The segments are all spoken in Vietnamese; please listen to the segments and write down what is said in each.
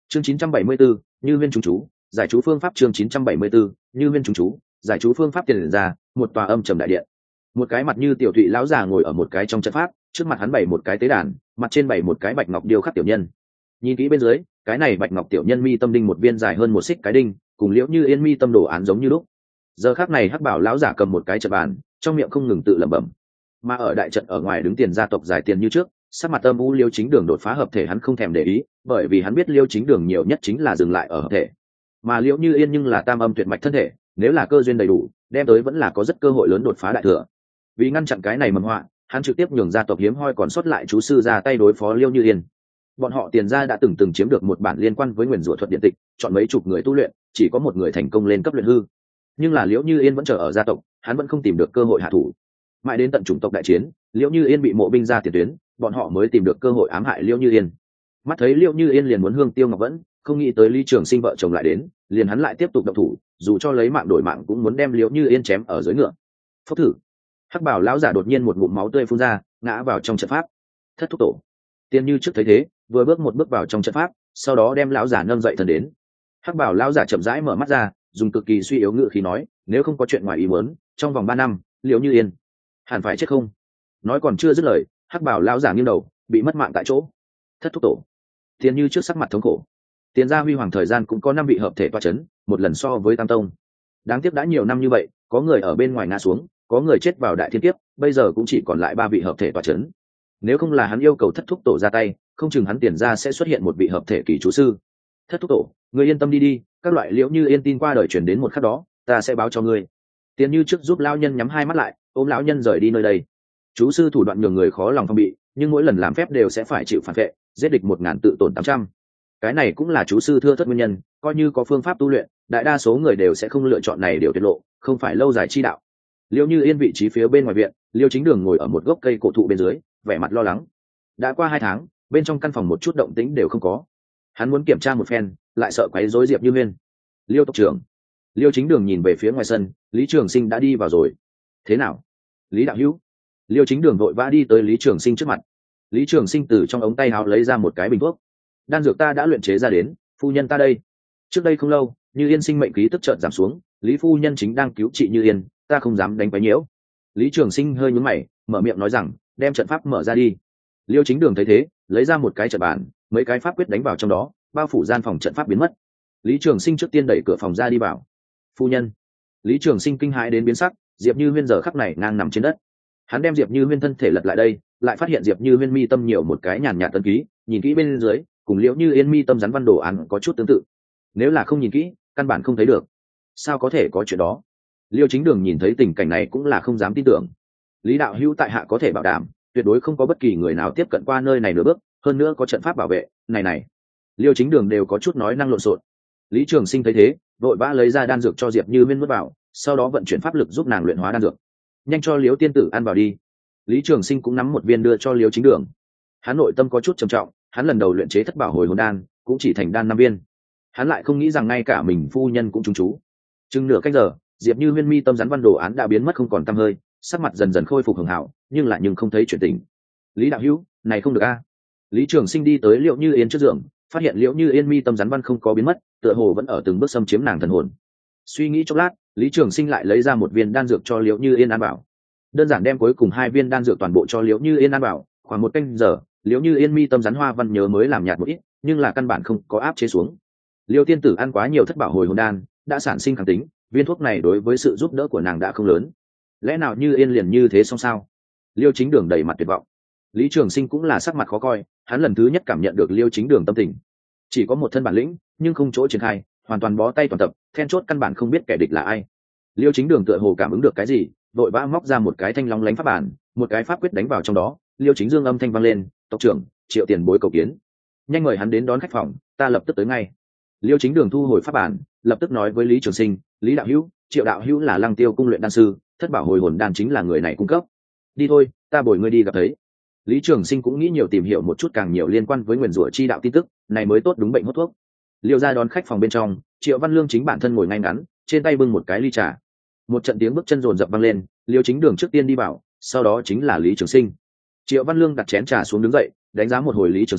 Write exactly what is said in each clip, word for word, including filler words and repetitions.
chương chín trăm bảy mươi bốn, như viên trùng chú giải chú phương pháp. chương chín trăm bảy mươi bốn, như viên trùng chú giải chú phương pháp. Tiền ra một tòa âm trầm đại điện, một cái mặt như tiểu thụy lão già ngồi ở một cái trong trận pháp, trước mặt hắn bày một cái tế đàn, mặt trên bày một cái bạch ngọc điêu khắc tiểu nhân. Nhìn kỹ bên dưới, cái này bạch ngọc tiểu nhân mi tâm đinh một viên dài hơn một xích cái đinh, cùng Liễu Như Yên mi tâm đồ án giống như lúc. Giờ khắc này hắc bảo lão giả cầm một cái trận bàn, trong miệng không ngừng tự lẩm bẩm. Mà ở đại trận ở ngoài đứng Tiền gia tộc giải tiền như trước, sắc mặt âm u Liêu Chính Đường đột phá hợp thể hắn không thèm để ý, bởi vì hắn biết Liêu Chính Đường nhiều nhất chính là dừng lại ở hợp thể. Mà Liễu Như Yên nhưng là tam âm tuyệt mạch thân thể, nếu là cơ duyên đầy đủ, đem tới vẫn là có rất cơ hội lớn đột phá đại thừa. Vì ngăn chặn cái này mầm họa, hắn trực tiếp nhường gia tộc hiếm hoi còn sót lại chú sư ra tay đối phó Liêu Như Yên. Bọn họ Tiền gia đã từng từng chiếm được một bản liên quan với nguyền rủa thuật điện tịch, chọn mấy chục người tu luyện, chỉ có một người thành công lên cấp luyện hư. Nhưng là Liễu Như Yên vẫn chờ ở gia tộc, hắn vẫn không tìm được cơ hội hạ thủ. Mãi đến tận chủng tộc đại chiến, Liễu Như Yên bị mộ binh ra tiền tuyến, bọn họ mới tìm được cơ hội ám hại Liễu Như Yên. Mắt thấy Liễu Như Yên liền muốn hương tiêu ngọc vẫn, không nghĩ tới Lý Trường Sinh vợ chồng lại đến, liền hắn lại tiếp tục động thủ, dù cho lấy mạng đổi mạng cũng muốn đem Liễu Như Yên chém ở dưới ngựa. Phốc thử, hắc bảo lão giả đột nhiên một ngụm máu tươi phun ra, ngã vào trong trận pháp. Thất thúc tổ. Tiên Như trước thấy thế, vừa bước một bước vào trong trận pháp, sau đó đem lão giả nâng dậy thần đến. Hắc bảo lão giả chậm rãi mở mắt ra, dùng cực kỳ suy yếu ngữ khí nói, nếu không có chuyện ngoài ý muốn, trong vòng ba năm, Liễu Như Yên hẳn phải chết không. Nói còn chưa dứt lời, hắc bảo lão giả nghiêng đầu, bị mất mạng tại chỗ. Thất thúc tổ. Tiên Như trước sắc mặt thống khổ. Tiền gia huy hoàng thời gian cũng có năm vị hợp thể toa chấn, một lần so với tam tông. Đáng tiếc đã nhiều năm như vậy, có người ở bên ngoài ngã xuống, có người chết vào đại thiên kiếp, bây giờ cũng chỉ còn lại ba vị hợp thể toa chấn. Nếu không là hắn yêu cầu thất thúc tổ ra tay, không chừng hắn Tiền gia sẽ xuất hiện một vị hợp thể kỳ chú sư. Thất thúc tổ, ngươi yên tâm đi đi, các loại Liễu Như Yên tin qua đời truyền đến một khắc đó, ta sẽ báo cho ngươi. Tiền Như trước giúp lão nhân nhắm hai mắt lại, ôm lão nhân rời đi nơi đây. Chú sư thủ đoạn nhường người khó lòng phòng bị, nhưng mỗi lần làm phép đều sẽ phải chịu phản vệ, giết địch một ngàn tự tổn tám trăm. Cái này cũng là chú sư thưa thất nguyên nhân, coi như có phương pháp tu luyện, đại đa số người đều sẽ không lựa chọn này điều tiết lộ, không phải lâu dài chi đạo. Liễu Như Yên vị trí phía bên ngoài viện, Liêu Chính Đường ngồi ở một gốc cây cổ thụ bên dưới, vẻ mặt lo lắng. Đã qua hai tháng, bên trong căn phòng một chút động tĩnh đều không có. Hắn muốn kiểm tra một phen, lại sợ quấy rối Diệp Như Huyên. Liêu tộc trưởng. Liêu Chính Đường nhìn về phía ngoài sân, Lý Trường Sinh đã đi vào rồi. Thế nào? Lý đạo hữu. Liêu Chính Đường vội vã đi tới Lý Trường Sinh trước mặt. Lý Trường Sinh từ trong ống tay áo lấy ra một cái bình thuốc. Đan dược ta đã luyện chế ra đến, phu nhân ta đây. Trước đây không lâu, Như Yên sinh mệnh khí tức chợt giảm xuống, Lý phu nhân chính đang cứu trị Như Yên, ta không dám đánh quấy nhiễu. Lý Trường Sinh hơi nhướng mày, mở miệng nói rằng, đem trận pháp mở ra đi. Liêu Chính Đường thấy thế, lấy ra một cái trận bàn, mấy cái pháp quyết đánh vào trong đó, bao phủ gian phòng trận pháp biến mất. Lý Trường Sinh trước tiên đẩy cửa phòng ra đi vào. Phu nhân. Lý Trường Sinh kinh hãi đến biến sắc, Diệp Như Huyên giờ khắc này ngang nằm trên đất. Hắn đem Diệp Như Huyên thân thể lật lại đây, lại phát hiện Diệp Như Huyên mi tâm nhiều một cái nhàn nhạt tân ký, nhìn kỹ bên dưới, cùng Liễu Như Yên mi tâm rắn văn đồ án có chút tương tự. Nếu là không nhìn kỹ, căn bản không thấy được. Sao có thể có chuyện đó? Liêu Chính Đường nhìn thấy tình cảnh này cũng là không dám tin tưởng. Lý đạo hữu tại hạ có thể bảo đảm, tuyệt đối không có bất kỳ người nào tiếp cận qua nơi này nửa bước, hơn nữa có trận pháp bảo vệ. Này này, Liêu Chính Đường đều có chút nói năng lộn xộn. Lý Trường Sinh thấy thế, vội vã lấy ra đan dược cho Diệp Như Huyên nuốt vào, sau đó vận chuyển pháp lực giúp nàng luyện hóa đan dược. Nhanh cho Liễu tiên tử ăn vào đi. Lý Trường Sinh cũng nắm một viên đưa cho Liêu Chính Đường. Hắn nội tâm có chút trầm trọng, hắn lần đầu luyện chế thất bảo hồi hồn đan, cũng chỉ thành đan năm viên. Hắn lại không nghĩ rằng ngay cả mình phu nhân cũng trúng chú. Chừng nửa cách giờ, Diệp Như Huyên mi tâm rắn văn đồ án đã biến mất không còn tăm hơi, sắc mặt dần dần khôi phục hường hảo, nhưng lại nhưng không thấy chuyển tình. Lý đạo hữu, này không được a. Lý Trường Sinh đi tới Liễu Như Yên trước giường, phát hiện Liễu Như Yên mi tâm rắn văn không có biến mất, tựa hồ vẫn ở từng bước xâm chiếm nàng thần hồn. Suy nghĩ chốc lát, Lý Trường Sinh lại lấy ra một viên đan dược cho Liễu Như Yên ăn bảo. Đơn giản đem cuối cùng hai viên đan dược toàn bộ cho Liễu Như Yên ăn bảo, khoảng một canh giờ, Liễu Như Yên mi tâm rắn hoa văn nhớ mới làm nhạt một ít, nhưng là căn bản không có áp chế xuống. Liêu tiên tử ăn quá nhiều thất bảo hồi hồn đan, đã sản sinh kháng tính, viên thuốc này đối với sự giúp đỡ của nàng đã không lớn. Lẽ nào Như Yên liền như thế xong sao? Liêu Chính Đường đầy mặt tuyệt vọng. Lý Trường Sinh cũng là sắc mặt khó coi, hắn lần thứ nhất cảm nhận được Liêu Chính Đường tâm tình. Chỉ có một thân bản lĩnh, nhưng không chỗ triển khai, hoàn toàn bó tay toàn tập, then chốt căn bản không biết kẻ địch là ai. Liêu Chính Đường tựa hồ cảm ứng được cái gì, vội vã móc ra một cái thanh long lánh pháp bản, một cái pháp quyết đánh vào trong đó. Liêu Chính Dương âm thanh vang lên, tộc trưởng, Triệu tiền bối cầu kiến. Nhanh mời hắn đến đón khách phòng, ta lập tức tới ngay. Liêu Chính Đường thu hồi pháp bản, lập tức nói với Lý Trường Sinh, Lý đạo hữu, Triệu đạo hữu là Lăng Tiêu cung luyện đan sư, thất bảo hồi hồn đan chính là người này cung cấp. Đi thôi, ta bồi ngươi đi gặp thấy. Lý Trường Sinh cũng nghĩ nhiều tìm hiểu một chút càng nhiều liên quan với nguyền rủa chi đạo tin tức, này mới tốt đúng bệnh hốt thuốc. Liêu ra đón khách phòng bên trong, Triệu Văn Lương chính bản thân ngồi ngay ngắn, trên tay bưng một cái ly trà. Một trận tiếng bước chân rồn rập vang lên, Liêu Chính Đường trước tiên đi vào, sau đó chính là Lý Trường Sinh. Triệu Văn Lương đặt chén trà xuống đứng dậy, đánh giá một hồi Lý Trường Sinh,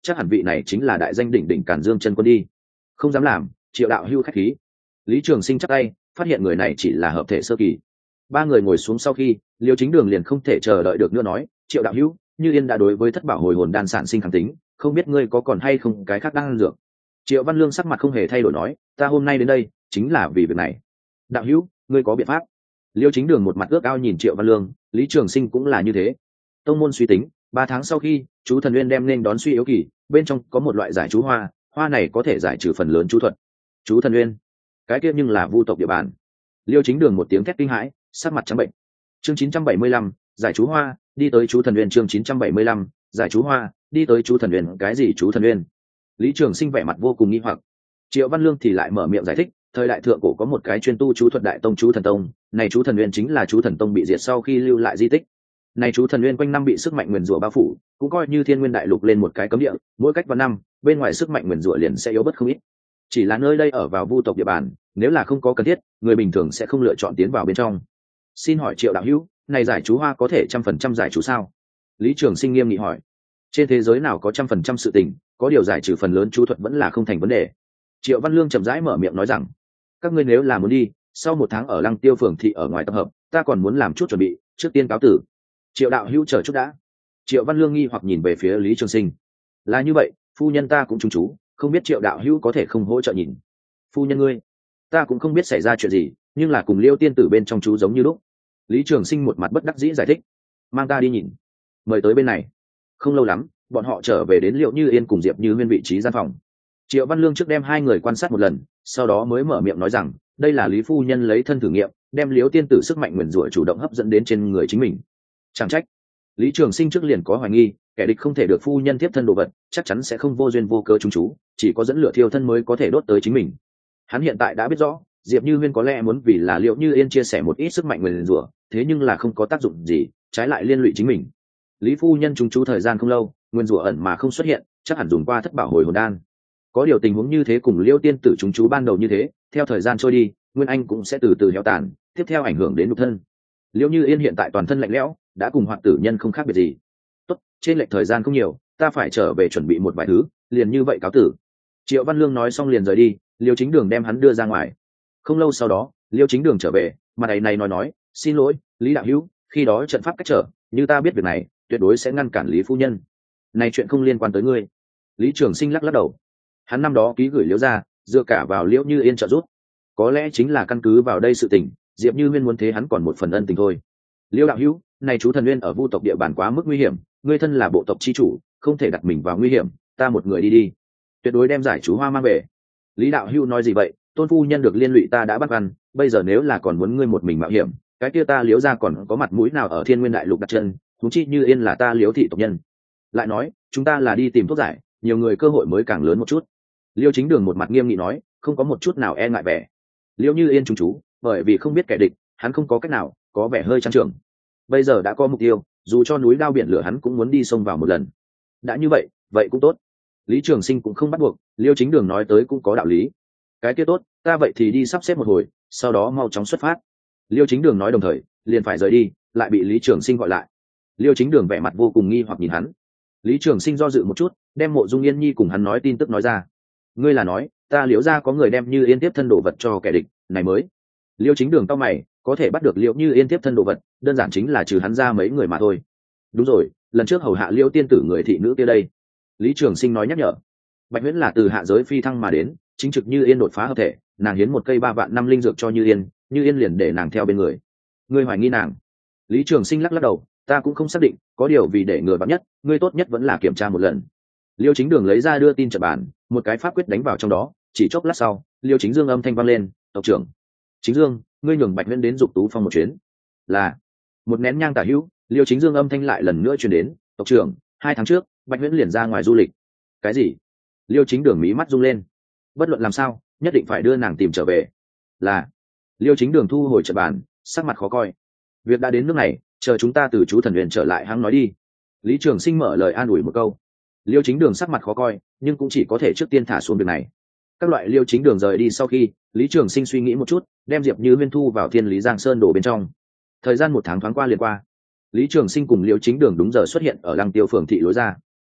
chắc hẳn vị này chính là đại danh đỉnh đỉnh Càn Dương chân quân đi. Không dám làm, Triệu đạo hữu khách khí. Lý Trường Sinh chắp tay, phát hiện người này chỉ là hợp thể sơ kỳ. Ba người ngồi xuống sau khi, Liêu Chính Đường liền không thể chờ đợi được nữa nói, Triệu đạo hữu, Như Yên đã đối với thất bảo hồi hồn đan sản sinh kháng tính, không biết ngươi có còn hay không cái khác đang dược. Triệu Văn Lương sắc mặt không hề thay đổi nói, ta hôm nay đến đây chính là vì việc này. Đạo hữu, ngươi có biện pháp? Liêu Chính Đường một mặt ước ao nhìn Triệu Văn Lương, Lý Trường Sinh cũng là như thế. Tông môn suy tính, ba tháng sau khi chú thần nguyên đem nên đón suy yếu kỳ, bên trong có một loại giải chú hoa, hoa này có thể giải trừ phần lớn chú thuật. Chú thần nguyên, cái kia nhưng là vu tộc địa bàn. Liêu Chính Đường một tiếng thét kinh hãi, sắc mặt trắng bệnh. Chương chín trăm bảy mươi lăm, giải chú hoa, đi tới chú thần nguyên. Chương chín trăm bảy mươi lăm, giải chú hoa, đi tới chú thần nguyên. Cái gì chú thần nguyên? Lý Trường Sinh vẻ mặt vô cùng nghi hoặc. Triệu Văn Lương thì lại mở miệng giải thích, thời đại thượng cổ có một cái chuyên tu chú thuật đại tông chú thần tông, này chú thần nguyên chính là chú thần tông bị diệt sau khi lưu lại di tích. Này chú thần nguyên quanh năm bị sức mạnh nguyền rủa bao phủ, cũng coi như thiên nguyên đại lục lên một cái cấm địa, mỗi cách vài năm, bên ngoài sức mạnh nguyền rủa liền sẽ yếu bớt không ít. Chỉ là nơi đây ở vào vu tộc địa bàn, nếu là không có cần thiết, người bình thường sẽ không lựa chọn tiến vào bên trong. Xin hỏi Triệu đạo hữu, này giải chú hoa có thể trăm phần trăm giải chú sao? Lý Trường Sinh nghiêm nghị hỏi. Trên thế giới nào có trăm phần trăm sự tình, có điều giải trừ phần lớn chú thuật vẫn là không thành vấn đề. Triệu Văn Lương chậm rãi mở miệng nói rằng, các ngươi nếu là muốn đi, sau một tháng ở Lăng Tiêu phường thị ở ngoài tập hợp, ta còn muốn làm chút chuẩn bị, trước tiên cáo tử. Triệu đạo hữu chờ chút đã. Triệu Văn Lương nghi hoặc nhìn về phía Lý Trường Sinh. Là như vậy, phu nhân ta cũng trúng chú, không biết Triệu đạo hữu có thể không hỗ trợ nhìn. Phu nhân ngươi, ta cũng không biết xảy ra chuyện gì, nhưng là cùng Liêu tiên tử bên trong chú giống như lúc. Lý Trường Sinh một mặt bất đắc dĩ giải thích, mang ta đi nhìn. Mời tới bên này. Không lâu lắm, bọn họ trở về đến Liệu Như Yên cùng Diệp Như Huyên vị trí gian phòng. Triệu Văn Lương trước đem hai người quan sát một lần, sau đó mới mở miệng nói rằng, đây là Lý phu nhân lấy thân thử nghiệm, đem Liêu tiên tử sức mạnh nguyền rủa chủ động hấp dẫn đến trên người chính mình. Chẳng trách. Lý Trường Sinh trước liền có hoài nghi, kẻ địch không thể được phu nhân tiếp thân đồ vật, chắc chắn sẽ không vô duyên vô cớ trúng chú, chỉ có dẫn lửa thiêu thân mới có thể đốt tới chính mình. Hắn hiện tại đã biết rõ, Diệp Như Huyên có lẽ muốn vì là Liệu Như Yên chia sẻ một ít sức mạnh nguyền rủa, thế nhưng là không có tác dụng gì, trái lại liên lụy chính mình. Lý phu nhân trúng chú thời gian không lâu, nguyên rủa ẩn mà không xuất hiện, chắc hẳn dùng qua thất bảo hồi hồn đan. Có điều tình huống như thế cùng Liêu tiên tử trúng chú ban đầu như thế, theo thời gian trôi đi, nguyên anh cũng sẽ từ từ héo tàn, tiếp theo ảnh hưởng đến nhục thân. Liêu Như Yên hiện tại toàn thân lạnh lẽo, đã cùng hoạt tử nhân không khác biệt gì. Tốt, trên lệch thời gian không nhiều, ta phải trở về chuẩn bị một vài thứ, liền như vậy cáo tử. Triệu Văn Lương nói xong liền rời đi, Liêu Chính Đường đem hắn đưa ra ngoài. Không lâu sau đó, Liêu Chính Đường trở về, mà này này nói nói, xin lỗi, Lý đạo hữu, khi đó trận pháp cách trở, như ta biết việc này, tuyệt đối sẽ ngăn cản Lý phu nhân. Này chuyện không liên quan tới ngươi. Lý Trường Sinh lắc lắc đầu. Hắn năm đó ký gửi Liễu gia, dựa cả vào Liễu Như Yên trợ giúp, có lẽ chính là căn cứ vào đây sự tình, Diệp Như Huyên muốn thế hắn còn một phần ân tình thôi. Liễu đạo hữu, này chú thần nguyên ở vu tộc địa bàn quá mức nguy hiểm, ngươi thân là bộ tộc chi chủ, không thể đặt mình vào nguy hiểm, ta một người đi đi, tuyệt đối đem giải chú hoa mang về. Lý đạo hữu nói gì vậy? Tôn phu nhân được liên lụy ta đã bắt ăn, bây giờ nếu là còn muốn ngươi một mình mạo hiểm, cái kia ta Liễu gia còn có mặt mũi nào ở Thiên Nguyên đại lục đặt chân, huống chi Như Yên là ta Liễu thị tộc nhân. Lại nói, chúng ta là đi tìm thuốc giải, nhiều người cơ hội mới càng lớn một chút. Liêu Chính Đường một mặt nghiêm nghị nói, không có một chút nào e ngại vẻ. Liễu Như Yên trúng chú, bởi vì không biết kẻ địch, hắn không có cách nào, có vẻ hơi trăn trưởng. Bây giờ đã có mục tiêu, dù cho núi đao biển lửa hắn cũng muốn đi xông vào một lần. Đã như vậy, vậy cũng tốt. Lý Trường Sinh cũng không bắt buộc, Liêu Chính Đường nói tới cũng có đạo lý. Cái kia tốt, ta vậy thì đi sắp xếp một hồi, sau đó mau chóng xuất phát. Liêu Chính Đường nói đồng thời, liền phải rời đi, lại bị Lý Trường Sinh gọi lại. Liêu Chính Đường vẻ mặt vô cùng nghi hoặc nhìn hắn. Lý Trường Sinh do dự một chút, đem Mộ Dung Yên Nhi cùng hắn nói tin tức nói ra. Ngươi là nói, ta Liễu gia có người đem Như Yên tiếp thân đồ vật cho kẻ địch, này mới. Liêu Chính Đường cau mày, có thể bắt được Liễu Như Yên tiếp thân đồ vật, đơn giản chính là trừ hắn ra mấy người mà thôi. Đúng rồi, lần trước hầu hạ Liễu tiên tử người thị nữ kia đây. Lý Trường Sinh nói nhắc nhở. Bạch Huyễn là từ hạ giới phi thăng mà đến, chính trực Như Yên đột phá hợp thể, nàng hiến một cây ba vạn năm linh dược cho Như Yên, Như Yên liền để nàng theo bên người. Ngươi hoài nghi nàng? Lý Trường Sinh lắc lắc đầu, ta cũng không xác định, có điều vì để người bạn nhất, ngươi tốt nhất vẫn là kiểm tra một lần. Liêu Chính Đường lấy ra đưa tin trận bản, một cái pháp quyết đánh vào trong đó, chỉ chốc lát sau, Liêu Chính Dương âm thanh vang lên, tộc trưởng. Chính Dương, ngươi nhường Bạch Huyễn đến Dục Tú Phong một chuyến. Là. Một nén nhang tả hữu, Liêu Chính Dương âm thanh lại lần nữa truyền đến, tộc trưởng, hai tháng trước, Bạch Huyễn liền ra ngoài du lịch. Cái gì? Liêu Chính Đường mí mắt rung lên. Bất luận làm sao, nhất định phải đưa nàng tìm trở về. Là. Liêu Chính Đường thu hồi trận bản, sắc mặt khó coi. Việc đã đến nước này, chờ chúng ta từ chú thần huyền trở lại hãng nói đi. Lý Trường Sinh mở lời an ủi một câu. Liêu Chính Đường sắc mặt khó coi, nhưng cũng chỉ có thể trước tiên thả xuống việc này. Các loại Liêu Chính Đường rời đi sau khi, Lý Trường Sinh suy nghĩ một chút, đem Diệp Như Huyên thu vào Thiên Lý Giang Sơn đổ bên trong. Thời gian một tháng thoáng qua liền qua, Lý Trường Sinh cùng Liêu Chính Đường đúng giờ xuất hiện ở Lăng Tiêu phường thị lối ra.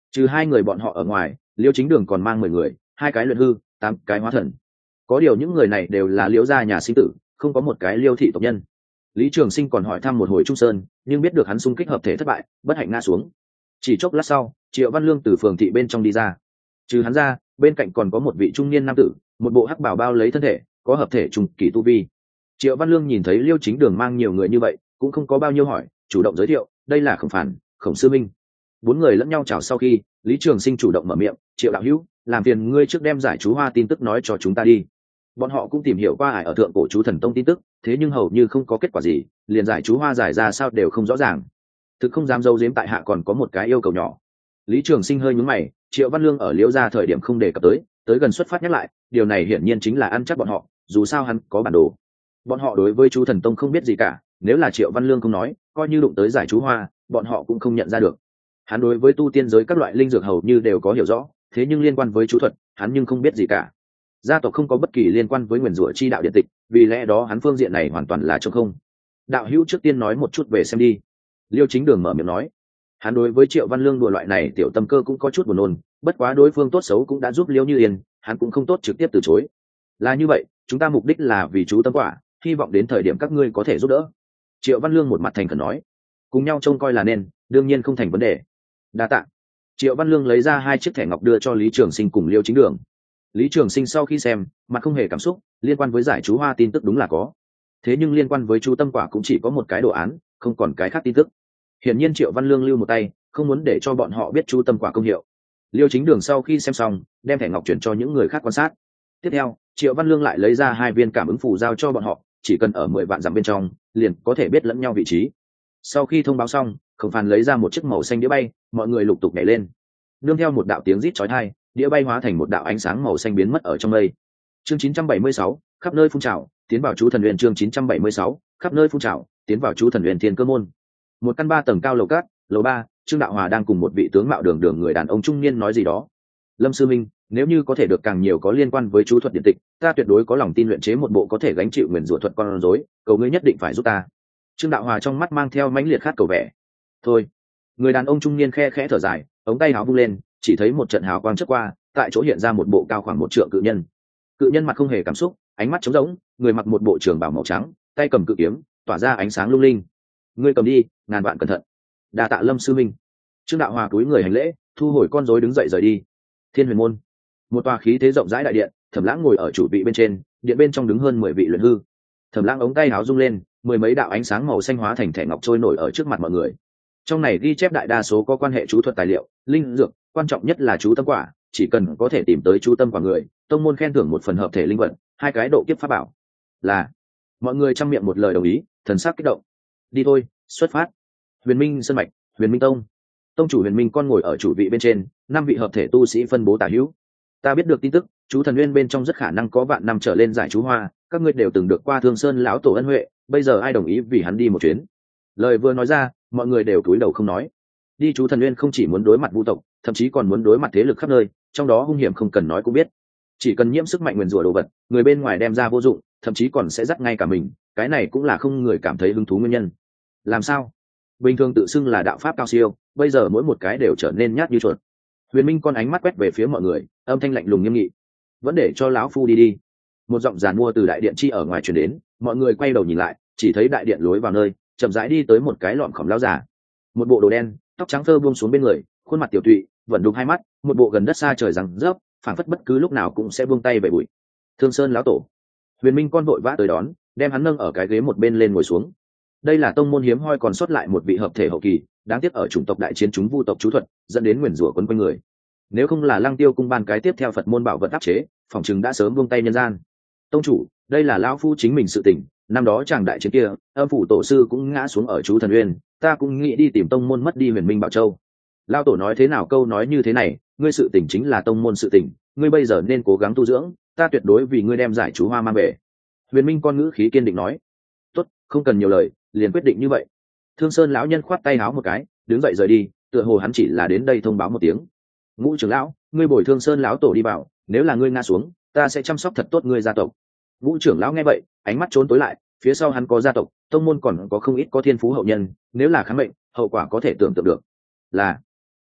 Trừ hai người bọn họ ở ngoài, liêu chính đường còn mang mười người, hai cái luyện hư, tám cái hóa thần. Có điều những người này đều là liễu gia nhà sinh tử, không có một cái liêu thị tộc nhân. Lý Trường Sinh còn hỏi thăm một hồi Trung Sơn, nhưng biết được hắn xung kích hợp thể thất bại, bất hạnh ngã xuống. Chỉ chốc lát sau, Triệu Văn Lương từ phường thị bên trong đi ra. Trừ hắn ra, bên cạnh còn có một vị trung niên nam tử, một bộ hắc bào bao lấy thân thể, có hợp thể trùng kỳ tu vi. Triệu Văn Lương nhìn thấy Liêu Chính Đường mang nhiều người như vậy, cũng không có bao nhiêu hỏi, chủ động giới thiệu, đây là Khổng Phản, Khổng Sư Minh. Bốn người lẫn nhau chào sau khi, Lý Trường Sinh chủ động mở miệng, Triệu đạo hữu, làm phiền ngươi trước đem giải chú hoa tin tức nói cho chúng ta đi. Bọn họ cũng tìm hiểu qua ải ở thượng cổ chú thần tông tin tức, thế nhưng hầu như không có kết quả gì, liền giải chú hoa giải ra sao đều không rõ ràng. Thực không dám dâu giếm tại hạ còn có một cái yêu cầu nhỏ. Lý Trường Sinh hơi nhướng mày, Triệu Văn Lương ở Liễu gia thời điểm không đề cập tới, tới gần xuất phát nhắc lại, điều này hiển nhiên chính là ăn chắc bọn họ, dù sao hắn có bản đồ. Bọn họ đối với chú thần tông không biết gì cả, nếu là Triệu Văn Lương không nói, coi như đụng tới giải chú hoa, bọn họ cũng không nhận ra được. Hắn đối với tu tiên giới các loại linh dược hầu như đều có hiểu rõ, thế nhưng liên quan với chú thuật, hắn nhưng không biết gì cả. Gia tộc không có bất kỳ liên quan với nguyền rủa chi đạo điện tịch, vì lẽ đó hắn phương diện này hoàn toàn là trống không. Đạo hữu trước tiên nói một chút về xem đi. Liêu Chính Đường mở miệng nói. Hắn đối với Triệu Văn Lương đùa loại này tiểu tâm cơ cũng có chút buồn nôn, bất quá đối phương tốt xấu cũng đã giúp Liêu Như Yên, hắn cũng không tốt trực tiếp từ chối. Là như vậy, chúng ta mục đích là vì chú tâm quả, hy vọng đến thời điểm các ngươi có thể giúp đỡ. Triệu Văn Lương một mặt thành khẩn nói. Cùng nhau trông coi là nên, đương nhiên không thành vấn đề. Đa tạ. Triệu Văn Lương lấy ra hai chiếc thẻ ngọc đưa cho Lý Trường Sinh cùng Liêu Chính Đường. Lý Trường Sinh sau khi xem, mặt không hề cảm xúc, liên quan với giải chú hoa tin tức đúng là có. Thế nhưng liên quan với chú tâm quả cũng chỉ có một cái đồ án, không còn cái khác tin tức. Hiển nhiên Triệu Văn Lương lưu một tay, không muốn để cho bọn họ biết chú tâm quả công hiệu. Liêu Chính Đường sau khi xem xong, đem thẻ ngọc chuyển cho những người khác quan sát. Tiếp theo, Triệu Văn Lương lại lấy ra hai viên cảm ứng phù giao cho bọn họ, chỉ cần ở mười vạn dặm bên trong, liền có thể biết lẫn nhau vị trí. Sau khi thông báo xong, Khổng Phàn lấy ra một chiếc màu xanh đĩa bay, mọi người lục tục nhảy lên. Nương theo một đạo tiếng rít chói tai, đĩa bay hóa thành một đạo ánh sáng màu xanh biến mất ở trong mây. Chương chín trăm bảy mươi sáu, khắp nơi phun trào, tiến vào chú thần huyền. Chương chín trăm bảy mươi sáu, khắp nơi phun trào, tiến vào chú thần huyền thiên cơ môn. Một căn ba tầng cao lầu cát, lầu ba, Trương Đạo Hòa đang cùng một vị tướng mạo đường đường người đàn ông trung niên nói gì đó. Lâm sư minh, nếu như có thể được càng nhiều có liên quan với chú thuật điện tịch, ta tuyệt đối có lòng tin luyện chế một bộ có thể gánh chịu nguyền rủa thuật con rối, cầu ngươi nhất định phải giúp ta. Trương Đạo Hòa trong mắt mang theo mãnh liệt khát cầu vẻ. Thôi. Người đàn ông trung niên khe khẽ thở dài, ống tay áo vung lên, chỉ thấy một trận hào quang chớp qua, tại chỗ hiện ra một bộ cao khoảng một trượng cự nhân. Cự nhân mặt không hề cảm xúc, ánh mắt trống rỗng, người mặc một bộ trường bào màu trắng, tay cầm cự kiếm, tỏa ra ánh sáng lung linh. Ngươi cầm đi, ngàn vạn cẩn thận. Đa tạ Lâm sư minh. Trương Đạo Hòa cúi người hành lễ, thu hồi con rối đứng dậy rời đi. Thiên Huyền môn, một tòa khí thế rộng rãi đại điện, Thẩm Lãng ngồi ở chủ vị bên trên, điện bên trong đứng hơn mười vị luyện hư. Thẩm Lãng ống tay áo rung lên, mười mấy đạo ánh sáng màu xanh hóa thành thẻ ngọc trôi nổi ở trước mặt mọi người. Trong này ghi chép đại đa số có quan hệ chú thuật tài liệu, linh dược, quan trọng nhất là chú tâm quả, chỉ cần có thể tìm tới chú tâm quả người, tông môn khen thưởng một phần hợp thể linh vật, hai cái độ kiếp pháp bảo. Là mọi người trăm miệng một lời đồng ý, thần sắc kích động. Đi thôi, xuất phát. Huyền Minh Sơn mạch, Huyền Minh Tông. Tông chủ Huyền Minh con ngồi ở chủ vị bên trên, năm vị hợp thể tu sĩ phân bố tả hữu. Ta biết được tin tức, chú thần nguyên bên trong rất khả năng có vạn năm trở lên giải chú hoa, các ngươi đều từng được qua Thương Sơn lão tổ ân huệ, bây giờ ai đồng ý vì hắn đi một chuyến? Lời vừa nói ra, mọi người đều cúi đầu không nói. Đi chú thần nguyên không chỉ muốn đối mặt vu tộc, thậm chí còn muốn đối mặt thế lực khắp nơi, trong đó hung hiểm không cần nói cũng biết. Chỉ cần nhiễm sức mạnh nguyền rủa đồ vật, người bên ngoài đem ra vô dụng, thậm chí còn sẽ dắt ngay cả mình, cái này cũng là không người cảm thấy hứng thú nguyên nhân. Làm sao? Bình thường tự xưng là đạo pháp cao siêu, bây giờ mỗi một cái đều trở nên nhát như chuột. Huyền Minh con ánh mắt quét về phía mọi người, âm thanh lạnh lùng nghiêm nghị. Vẫn để cho lão phu đi đi. Một giọng giàn mua từ đại điện chi ở ngoài truyền đến, mọi người quay đầu nhìn lại, chỉ thấy đại điện lối vào nơi, chậm rãi đi tới một cái lọn khổng lão già. Một bộ đồ đen, tóc trắng phơ buông xuống bên người, khuôn mặt tiểu tụy, vẫn đục hai mắt, một bộ gần đất xa trời rằng rớp, phảng phất bất cứ lúc nào cũng sẽ buông tay về bụi. Thương Sơn lão tổ. Huyền Minh con vội vã tới đón, đem hắn nâng ở cái ghế một bên lên ngồi xuống. Đây là tông môn hiếm hoi còn sót lại một vị hợp thể hậu kỳ, đáng tiếc ở chủng tộc đại chiến chúng vu tộc chú thuật, dẫn đến nguyền rủa quấn quanh người. Nếu không là Lăng Tiêu cung ban cái tiếp theo Phật môn bảo vật áp chế, phòng chừng đã sớm buông tay nhân gian. Tông chủ, đây là lão phu chính mình sự tình, năm đó chàng đại chiến kia, âm phủ tổ sư cũng ngã xuống ở chú thần uyên, ta cũng nghĩ đi tìm tông môn mất đi Huyền Minh Bảo Châu. Lão tổ nói thế nào câu nói như thế này, ngươi sự tình chính là tông môn sự tình, ngươi bây giờ nên cố gắng tu dưỡng, ta tuyệt đối vì ngươi đem giải chú hoa mang về. Huyền Minh con ngữ khí kiên định nói. Tốt, không cần nhiều lời, liền quyết định như vậy. Thương Sơn lão nhân khoát tay áo một cái, đứng dậy rời đi, tựa hồ hắn chỉ là đến đây thông báo một tiếng. Ngũ trưởng lão, ngươi bồi Thương Sơn lão tổ đi bảo, nếu là ngươi ngã xuống, ta sẽ chăm sóc thật tốt ngươi gia tộc. Ngũ trưởng lão nghe vậy, ánh mắt trốn tối lại, phía sau hắn có gia tộc, tông môn còn có không ít có thiên phú hậu nhân, nếu là kháng mệnh, hậu quả có thể tưởng tượng được. Là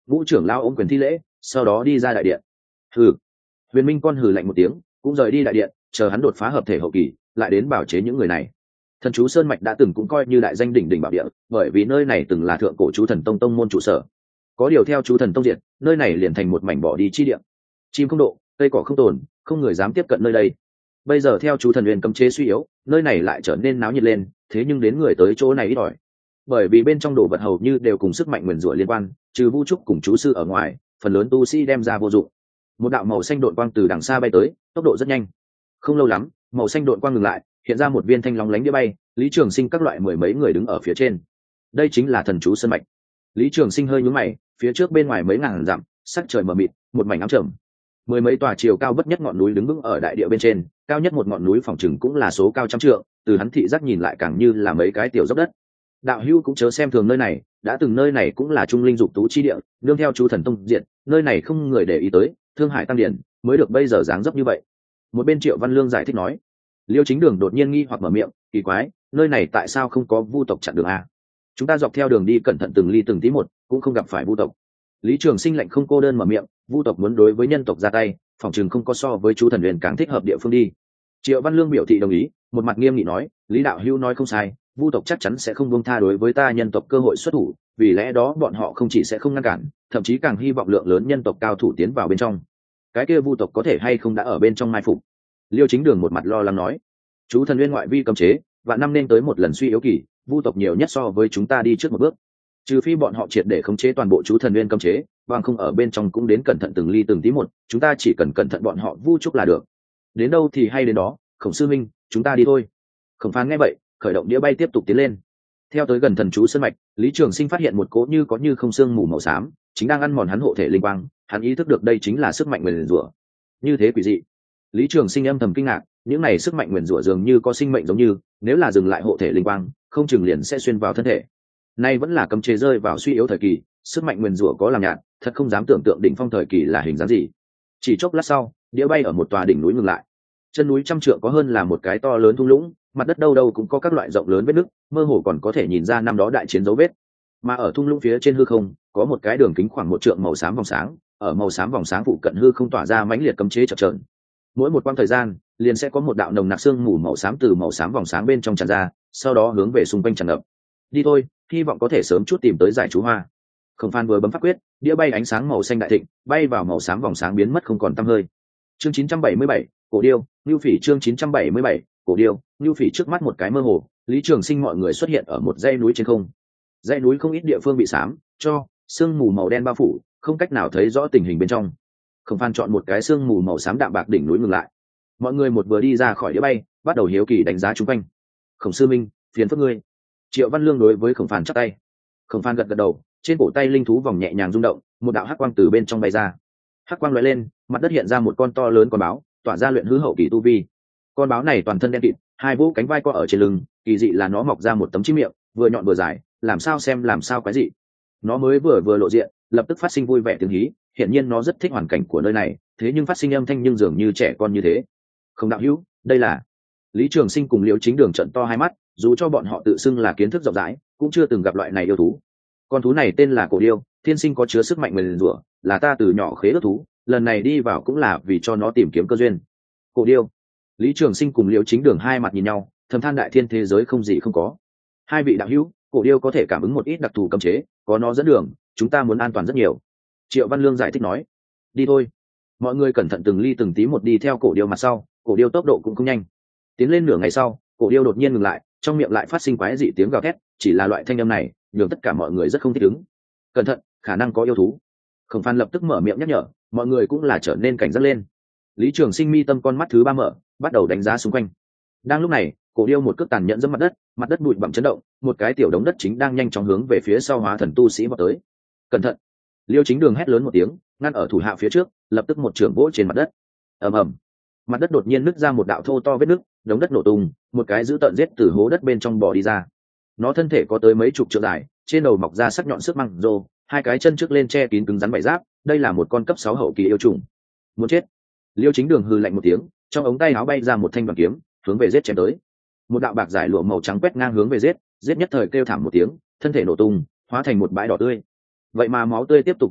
Ngũ trưởng lao ôm quyền thi lễ, sau đó đi ra đại điện. Hừ. Huyền Minh con hừ lạnh một tiếng, cũng rời đi đại điện, chờ hắn đột phá hợp thể hậu kỳ, lại đến bảo chế những người này. Thần chú Sơn Mạch đã từng cũng coi như đại danh đỉnh đỉnh bảo địa, bởi vì nơi này từng là thượng cổ chú thần tông tông môn trụ sở. Có điều theo chú thần tông diệt, nơi này liền thành một mảnh bỏ đi chi địa. Chim không độ, cây cỏ không tồn, không người dám tiếp cận nơi đây. Bây giờ theo chú thần huyền cấm chế suy yếu, nơi này lại trở nên náo nhiệt lên, thế nhưng đến người tới chỗ này ít ỏi. Bởi vì bên trong đồ vật hầu như đều cùng sức mạnh nguyền rủa liên quan, trừ Vu Trúc cùng chú sư ở ngoài, phần lớn tu sĩ đem ra vô dụng. Một đạo màu xanh độn quang từ đằng xa bay tới, tốc độ rất nhanh. Không lâu lắm, màu xanh độn quang ngừng lại, hiện ra một viên thanh long lánh đĩa bay, Lý Trường Sinh các loại mười mấy người đứng ở phía trên. Đây chính là thần chú Sơn Mạch. Lý Trường Sinh hơi nhướng mày, phía trước bên ngoài mấy ngàn dặm, sắc trời mờ mịt, một mảnh ám trầm. Mười mấy tòa chiều cao bất nhất ngọn núi đứng vững ở đại địa bên trên, cao nhất một ngọn núi phòng chừng cũng là số cao trăm trượng, từ hắn thị giác nhìn lại càng như là mấy cái tiểu dốc đất. Đạo hữu cũng chớ xem thường nơi này, đã từng nơi này cũng là trung linh dục tú chi địa, nương theo chú thần tông diện, nơi này không người để ý tới, Thương Hải tăng điển mới được bây giờ dáng dấp như vậy. Một bên Triệu Văn Lương giải thích nói. Liêu Chính Đường đột nhiên nghi hoặc mở miệng, kỳ quái, nơi này tại sao không có vu tộc chặn đường a? Chúng ta dọc theo đường đi cẩn thận từng ly từng tí một, cũng không gặp phải vu tộc. Lý Trường Sinh lạnh không cô đơn mở miệng, vu tộc muốn đối với nhân tộc ra tay, phòng chừng không có so với chú thần huyền càng thích hợp địa phương đi. Triệu Văn Lương biểu thị đồng ý, một mặt nghiêm nghị nói, Lý đạo hữu nói không sai, vu tộc chắc chắn sẽ không buông tha đối với ta nhân tộc cơ hội xuất thủ, vì lẽ đó bọn họ không chỉ sẽ không ngăn cản, thậm chí càng hy vọng lượng lớn nhân tộc cao thủ tiến vào bên trong. Cái kia vu tộc có thể hay không đã ở bên trong mai phục? Liêu Chính Đường một mặt lo lắng nói, chú thần nguyên ngoại vi cấm chế, và năm nên tới một lần suy yếu kỳ, vu tộc nhiều nhất so với chúng ta đi trước một bước. Trừ phi bọn họ triệt để khống chế toàn bộ chú thần nguyên cấm chế, bằng không ở bên trong cũng đến cẩn thận từng ly từng tí một, chúng ta chỉ cần cẩn thận bọn họ vu trúc là được. Đến đâu thì hay đến đó, Khổng sư minh, chúng ta đi thôi. Khổng Phán nghe vậy, khởi động đĩa bay tiếp tục tiến lên. Theo tới gần thần chú Sơn Mạch, Lý Trường Sinh phát hiện một cỗ như có như không xương mù màu xám, chính đang ăn mòn hắn hộ thể linh quang, hắn ý thức được đây chính là sức mạnh nguyền rủa. Như thế quỷ dị. Lý Trường Sinh âm thầm kinh ngạc, những này sức mạnh nguyền rủa dường như có sinh mệnh giống như, nếu là dừng lại hộ thể linh quang, không chừng liền sẽ xuyên vào thân thể. Nay vẫn là cấm chế rơi vào suy yếu thời kỳ, sức mạnh nguyền rủa có làm nhạt, thật không dám tưởng tượng đỉnh phong thời kỳ là hình dáng gì. Chỉ chốc lát sau, đĩa bay ở một tòa đỉnh núi ngừng lại. Chân núi trăm trượng có hơn là một cái to lớn thung lũng, mặt đất đâu đâu cũng có các loại rộng lớn vết nứt, mơ hồ còn có thể nhìn ra năm đó đại chiến dấu vết. Mà ở thung lũng phía trên hư không, có một cái đường kính khoảng một trượng màu xám vòng sáng, ở màu xám vòng sáng phụ cận hư không tỏa ra mãnh liệt cấm chế chập chờn. Mỗi một quãng thời gian, liền sẽ có một đạo nồng nặc sương mù màu xám từ màu xám vòng sáng bên trong tràn ra, sau đó hướng về xung quanh tràn ngập. Đi thôi, hy vọng có thể sớm chút tìm tới giải chú hoa. Khổng Phan vừa bấm pháp quyết, đĩa bay ánh sáng màu xanh đại thịnh, bay vào màu xám vòng sáng biến mất không còn tăm hơi. Chương chín trăm bảy mươi bảy, cổ điêu, Nưu Phỉ chương chín trăm bảy mươi bảy, cổ điêu, Nưu Phỉ trước mắt một cái mơ hồ, Lý Trường Sinh mọi người xuất hiện ở một dãy núi trên không. Dãy núi không ít địa phương bị xám, cho sương mù màu đen bao phủ, không cách nào thấy rõ tình hình bên trong. Khổng Phan chọn một cái sương mù màu xám đạm bạc đỉnh núi ngừng lại. Mọi người một vừa đi ra khỏi đĩa bay, bắt đầu hiếu kỳ đánh giá chúng quanh. Khổng sư minh, phiền phức ngươi. Triệu Văn Lương đối với Khổng Phan chắp tay. Khổng Phan gật gật đầu, trên cổ tay linh thú vòng nhẹ nhàng rung động, một đạo hắc quang từ bên trong bay ra. Hắc quang lóe lên, mặt đất hiện ra một con to lớn con báo, tỏa ra luyện hư hậu kỳ tu vi. Con báo này toàn thân đen kịt, hai vũ cánh vai co ở trên lưng, kỳ dị là nó mọc ra một tấm chiếc miệng, vừa nhọn vừa dài, làm sao xem làm sao quái dị. Nó mới vừa vừa lộ diện, lập tức phát sinh vui vẻ tiếng hí, hiển nhiên nó rất thích hoàn cảnh của nơi này, thế nhưng phát sinh âm thanh nhưng dường như trẻ con như thế. Không đạo hữu, đây là Lý Trường Sinh cùng Liễu Chính Đường trợn to hai mắt, dù cho bọn họ tự xưng là kiến thức rộng rãi, cũng chưa từng gặp loại này yêu thú. Con thú này tên là cổ điêu, thiên sinh có chứa sức mạnh nguyền rủa, là ta từ nhỏ khế ước thú, lần này đi vào cũng là vì cho nó tìm kiếm cơ duyên. Cổ điêu. Lý Trường Sinh cùng Liễu Chính Đường hai mặt nhìn nhau, thầm than đại thiên thế giới không gì không có. Hai vị đạo hữu, cổ điêu có thể cảm ứng một ít đặc thù cấm chế, có nó dẫn đường, chúng ta muốn an toàn rất nhiều. Triệu Văn Lương giải thích nói. Đi thôi. Mọi người cẩn thận từng ly từng tí một đi theo cổ điêu mặt sau, cổ điêu tốc độ cũng không nhanh. Tiến lên nửa ngày sau, cổ điêu đột nhiên ngừng lại, trong miệng lại phát sinh quái dị tiếng gào thét, chỉ là loại thanh âm này, nhường tất cả mọi người rất không thích ứng. Cẩn thận, khả năng có yêu thú. Khổng Phan lập tức mở miệng nhắc nhở, mọi người cũng là trở nên cảnh giác lên. Lý Trường Sinh mi tâm con mắt thứ ba mở, bắt đầu đánh giá xung quanh. Đang lúc này, cổ điêu một cước tàn nhẫn giẫm mặt đất, mặt đất bụi bặm chấn động, một cái tiểu đống đất chính đang nhanh chóng hướng về phía sau hóa thần tu sĩ vọt tới. Cẩn thận! Liêu Chính Đường hét lớn một tiếng, ngăn ở thủ hạ phía trước, lập tức một trường vỗ trên mặt đất. Ầm ầm! Mặt đất đột nhiên nứt ra một đạo thô to vết nứt, đống đất nổ tung, một cái dữ tợn giết từ hố đất bên trong bò đi ra. Nó thân thể có tới mấy chục trượng dài, trên đầu mọc ra sắc nhọn sức măng rô, hai cái chân trước lên che kín cứng rắn vảy giáp, đây là một con cấp sáu hậu kỳ yêu trùng. Muốn chết! Liêu Chính Đường hừ lạnh một tiếng, trong ống tay áo bay ra một thanh đoàn kiếm, hướng về giết chém tới. Một đạo bạc giải lụa màu trắng quét ngang hướng về giết, giết nhất thời kêu thảm một tiếng, thân thể nổ tung, hóa thành một bãi đỏ tươi. Vậy mà máu tươi tiếp tục lúc đích,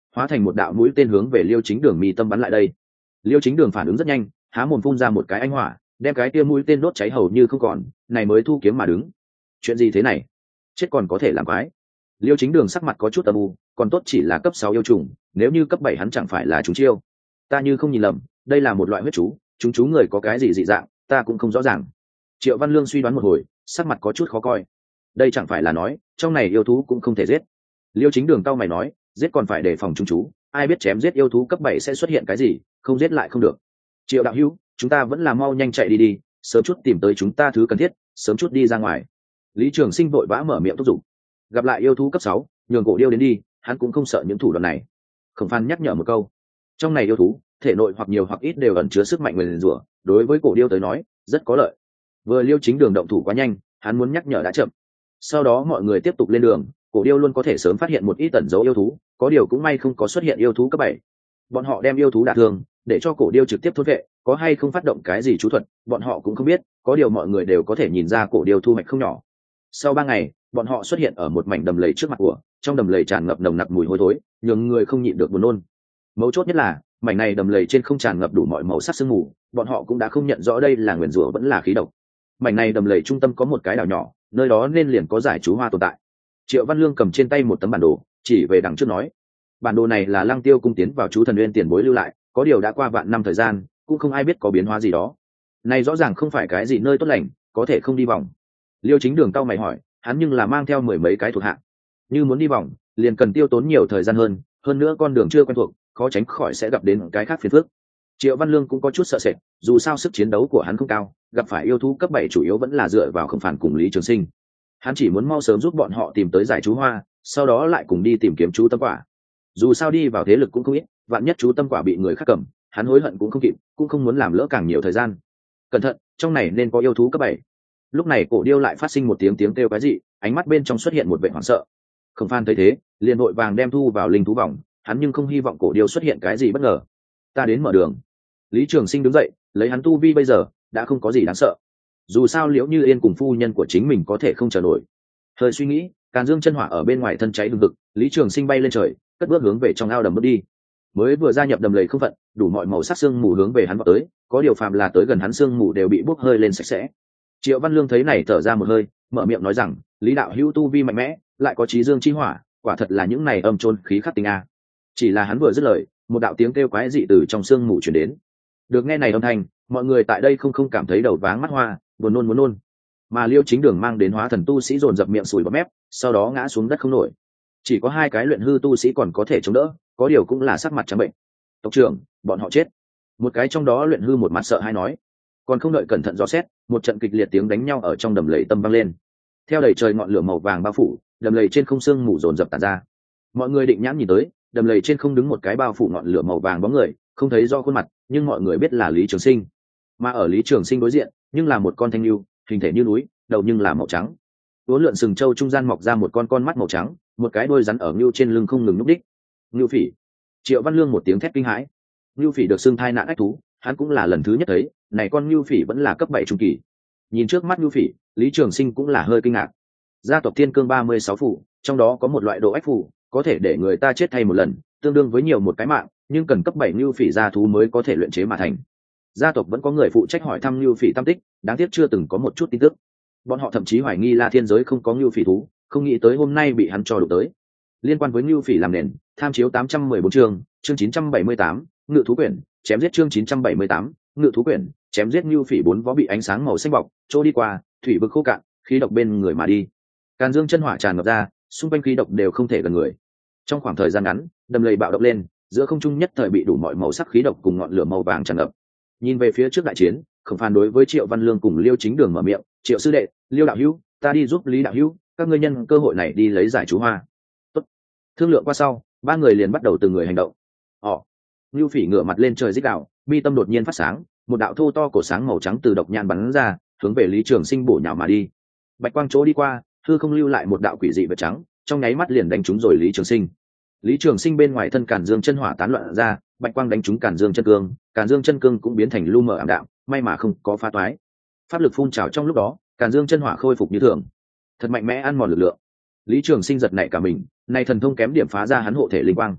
hóa thành một đạo mũi tên hướng về Liêu Chính Đường mi tâm bắn lại đây. Liêu Chính Đường phản ứng rất nhanh, há mồm phun ra một cái ánh hỏa, đem cái tia mũi tên đốt cháy hầu như không còn, này mới thu kiếm mà đứng. Chuyện gì thế này? Chết còn có thể làm quái. Liêu Chính Đường sắc mặt có chút âm u, còn tốt chỉ là cấp sáu yêu trùng, nếu như cấp bảy hắn chẳng phải là chúng chiêu. Ta như không nhìn lầm, đây là một loại huyết chú, chúng chú người có cái gì dị dạng, ta cũng không rõ ràng. Triệu Văn Lương suy đoán một hồi, sắc mặt có chút khó coi. Đây chẳng phải là nói, trong này yêu thú cũng không thể giết. Liêu Chính Đường cau mày nói, giết còn phải đề phòng chúng chú, ai biết chém giết yêu thú cấp bảy sẽ xuất hiện cái gì, không giết lại không được. Triệu đạo hữu, chúng ta vẫn là mau nhanh chạy đi đi, sớm chút tìm tới chúng ta thứ cần thiết, sớm chút đi ra ngoài. Lý Trường Sinh vội vã mở miệng thúc giục. Gặp lại yêu thú cấp sáu, nhường Cổ Điêu đến đi, hắn cũng không sợ những thủ đoạn này. Khổng Phan nhắc nhở một câu, trong này yêu thú, thể nội hoặc nhiều hoặc ít đều ẩn chứa sức mạnh nguyền rủa, đối với Cổ Điêu tới nói, rất có lợi. Vừa Liêu Chính Đường động thủ quá nhanh, hắn muốn nhắc nhở đã chậm. Sau đó mọi người tiếp tục lên đường, Cổ Điêu luôn có thể sớm phát hiện một ít tẩn dấu yêu thú, có điều cũng may không có xuất hiện yêu thú cấp bảy. Bọn họ đem yêu thú đả thương, để cho Cổ Điêu trực tiếp thôn vệ, có hay không phát động cái gì chú thuật, bọn họ cũng không biết, có điều mọi người đều có thể nhìn ra Cổ Điêu thu hoạch không nhỏ. Sau ba ngày, bọn họ xuất hiện ở một mảnh đầm lầy trước mặt của, trong đầm lầy tràn ngập nồng nặc mùi hôi thối, nhường người không nhịn được buồn nôn. Mấu chốt nhất là, mảnh này đầm lầy trên không tràn ngập đủ mọi màu sắc sương mù, bọn họ cũng đã không nhận rõ đây là nguyền rủa vẫn là khí độc. Mảnh này đầm lầy trung tâm có một cái đảo nhỏ, nơi đó nên liền có giải chú hoa tồn tại. Triệu Văn Lương cầm trên tay một tấm bản đồ, chỉ về đằng trước nói, bản đồ này là Lăng Tiêu cung tiến vào chú thần uyên tiền bối lưu lại, có điều đã qua vạn năm thời gian, cũng không ai biết có biến hóa gì đó. Này rõ ràng không phải cái gì nơi tốt lành, có thể không đi vòng. Liêu Chính Đường cau mày hỏi, hắn nhưng là mang theo mười mấy cái thuộc hạ, như muốn đi vòng, liền cần tiêu tốn nhiều thời gian hơn, hơn nữa con đường chưa quen thuộc, khó tránh khỏi sẽ gặp đến cái khác phiền phức. Triệu Văn Lương cũng có chút sợ sệt, dù sao sức chiến đấu của hắn không cao, gặp phải yêu thú cấp bảy chủ yếu vẫn là dựa vào Khổng Phản cùng Lý Trường Sinh. Hắn chỉ muốn mau sớm giúp bọn họ tìm tới giải chú hoa, sau đó lại cùng đi tìm kiếm chú tâm quả. Dù sao đi vào thế lực cũng không ít, vạn nhất chú tâm quả bị người khác cầm, hắn hối hận cũng không kịp, cũng không muốn làm lỡ càng nhiều thời gian. Cẩn thận, trong này nên có yêu thú cấp bảy. Lúc này Cổ Điêu lại phát sinh một tiếng tiếng kêu cái gì, ánh mắt bên trong xuất hiện một vẻ hoảng sợ. Khổng Phan thấy thế, liền vội vàng đem thu vào linh thú vòng, hắn nhưng không hy vọng Cổ Điêu xuất hiện cái gì bất ngờ. Ta đến mở đường. Lý Trường Sinh đứng dậy, lấy hắn tu vi bây giờ, đã không có gì đáng sợ. Dù sao Liễu Như Yên cùng phu nhân của chính mình có thể không chờ nổi. Hơi suy nghĩ, Càn Dương chân hỏa ở bên ngoài thân cháy hừng hực, Lý Trường Sinh bay lên trời, cất bước hướng về trong ao đầm bước đi. Mới vừa gia nhập đầm lầy không phận, đủ mọi màu sắc xương mù hướng về hắn vọt tới, có điều phàm là tới gần hắn xương mù đều bị bốc hơi lên sạch sẽ. Triệu Văn Lương thấy này thở ra một hơi, mở miệng nói rằng, Lý đạo hữu tu vi mạnh mẽ, lại có chí dương chi hỏa, quả thật là những này âm trôn khí khắc tinh a. Chỉ là hắn vừa dứt lời, một đạo tiếng kêu quái dị từ trong xương mù truyền đến. Được nghe này âm thanh, mọi người tại đây không không cảm thấy đầu váng mắt hoa, buồn nôn muốn nôn. Mà Liêu Chính Đường mang đến hóa thần tu sĩ dồn dập miệng sùi bọt mép, sau đó ngã xuống đất không nổi. Chỉ có hai cái luyện hư tu sĩ còn có thể chống đỡ, có điều cũng là sắc mặt trắng bệnh. Tộc trưởng, bọn họ chết. Một cái trong đó luyện hư một mặt sợ hãi nói. Còn không đợi cẩn thận dò xét, một trận kịch liệt tiếng đánh nhau ở trong đầm lầy tâm vang lên. Theo đầy trời ngọn lửa màu vàng bao phủ, đầm lầy trên không sương mù dồn dập tản ra. Mọi người định nhãn nhìn tới, đầm lầy trên không đứng một cái bao phủ ngọn lửa màu vàng bóng người, không thấy do khuôn mặt, nhưng mọi người biết là Lý Trường Sinh. Mà ở Lý Trường Sinh đối diện, nhưng là một con thanh lưu, hình thể như núi, đầu nhưng là màu trắng. Uốn lượn sừng châu trung gian mọc ra một con con mắt màu trắng, một cái đuôi rắn ở ngưu trên lưng không ngừng nhúc đích. Ngưu phỉ. Triệu Văn Lương một tiếng thét kinh hãi. Ngưu phỉ được xưng thai nạn ách thú, hắn cũng là lần thứ nhất thấy, này con ngưu phỉ vẫn là cấp bảy trung kỳ. Nhìn trước mắt ngưu phỉ, Lý Trường Sinh cũng là hơi kinh ngạc. Gia tộc Thiên Cương ba mươi sáu phủ, trong đó có một loại độ ách phủ, có thể để người ta chết thay một lần, tương đương với nhiều một cái mạng, nhưng cần cấp bảy ngưu phỉ gia thú mới có thể luyện chế mà thành. Gia tộc vẫn có người phụ trách hỏi thăm ngưu phỉ tam tích, đáng tiếc chưa từng có một chút tin tức. Bọn họ thậm chí hoài nghi La Thiên giới không có ngưu phỉ thú, không nghĩ tới hôm nay bị hắn cho đụng tới. Liên quan với ngưu phỉ làm nền, tham chiếu tám trăm mười bốn chương, chương chín trăm bảy mươi tám, ngự thú quyển, chém giết chương chín trăm bảy mươi tám, ngự thú quyển, chém giết ngưu phỉ bốn vó bị ánh sáng màu xanh bọc, trôi đi qua, thủy vực khô cạn, khí độc bên người mà đi. Càn Dương chân hỏa tràn ngập ra, xung quanh khí độc đều không thể gần người. Trong khoảng thời gian ngắn, đầm lầy bạo động lên, giữa không trung nhất thời bị đủ mọi màu sắc khí độc cùng ngọn lửa màu vàng tràn ngập. Nhìn về phía trước đại chiến, Khổng Phan đối với Triệu Văn Lương cùng Liêu Chính Đường mở miệng, "Triệu sư đệ, Liêu đạo hữu, ta đi giúp Lý đạo hữu, các ngươi nhân cơ hội này đi lấy giải chú hoa." Tốt. Thương lượng qua sau, ba người liền bắt đầu từng người hành động. Họ, Nưu Phỉ ngửa mặt lên trời rít gào, mi tâm đột nhiên phát sáng, một đạo thô to cổ sáng màu trắng từ độc nhãn bắn ra, hướng về Lý Trường Sinh bổ nhào mà đi. Bạch quang chỗ đi qua, hư không lưu lại một đạo quỷ dị vật trắng, trong nháy mắt liền đánh trúng rồi Lý Trường Sinh. Lý Trường Sinh bên ngoài thân Càn Dương chân hỏa tán loạn ra, bạch quang đánh trúng Càn Dương chân cương, Càn Dương chân cương cũng biến thành lu mờ ảm đạm, may mà không có phá toái. Pháp lực phun trào trong lúc đó, Càn Dương chân hỏa khôi phục như thường. Thật mạnh mẽ ăn mòn lực lượng. Lý Trường Sinh giật nảy cả mình, này thần thông kém điểm phá ra hắn hộ thể linh quang.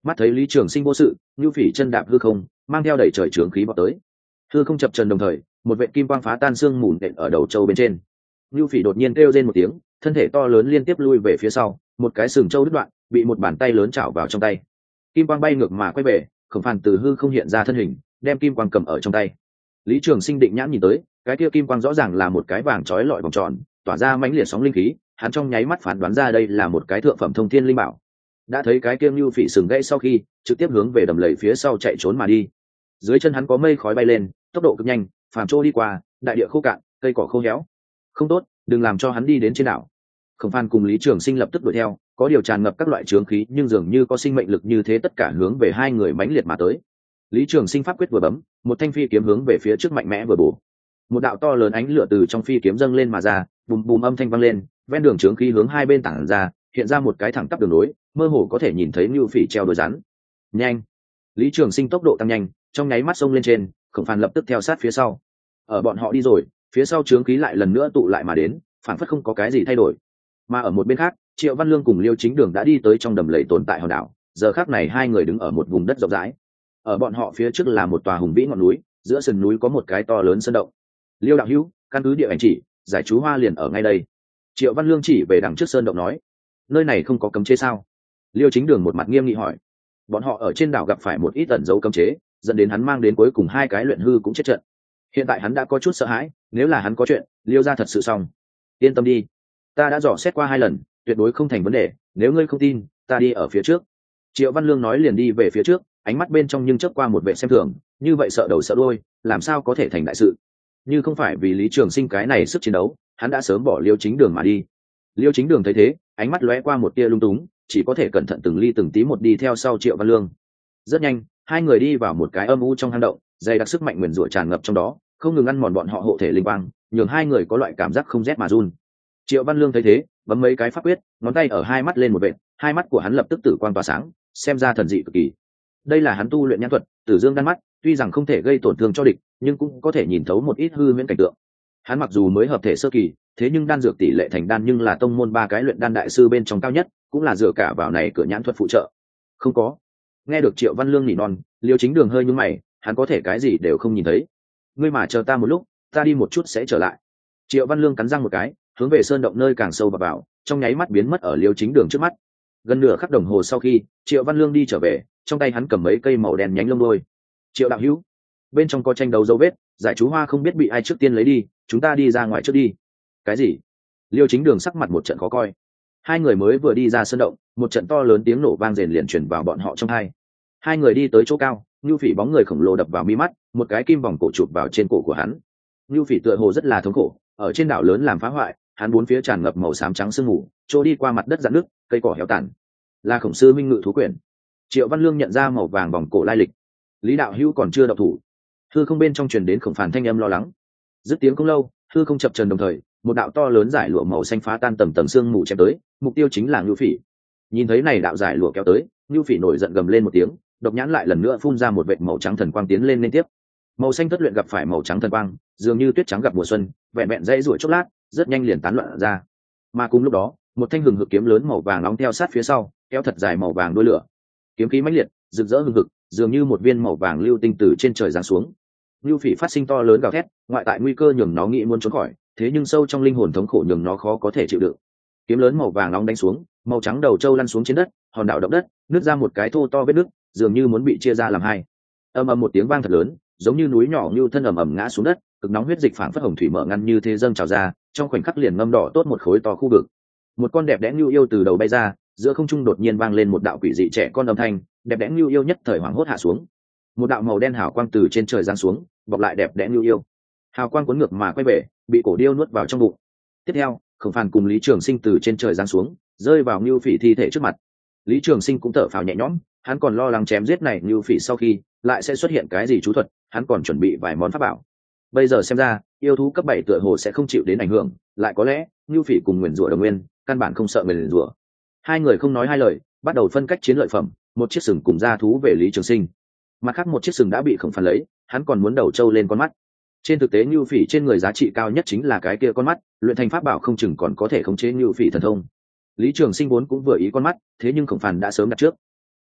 Mắt thấy Lý Trường Sinh vô sự, Nưu Phỉ chân đạp hư không, mang theo đẩy trời trướng khí vọt tới. Hư không chập chờn đồng thời, một vệt kim quang phá tan xương mù nện ở đầu châu bên trên. Nưu Phỉ đột nhiên kêu lên một tiếng, thân thể to lớn liên tiếp lui về phía sau, một cái sừng châu đứt đoạn, bị một bàn tay lớn chảo vào trong tay. Kim quang bay ngược mà quay về, Khổng Phàn từ hư không hiện ra thân hình, đem kim quang cầm ở trong tay. Lý Trường Sinh định nhãn nhìn tới, cái kia kim quang rõ ràng là một cái vàng chói lọi vòng tròn, tỏa ra mãnh liệt sóng linh khí, hắn trong nháy mắt phán đoán ra đây là một cái thượng phẩm thông thiên linh bảo. Đã thấy cái kia Nưu Phỉ sừng gãy sau khi, trực tiếp hướng về đầm lầy phía sau chạy trốn mà đi. Dưới chân hắn có mây khói bay lên, tốc độ cực nhanh, phàm trôi đi qua, đại địa khô cạn, cây cỏ khô héo. Không tốt, đừng làm cho hắn đi đến trên đảo. Khổng Phan cùng Lý Trường Sinh lập tức đuổi theo, có điều tràn ngập các loại chướng khí, nhưng dường như có sinh mệnh lực như thế, tất cả hướng về hai người mãnh liệt mà tới. Lý Trường Sinh pháp quyết vừa bấm, một thanh phi kiếm hướng về phía trước mạnh mẽ vừa bổ. Một đạo to lớn ánh lửa từ trong phi kiếm dâng lên mà ra, bùm bùm âm thanh vang lên, ven đường chướng khí hướng hai bên tản ra, hiện ra một cái thẳng tắp đường nối, mơ hồ có thể nhìn thấy Nưu Phỉ treo đuôi rắn. Nhanh! Lý Trường Sinh tốc độ tăng nhanh, trong nháy mắt xông lên trên, Khổng Phan lập tức theo sát phía sau. Ở bọn họ đi rồi, phía sau chướng khí lại lần nữa tụ lại mà đến, phản phất không có cái gì thay đổi. Mà ở một bên khác, Triệu Văn Lương cùng Liêu Chính Đường đã đi tới trong đầm lầy tồn tại hòn đảo. Giờ khắc này hai người đứng ở một vùng đất rộng rãi. Ở bọn họ phía trước là một tòa hùng vĩ ngọn núi, giữa sườn núi có một cái to lớn sơn động. Liêu đạo hữu, căn cứ địa ảnh chỉ, giải chú hoa liền ở ngay đây. Triệu Văn Lương chỉ về đằng trước sơn động nói, nơi này không có cấm chế sao? Liêu Chính Đường một mặt nghiêm nghị hỏi. Bọn họ ở trên đảo gặp phải một ít tẩn dấu cấm chế, dẫn đến hắn mang đến cuối cùng hai cái luyện hư cũng chết trận. Hiện tại hắn đã có chút sợ hãi, nếu là hắn có chuyện, Liêu ra thật sự xong. Yên tâm đi, ta đã dò xét qua hai lần, tuyệt đối không thành vấn đề, nếu ngươi không tin, ta đi ở phía trước. Triệu Văn Lương nói liền đi về phía trước, ánh mắt bên trong nhưng chớp qua một vẻ xem thường, như vậy sợ đầu sợ đuôi, làm sao có thể thành đại sự? Như không phải vì Lý Trường Sinh cái này sức chiến đấu, hắn đã sớm bỏ Liêu Chính Đường mà đi. Liêu Chính Đường thấy thế, ánh mắt lóe qua một tia lung túng, chỉ có thể cẩn thận từng ly từng tí một đi theo sau Triệu Văn Lương. Rất nhanh, hai người đi vào một cái âm u trong hang động, dày đặc sức mạnh nguyền rủa tràn ngập trong đó, không ngừng ăn mòn bọn họ hộ thể linh quang, nhường hai người có loại cảm giác không rét mà run. Triệu Văn Lương thấy thế, bấm mấy cái pháp quyết, ngón tay ở hai mắt lên một vệt, hai mắt của hắn lập tức tử quang tỏa sáng, xem ra thần dị cực kỳ. Đây là hắn tu luyện nhãn thuật, Tử Dương đan mắt, tuy rằng không thể gây tổn thương cho địch, nhưng cũng có thể nhìn thấu một ít hư huyễn cảnh tượng. Hắn mặc dù mới hợp thể sơ kỳ, thế nhưng đan dược tỷ lệ thành đan nhưng là tông môn ba cái luyện đan đại sư bên trong cao nhất, cũng là dựa cả vào này cửa nhãn thuật phụ trợ. Không có. Nghe được Triệu Văn Lương nỉ non, Liêu Chính Đường hơi nhướng mày, hắn có thể cái gì đều không nhìn thấy. Ngươi mà chờ ta một lúc, ta đi một chút sẽ trở lại. Triệu Văn Lương cắn răng một cái, hướng về sơn động nơi càng sâu vào vào, trong nháy mắt biến mất ở Liêu Chính Đường trước mắt. Gần nửa khắc đồng hồ sau khi, Triệu Văn Lương đi trở về, trong tay hắn cầm mấy cây màu đen nhánh lông đuôi. Triệu đạo hữu, bên trong có tranh đấu dấu vết, giải chú hoa không biết bị ai trước tiên lấy đi, chúng ta đi ra ngoài trước đi. Cái gì? Liêu Chính Đường sắc mặt một trận khó coi. Hai người mới vừa đi ra sơn động, một trận to lớn tiếng nổ vang rền liền truyền vào bọn họ trong hai. Hai người đi tới chỗ cao, Nưu Phỉ bóng người khổng lồ đập vào mi mắt, một cái kim vòng cổ chụp vào trên cổ của hắn. Nưu Phỉ tựa hồ rất là thống khổ, ở trên đảo lớn làm phá hoại, hắn bốn phía tràn ngập màu xám trắng sương mù, chỗ đi qua mặt đất rạn nứt, cây cỏ héo tàn. Là Khổng sư minh ngự thú quyển. Triệu Văn Lương nhận ra màu vàng vòng cổ lai lịch. Lý đạo hữu còn chưa động thủ. Hư không bên trong truyền đến Khổng Phàn thanh âm lo lắng. Dứt tiếng không lâu, hư không chập chờn đồng thời, một đạo to lớn giải lụa màu xanh phá tan tầng tầng sương mù chém tới, mục tiêu chính là Nưu Phỉ. Nhìn thấy này đạo giải lụa kéo tới, Nưu Phỉ nổi giận gầm lên một tiếng, độc nhãn lại lần nữa phun ra một vệt màu trắng thần quang tiến lên liên tiếp. Màu xanh thất luyện gặp phải màu trắng thần quang, dường như tuyết trắng gặp mùa xuân, vẹn vẹn dãy rủa chốc lát, rất nhanh liền tán loạn ra. Mà cùng lúc đó, một thanh hừng hực kiếm lớn màu vàng nóng theo sát phía sau, kéo thật dài màu vàng đuôi lửa. Kiếm khí mãnh liệt, rực rỡ hừng hực, dường như một viên màu vàng lưu tinh từ trên trời giáng xuống. Nưu Phỉ phát sinh to lớn gào thét, ngoại tại nguy cơ nhường nó nghĩ muốn trốn khỏi, thế nhưng sâu trong linh hồn thống khổ nhường nó khó có thể chịu đựng. Kiếm lớn màu vàng nóng đánh xuống, màu trắng đầu trâu lăn xuống trên đất, hòn đảo động đất, nứt ra một cái thô to vết nứt, dường như muốn bị chia ra làm hai. Ầm ầm một tiếng vang thật lớn, giống như núi nhỏ như thân ầm ầm ngã xuống đất, cực nóng huyết dịch phảng phất hồng thủy mở ngăn như thế dâng trào ra, trong khoảnh khắc liền ngâm đỏ tốt một khối to khu vực. Một con đẹp đẽ như yêu từ đầu bay ra, giữa không trung đột nhiên vang lên một đạo quỷ dị trẻ con âm thanh, đẹp đẽ như yêu nhất thời hoảng hốt hạ xuống. Một đạo màu đen hào quang từ trên trời giáng xuống, bọc lại đẹp đẽ như yêu. Hào quang cuốn ngược mà quay về, bị cổ điêu nuốt vào trong bụng. Tiếp theo, Khổng Phàn cùng Lý Trường Sinh từ trên trời giáng xuống, rơi vào Nưu Phỉ thi thể trước mặt. Lý Trường Sinh cũng thở phào nhẹ nhõm, hắn còn lo lắng chém giết này Nưu Phỉ sau khi lại sẽ xuất hiện cái gì chú thuật, hắn còn chuẩn bị vài món pháp bảo. Bây giờ xem ra, yêu thú cấp bảy tựa hồ sẽ không chịu đến ảnh hưởng, lại có lẽ Nưu Phỉ cùng Nguyên Rủa Đồng Nguyên, căn bản không sợ Nguyên Rủa. Hai người không nói hai lời, bắt đầu phân cách chiến lợi phẩm, một chiếc sừng cùng ra thú về Lý Trường Sinh. Mặt khác một chiếc sừng đã bị Khổng Phàn lấy, hắn còn muốn đầu trâu lên con mắt. Trên thực tế Nưu Phỉ trên người giá trị cao nhất chính là cái kia con mắt, luyện thành pháp bảo không chừng còn có thể khống chế Nưu Phỉ thần thông. Lý Trường Sinh vốn cũng vừa ý con mắt, thế nhưng Khổng Phàn đã sớm đặt trước.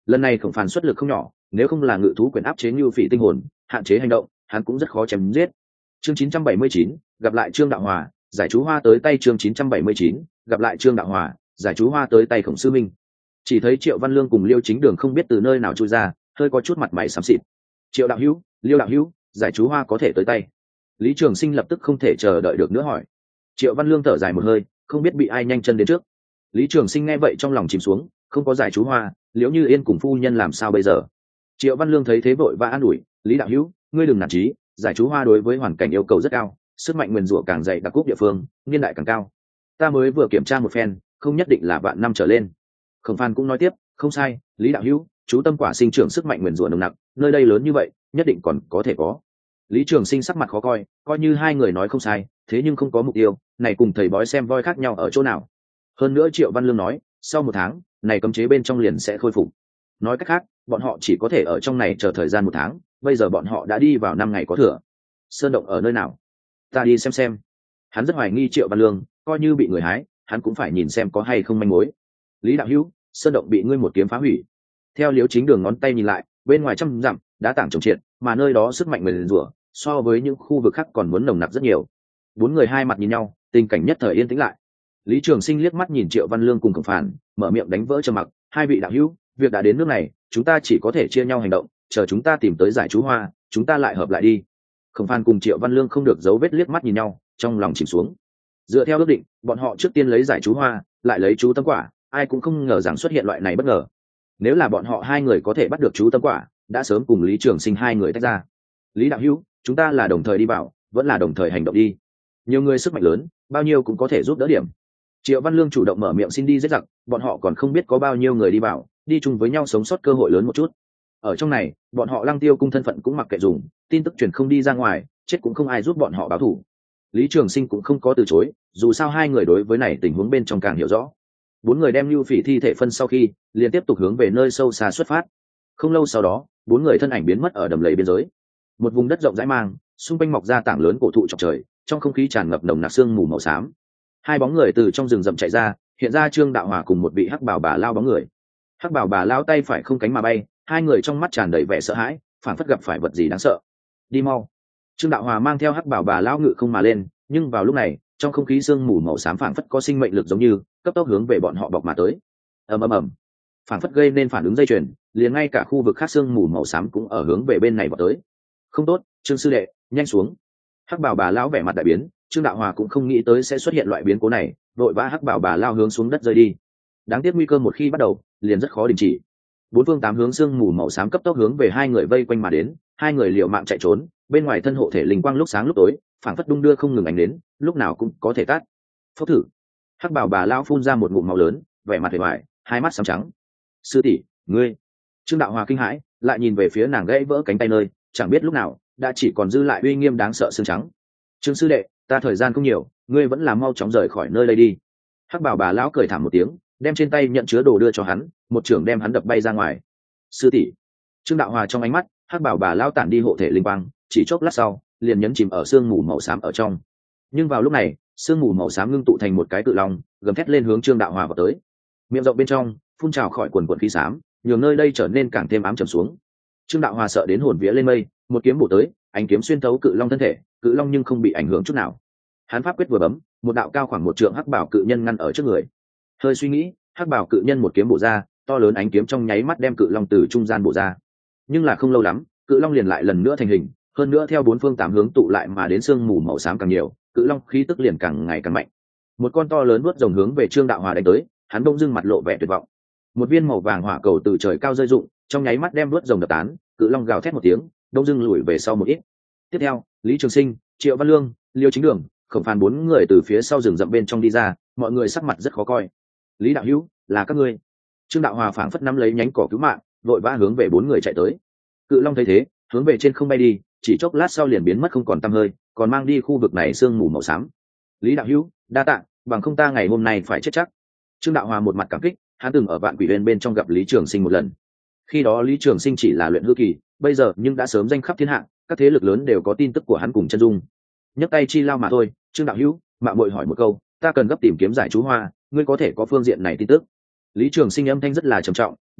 lần này khổng phàn xuất lực không nhỏ, nếu không là ngự thú quyền áp chế Ngưu Phỉ tinh hồn, hạn chế hành động, hắn cũng rất khó chém giết. Chương chín trăm bảy mươi chín, gặp lại Trương Đạo Hòa, giải chú hoa tới tay. Chương chín trăm bảy mươi chín, gặp lại Trương Đạo Hòa, giải chú hoa tới tay Khổng Sư Minh. Chỉ thấy Triệu Văn Lương cùng Liêu Chính Đường không biết từ nơi nào chui ra, hơi có chút mặt mày xám xịt. Triệu đạo hữu, Liêu đạo hữu, giải chú hoa có thể tới tay. Lý Trường Sinh lập tức không thể chờ đợi được nữa hỏi. Triệu Văn Lương thở dài một hơi, không biết bị ai nhanh chân đến trước. Lý Trường Sinh nghe vậy trong lòng chìm xuống, không có giải chú hoa, Liễu Như Yên cùng phu nhân làm sao bây giờ? Triệu Văn Lương thấy thế vội và an ủi, Lý đạo hữu, ngươi đừng nản chí, giải chú hoa đối với hoàn cảnh yêu cầu rất cao, sức mạnh nguyên rủa càng dày đặc cúp địa phương, niên đại càng cao. Ta mới vừa kiểm tra một phen, không nhất định là vạn năm trở lên. Khổng Phan cũng nói tiếp, không sai, Lý đạo hữu, chú tâm quả sinh trưởng sức mạnh nguyên rủa nồng nặc, nơi đây lớn như vậy, nhất định còn có thể có. Lý Trường Sinh sắc mặt khó coi, coi như hai người nói không sai, thế nhưng không có mục tiêu, này cùng thầy bói xem voi khác nhau ở chỗ nào? Hơn nữa Triệu Văn Lương nói, sau một tháng, này cấm chế bên trong liền sẽ khôi phục. Nói cách khác, bọn họ chỉ có thể ở trong này chờ thời gian một tháng, bây giờ bọn họ đã đi vào năm ngày có thừa. Sơn động ở nơi nào? Ta đi xem xem. Hắn rất hoài nghi Triệu Văn Lương, coi như bị người hái, hắn cũng phải nhìn xem có hay không manh mối. Lý đạo hữu, sơn động bị ngươi một kiếm phá hủy. Theo Liễu Chính Đường ngón tay nhìn lại, bên ngoài trăm dặm, đá tảng trồng triệt, mà nơi đó sức mạnh nguyền rủa so với những khu vực khác còn muốn nồng nặc rất nhiều. Bốn người hai mặt nhìn nhau, tình cảnh nhất thời yên tĩnh lại. Lý Trường Sinh liếc mắt nhìn Triệu Văn Lương cùng Khổng Phản, mở miệng đánh vỡ trầm mặc, hai vị đạo hữu, việc đã đến nước này, chúng ta chỉ có thể chia nhau hành động, chờ chúng ta tìm tới giải chú hoa, chúng ta lại hợp lại đi. Khổng Phản cùng Triệu Văn Lương không được giấu vết liếc mắt nhìn nhau, trong lòng chìm xuống. Dựa theo ước định, bọn họ trước tiên lấy giải chú hoa, lại lấy chú tâm quả, ai cũng không ngờ rằng xuất hiện loại này bất ngờ. Nếu là bọn họ hai người có thể bắt được chú tâm quả, đã sớm cùng Lý Trường Sinh hai người tách ra. Lý đạo hữu, chúng ta là đồng thời đi vào, vẫn là đồng thời hành động đi. Nhiều người sức mạnh lớn, bao nhiêu cũng có thể giúp đỡ điểm. Triệu Văn Lương chủ động mở miệng xin đi giết giặc, bọn họ còn không biết có bao nhiêu người đi vào, đi chung với nhau sống sót cơ hội lớn một chút. Ở trong này, bọn họ Lăng Tiêu cung thân phận cũng mặc kệ dùng, tin tức truyền không đi ra ngoài, chết cũng không ai giúp bọn họ báo thù. Lý Trường Sinh cũng không có từ chối, dù sao hai người đối với này tình huống bên trong càng hiểu rõ. Bốn người đem Lưu Phỉ thi thể phân sau khi, liền tiếp tục hướng về nơi sâu xa xuất phát. Không lâu sau đó, bốn người thân ảnh biến mất ở đầm lầy biên giới. Một vùng đất rộng rãi mang, xung quanh mọc ra tảng lớn cổ thụ chọc trời, trong không khí tràn ngập nồng nặc sương mù màu xám. Hai bóng người từ trong rừng rậm chạy ra, hiện ra Trương Đạo Hòa cùng một vị hắc bảo bà lao bóng người. Hắc bảo bà lao tay phải không cánh mà bay, hai người trong mắt tràn đầy vẻ sợ hãi, phảng phất gặp phải vật gì đáng sợ. Đi mau! Trương Đạo Hòa mang theo hắc bảo bà lao ngự không mà lên, nhưng vào lúc này, trong không khí sương mù màu xám phảng phất có sinh mệnh lực giống như cấp tốc hướng về bọn họ bọc mà tới. ầm ầm ầm, phảng phất gây nên phản ứng dây chuyền, liền ngay cả khu vực khác sương mù màu xám cũng ở hướng về bên này vào tới. Không tốt, Trương sư đệ, nhanh xuống! Hắc bảo bà lão vẻ mặt đại biến, Trương Đạo Hòa cũng không nghĩ tới sẽ xuất hiện loại biến cố này, vội vã hắc bảo bà lao hướng xuống đất rơi đi. Đáng tiếc nguy cơ một khi bắt đầu, liền rất khó đình chỉ. Bốn phương tám hướng sương mù màu xám cấp tốc hướng về hai người vây quanh mà đến, hai người liều mạng chạy trốn, bên ngoài thân hộ thể linh quang lúc sáng lúc tối, phảng phất đung đưa không ngừng ánh đến, lúc nào cũng có thể tắt. Phốc thử. Hắc bảo bà lao phun ra một ngụm máu lớn, vẻ mặt hề hoài, hai mắt sám trắng. Sư tỷ, ngươi! Trương Đạo Hòa kinh hãi, lại nhìn về phía nàng gãy vỡ cánh tay nơi, chẳng biết lúc nào đã chỉ còn dư lại uy nghiêm đáng sợ xương trắng. Trương sư đệ, ta thời gian không nhiều, ngươi vẫn là mau chóng rời khỏi nơi đây đi. Hắc bảo bà lão cười thảm một tiếng, đem trên tay nhận chứa đồ đưa cho hắn, một trưởng đem hắn đập bay ra ngoài. Sư tỷ! Trương Đạo Hòa trong ánh mắt, Hắc bảo bà lão tản đi hộ thể linh quang, chỉ chốc lát sau, liền nhấn chìm ở sương mù màu xám ở trong. Nhưng vào lúc này, sương mù màu xám ngưng tụ thành một cái cự long, gầm thét lên hướng Trương Đạo Hòa vào tới. Miệng rộng bên trong phun trào khỏi quần quần khí xám, nhường nơi đây trở nên càng thêm ám trầm xuống. Trương Đạo Hòa sợ đến hồn vía lên mây, một kiếm bổ tới, ánh kiếm xuyên thấu cự long thân thể, cự long nhưng không bị ảnh hưởng chút nào. Hắn pháp quyết vừa bấm, một đạo cao khoảng một trượng hắc bảo cự nhân ngăn ở trước người. Hơi suy nghĩ, hắc bảo cự nhân một kiếm bổ ra, to lớn ánh kiếm trong nháy mắt đem cự long từ trung gian bổ ra. Nhưng là không lâu lắm, cự long liền lại lần nữa thành hình, hơn nữa theo bốn phương tám hướng tụ lại mà đến sương mù màu xám càng nhiều, cự long khí tức liền càng ngày càng mạnh. Một con to lớn vuốt rồng hướng về Trương Đạo Hòa đánh tới, hắn bỗng dưng mặt lộ vẻ tuyệt vọng. Một viên màu vàng hỏa cầu từ trời cao rơi rụng, trong nháy mắt đem vuốt rồng đập tán, cự long gào thét một tiếng, bỗng dưng lùi về sau một ít. Tiếp theo, Lý Trường Sinh, Triệu Văn Lương, Liêu Chính Đường, Khổng Phàn bốn người từ phía sau rừng rậm bên trong đi ra, mọi người sắc mặt rất khó coi. Lý đạo hữu, là các ngươi? Trương Đạo Hòa phảng phất nắm lấy nhánh cỏ cứu mạng, vội vã hướng về bốn người chạy tới. Cự long thấy thế, hướng về trên không bay đi, chỉ chốc lát sau liền biến mất không còn tăm hơi, còn mang đi khu vực này sương mù màu xám. Lý đạo hữu, đa tạ, bằng không ta ngày hôm nay phải chết chắc. Trương Đạo Hòa một mặt cảm kích, hắn từng ở Vạn Quỷ Uyên bên trong gặp Lý Trường Sinh một lần. Khi đó Lý Trường Sinh chỉ là luyện hư kỳ, bây giờ nhưng đã sớm danh khắp thiên hạ, các thế lực lớn đều có tin tức của hắn cùng chân dung. Nhấc tay chi lao mà thôi. Trương đạo hữu, mạo muội hỏi một câu, ta cần gấp tìm kiếm giải chú hoa, ngươi có thể có phương diện này tin tức? Lý Trường Sinh âm thanh rất là trầm trọng,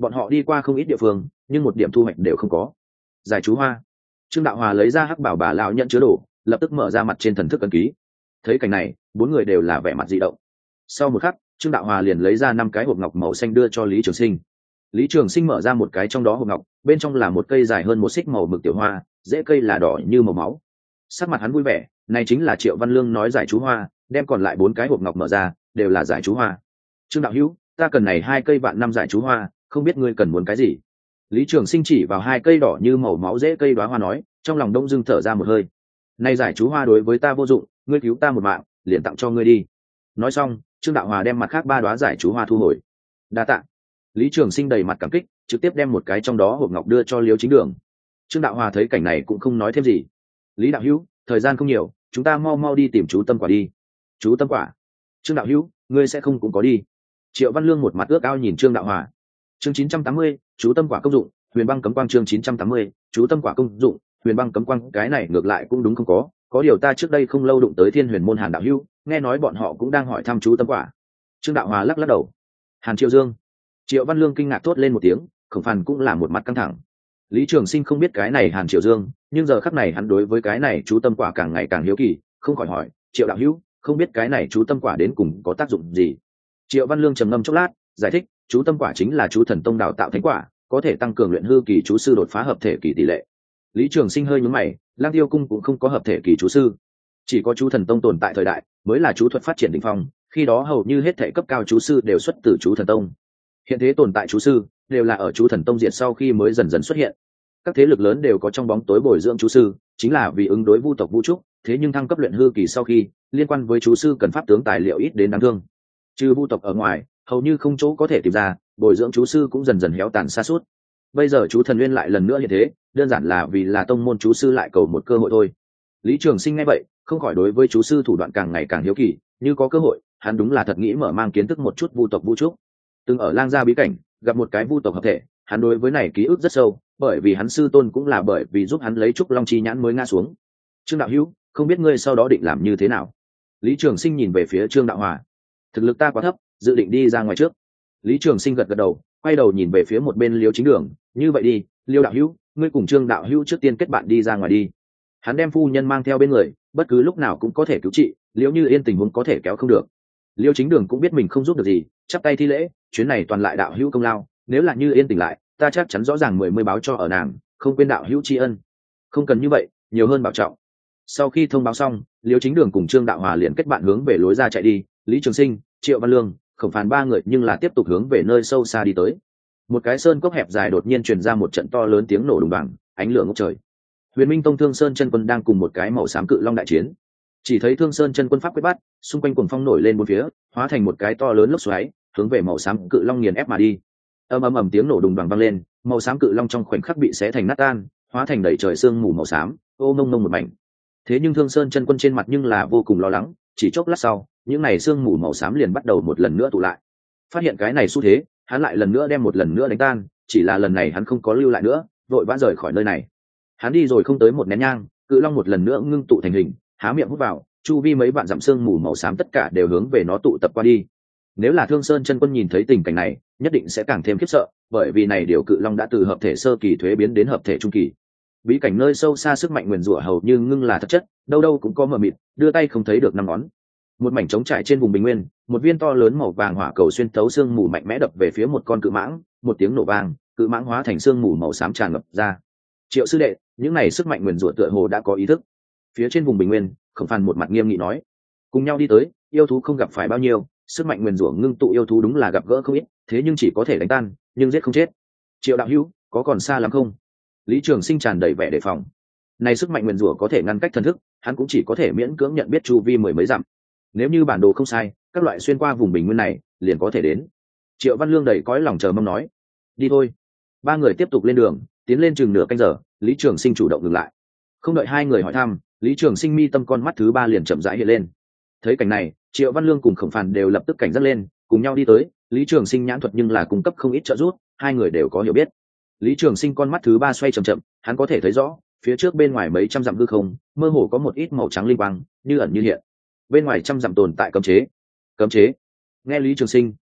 bọn họ đi qua không ít địa phương nhưng một điểm thu hoạch đều không có. Giải chú hoa. Trương Đạo Hòa lấy ra hắc bảo bà lão nhận chứa đồ, lập tức mở ra mặt trên thần thức ấn ký. Thấy cảnh này, bốn người đều là vẻ mặt dị động. Sau một khắc, Trương Đạo Hòa liền lấy ra năm cái hộp ngọc màu xanh đưa cho Lý Trường Sinh. Lý Trường Sinh mở ra một cái trong đó hộp ngọc, bên trong là một cây dài hơn một xích màu mực tiểu hoa, rễ cây là đỏ như màu máu. Sắc mặt hắn vui vẻ, này chính là Triệu Văn Lương nói giải chú hoa, đem còn lại bốn cái hộp ngọc mở ra, đều là giải chú hoa. Trương đạo hữu, ta cần này hai cây vạn năm giải chú hoa, không biết ngươi cần muốn cái gì? Lý Trường Sinh chỉ vào hai cây đỏ như màu máu rễ cây đóa hoa nói, trong lòng đông dưng thở ra một hơi. Này giải chú hoa đối với ta vô dụng, ngươi cứu ta một mạng, liền tặng cho ngươi đi. Nói xong, Trương Đạo Hòa đem mặt khác ba đóa giải chú hoa thu hồi. Đa tạ. Lý Trường Sinh đầy mặt cảm kích, trực tiếp đem một cái trong đó hộp ngọc đưa cho Liêu Chính Đường. Trương Đạo Hòa thấy cảnh này cũng không nói thêm gì. Lý đạo hữu, thời gian không nhiều, chúng ta mau mau đi tìm chú tâm quả đi. Chú tâm quả? Trương đạo hữu, ngươi sẽ không cũng có đi? Triệu Văn Lương một mặt ước ao nhìn Trương Đạo Hòa. Chương chín trăm tám mươi, chú tâm quả công dụng, huyền băng cấm quang. Chương chín trăm tám mươi, chú tâm quả công dụng, huyền băng cấm quang. Cái này ngược lại cũng đúng không có, có điều ta trước đây không lâu đụng tới Thiên Huyền môn Hàn đạo hữu, nghe nói bọn họ cũng đang hỏi thăm chú tâm quả. Trương Đạo Hòa lắc lắc đầu. Hàn Triệu Dương. Triệu Văn Lương kinh ngạc thốt lên một tiếng, Khổng Phàn cũng là một mặt căng thẳng. Lý Trường Sinh không biết cái này Hàn Triệu Dương, nhưng giờ khắc này hắn đối với cái này chú tâm quả càng ngày càng hiếu kỳ, không khỏi hỏi, Triệu đạo hữu, không biết cái này chú tâm quả đến cùng có tác dụng gì? Triệu Văn Lương trầm ngâm chốc lát, giải thích, chú tâm quả chính là chú thần tông đào tạo thánh quả, có thể tăng cường luyện hư kỳ chú sư đột phá hợp thể kỳ tỷ lệ. Lý Trường Sinh hơi nhướng mày, Lang Tiêu cung cũng không có hợp thể kỳ chú sư, chỉ có chú thần tông tồn tại thời đại mới là chú thuật phát triển đỉnh phong, khi đó hầu như hết thể cấp cao chú sư đều xuất từ chú thần tông. Hiện thế tồn tại chú sư đều là ở chú thần tông diệt sau khi mới dần dần xuất hiện. Các thế lực lớn đều có trong bóng tối bồi dưỡng chú sư, chính là vì ứng đối vu tộc vũ trúc, thế nhưng thăng cấp luyện hư kỳ sau khi, liên quan với chú sư cần pháp tướng tài liệu ít đến đáng thương. Trừ vu tộc ở ngoài, hầu như không chỗ có thể tìm ra, bồi dưỡng chú sư cũng dần dần héo tàn sa sút. Bây giờ chú thần nguyên lại lần nữa như thế, đơn giản là vì là tông môn chú sư lại cầu một cơ hội thôi. Lý Trường Sinh nghe vậy, không khỏi đối với chú sư thủ đoạn càng ngày càng hiếu kỳ, như có cơ hội, hắn đúng là thật nghĩ mở mang kiến thức một chút vu tộc vũ trúc. Từng ở Lang Gia bí cảnh gặp một cái vu tộc hợp thể, hắn đối với này ký ức rất sâu, bởi vì hắn sư tôn cũng là bởi vì giúp hắn lấy trúc long chi nhãn mới ngã xuống. Trương đạo hữu, không biết ngươi sau đó định làm như thế nào? Lý Trường Sinh nhìn về phía Trương Đạo Hòa. Thực lực ta quá thấp, dự định đi ra ngoài trước. Lý Trường Sinh gật gật đầu, quay đầu nhìn về phía một bên Liêu Chính Đường, như vậy đi, Liêu đạo hữu, ngươi cùng Trương đạo hữu trước tiên kết bạn đi ra ngoài đi. Hắn đem phu nhân mang theo bên người, bất cứ lúc nào cũng có thể cứu trị, Liêu Như Yên tình huống có thể kéo không được. Liêu Chính Đường cũng biết mình không giúp được gì, chắp tay thi lễ, chuyến này toàn lại đạo hữu công lao, nếu là Như Yên tỉnh lại, ta chắc chắn rõ ràng mười mươi báo cho ở nàng, không quên đạo hữu tri ân. Không cần như vậy, nhiều hơn bảo trọng. Sau khi thông báo xong, Liêu Chính Đường cùng Trương Đạo Hòa liền kết bạn hướng về lối ra chạy đi, Lý Trường Sinh, Triệu Văn Lương, Khổng Phàn ba người nhưng là tiếp tục hướng về nơi sâu xa đi tới. Một cái sơn cốc hẹp dài đột nhiên truyền ra một trận to lớn tiếng nổ đùng đoàng, ánh lửa ngút trời. Huyền Minh Tông Thương Sơn chân quân đang cùng một cái màu xám cự long đại chiến. Chỉ thấy Thương Sơn chân quân pháp quyết bắt, xung quanh cuồng phong nổi lên bốn phía, hóa thành một cái to lớn lốc xoáy, hướng về màu xám cự long nghiền ép mà đi. Ầm ầm ầm tiếng nổ đùng đoàng vang lên, màu xám cự long trong khoảnh khắc bị xé thành nát tan, hóa thành đầy trời sương mù màu xám, ô mông mông một mảnh. Thế nhưng Thương Sơn chân quân trên mặt nhưng là vô cùng lo lắng, chỉ chốc lát sau, những này sương mù màu xám liền bắt đầu một lần nữa tụ lại. Phát hiện cái này xu thế, hắn lại lần nữa đem một lần nữa đánh tan, chỉ là lần này hắn không có lưu lại nữa, vội vã rời khỏi nơi này. Hắn đi rồi không tới một nén nhang, cự long một lần nữa ngưng tụ thành hình, há miệng hút vào, chu vi mấy vạn dặm sương mù màu xám tất cả đều hướng về nó tụ tập qua đi. Nếu là Thương Sơn chân quân nhìn thấy tình cảnh này, nhất định sẽ càng thêm khiếp sợ, bởi vì này điều cự long đã từ hợp thể sơ kỳ thuế biến đến hợp thể trung kỳ. Bí cảnh nơi sâu xa sức mạnh nguyền rủa hầu như ngưng là thật chất, đâu đâu cũng có mờ mịt, đưa tay không thấy được năm ngón. Một mảnh trống trải trên vùng bình nguyên, một viên to lớn màu vàng hỏa cầu xuyên thấu sương mù mạnh mẽ đập về phía một con cự mãng, một tiếng nổ vang, cự mãng hóa thành sương mù màu xám tràn ngập ra. Triệu sư đệ, những này sức mạnh nguyền rủa tựa hồ đã có ý thức. Phía trên vùng bình nguyên, Khổng Phàn một mặt nghiêm nghị nói, cùng nhau đi tới, yêu thú không gặp phải bao nhiêu, sức mạnh nguyền rủa ngưng tụ yêu thú đúng là gặp gỡ không ít, thế nhưng chỉ có thể đánh tan, nhưng giết không chết. Triệu đạo hữu, có còn xa lắm không? Lý Trường Sinh tràn đầy vẻ đề phòng. Này sức mạnh nguyền rủa có thể ngăn cách thần thức, hắn cũng chỉ có thể miễn cưỡng nhận biết chu vi mười mấy dặm. Nếu như bản đồ không sai, các loại xuyên qua vùng bình nguyên này liền có thể đến. Triệu Văn Lương đầy cõi lòng chờ mong nói, đi thôi. Ba người tiếp tục lên đường, tiến lên chừng nửa canh giờ, Lý Trường Sinh chủ động ngừng lại. Không đợi hai người hỏi thăm, Lý Trường Sinh mi tâm con mắt thứ ba liền chậm rãi hiện lên. Thấy cảnh này, Triệu Văn Lương cùng Khổng Phàn đều lập tức cảnh giác lên, cùng nhau đi tới. Lý Trường Sinh nhãn thuật nhưng là cung cấp không ít trợ giúp, hai người đều có hiểu biết. Lý Trường Sinh con mắt thứ ba xoay chậm chậm, hắn có thể thấy rõ, phía trước bên ngoài mấy trăm dặm hư không, mơ hồ có một ít màu trắng linh quang, như ẩn như hiện. Bên ngoài trăm dặm tồn tại cấm chế. Cấm chế. Nghe Lý Trường Sinh,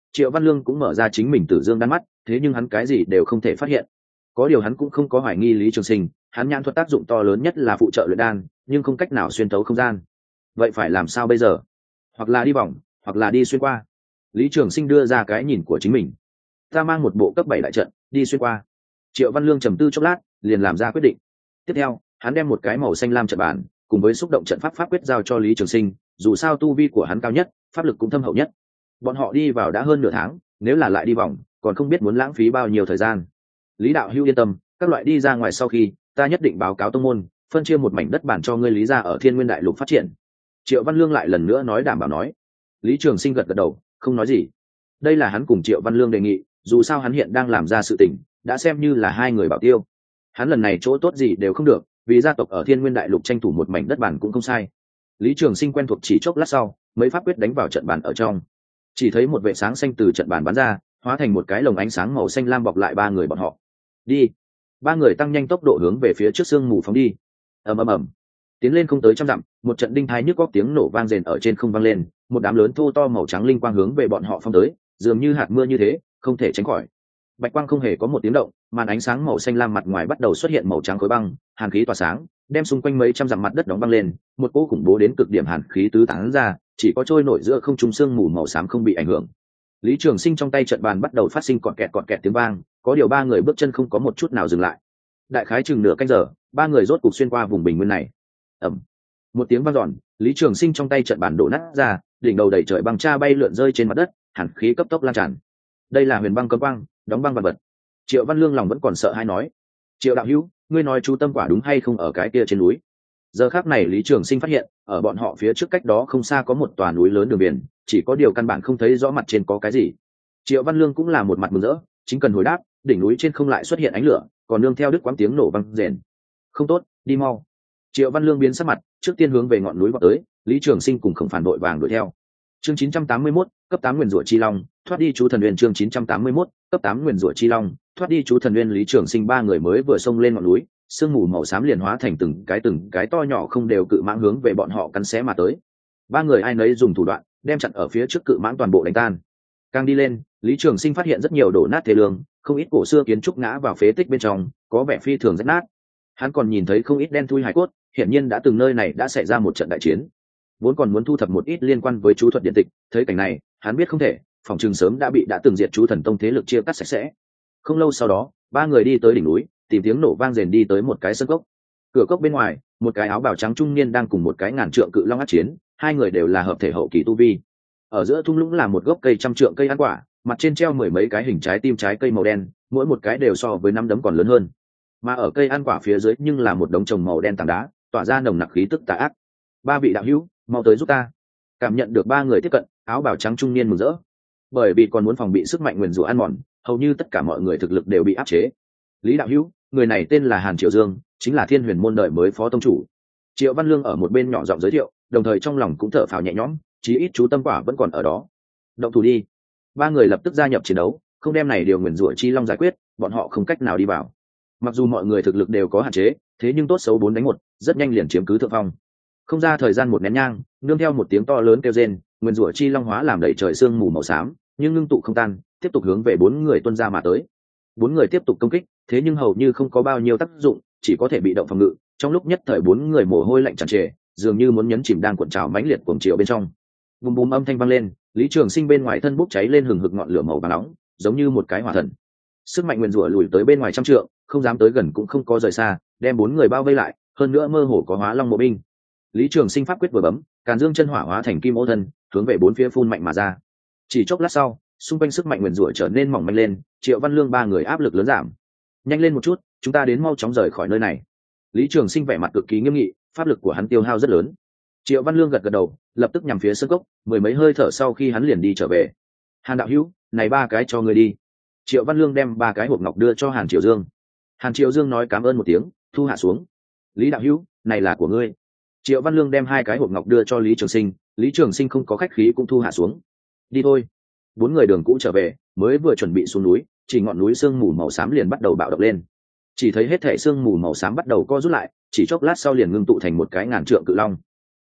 Triệu Văn Lương cũng mở ra chính mình tử dương đan mắt, thế nhưng hắn cái gì đều không thể phát hiện. Có điều hắn cũng không có hoài nghi Lý Trường Sinh, hắn nhãn thuật tác dụng to lớn nhất là phụ trợ luyện đan, nhưng không cách nào xuyên tấu không gian. Vậy phải làm sao bây giờ? Hoặc là đi vòng, hoặc là đi xuyên qua. Lý Trường Sinh đưa ra cái nhìn của chính mình. Ta mang một bộ cấp bảy đại trận, đi xuyên qua. Triệu Văn Lương trầm tư chốc lát, liền làm ra quyết định. Tiếp theo, hắn đem một cái màu xanh lam trận bản, cùng với xúc động trận pháp pháp quyết giao cho Lý Trường Sinh, dù sao tu vi của hắn cao nhất, pháp lực cũng thâm hậu nhất. Bọn họ đi vào đã hơn nửa tháng, nếu là lại đi vòng, còn không biết muốn lãng phí bao nhiêu thời gian. Lý đạo hữu yên tâm, các loại đi ra ngoài sau khi, ta nhất định báo cáo tông môn, phân chia một mảnh đất bản cho ngươi Lý gia ở Thiên Nguyên Đại Lục phát triển. Triệu Văn Lương lại lần nữa nói đảm bảo nói. Lý Trường Sinh gật gật đầu, không nói gì. Đây là hắn cùng Triệu Văn Lương đề nghị, dù sao hắn hiện đang làm ra sự tình, đã xem như là hai người bảo tiêu. Hắn lần này chỗ tốt gì đều không được, vì gia tộc ở Thiên Nguyên Đại Lục tranh thủ một mảnh đất bản cũng không sai. Lý Trường Sinh quen thuộc chỉ chốc lát sau, mấy pháp quyết đánh vào trận bàn ở trong. Chỉ thấy một vệ sáng xanh từ trận bàn bắn ra, hóa thành một cái lồng ánh sáng màu xanh lam bọc lại ba người bọn họ. Đi. Ba người tăng nhanh tốc độ hướng về phía trước sương mù phóng đi. Ầm ầm ầm. Tiến lên không tới trăm dặm, một trận đinh thái nhức góc tiếng nổ vang rền ở trên không vang lên, một đám lớn thô to màu trắng linh quang hướng về bọn họ phong tới, dường như hạt mưa như thế, không thể tránh khỏi. Bạch quang không hề có một tiếng động, màn ánh sáng màu xanh lam mặt ngoài bắt đầu xuất hiện màu trắng khối băng, hàn khí tỏa sáng, đem xung quanh mấy trăm dặm mặt đất đóng băng lên, một cỗ khủng bố đến cực điểm hàn khí tứ tán ra, chỉ có trôi nổi giữa không trung sương mù màu xám không bị ảnh hưởng. Lý Trường Sinh trong tay trận bàn bắt đầu phát sinh cọt kẹt cọt kẹt tiếng vang, có điều ba người bước chân không có một chút nào dừng lại. Đại khái chừng nửa canh giờ, ba người rốt cục xuyên qua vùng bình nguyên này. Ầm. Một tiếng vang dọn, Lý Trường Sinh trong tay trận bàn đổ nát ra, đỉnh đầu đầy trời băng cha bay lượn rơi trên mặt đất, hàn khí cấp tốc lan tràn. Đây là huyền băng cấm băng, đóng băng vật vật. Triệu Văn Lương lòng vẫn còn sợ hãi nói: Triệu đạo hữu, ngươi nói chú tâm quả đúng hay không ở cái kia trên núi? Giờ khắc này Lý Trường Sinh phát hiện, ở bọn họ phía trước cách đó không xa có một tòa núi lớn đường biển, chỉ có điều căn bản không thấy rõ mặt trên có cái gì. Triệu Văn Lương cũng là một mặt mừng rỡ, chính cần hồi đáp, đỉnh núi trên không lại xuất hiện ánh lửa, còn nương theo đứt quãng tiếng nổ vang rền. Không tốt, đi mau. Triệu Văn Lương biến sắc mặt, trước tiên hướng về ngọn núi vọt tới, Lý Trường Sinh cùng Khổng Phản đội vàng đuổi theo. Chương chín trăm tám mươi mốt, cấp tám Nguyên Rủa Chi Long, thoát đi chú thần nguyên. Chương chín trăm tám mươi mốt, cấp tám Nguyên Rủa Chi Long, thoát đi chú thần nguyên. Lý Trường Sinh ba người mới vừa xông lên ngọn núi, sương mù màu xám liền hóa thành từng cái từng cái to nhỏ không đều cự mãng hướng về bọn họ cắn xé mà tới. Ba người ai nấy dùng thủ đoạn đem chặn ở phía trước cự mãng toàn bộ đánh tan. Càng đi lên, Lý Trường Sinh phát hiện rất nhiều đổ nát thê lương, không ít cổ xưa kiến trúc ngã vào phế tích bên trong, có vẻ phi thường rách nát. Hắn còn nhìn thấy không ít đen thui hải cốt, hiển nhiên đã từng nơi này đã xảy ra một trận đại chiến. Vốn còn muốn thu thập một ít liên quan với chú thuật điện tịch, thấy cảnh này, hắn biết không thể, phòng trường sớm đã bị đã từng diệt chú thần tông thế lực chia cắt sạch sẽ. Không lâu sau đó, ba người đi tới đỉnh núi, tìm tiếng nổ vang rền đi tới một cái sân cốc. Cửa cốc bên ngoài, một cái áo bào trắng trung niên đang cùng một cái ngàn trượng cự long ác chiến, hai người đều là hợp thể hậu kỳ tu vi. Ở giữa thung lũng là một gốc cây trăm trượng cây ăn quả, mặt trên treo mười mấy cái hình trái tim trái cây màu đen, mỗi một cái đều so với năm đấm còn lớn hơn. Mà ở cây ăn quả phía dưới nhưng là một đống trồng màu đen tảng đá, tỏa ra nồng nặc khí tức tà ác. Ba vị đạo hữu, mau tới giúp ta. Cảm nhận được ba người tiếp cận, áo bào trắng trung niên mừng rỡ, bởi vì còn muốn phòng bị sức mạnh nguyền rủa ăn mòn, hầu như tất cả mọi người thực lực đều bị áp chế. Lý đạo hữu, người này tên là Hàn Triệu Dương, chính là Thiên Huyền môn đời mới phó tông chủ. Triệu Văn Lương ở một bên nhỏ giọng giới thiệu, đồng thời trong lòng cũng thở phào nhẹ nhõm, chí ít chú tâm quả vẫn còn ở đó. Động thủ đi. Ba người lập tức gia nhập chiến đấu, không đem này điều nguyền rủa chi long giải quyết, bọn họ không cách nào đi vào. Mặc dù mọi người thực lực đều có hạn chế, thế nhưng tốt xấu bốn đánh một, rất nhanh liền chiếm cứ thượng phong. Không ra thời gian một nén nhang, nương theo một tiếng to lớn kêu rên, nguyên rủa chi long hóa làm đầy trời sương mù màu xám, nhưng ngưng tụ không tan, tiếp tục hướng về bốn người tuân ra mà tới. Bốn người tiếp tục công kích, thế nhưng hầu như không có bao nhiêu tác dụng, chỉ có thể bị động phòng ngự. Trong lúc nhất thời bốn người mồ hôi lạnh tràn trề, dường như muốn nhấn chìm đang cuộn trào mãnh liệt cuồng chiều bên trong. Bùm bùm âm thanh vang lên, Lý Trường Sinh bên ngoài thân bốc cháy lên hừng hực ngọn lửa màu vàng nóng, giống như một cái hỏa thần. Sức mạnh nguyên rủa lùi tới bên ngoài trăm trượng, không dám tới gần cũng không có rời xa, đem bốn người bao vây lại, hơn nữa mơ hồ có hóa long mộ binh. Lý Trường Sinh pháp quyết vừa bấm, Càn Dương chân hỏa hóa thành kim ô thân, hướng về bốn phía phun mạnh mà ra. Chỉ chốc lát sau, xung quanh sức mạnh nguyên rủa trở nên mỏng manh lên, Triệu Văn Lương ba người áp lực lớn giảm. Nhanh lên một chút, chúng ta đến mau chóng rời khỏi nơi này. Lý Trường Sinh vẻ mặt cực kỳ nghiêm nghị, pháp lực của hắn tiêu hao rất lớn. Triệu Văn Lương gật gật đầu, lập tức nhằm phía sân cốc, mười mấy hơi thở sau khi hắn liền đi trở về. Hàn đạo hữu, này ba cái cho ngươi đi. Triệu Văn Lương đem ba cái hộp ngọc đưa cho Hàn Triệu Dương. Hàn Triệu Dương nói cảm ơn một tiếng, thu hạ xuống. Lý đạo hữu, này là của ngươi. Triệu Văn Lương đem hai cái hộp ngọc đưa cho Lý Trường Sinh, Lý Trường Sinh không có khách khí cũng thu hạ xuống. Đi thôi. Bốn người đường cũ trở về, mới vừa chuẩn bị xuống núi, chỉ ngọn núi sương mù màu xám liền bắt đầu bạo động lên. Chỉ thấy hết thảy sương mù màu xám bắt đầu co rút lại, chỉ chốc lát sau liền ngưng tụ thành một cái ngàn trượng cự long.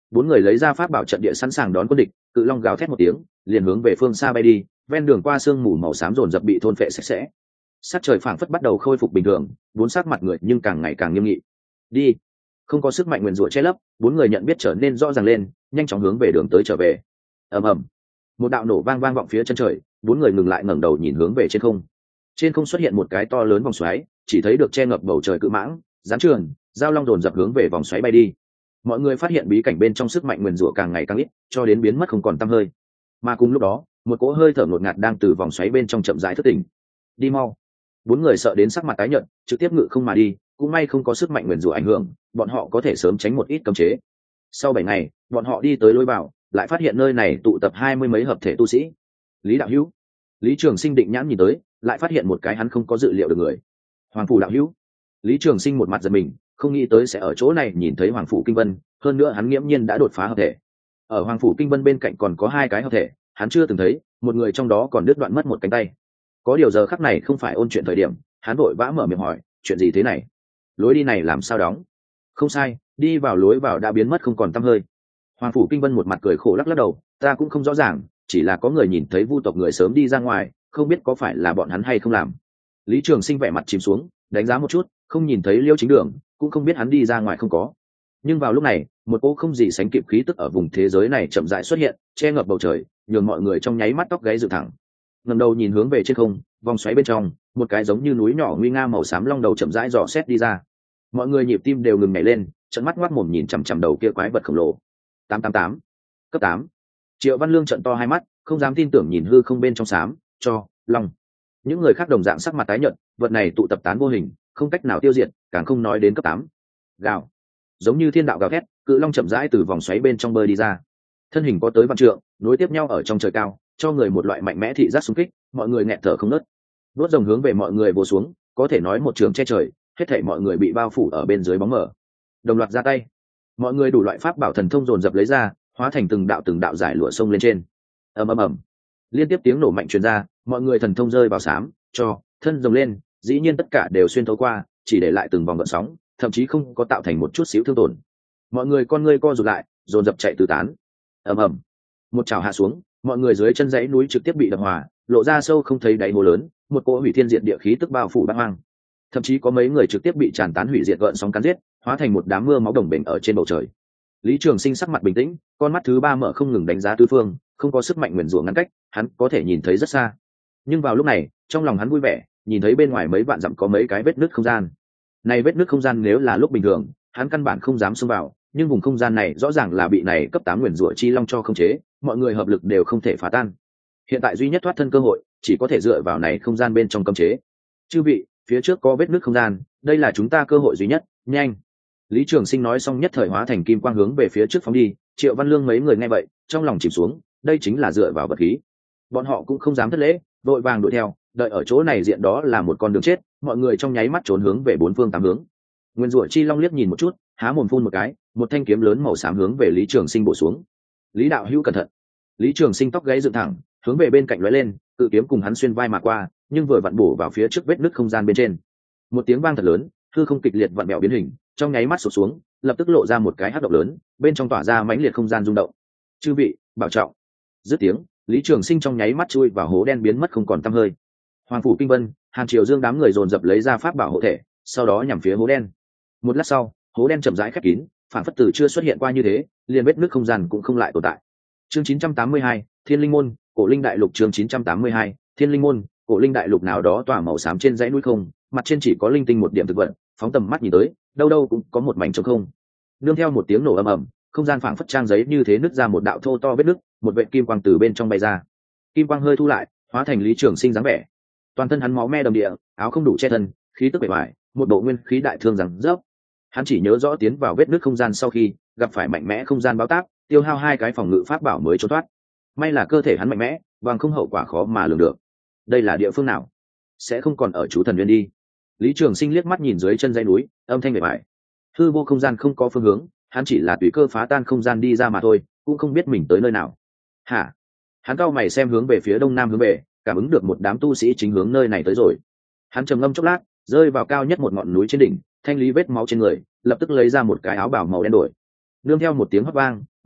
bốn người lấy ra pháp bảo trận địa sẵn sàng đón quân địch. Cự long gào thét một tiếng, liền hướng về phương xa bay đi, ven đường qua sương mù màu xám dồn dập bị thôn phệ sạch sẽ. Sắc trời phảng phất bắt đầu khôi phục bình thường, bốn sắc mặt người nhưng càng ngày càng nghiêm nghị. Đi. Không có sức mạnh nguyền rủa che lấp, bốn người nhận biết trở nên rõ ràng lên, nhanh chóng hướng về đường tới trở về. Ầm ầm. Một đạo nổ vang vang vọng phía chân trời, bốn người ngừng lại ngẩng đầu nhìn hướng về trên không. Trên không xuất hiện một cái to lớn vòng xoáy, chỉ thấy được che ngập bầu trời cự mãng, gián trường, giao long dồn dập hướng về vòng xoáy bay đi. Mọi người phát hiện bí cảnh bên trong sức mạnh nguyền rủa càng ngày càng ít, cho đến biến mất không còn tăm hơi. Mà cùng lúc đó, một cỗ hơi thở ngột ngạt đang từ vòng xoáy bên trong chậm rãi thức tỉnh. Đi mau. Bốn người sợ đến sắc mặt tái nhợt, trực tiếp ngự không mà đi, cũng may không có sức mạnh nguyền rủa ảnh hưởng, bọn họ có thể sớm tránh một ít cấm chế. Sau bảy ngày, bọn họ đi tới lối vào, lại phát hiện nơi này tụ tập hai mươi mấy hợp thể tu sĩ. Lý đạo hữu. Lý Trường Sinh định nhãn nhìn tới, lại phát hiện một cái hắn không có dự liệu được người. Hoàng phủ đạo hữu. Lý Trường Sinh một mặt giật mình, không nghĩ tới sẽ ở chỗ này nhìn thấy Hoàng phủ Kinh Vân, hơn nữa hắn nghiễm nhiên đã đột phá hợp thể. Ở Hoàng phủ Kinh Vân bên cạnh còn có hai cái hợp thể, hắn chưa từng thấy, một người trong đó còn đứt đoạn mất một cánh tay. Có điều giờ khắc này không phải ôn chuyện thời điểm, hắn vội vã mở miệng hỏi, chuyện gì thế này? Lối đi này làm sao đóng? Không sai, đi vào lối vào đã biến mất không còn tăm hơi. Hoàng phủ Kinh Vân một mặt cười khổ lắc lắc đầu, ta cũng không rõ ràng, chỉ là có người nhìn thấy vu tộc người sớm đi ra ngoài, không biết có phải là bọn hắn hay không làm. Lý Trường Sinh vẻ mặt chìm xuống, đánh giá một chút, không nhìn thấy Liêu Chính Đường, cũng không biết hắn đi ra ngoài không có. Nhưng vào lúc này, một cỗ không gì sánh kịp khí tức ở vùng thế giới này chậm rãi xuất hiện, che ngập bầu trời, nhường mọi người trong nháy mắt tóc gáy dựng thẳng. Ngẩng đầu nhìn hướng về trên không, vòng xoáy bên trong, một cái giống như núi nhỏ nguy nga màu xám long đầu chậm rãi dò xét đi ra. Mọi người nhịp tim đều ngừng nhảy lên, trợn mắt ngoác mồm nhìn chằm chằm đầu kia quái vật khổng lồ. tám tám tám cấp tám. Triệu Văn Lương trợn to hai mắt, không dám tin tưởng nhìn hư không bên trong xám, cho, long. Những người khác đồng dạng sắc mặt tái nhợt, vật này tụ tập tán vô hình, không cách nào tiêu diệt, càng không nói đến cấp tám. Gào. Giống như thiên đạo gào thét, cự long chậm rãi từ vòng xoáy bên trong bơi đi ra. Thân hình có tới vạn trượng, nối tiếp nhau ở trong trời cao, cho người một loại mạnh mẽ thị giác xung kích, mọi người nghẹt thở không ngớt. Đuốt rồng hướng về mọi người vồ xuống, có thể nói một trường che trời, hết thảy mọi người bị bao phủ ở bên dưới bóng mờ. Đồng loạt ra tay, mọi người đủ loại pháp bảo thần thông dồn dập lấy ra, hóa thành từng đạo từng đạo giải lụa sông lên trên. Ầm ầm ầm, liên tiếp tiếng nổ mạnh truyền ra, mọi người thần thông rơi vào xám, cho thân rồng lên, dĩ nhiên tất cả đều xuyên thấu qua, chỉ để lại từng vòng gợn sóng, thậm chí không có tạo thành một chút xíu thương tổn. Mọi người con ngươi co rụt lại, dồn dập chạy tứ tán. Ầm ầm, một chảo hạ xuống, mọi người dưới chân dãy núi trực tiếp bị đập hòa, lộ ra sâu không thấy đáy hồ lớn, một cỗ hủy thiên diệt địa khí tức bao phủ bát hoang. Thậm chí có mấy người trực tiếp bị tràn tán hủy diệt gợn sóng cắn giết, hóa thành một đám mưa máu đồng bền ở trên bầu trời. Lý Trường Sinh sắc mặt bình tĩnh, con mắt thứ ba mở không ngừng đánh giá tứ phương, không có sức mạnh nguyền rủa ngăn cách, hắn có thể nhìn thấy rất xa. Nhưng vào lúc này, trong lòng hắn vui vẻ, nhìn thấy bên ngoài mấy vạn dặm có mấy cái vết nứt không gian. Này vết nứt không gian nếu là lúc bình thường, hắn căn bản không dám xông vào, nhưng vùng không gian này rõ ràng là bị này cấp tám nguyền rủa chi long cho khống chế, mọi người hợp lực đều không thể phá tan. Hiện tại duy nhất thoát thân cơ hội, chỉ có thể dựa vào này không gian bên trong cấm chế. Chư vị, phía trước có vết nứt không gian, đây là chúng ta cơ hội duy nhất, nhanh. Lý Trường Sinh nói xong nhất thời hóa thành kim quang hướng về phía trước phóng đi, Triệu Văn Lương mấy người nghe vậy, trong lòng chìm xuống, đây chính là dựa vào vật khí. Bọn họ cũng không dám thất lễ, vội vàng đuổi theo, đợi ở chỗ này diện đó là một con đường chết, mọi người trong nháy mắt trốn hướng về bốn phương tám hướng. Nguyên rủa chi long liếc nhìn một chút, há mồm phun một cái, một thanh kiếm lớn màu xám hướng về Lý Trường Sinh bổ xuống. Lý đạo hữu cẩn thận. Lý Trường Sinh tóc gáy dựng thẳng, hướng về bên cạnh lóe lên, cự kiếm cùng hắn xuyên vai mà qua, nhưng vừa vặn bổ vào phía trước vết nứt không gian bên trên. Một tiếng vang thật lớn, hư không kịch liệt vặn bẹo biến hình, trong nháy mắt sụp xuống, lập tức lộ ra một cái hắc động lớn, bên trong tỏa ra mãnh liệt không gian rung động. Chư vị, bảo trọng. Dứt tiếng, Lý Trường Sinh trong nháy mắt chui vào hố đen biến mất không còn tăm hơi. Hoàng phủ Kinh Vân, Hàn Triều Dương đám người dồn dập lấy ra pháp bảo hộ thể, sau đó nhằm phía hố đen. Một lát sau, hố đen chậm rãi khép kín, phản phất từ chưa xuất hiện qua như thế, liền vết nứt không gian cũng không lại tồn tại. Chương chín trăm tám mươi hai, Thiên Linh môn, Cổ Linh đại lục. Chương chín trăm tám mươi hai, Thiên Linh môn, Cổ Linh đại lục. Nào đó tỏa màu xám trên dãy núi không, mặt trên chỉ có linh tinh một điểm thực vật, phóng tầm mắt nhìn tới, đâu đâu cũng có một mảnh trống không. Nương theo một tiếng nổ ầm ầm, không gian phảng phất trang giấy như thế nứt ra một đạo thô to vết nứt, một vệt kim quang từ bên trong bay ra. Kim quang hơi thu lại, hóa thành Lý Trường Sinh dáng vẻ. Toàn thân hắn máu me đầm địa, áo không đủ che thân, khí tức bề ngoài, một bộ nguyên khí đại thương rằng rớp. Hắn chỉ nhớ rõ tiến vào vết nứt không gian sau khi gặp phải mạnh mẽ không gian báo tác, tiêu hao hai cái phòng ngự pháp bảo mới trốn thoát. May là cơ thể hắn mạnh mẽ, bằng không hậu quả khó mà lường được. Đây là địa phương nào? Sẽ không còn ở chú thần viên đi. Lý Trường Sinh liếc mắt nhìn dưới chân dãy núi, âm thanh bề ngoài. Hư vô không gian không có phương hướng, hắn chỉ là tùy cơ phá tan không gian đi ra mà thôi, cũng không biết mình tới nơi nào. Hả? Hắn cau mày xem hướng về phía đông nam hướng về, cảm ứng được một đám tu sĩ chính hướng nơi này tới rồi. Hắn trầm ngâm chốc lát, rơi vào cao nhất một ngọn núi trên đỉnh, thanh lý vết máu trên người, lập tức lấy ra một cái áo bào màu đen đổi. Nương theo một tiếng hót vang,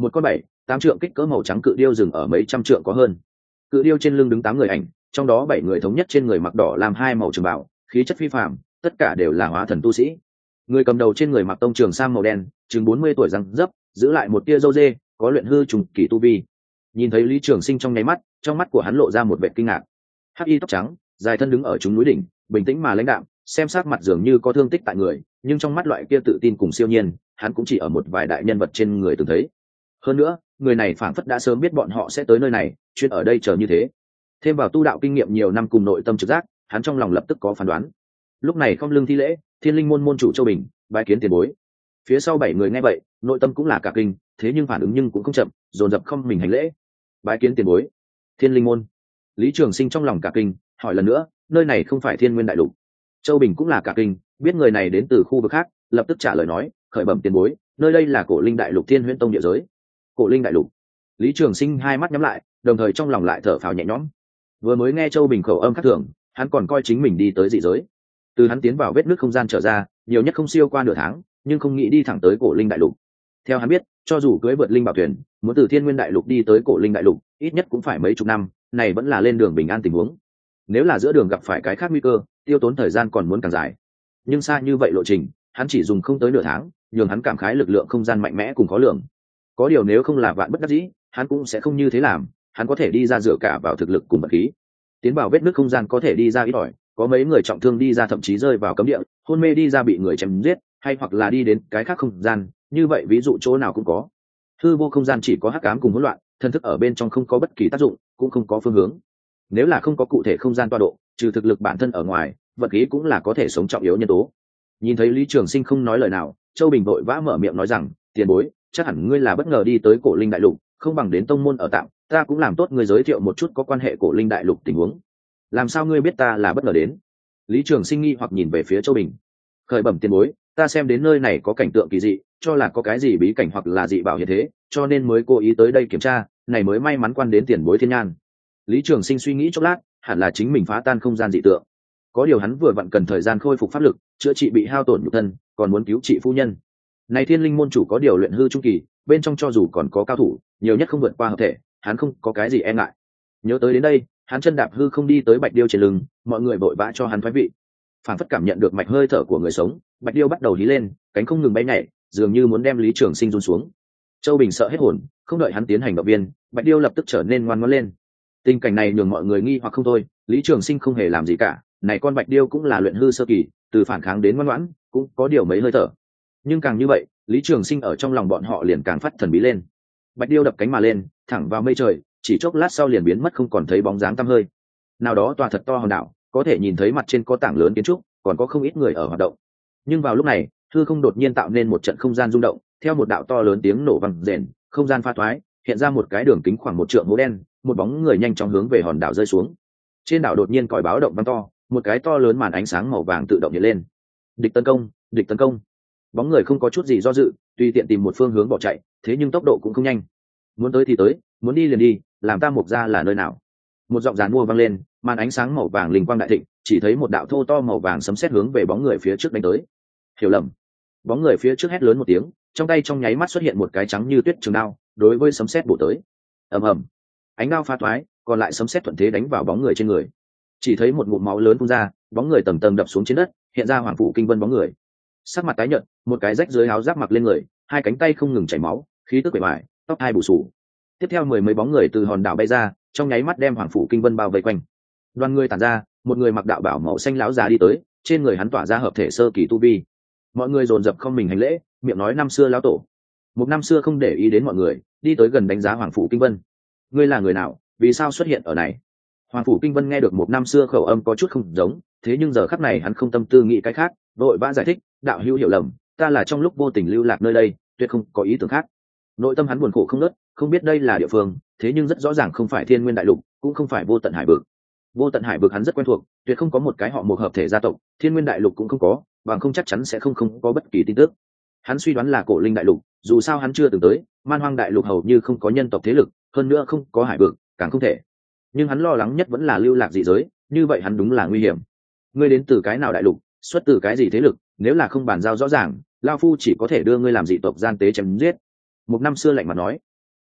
một con bảy tám trượng kích cỡ màu trắng cự điêu dừng ở mấy trăm trượng có hơn. Cự điêu trên lưng đứng tám người ảnh, trong đó bảy người thống nhất trên người mặc đỏ làm hai màu trường bảo, khí chất phi phàm, tất cả đều là hóa thần tu sĩ. Người cầm đầu trên người mặc tông trường sam màu đen, chừng bốn mươi tuổi răng dấp, giữ lại một tia râu dê, có luyện hư trùng kỳ tu vi. Nhìn thấy Lý Trường Sinh trong nháy mắt, trong mắt của hắn lộ ra một vẻ kinh ngạc. Hắc y tóc trắng, dài thân đứng ở chúng núi đỉnh, bình tĩnh mà lãnh đạm, xem sắc mặt dường như có thương tích tại người, nhưng trong mắt loại kia tự tin cùng siêu nhiên, hắn cũng chỉ ở một vài đại nhân vật trên người từng thấy. Hơn nữa, người này phảng phất đã sớm biết bọn họ sẽ tới nơi này, chuyên ở đây chờ như thế. Thêm vào tu đạo kinh nghiệm nhiều năm cùng nội tâm trực giác, hắn trong lòng lập tức có phán đoán. Lúc này không lưng thi lễ, Thiên Linh môn môn chủ Châu Bình, bái kiến tiền bối. Phía sau bảy người nghe vậy, nội tâm cũng là cả kinh, thế nhưng phản ứng nhưng cũng không chậm, dồn dập không mình hành lễ. Bái kiến tiền bối. Thiên Linh môn. Lý Trường Sinh trong lòng cả kinh, hỏi lần nữa, nơi này không phải Thiên Nguyên đại lục? Châu Bình cũng là cả kinh, biết người này đến từ khu vực khác, lập tức trả lời nói, khởi bẩm tiền bối, nơi đây là Cổ Linh đại lục Thiên Huyễn tông địa giới. Cổ Linh đại lục. Lý Trường Sinh hai mắt nhắm lại, đồng thời trong lòng lại thở phào nhẹ nhõm. Vừa mới nghe Châu Bình khẩu âm khác thường, hắn còn coi chính mình đi tới dị giới. Từ hắn tiến vào vết nứt không gian trở ra, nhiều nhất không siêu qua nửa tháng, nhưng không nghĩ đi thẳng tới Cổ Linh đại lục. Theo hắn biết, cho dù cưỡi vượt linh bảo thuyền, muốn từ Thiên Nguyên đại lục đi tới Cổ Linh đại lục, ít nhất cũng phải mấy chục năm, này vẫn là lên đường bình an tình huống. Nếu là giữa đường gặp phải cái khác nguy cơ, tiêu tốn thời gian còn muốn càng dài. Nhưng xa như vậy lộ trình, hắn chỉ dùng không tới nửa tháng, nhường hắn cảm khái lực lượng không gian mạnh mẽ cùng khó lường. Có điều nếu không là vạn bất đắc dĩ, hắn cũng sẽ không như thế làm, hắn có thể đi ra dựa cả vào thực lực cùng vật khí. Tiến vào vết nứt không gian có thể đi ra ít ỏi, có mấy người trọng thương đi ra thậm chí rơi vào cấm địa, hôn mê đi ra bị người chém giết, hay hoặc là đi đến cái khác không gian, như vậy ví dụ chỗ nào cũng có. Hư vô không gian chỉ có hắc ám cùng hỗn loạn, thân thức ở bên trong không có bất kỳ tác dụng, cũng không có phương hướng. Nếu là không có cụ thể không gian tọa độ, trừ thực lực bản thân ở ngoài, vật khí cũng là có thể sống trọng yếu nhân tố. Nhìn thấy Lý Trường Sinh không nói lời nào, Châu Bình vội vã mở miệng nói rằng, tiền bối, chắc hẳn ngươi là bất ngờ đi tới Cổ Linh đại lục, không bằng đến tông môn ở tạm, ta cũng làm tốt ngươi giới thiệu một chút có quan hệ Cổ Linh đại lục tình huống. Làm sao ngươi biết ta là bất ngờ đến? Lý Trường Sinh nghi hoặc nhìn về phía Châu Bình. Khởi bẩm tiền bối, ta xem đến nơi này có cảnh tượng kỳ dị, cho là có cái gì bí cảnh hoặc là dị bảo hiện thế, cho nên mới cố ý tới đây kiểm tra, này mới may mắn quan đến tiền bối thiên nhan. Lý Trường Sinh suy nghĩ chốc lát, hẳn là chính mình phá tan không gian dị tượng. Có điều hắn vừa vặn cần thời gian khôi phục pháp lực, chữa trị bị hao tổn nhục thân, còn muốn cứu trị phu nhân. Này Thiên Linh môn chủ có điều luyện hư trung kỳ, bên trong cho dù còn có cao thủ, nhiều nhất không vượt qua hợp thể, hắn không có cái gì e ngại. Nhớ tới đến đây, hắn chân đạp hư không đi tới Bạch Điêu trên lưng, mọi người vội vã cho hắn thoái vị. Phản phất cảm nhận được mạch hơi thở của người sống, Bạch Điêu bắt đầu hí lên, cánh không ngừng bay nhảy, dường như muốn đem Lý Trường Sinh run xuống. Châu Bình sợ hết hồn, không đợi hắn tiến hành động viên, Bạch Điêu lập tức trở nên ngoan ngoãn lên. Tình cảnh này nhường mọi người nghi hoặc không thôi, Lý Trường Sinh không hề làm gì cả, này con Bạch Điêu cũng là luyện hư sơ kỳ, từ phản kháng đến ngoan ngoãn, cũng có điều mấy hơi thở. Nhưng càng như vậy, Lý Trường Sinh ở trong lòng bọn họ liền càng phát thần bí lên. Bạch Điêu đập cánh mà lên, thẳng vào mây trời, chỉ chốc lát sau liền biến mất không còn thấy bóng dáng tăm hơi. Nào đó tòa thật to hòn đảo, có thể nhìn thấy mặt trên có tảng lớn kiến trúc, còn có không ít người ở hoạt động. Nhưng vào lúc này, hư không đột nhiên tạo nên một trận không gian rung động, theo một đạo to lớn tiếng nổ vang rền, không gian pha thoái, hiện ra một cái đường kính khoảng một trượng hố đen, một bóng người nhanh chóng hướng về hòn đảo rơi xuống. Trên đảo đột nhiên còi báo động vang to, một cái to lớn màn ánh sáng màu vàng tự động hiện lên. Địch tấn công, địch tấn công. Bóng người không có chút gì do dự, tùy tiện tìm một phương hướng bỏ chạy, thế nhưng tốc độ cũng không nhanh. Muốn tới thì tới, muốn đi liền đi, làm ta mục ra là nơi nào? Một giọng giàn mua vang lên, màn ánh sáng màu vàng linh quang đại thịnh, chỉ thấy một đạo thô to màu vàng sấm sét hướng về bóng người phía trước đánh tới. Hiểu lầm. Bóng người phía trước hét lớn một tiếng, trong tay trong nháy mắt xuất hiện một cái trắng như tuyết trường đao, đối với sấm sét bổ tới. Ầm ầm. Ánh đao pha thoái, còn lại sấm sét thuận thế đánh vào bóng người trên người. Chỉ thấy một ngụm máu lớn phun ra, bóng người tầng tầng đập xuống trên đất, hiện ra hoàng phủ kinh vân bóng người. Sắc mặt tái nhợt, một cái rách dưới áo giáp mặc lên người, hai cánh tay không ngừng chảy máu, khí tức bề ngoài, tóc hai bù sù. Tiếp theo mười mấy bóng người từ hòn đảo bay ra, trong nháy mắt đem hoàng phủ kinh vân bao vây quanh. Đoàn người tản ra, một người mặc đạo bảo màu xanh lão già đi tới, trên người hắn tỏa ra hợp thể sơ kỳ tu vi. Mọi người dồn dập không mình hành lễ, miệng nói năm xưa lão tổ. Một năm xưa không để ý đến mọi người, đi tới gần đánh giá hoàng phủ kinh vân. Ngươi là người nào, vì sao xuất hiện ở này? Hoàng phủ kinh vân nghe được một năm xưa khẩu âm có chút không giống, thế nhưng giờ khắc này hắn không tâm tư nghĩ cái khác, vội vã giải thích, đạo hữu hiểu lầm, ta là trong lúc vô tình lưu lạc nơi đây, tuyệt không có ý tưởng khác. Nội tâm hắn buồn khổ không nớt, không biết đây là địa phương, thế nhưng rất rõ ràng không phải Thiên Nguyên đại lục, cũng không phải Vô Tận Hải vực. Vô Tận Hải vực hắn rất quen thuộc, tuyệt không có một cái họ một hợp thể gia tộc, Thiên Nguyên đại lục cũng không có, bằng không chắc chắn sẽ không không có bất kỳ tin tức. Hắn suy đoán là Cổ Linh đại lục, dù sao hắn chưa từng tới, Man Hoang đại lục hầu như không có nhân tộc thế lực, hơn nữa không có hải vực, càng không thể. Nhưng hắn lo lắng nhất vẫn là lưu lạc dị giới, như vậy hắn đúng là nguy hiểm. Ngươi đến từ cái nào đại lục, xuất từ cái gì thế lực, nếu là không bàn giao rõ ràng, lão phu chỉ có thể đưa ngươi làm dị tộc gian tế chém giết. Một năm xưa lạnh mặt nói,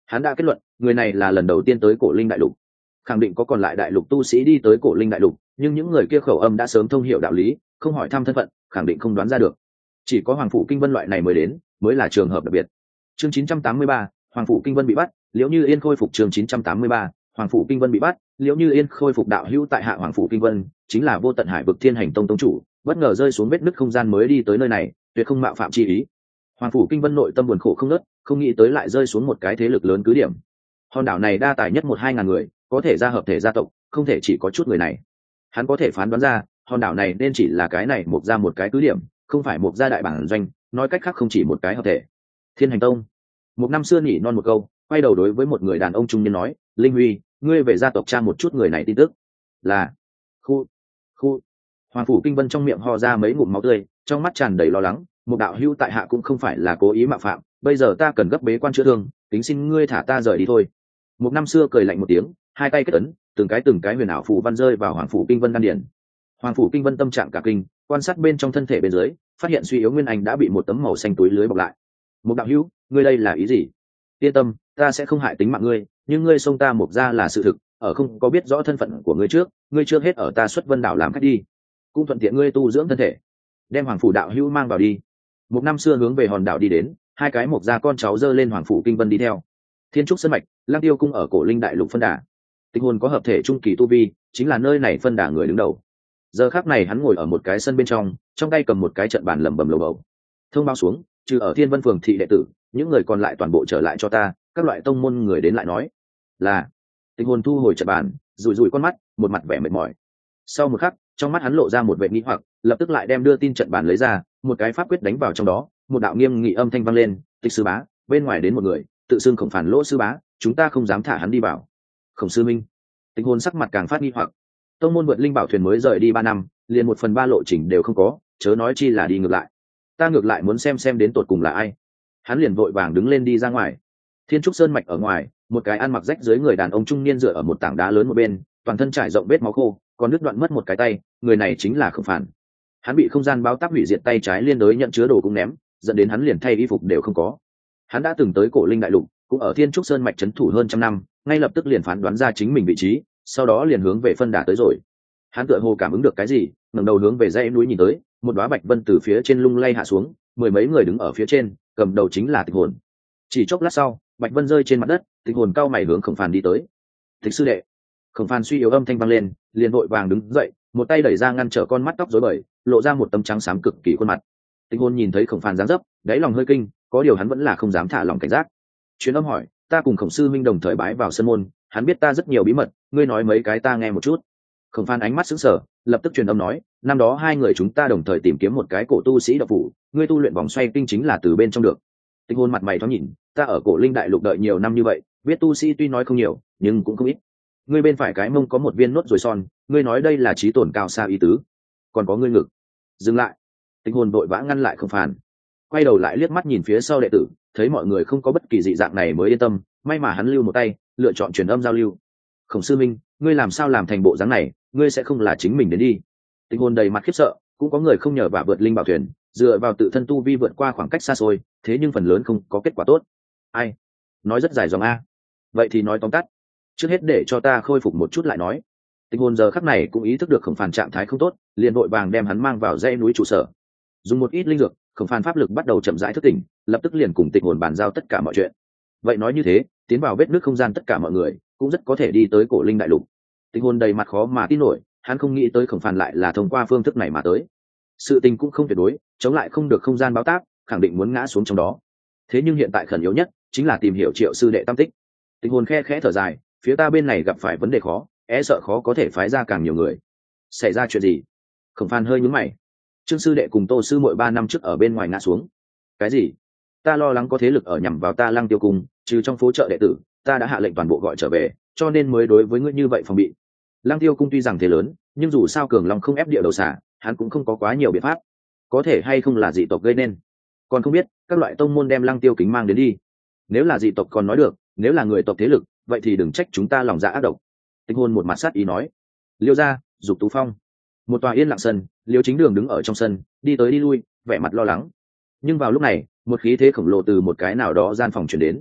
Hắn đã kết luận người này là lần đầu tiên tới cổ linh đại lục, khẳng định có còn lại đại lục tu sĩ đi tới cổ linh đại lục, nhưng những người kia khẩu âm đã sớm thông hiểu đạo lý, không hỏi thăm thân phận khẳng định không đoán ra được. Chỉ có Hoàng Phủ Kinh Vân loại này mới đến mới là trường hợp đặc biệt. Chương chín trăm tám mươi ba, Hoàng Phủ Kinh Vân bị bắt, Liễu Như Yên khôi phục. Chương chín trăm tám mươi ba, Hoàng Phủ Kinh Vân bị bắt, Liễu Như Yên khôi phục. Đạo hữu tại hạ Hoàng Phủ Kinh Vân chính là Vô Tận Hải vực Thiên Hành Tông tông chủ, bất ngờ rơi xuống vết nứt không gian mới đi tới nơi này, tuyệt không mạo phạm chi ý. Hoàng Phủ Kinh Vân nội tâm buồn khổ không nớt, không nghĩ tới lại rơi xuống một cái thế lực lớn cứ điểm. Hòn đảo này đa tài nhất một hai ngàn người, có thể ra hợp thể gia tộc, không thể chỉ có chút người này. Hắn có thể phán đoán ra, hòn đảo này nên chỉ là cái này một ra một cái cứ điểm, không phải một gia đại bản doanh, nói cách khác không chỉ một cái hợp thể. Thiên Hành Tông. Một năm xưa nhỉ non một câu, quay đầu đối với một người đàn ông trung niên nói, Linh Huy, ngươi về gia tộc tra một chút người này tin tức. Là. Khu. Khu. Hoàng Phủ Kinh Vân trong miệng ho ra mấy ngụm máu tươi, trong mắt tràn đầy lo lắng. Một đạo hưu tại hạ cũng không phải là cố ý mạo phạm, bây giờ ta cần gấp bế quan chữa thương, tính xin ngươi thả ta rời đi thôi. Một năm xưa cười lạnh một tiếng, hai tay kết ấn, từng cái từng cái huyền ảo phù văn rơi vào Hoàng Phủ Kinh Vân đan điển. Hoàng Phủ Kinh Vân tâm trạng cả kinh, quan sát bên trong thân thể bên dưới, phát hiện suy yếu nguyên anh đã bị một tấm màu xanh túi lưới bọc lại. Một đạo hữu, ngươi đây là ý gì? Yên tâm, ta sẽ không hại tính mạng ngươi, nhưng ngươi xông ta một ra là sự thực, ở không có biết rõ thân phận của ngươi trước, ngươi trước hết ở ta Xuất Vân đảo làm khách đi, cũng thuận tiện ngươi tu dưỡng thân thể. Đem Hoàng Phủ đạo hữu mang vào đi. Một năm xưa hướng về hòn đảo đi đến, hai cái mộc gia con cháu dơ lên Hoàng Phủ Kinh Vân đi theo. Thiên Trúc Sơn mạch, Lang Tiêu cung ở cổ linh đại lục phân đà. Tinh hồn có hợp thể trung kỳ tu vi, chính là nơi này phân đà người đứng đầu. Giờ khắc này hắn ngồi ở một cái sân bên trong, trong tay cầm một cái trận bàn lẩm bẩm lầu bầu. Thông báo xuống, trừ ở Thiên Vân phường thị đệ tử, những người còn lại toàn bộ trở lại cho ta, các loại tông môn người đến lại nói. Là. Tinh hồn thu hồi trận bàn, rủi rủi con mắt, một mặt vẻ mệt mỏi. Sau một khắc, trong mắt hắn lộ ra một vẻ nghi hoặc, lập tức lại đem đưa tin trận bàn lấy ra, một cái pháp quyết đánh vào trong đó, một đạo nghiêm nghị âm thanh vang lên, Tịch sư bá, bên ngoài đến một người, tự xưng Khổng Phản Lỗ sư bá, chúng ta không dám thả hắn đi vào. Khổng sư minh. Tinh hồn sắc mặt càng phát nghi hoặc. Tông môn vượt linh bảo thuyền mới rời đi ba năm, liền một phần ba lộ trình đều không có, chớ nói chi là đi ngược lại. Ta ngược lại muốn xem xem đến tột cùng là ai. Hắn liền vội vàng đứng lên đi ra ngoài. Thiên Trúc Sơn mạch ở ngoài, một cái ăn mặc rách dưới người đàn ông trung niên dựa ở một tảng đá lớn một bên, toàn thân trải rộng vết máu khô, còn đứt đoạn mất một cái tay, người này chính là Khổng Phản. Hắn bị không gian báo táp hủy diệt tay trái liên đối nhận chứa đồ cũng ném, dẫn đến hắn liền thay y phục đều không có. Hắn đã từng tới cổ linh đại lục, cũng ở Thiên Trúc Sơn mạch trấn thủ hơn trăm năm, ngay lập tức liền phán đoán ra chính mình vị trí, sau đó liền hướng về phân đà tới rồi. Hắn tựa hồ cảm ứng được cái gì, ngẩng đầu hướng về dãy núi nhìn tới, một đóa bạch vân từ phía trên lung lay hạ xuống, mười mấy người đứng ở phía trên, cầm đầu chính là Tịch hồn. Chỉ chốc lát sau, bạch vân rơi trên mặt đất, Tịch hồn cao mày hướng Khổng Phàn đi tới. Tịch sư đệ. Khổng Phàn suy yếu âm thanh vang lên, liền vội vàng đứng dậy, một tay đẩy ra ngăn trở con mắt tóc rối bời, lộ ra một tấm trắng xám cực kỳ khuôn mặt. Tịch hồn nhìn thấy Khổng Phàn dáng dấp, đáy lòng hơi kinh, có điều hắn vẫn là không dám thả lòng cảnh giác. Truyền âm hỏi, ta cùng Khổng sư minh đồng thời bái vào sân môn, hắn biết ta rất nhiều bí mật, ngươi nói mấy cái ta nghe một chút. Khổng Phàn ánh mắt sững sờ, lập tức truyền âm nói, năm đó hai người chúng ta đồng thời tìm kiếm một cái cổ tu sĩ độc phủ, ngươi tu luyện vòng xoay kinh chính là từ bên trong được. Tịch hồn mặt mày thoáng nhìn, ta ở cổ linh đại lục đợi nhiều năm như vậy, biết tu sĩ tuy nói không nhiều, nhưng cũng không ít. Ngươi bên phải cái mông có một viên nốt ruồi son, ngươi nói đây là trí tổn cao xa ý tứ. Còn có ngươi ngực. Dừng lại. Tịch hồn vội vã ngăn lại Khổng Phàn, quay đầu lại liếc mắt nhìn phía sau đệ tử, thấy mọi người không có bất kỳ dị dạng này mới yên tâm, may mà hắn lưu một tay, lựa chọn truyền âm giao lưu. Khổng sư minh, ngươi làm sao làm thành bộ dáng này, ngươi sẽ không là chính mình đến đi. Tịch hồn đầy mặt khiếp sợ, cũng có người không nhờ vả vượt linh bảo thuyền, dựa vào tự thân tu vi vượt qua khoảng cách xa xôi, thế nhưng phần lớn không có kết quả tốt. Ai? Nói rất dài dòng a. Vậy thì nói tóm tắt. Trước hết để cho ta khôi phục một chút lại nói. Tịch hồn giờ khắc này cũng ý thức được Khổng Phàn trạng thái không tốt, liền vội vàng đem hắn mang vào dãy núi trụ sở. Dùng một ít linh dược, Khổng Phàn pháp lực bắt đầu chậm rãi thức tỉnh, lập tức liền cùng Tịch hồn bàn giao tất cả mọi chuyện. Vậy nói như thế, tiến vào vết nước không gian tất cả mọi người cũng rất có thể đi tới cổ linh đại lục. Tịch hồn đầy mặt khó mà tin nổi, hắn không nghĩ tới Khổng Phàn lại là thông qua phương thức này mà tới. Sự tình cũng không tuyệt đối, chống lại không được không gian báo táp, khẳng định muốn ngã xuống trong đó. Thế nhưng hiện tại khẩn yếu nhất chính là tìm hiểu Triệu sư đệ tam tích. Tịch hồn khe khẽ thở dài, phía ta bên này gặp phải vấn đề khó, e sợ khó có thể phái ra càng nhiều người. Xảy ra chuyện gì? Khổng Phàn hơi nhướng mày. Trương sư đệ cùng Tô sư muội ba năm trước ở bên ngoài ngã xuống. Cái gì? Ta lo lắng có thế lực ở nhằm vào ta Lăng Tiêu cung, trừ trong phố chợ đệ tử, ta đã hạ lệnh toàn bộ gọi trở về, cho nên mới đối với ngươi như vậy phòng bị. Lăng Tiêu cung tuy rằng thế lớn, nhưng dù sao cường long không ép địa đầu xả, hắn cũng không có quá nhiều biện pháp. Có thể hay không là dị tộc gây nên, còn không biết. Các loại tông môn đem Lăng Tiêu kính mang đến đi. Nếu là dị tộc còn nói được, nếu là người tộc thế lực, vậy thì đừng trách chúng ta lòng dạ ác độc. Tịch hồn một mặt sát ý nói. Liêu gia, Dục Tú Phong. Một tòa yên lặng sân, Liêu Chính Đường đứng ở trong sân, đi tới đi lui, vẻ mặt lo lắng. Nhưng vào lúc này, một khí thế khổng lồ từ một cái nào đó gian phòng truyền đến.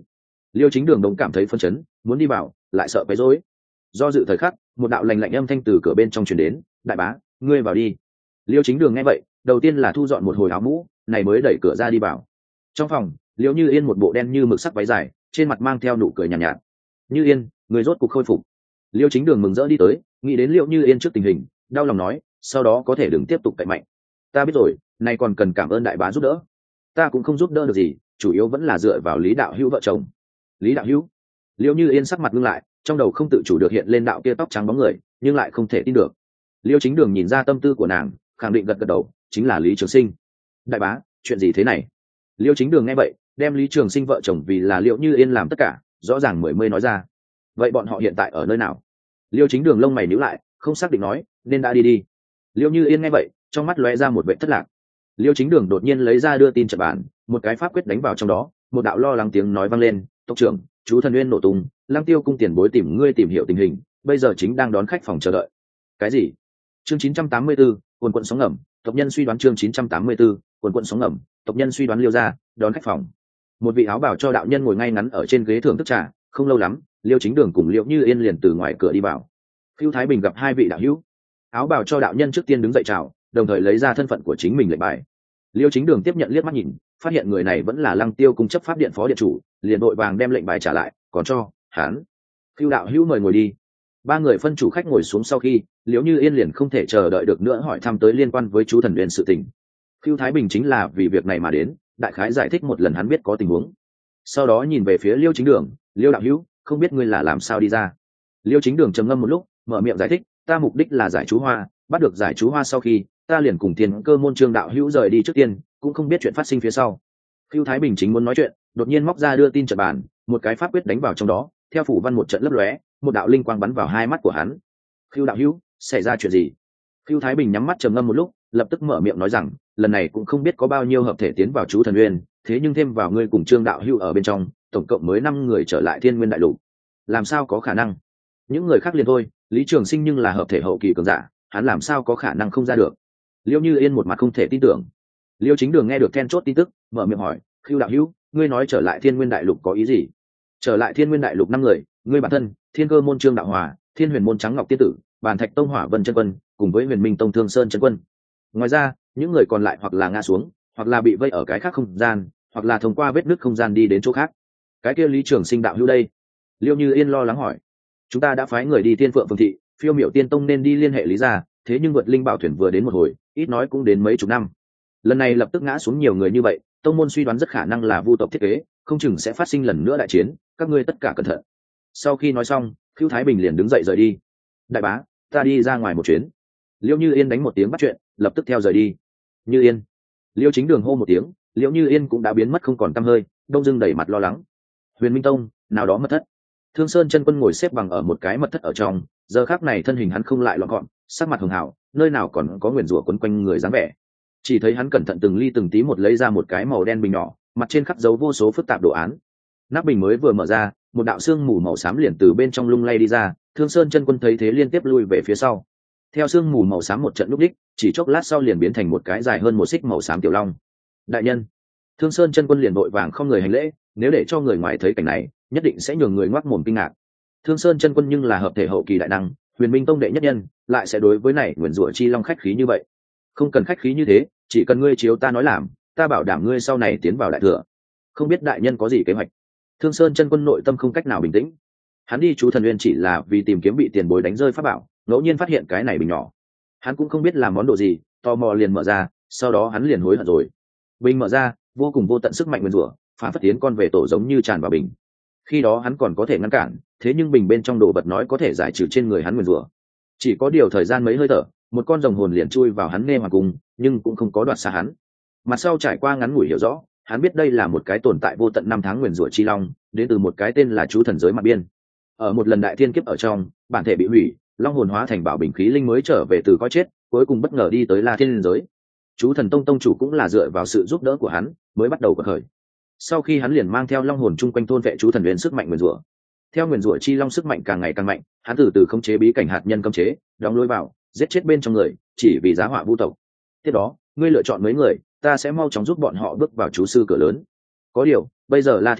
Liêu Chính Đường đồng cảm thấy phân chấn, muốn đi vào lại sợ quấy rối. Do dự thời khắc, một đạo lạnh lạnh âm thanh từ cửa bên trong truyền đến, đại bá, ngươi vào đi. Liêu Chính Đường nghe vậy, đầu tiên là thu dọn một hồi áo mũ, này mới đẩy cửa ra đi vào. Trong phòng, Liễu Như Yên một bộ đen như mực sắc váy dài, trên mặt mang theo nụ cười nhàn nhạt, nhạt. Như Yên, người rốt cục khôi phục. Liêu Chính Đường mừng rỡ đi tới, nghĩ đến Liễu Như Yên trước tình hình, đau lòng nói, sau đó có thể đừng tiếp tục cậy mạnh. Ta biết rồi, nay còn cần cảm ơn đại bá giúp đỡ. Ta cũng không giúp đỡ được gì, chủ yếu vẫn là dựa vào Lý Đạo Hữu vợ chồng. Lý Đạo Hữu? Liễu Như Yên sắc mặt ngưng lại, trong đầu không tự chủ được hiện lên đạo kia tóc trắng bóng người, nhưng lại không thể tin được. Liêu Chính Đường nhìn ra tâm tư của nàng, khẳng định gật gật đầu, chính là Lý Trường Sinh. Đại bá, chuyện gì thế này? Liêu Chính Đường nghe vậy, đem Lý Trường Sinh vợ chồng vì là Liễu Như Yên làm tất cả, rõ ràng mười mươi nói ra. Vậy bọn họ hiện tại ở nơi nào? Liêu Chính Đường lông mày nhíu lại, không xác định nói, nên đã đi đi. Liễu Như Yên nghe vậy, trong mắt lóe ra một vẻ thất lạc. Liêu Chính Đường đột nhiên lấy ra đưa tin trận bản, một cái pháp quyết đánh vào trong đó, một đạo lo lắng tiếng nói vang lên, tộc trưởng, chú Thần Uyên nổ tung, Lăng Tiêu cung tiền bối tìm ngươi tìm hiểu tình hình, bây giờ chính đang đón khách phòng chờ đợi. Cái gì? Chương chín trăm tám mươi bốn, quần quần sóng ngầm, tộc nhân suy đoán chương chín trăm tám mươi 4, quần quần sóng ngầm, tộc nhân suy đoán Liêu gia, đón khách phòng. Một vị áo bào cho đạo nhân ngồi ngay ngắn ở trên ghế thưởng thức trà, không lâu lắm, Liêu Chính Đường cùng Liễu Như Yên liền từ ngoài cửa đi vào. Phiêu Thái Bình gặp hai vị đạo hữu. Áo bào cho đạo nhân trước tiên đứng dậy chào, đồng thời lấy ra thân phận của chính mình lệnh bài. Liêu Chính Đường tiếp nhận liếc mắt nhìn, phát hiện người này vẫn là Lăng Tiêu cung chấp pháp điện phó điện chủ, liền đội vàng đem lệnh bài trả lại, còn cho hắn. Phiêu đạo hữu mời ngồi đi. Ba người phân chủ khách ngồi xuống sau khi, Liễu Như Yên liền không thể chờ đợi được nữa hỏi thăm tới liên quan với chú Thần Uyên sự tình. Phiêu Thái Bình chính là vì việc này mà đến, đại khái giải thích một lần hắn biết có tình huống. Sau đó nhìn về phía Liêu Chính Đường, Liêu đạo hữu, không biết ngươi là làm sao đi ra. Liêu Chính Đường trầm ngâm một lúc, mở miệng giải thích, ta mục đích là giải chú hoa, bắt được giải chú hoa sau khi, ta liền cùng Thiên Cơ môn Trương đạo hữu rời đi trước tiên, cũng không biết chuyện phát sinh phía sau. Phiêu Thái Bình chính muốn nói chuyện, đột nhiên móc ra đưa tin trận bản, một cái pháp quyết đánh vào trong đó, theo phủ văn một trận lấp lóe, một đạo linh quang bắn vào hai mắt của hắn. Phiêu đạo hữu, xảy ra chuyện gì? Phiêu Thái Bình nhắm mắt trầm ngâm một lúc, lập tức mở miệng nói rằng, lần này cũng không biết có bao nhiêu hợp thể tiến vào chú Thần Uyên, thế nhưng thêm vào ngươi cùng Trương đạo hữu ở bên trong, tổng cộng mới năm người trở lại Thiên Nguyên đại lục. Làm sao có khả năng? Những người khác liền thôi, Lý Trường Sinh nhưng là hợp thể hậu kỳ cường giả, hắn làm sao có khả năng không ra được? Liêu Như Yên một mặt không thể tin tưởng. Liêu Chính Đường nghe được then chốt tin tức, mở miệng hỏi, Phiêu đạo hữu, ngươi nói trở lại Thiên Nguyên đại lục có ý gì? Trở lại Thiên Nguyên đại lục năm người, ngươi bản thân, Thiên Cơ môn Trương đạo hòa, Thiên Huyền môn Trắng Ngọc tiên tử, Bàn Thạch tông Hỏa Vân chân quân, cùng với Huyền Minh tông Thương Sơn chân quân. Ngoài ra, những người còn lại hoặc là ngã xuống, hoặc là bị vây ở cái khác không gian, hoặc là thông qua vết nứt không gian đi đến chỗ khác. Cái kia Lý Trường Sinh đạo hữu đây? Liêu Như Yên lo lắng hỏi. Chúng ta đã phái người đi Thiên Phượng Phường thị, Phiêu Miểu Tiên tông nên đi liên hệ Lý gia, thế nhưng vượt linh bảo thuyền vừa đến một hồi, ít nói cũng đến mấy chục năm. Lần này lập tức ngã xuống nhiều người như vậy, tông môn suy đoán rất khả năng là vu tộc thiết kế, không chừng sẽ phát sinh lần nữa đại chiến, các ngươi tất cả cẩn thận. Sau khi nói xong, Phiêu Thái Bình liền đứng dậy rời đi. Đại bá, ta đi ra ngoài một chuyến. Liêu Như Yên đánh một tiếng bắt chuyện, lập tức theo rời đi. Như Yên. Liêu Chính Đường hô một tiếng, Liễu Như Yên cũng đã biến mất không còn tăm hơi, đông dưng đầy mặt lo lắng. Huyền Minh tông, nào đó mật thất. Thương Sơn chân quân ngồi xếp bằng ở một cái mật thất ở trong, giờ khắc này thân hình hắn không lại loạn gọn, sắc mặt hường hảo, nơi nào còn có nguyền rủa quấn quanh người dáng vẻ. Chỉ thấy hắn cẩn thận từng ly từng tí một lấy ra một cái màu đen bình nhỏ, mặt trên khắc dấu vô số phức tạp đồ án. Nắp bình mới vừa mở ra, một đạo xương mù màu xám liền từ bên trong lung lay đi ra, Thương Sơn chân quân thấy thế liên tiếp lui về phía sau. Theo xương mù màu xám một trận lúc đích, chỉ chốc lát sau liền biến thành một cái dài hơn một xích màu xám tiểu long. Đại nhân. Thương Sơn chân quân liền vội vàng không người hành lễ, nếu để cho người ngoài thấy cảnh này, nhất định sẽ nhường người ngoác mồm kinh ngạc. Thương Sơn chân quân nhưng là hợp thể hậu kỳ đại năng, Huyền Minh tông đệ nhất nhân, lại sẽ đối với này nguyền rủa chi long khách khí như vậy. Không cần khách khí như thế, chỉ cần ngươi chiếu ta nói làm, ta bảo đảm ngươi sau này tiến vào đại thừa. Không biết đại nhân có gì kế hoạch? Thương Sơn chân quân nội tâm không cách nào bình tĩnh. Hắn đi chú Thần Uyên chỉ là vì tìm kiếm bị tiền bối đánh rơi pháp bảo, ngẫu nhiên phát hiện cái này bình nhỏ. Hắn cũng không biết làm món đồ gì, tò mò liền mở ra, sau đó hắn liền hối hận rồi. Bình mở ra, vô cùng vô tận sức mạnh nguyên rủa, phá phất tiến con về tổ giống như tràn vào bình. Khi đó hắn còn có thể ngăn cản, thế nhưng bình bên trong đồ vật nói có thể giải trừ trên người hắn nguyên rủa. Chỉ có điều thời gian mấy hơi thở, một con rồng hồn liền chui vào hắn nê hoàng cung, nhưng cũng không có đoạt xa hắn. Mặt sau trải qua ngắn ngủi hiểu rõ, hắn biết đây là một cái tồn tại vô tận năm tháng nguyên rủa chi long, đến từ một cái tên là chú thần giới mặt biên. Ở một lần đại thiên kiếp ở trong, bản thể bị hủy, long hồn hóa thành bảo bình khí linh mới trở về từ cõi chết, cuối cùng bất ngờ đi tới La Thiên giới. Chú thần tông tông chủ cũng là dựa vào sự giúp đỡ của hắn mới bắt đầu cuộc khởi. Sau khi hắn liền mang theo long hồn chung quanh thôn vệ chú thần huyền sức mạnh nguyên rủa. Theo nguyên rủa chi long sức mạnh càng ngày càng mạnh, hắn từ từ khống chế bí cảnh hạt nhân cấm chế, đóng lối vào, giết chết bên trong người, chỉ vì giá họa vu tộc. Tiếp đó, ngươi lựa chọn mấy người, ta sẽ mau chóng giúp bọn họ bước vào chú sư cửa lớn. Có điều, bây giờ La Thiên giới,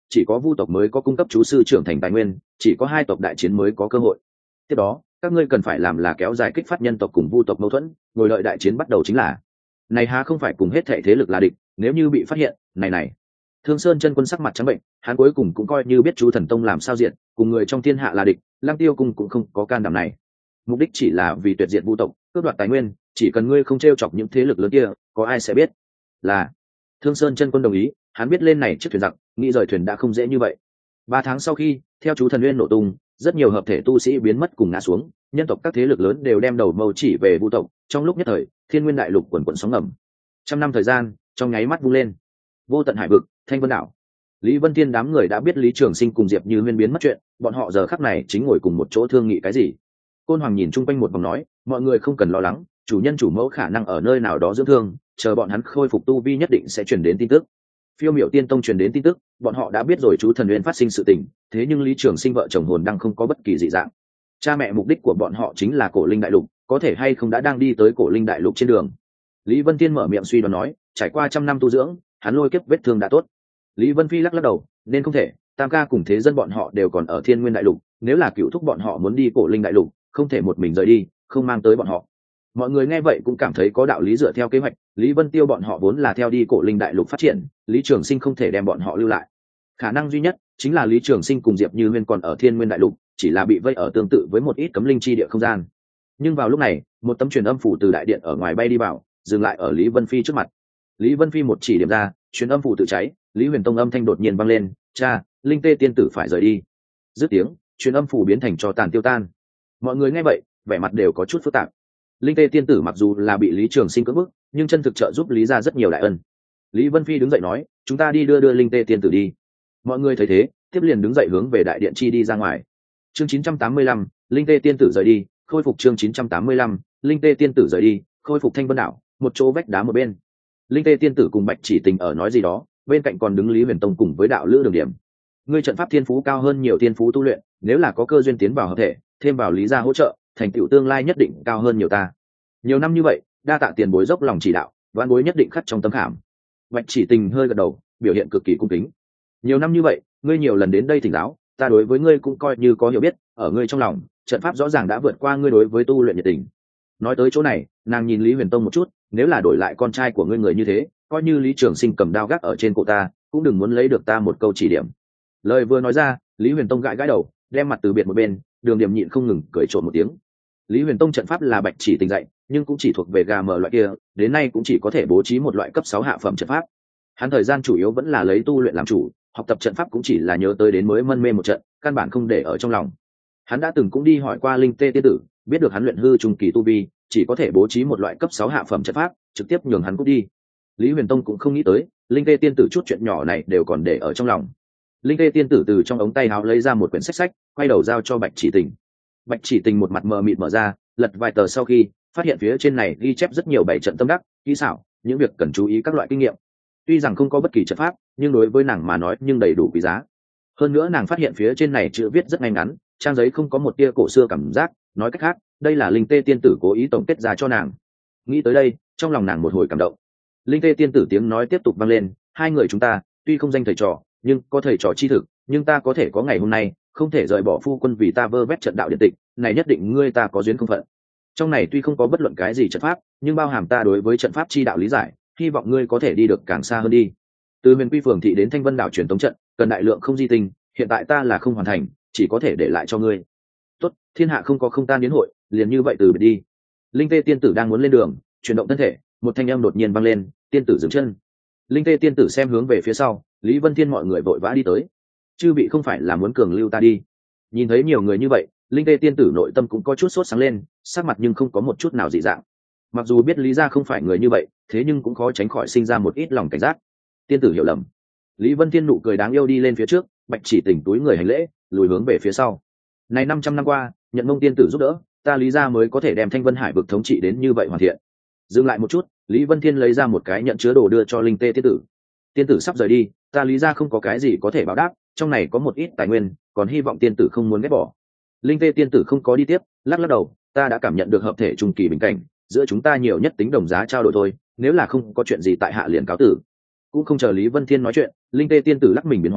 chỉ có vu tộc mới có cung cấp chú sư trưởng thành tài nguyên, chỉ có hai tộc đại chiến mới có cơ hội. Tiếp đó các ngươi cần phải làm là kéo dài kích phát nhân tộc cùng vu tộc mâu thuẫn, ngồi đợi đại chiến bắt đầu chính là. Này há không phải cùng hết thảy thế lực là địch, nếu như bị phát hiện, này này. Thương Sơn chân quân sắc mặt trắng bệnh, hắn cuối cùng cũng coi như biết chú thần tông làm sao diệt, cùng người trong thiên hạ là địch, Lăng Tiêu cung cũng không có can đảm này. Mục đích chỉ là vì tuyệt diệt vu tộc, cướp đoạt tài nguyên, chỉ cần ngươi không trêu chọc những thế lực lớn kia, có ai sẽ biết. Là. Thương Sơn chân quân đồng ý, hắn biết lên này chiếc thuyền giặc, nghĩ rời thuyền đã không dễ như vậy. Ba tháng sau khi, theo chú thần nguyên nổ tung, rất nhiều hợp thể tu sĩ biến mất cùng ngã xuống, nhân tộc các thế lực lớn đều đem đầu mâu chỉ về vu tộc, trong lúc nhất thời, Thiên Nguyên đại lục quần quần sóng ngầm. Trăm năm thời gian, trong nháy mắt vung lên. Vô tận hải vực, Thanh Vân đảo. Lý Vân Thiên đám người đã biết Lý Trường Sinh cùng Diệp Như Huyên biến mất chuyện, bọn họ giờ khắc này chính ngồi cùng một chỗ thương nghị cái gì. Côn Hoàng nhìn chung quanh một vòng nói, mọi người không cần lo lắng, chủ nhân chủ mẫu khả năng ở nơi nào đó dưỡng thương, chờ bọn hắn khôi phục tu vi nhất định sẽ truyền đến tin tức. Phiêu Miểu Tiên Tông truyền đến tin tức, bọn họ đã biết rồi chú thần nguyên phát sinh sự tình, thế nhưng Lý Trường Sinh vợ chồng hồn đang không có bất kỳ dị dạng. Cha mẹ mục đích của bọn họ chính là Cổ Linh đại lục, có thể hay không đã đang đi tới Cổ Linh đại lục trên đường. Lý Vân Tiên mở miệng suy đoán nói, trải qua trăm năm tu dưỡng, hắn lôi kiếp vết thương đã tốt. Lý Vân Phi lắc lắc đầu, nên không thể, Tam ca cùng thế dân bọn họ đều còn ở Thiên Nguyên đại lục, nếu là cựu thúc bọn họ muốn đi Cổ Linh đại lục, không thể một mình rời đi, không mang tới bọn họ. Mọi người nghe vậy cũng cảm thấy có đạo lý, dựa theo kế hoạch, Lý Vân Tiêu bọn họ vốn là theo đi Cổ Linh đại lục phát triển, Lý Trường Sinh không thể đem bọn họ lưu lại. Khả năng duy nhất chính là Lý Trường Sinh cùng Diệp Như Huyên còn ở Thiên Nguyên đại lục, chỉ là bị vây ở tương tự với một ít cấm linh chi địa không gian. Nhưng vào lúc này, một tấm truyền âm phủ từ đại điện ở ngoài bay đi vào, dừng lại ở Lý Vân Phi trước mặt. Lý Vân Phi một chỉ điểm ra, truyền âm phủ tự cháy, Lý Huyền Tông âm thanh đột nhiên vang lên, "Cha, Linh Tê tiên tử phải rời đi." Dứt tiếng, truyền âm phủ biến thành tro tàn tiêu tan. Mọi người nghe vậy, vẻ mặt đều có chút phức tạp. Linh Tê tiên tử mặc dù là bị Lý Trường Sinh cưỡng bức, nhưng chân thực trợ giúp Lý gia rất nhiều đại ân. Lý Vân Phi đứng dậy nói, "Chúng ta đi đưa đưa Linh Tê tiên tử đi." Mọi người thấy thế, tiếp liền đứng dậy hướng về đại điện chi đi ra ngoài. Chương chín trăm tám mươi lăm, Linh Tê tiên tử rời đi, khôi phục chương chín trăm tám mươi lăm, Linh Tê tiên tử rời đi, khôi phục Thanh Vân đảo, một chỗ vách đá một bên. Linh Tê tiên tử cùng Bạch Chỉ Tình ở nói gì đó, bên cạnh còn đứng Lý Huyền Tông cùng với đạo lữ Đường Điểm. Ngươi trận pháp thiên phú cao hơn nhiều thiên phú tu luyện, nếu là có cơ duyên tiến vào hợp thể, thêm vào Lý gia hỗ trợ, thành tựu tương lai nhất định cao hơn nhiều ta. Nhiều năm như vậy, đa tạ tiền bối dốc lòng chỉ đạo, vãn bối nhất định khắc trong tấm khảm. Bạch Chỉ Tình hơi gật đầu, biểu hiện cực kỳ cung kính. Nhiều năm như vậy, ngươi nhiều lần đến đây thỉnh giáo, ta đối với ngươi cũng coi như có hiểu biết, ở ngươi trong lòng, trận pháp rõ ràng đã vượt qua ngươi đối với tu luyện nhiệt tình. Nói tới chỗ này, nàng nhìn Lý Huyền Tông một chút, nếu là đổi lại con trai của ngươi người như thế, coi như Lý Trường Sinh cầm đao gác ở trên cổ ta, cũng đừng muốn lấy được ta một câu chỉ điểm. Lời vừa nói ra, Lý Huyền Tông gãi gãi đầu, đem mặt từ biệt một bên, Đường Điểm nhịn không ngừng cười trộn một tiếng. Lý Huyền Tông trận pháp là Bạch Chỉ Tình dạy, nhưng cũng chỉ thuộc về gà mờ loại kia, đến nay cũng chỉ có thể bố trí một loại cấp sáu hạ phẩm trận pháp. Hắn thời gian chủ yếu vẫn là lấy tu luyện làm chủ, học tập trận pháp cũng chỉ là nhớ tới đến mới mân mê một trận, căn bản không để ở trong lòng. Hắn đã từng cũng đi hỏi qua Linh Tê tiên tử, biết được hắn luyện hư trung kỳ tu vi, chỉ có thể bố trí một loại cấp sáu hạ phẩm trận pháp, trực tiếp nhường hắn cút đi. Lý Huyền Tông cũng không nghĩ tới, Linh Tê tiên tử chút chuyện nhỏ này đều còn để ở trong lòng. Linh Tê tiên tử từ trong ống tay áo lấy ra một quyển sách sách, quay đầu giao cho Bạch Chỉ Tình. Bạch Chỉ Tình một mặt mờ mịt mở ra, lật vài tờ sau khi, phát hiện phía trên này ghi chép rất nhiều bảy trận tâm đắc, kỹ xảo, những việc cần chú ý các loại kinh nghiệm. Tuy rằng không có bất kỳ trận pháp, nhưng đối với nàng mà nói nhưng đầy đủ quý giá. Hơn nữa nàng phát hiện phía trên này chữ viết rất ngay ngắn, trang giấy không có một tia cổ xưa cảm giác, nói cách khác, đây là Linh Tê tiên tử cố ý tổng kết ra cho nàng. Nghĩ tới đây, trong lòng nàng một hồi cảm động. Linh Tê tiên tử tiếng nói tiếp tục vang lên, hai người chúng ta tuy không danh thầy trò, nhưng có thầy trò chi thực, nhưng ta có thể có ngày hôm nay, không thể rời bỏ phu quân vì ta vơ vét trận đạo điện tịch, này nhất định ngươi ta có duyên không phận. Trong này tuy không có bất luận cái gì trận pháp, nhưng bao hàm ta đối với trận pháp chi đạo lý giải, hy vọng ngươi có thể đi được càng xa hơn đi. Từ Huyền Quy phường thị đến Thanh Vân đảo truyền tống trận, cần đại lượng không di tinh, hiện tại ta là không hoàn thành, chỉ có thể để lại cho ngươi. Tốt, thiên hạ không có không tan đến hội, liền như vậy từ biệt đi. Linh Tê tiên tử đang muốn lên đường, chuyển động thân thể, một thanh âm đột nhiên vang lên, tiên tử dừng chân. Linh Tê tiên tử xem hướng về phía sau, Lý Vân Thiên mọi người vội vã đi tới. Chư vị không phải là muốn cường lưu ta đi? Nhìn thấy nhiều người như vậy, Linh Tê tiên tử nội tâm cũng có chút sốt sáng lên, sắc mặt nhưng không có một chút nào dị dạng. Mặc dù biết Lý gia không phải người như vậy, thế nhưng cũng khó tránh khỏi sinh ra một ít lòng cảnh giác. Tiên tử hiểu lầm. Lý Vân Thiên nụ cười đáng yêu đi lên phía trước, Bạch Chỉ Tình túi người hành lễ, lùi hướng về phía sau. Này năm trăm năm qua, nhận mông tiên tử giúp đỡ, ta Lý gia mới có thể đem Thanh Vân Hải vực thống trị đến như vậy hoàn thiện. Dừng lại một chút, Lý Vân Thiên lấy ra một cái nhận chứa đồ đưa cho Linh Tê tiên tử. Tiên tử sắp rời đi, ta Lý gia không có cái gì có thể báo đáp, trong này có một ít tài nguyên, còn hy vọng tiên tử không muốn ghét bỏ. Linh Tê tiên tử không có đi tiếp, lắc lắc đầu, ta đã cảm nhận được hợp thể trung kỳ bình cảnh, giữa chúng ta nhiều nhất tính đồng giá trao đổi thôi, nếu là không có chuyện gì tại hạ liền cáo tử. Cũng không chờ Lý Vân Thiên nói chuyện, Linh Tê tiên tử lắc mình biến hóa,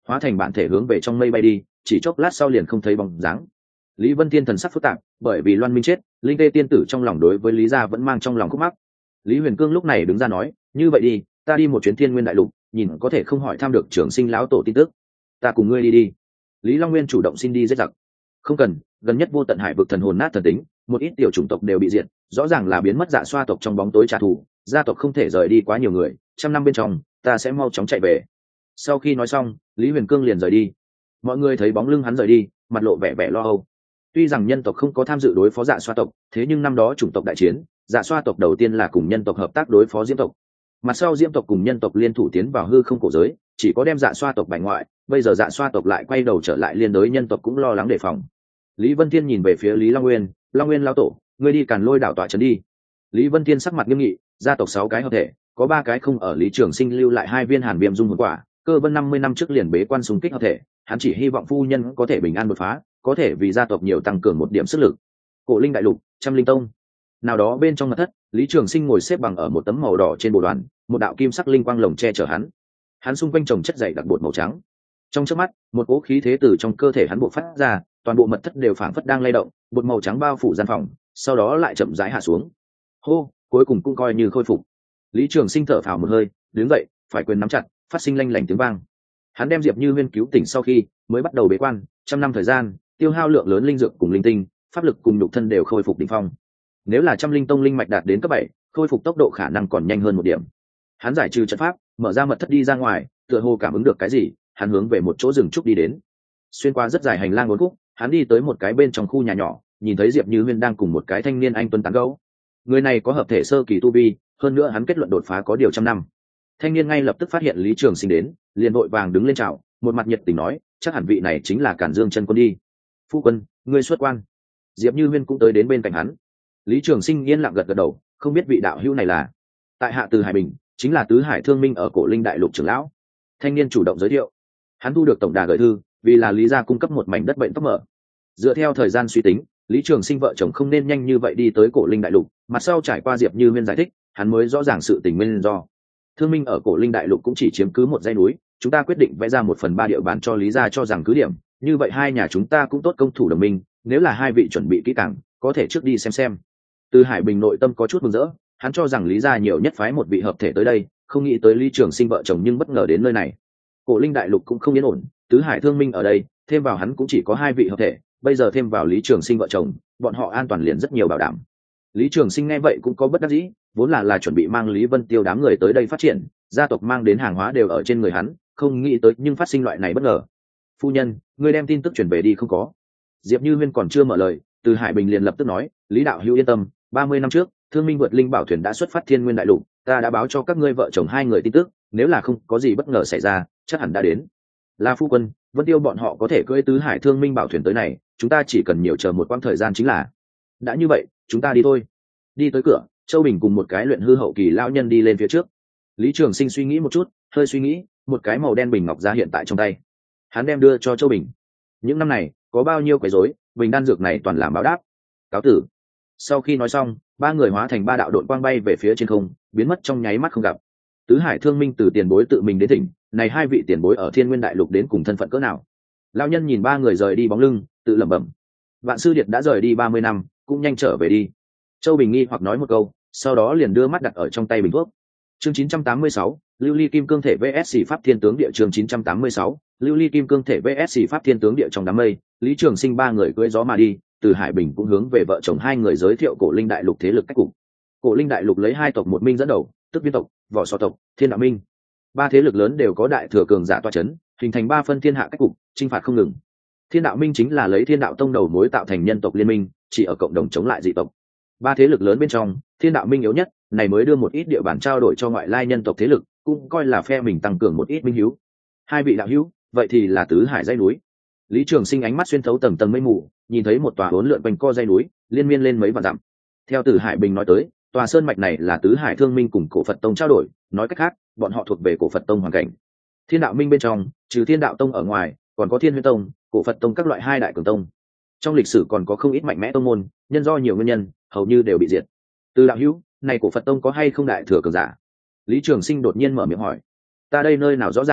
hóa thành bản thể hướng về trong mây bay đi, chỉ chốc lát sau liền không thấy bóng dáng. Lý Vân Thiên thần sắc phức tạp, bởi vì Loan Minh chết, linh tê tiên tử trong lòng đối với Lý gia vẫn mang trong lòng khúc mắc. Lý Huyền Cương lúc này đứng ra nói, như vậy đi, ta đi một chuyến Thiên Nguyên đại lục, nhìn có thể không hỏi thăm được trưởng sinh lão tổ tin tức. Ta cùng ngươi đi đi. Lý Long Nguyên chủ động xin đi giết giặc. Không cần, gần nhất vô tận hải vực thần hồn nát thần tính, một ít tiểu chủng tộc đều bị diệt, rõ ràng là biến mất dạ xoa tộc trong bóng tối trả thù, gia tộc không thể rời đi quá nhiều người, trăm năm bên trong, ta sẽ mau chóng chạy về. Sau khi nói xong, Lý Huyền Cương liền rời đi. Mọi người thấy bóng lưng hắn rời đi, mặt lộ vẻ vẻ lo âu. Tuy rằng nhân tộc không có tham dự đối phó dạ xoa tộc, thế nhưng năm đó chủng tộc đại chiến, dạ xoa tộc đầu tiên là cùng nhân tộc hợp tác đối phó diễm tộc. Mặt sau diễm tộc cùng nhân tộc liên thủ tiến vào hư không cổ giới, chỉ có đem dạ xoa tộc bại ngoại, bây giờ dạ xoa tộc lại quay đầu trở lại liên đối nhân tộc cũng lo lắng đề phòng. Lý Vân Thiên nhìn về phía Lý Long Nguyên, Long Nguyên lão tổ, ngươi đi Càn Lôi đảo tọa trấn đi. Lý Vân Thiên sắc mặt nghiêm nghị, gia tộc sáu cái hợp thể, có ba cái không ở Lý Trường Sinh lưu lại hai viên hàn viêm dung hồn quả, Cơ Vân năm mươi năm trước liền bế quan xung kích hợp thể, hắn chỉ hy vọng phu nhân có thể bình an đột phá, có thể vì gia tộc nhiều tăng cường một điểm sức lực. Cổ Linh đại lục, Trăm Linh tông. Nào đó bên trong mật thất, Lý Trường Sinh ngồi xếp bằng ở một tấm màu đỏ trên bồ đoàn, một đạo kim sắc linh quang lồng che chở hắn. Hắn xung quanh trồng chất dày đặc bột màu trắng. Trong chớp mắt, một cỗ khí thế từ trong cơ thể hắn bộc phát ra, toàn bộ mật thất đều phảng phất đang lay động, bột màu trắng bao phủ gian phòng, sau đó lại chậm rãi hạ xuống. Hô, cuối cùng cũng coi như khôi phục. Lý Trường Sinh thở phào một hơi, đứng dậy, phải quyền nắm chặt, phát sinh lanh lảnh tiếng vang. Hắn đem Diệp Như Huyên cứu tỉnh sau khi, mới bắt đầu bế quan, trăm năm thời gian, tiêu hao lượng lớn linh dược cùng linh tinh, pháp lực cùng nhục thân đều khôi phục đỉnh phong. Nếu là Trăm Linh tông linh mạch đạt đến cấp bảy, khôi phục tốc độ khả năng còn nhanh hơn một điểm. Hắn giải trừ trận pháp, mở ra mật thất đi ra ngoài, tựa hồ cảm ứng được cái gì, hắn hướng về một chỗ rừng trúc đi đến. Xuyên qua rất dài hành lang uốn khúc, hắn đi tới một cái bên trong khu nhà nhỏ, nhìn thấy Diệp Như Huyên đang cùng một cái thanh niên anh tuấn tán gẫu. Người này có hợp thể sơ kỳ tu vi, hơn nữa hắn kết luận đột phá có điều trăm năm. Thanh niên ngay lập tức phát hiện Lý Trường Sinh đến, liền vội vàng đứng lên chào, một mặt nhiệt tình nói, chắc hẳn vị này chính là Cản Dương chân quân đi. Phu quân, ngươi xuất quan. Diệp Như Huyên cũng tới đến bên cạnh hắn. Lý Trường Sinh yên lặng gật gật đầu, không biết vị đạo hữu này là. Tại hạ Từ Hải Bình, chính là Tứ Hải Thương Minh ở Cổ Linh đại lục trưởng lão. Thanh niên chủ động giới thiệu. Hắn thu được tổng đà gửi thư, vì là Lý gia cung cấp một mảnh đất bệnh tóc mở. Dựa theo thời gian suy tính, Lý Trường Sinh vợ chồng không nên nhanh như vậy đi tới Cổ Linh đại lục, mặt sau trải qua Diệp Như Huyên giải thích, hắn mới rõ ràng sự tình nguyên do. Thương Minh ở Cổ Linh đại lục cũng chỉ chiếm cứ một dãy núi, chúng ta quyết định vẽ ra một phần ba địa bàn cho Lý gia cho rằng cứ điểm, như vậy hai nhà chúng ta cũng tốt công thủ đồng minh, nếu là hai vị chuẩn bị kỹ càng, có thể trước đi xem xem. Từ Hải Bình nội tâm có chút mừng rỡ, hắn cho rằng Lý gia nhiều nhất phái một vị hợp thể tới đây, không nghĩ tới Lý Trường Sinh vợ chồng nhưng bất ngờ đến nơi này. Cổ Linh đại lục cũng không yên ổn, Tứ Hải Thương Minh ở đây, thêm vào hắn cũng chỉ có hai vị hợp thể, bây giờ thêm vào Lý Trường Sinh vợ chồng, bọn họ an toàn liền rất nhiều bảo đảm. Lý Trường Sinh nghe vậy cũng có bất đắc dĩ, vốn là là chuẩn bị mang Lý Vân Tiêu đám người tới đây phát triển, gia tộc mang đến hàng hóa đều ở trên người hắn, không nghĩ tới nhưng phát sinh loại này bất ngờ. Phu nhân, ngươi đem tin tức truyền về đi không có? Diệp Như Huyên còn chưa mở lời, Từ Hải Bình liền lập tức nói, Lý đạo hữu yên tâm, ba mươi năm trước, Thương Minh vượt linh bảo thuyền đã xuất phát Thiên Nguyên đại lục, ta đã báo cho các ngươi vợ chồng hai người tin tức, nếu là không có gì bất ngờ xảy ra, chắc hẳn đã đến. Là phu quân, Vân Tiêu bọn họ có thể cưỡi Tứ Hải Thương Minh bảo thuyền tới này, chúng ta chỉ cần nhiều chờ một quãng thời gian chính là. Đã như vậy, chúng ta đi thôi. Đi tới cửa, Châu Bình cùng một cái luyện hư hậu kỳ lão nhân đi lên phía trước. Lý Trường Sinh suy nghĩ một chút, hơi suy nghĩ, một cái màu đen bình ngọc ra hiện tại trong tay. Hắn đem đưa cho Châu Bình. Những năm này, có bao nhiêu quấy rối, bình đan dược này toàn làm báo đáp. Cáo tử. Sau khi nói xong, ba người hóa thành ba đạo đội quang bay về phía trên không, biến mất trong nháy mắt không gặp. Tứ Hải Thương Minh từ tiền bối tự mình đến thỉnh, này hai vị tiền bối ở Thiên Nguyên đại lục đến cùng thân phận cỡ nào? Lão nhân nhìn ba người rời đi bóng lưng, tự lẩm bẩm. Vạn sư điệt đã rời đi ba mươi năm, cũng nhanh trở về đi. Châu Bình nghi hoặc nói một câu, sau đó liền đưa mắt đặt ở trong tay bình thuốc. Chương chín trăm tám mươi sáu, Lưu Ly Kim Cương Thể vs Pháp Thiên Tướng Địa. Chương chín trăm tám mươi sáu, Lưu Ly Kim Cương Thể vs Pháp Thiên Tướng Địa. Trong đám mây, Lý Trường Sinh ba người cưỡi gió mà đi, Từ Hải Bình cũng hướng về vợ chồng hai người giới thiệu Cổ Linh đại lục thế lực cách cục. Cổ Linh đại lục lấy hai tộc một minh dẫn đầu, tức Viên tộc, Võ Sò tộc, Thiên Đạo Minh. Ba thế lực lớn đều có đại thừa cường giả tọa chấn, hình thành ba phân thiên hạ cách cục, chinh phạt không ngừng. Thiên Đạo Minh chính là lấy Thiên Đạo tông đầu mối tạo thành nhân tộc liên minh, chỉ ở cộng đồng chống lại dị tộc. Ba thế lực lớn bên trong, Thiên Đạo Minh yếu nhất, này mới đưa một ít địa bàn trao đổi cho ngoại lai nhân tộc thế lực, cũng coi là phe mình tăng cường một ít minh hiếu. Hai vị đạo hữu, vậy thì là Tứ Hải dãy núi. Lý Trường Sinh ánh mắt xuyên thấu tầng tầng mây mù, nhìn thấy một tòa hỗn lượn quanh co dãy núi, liên miên lên mấy vạn dặm. Theo Từ Hải Bình nói tới, tòa sơn mạch này là Tứ Hải Thương Minh cùng Cổ Phật tông trao đổi, nói cách khác, bọn họ thuộc về Cổ Phật tông hoàn cảnh. Thiên Đạo Minh bên trong, trừ Thiên Đạo tông ở ngoài, còn có Thiên Huyễn tông, Cổ Phật tông các loại hai đại cường tông. Trong lịch sử còn có không ít mạnh mẽ tông môn, nhân do nhiều nguyên nhân, hầu như đều bị diệt. Từ đạo hữu, này Cổ Phật tông có hay không đại thừa cường giả? Lý Trường Sinh đột nhiên mở miệng hỏi. Ta đây nơi nào rõ ràng,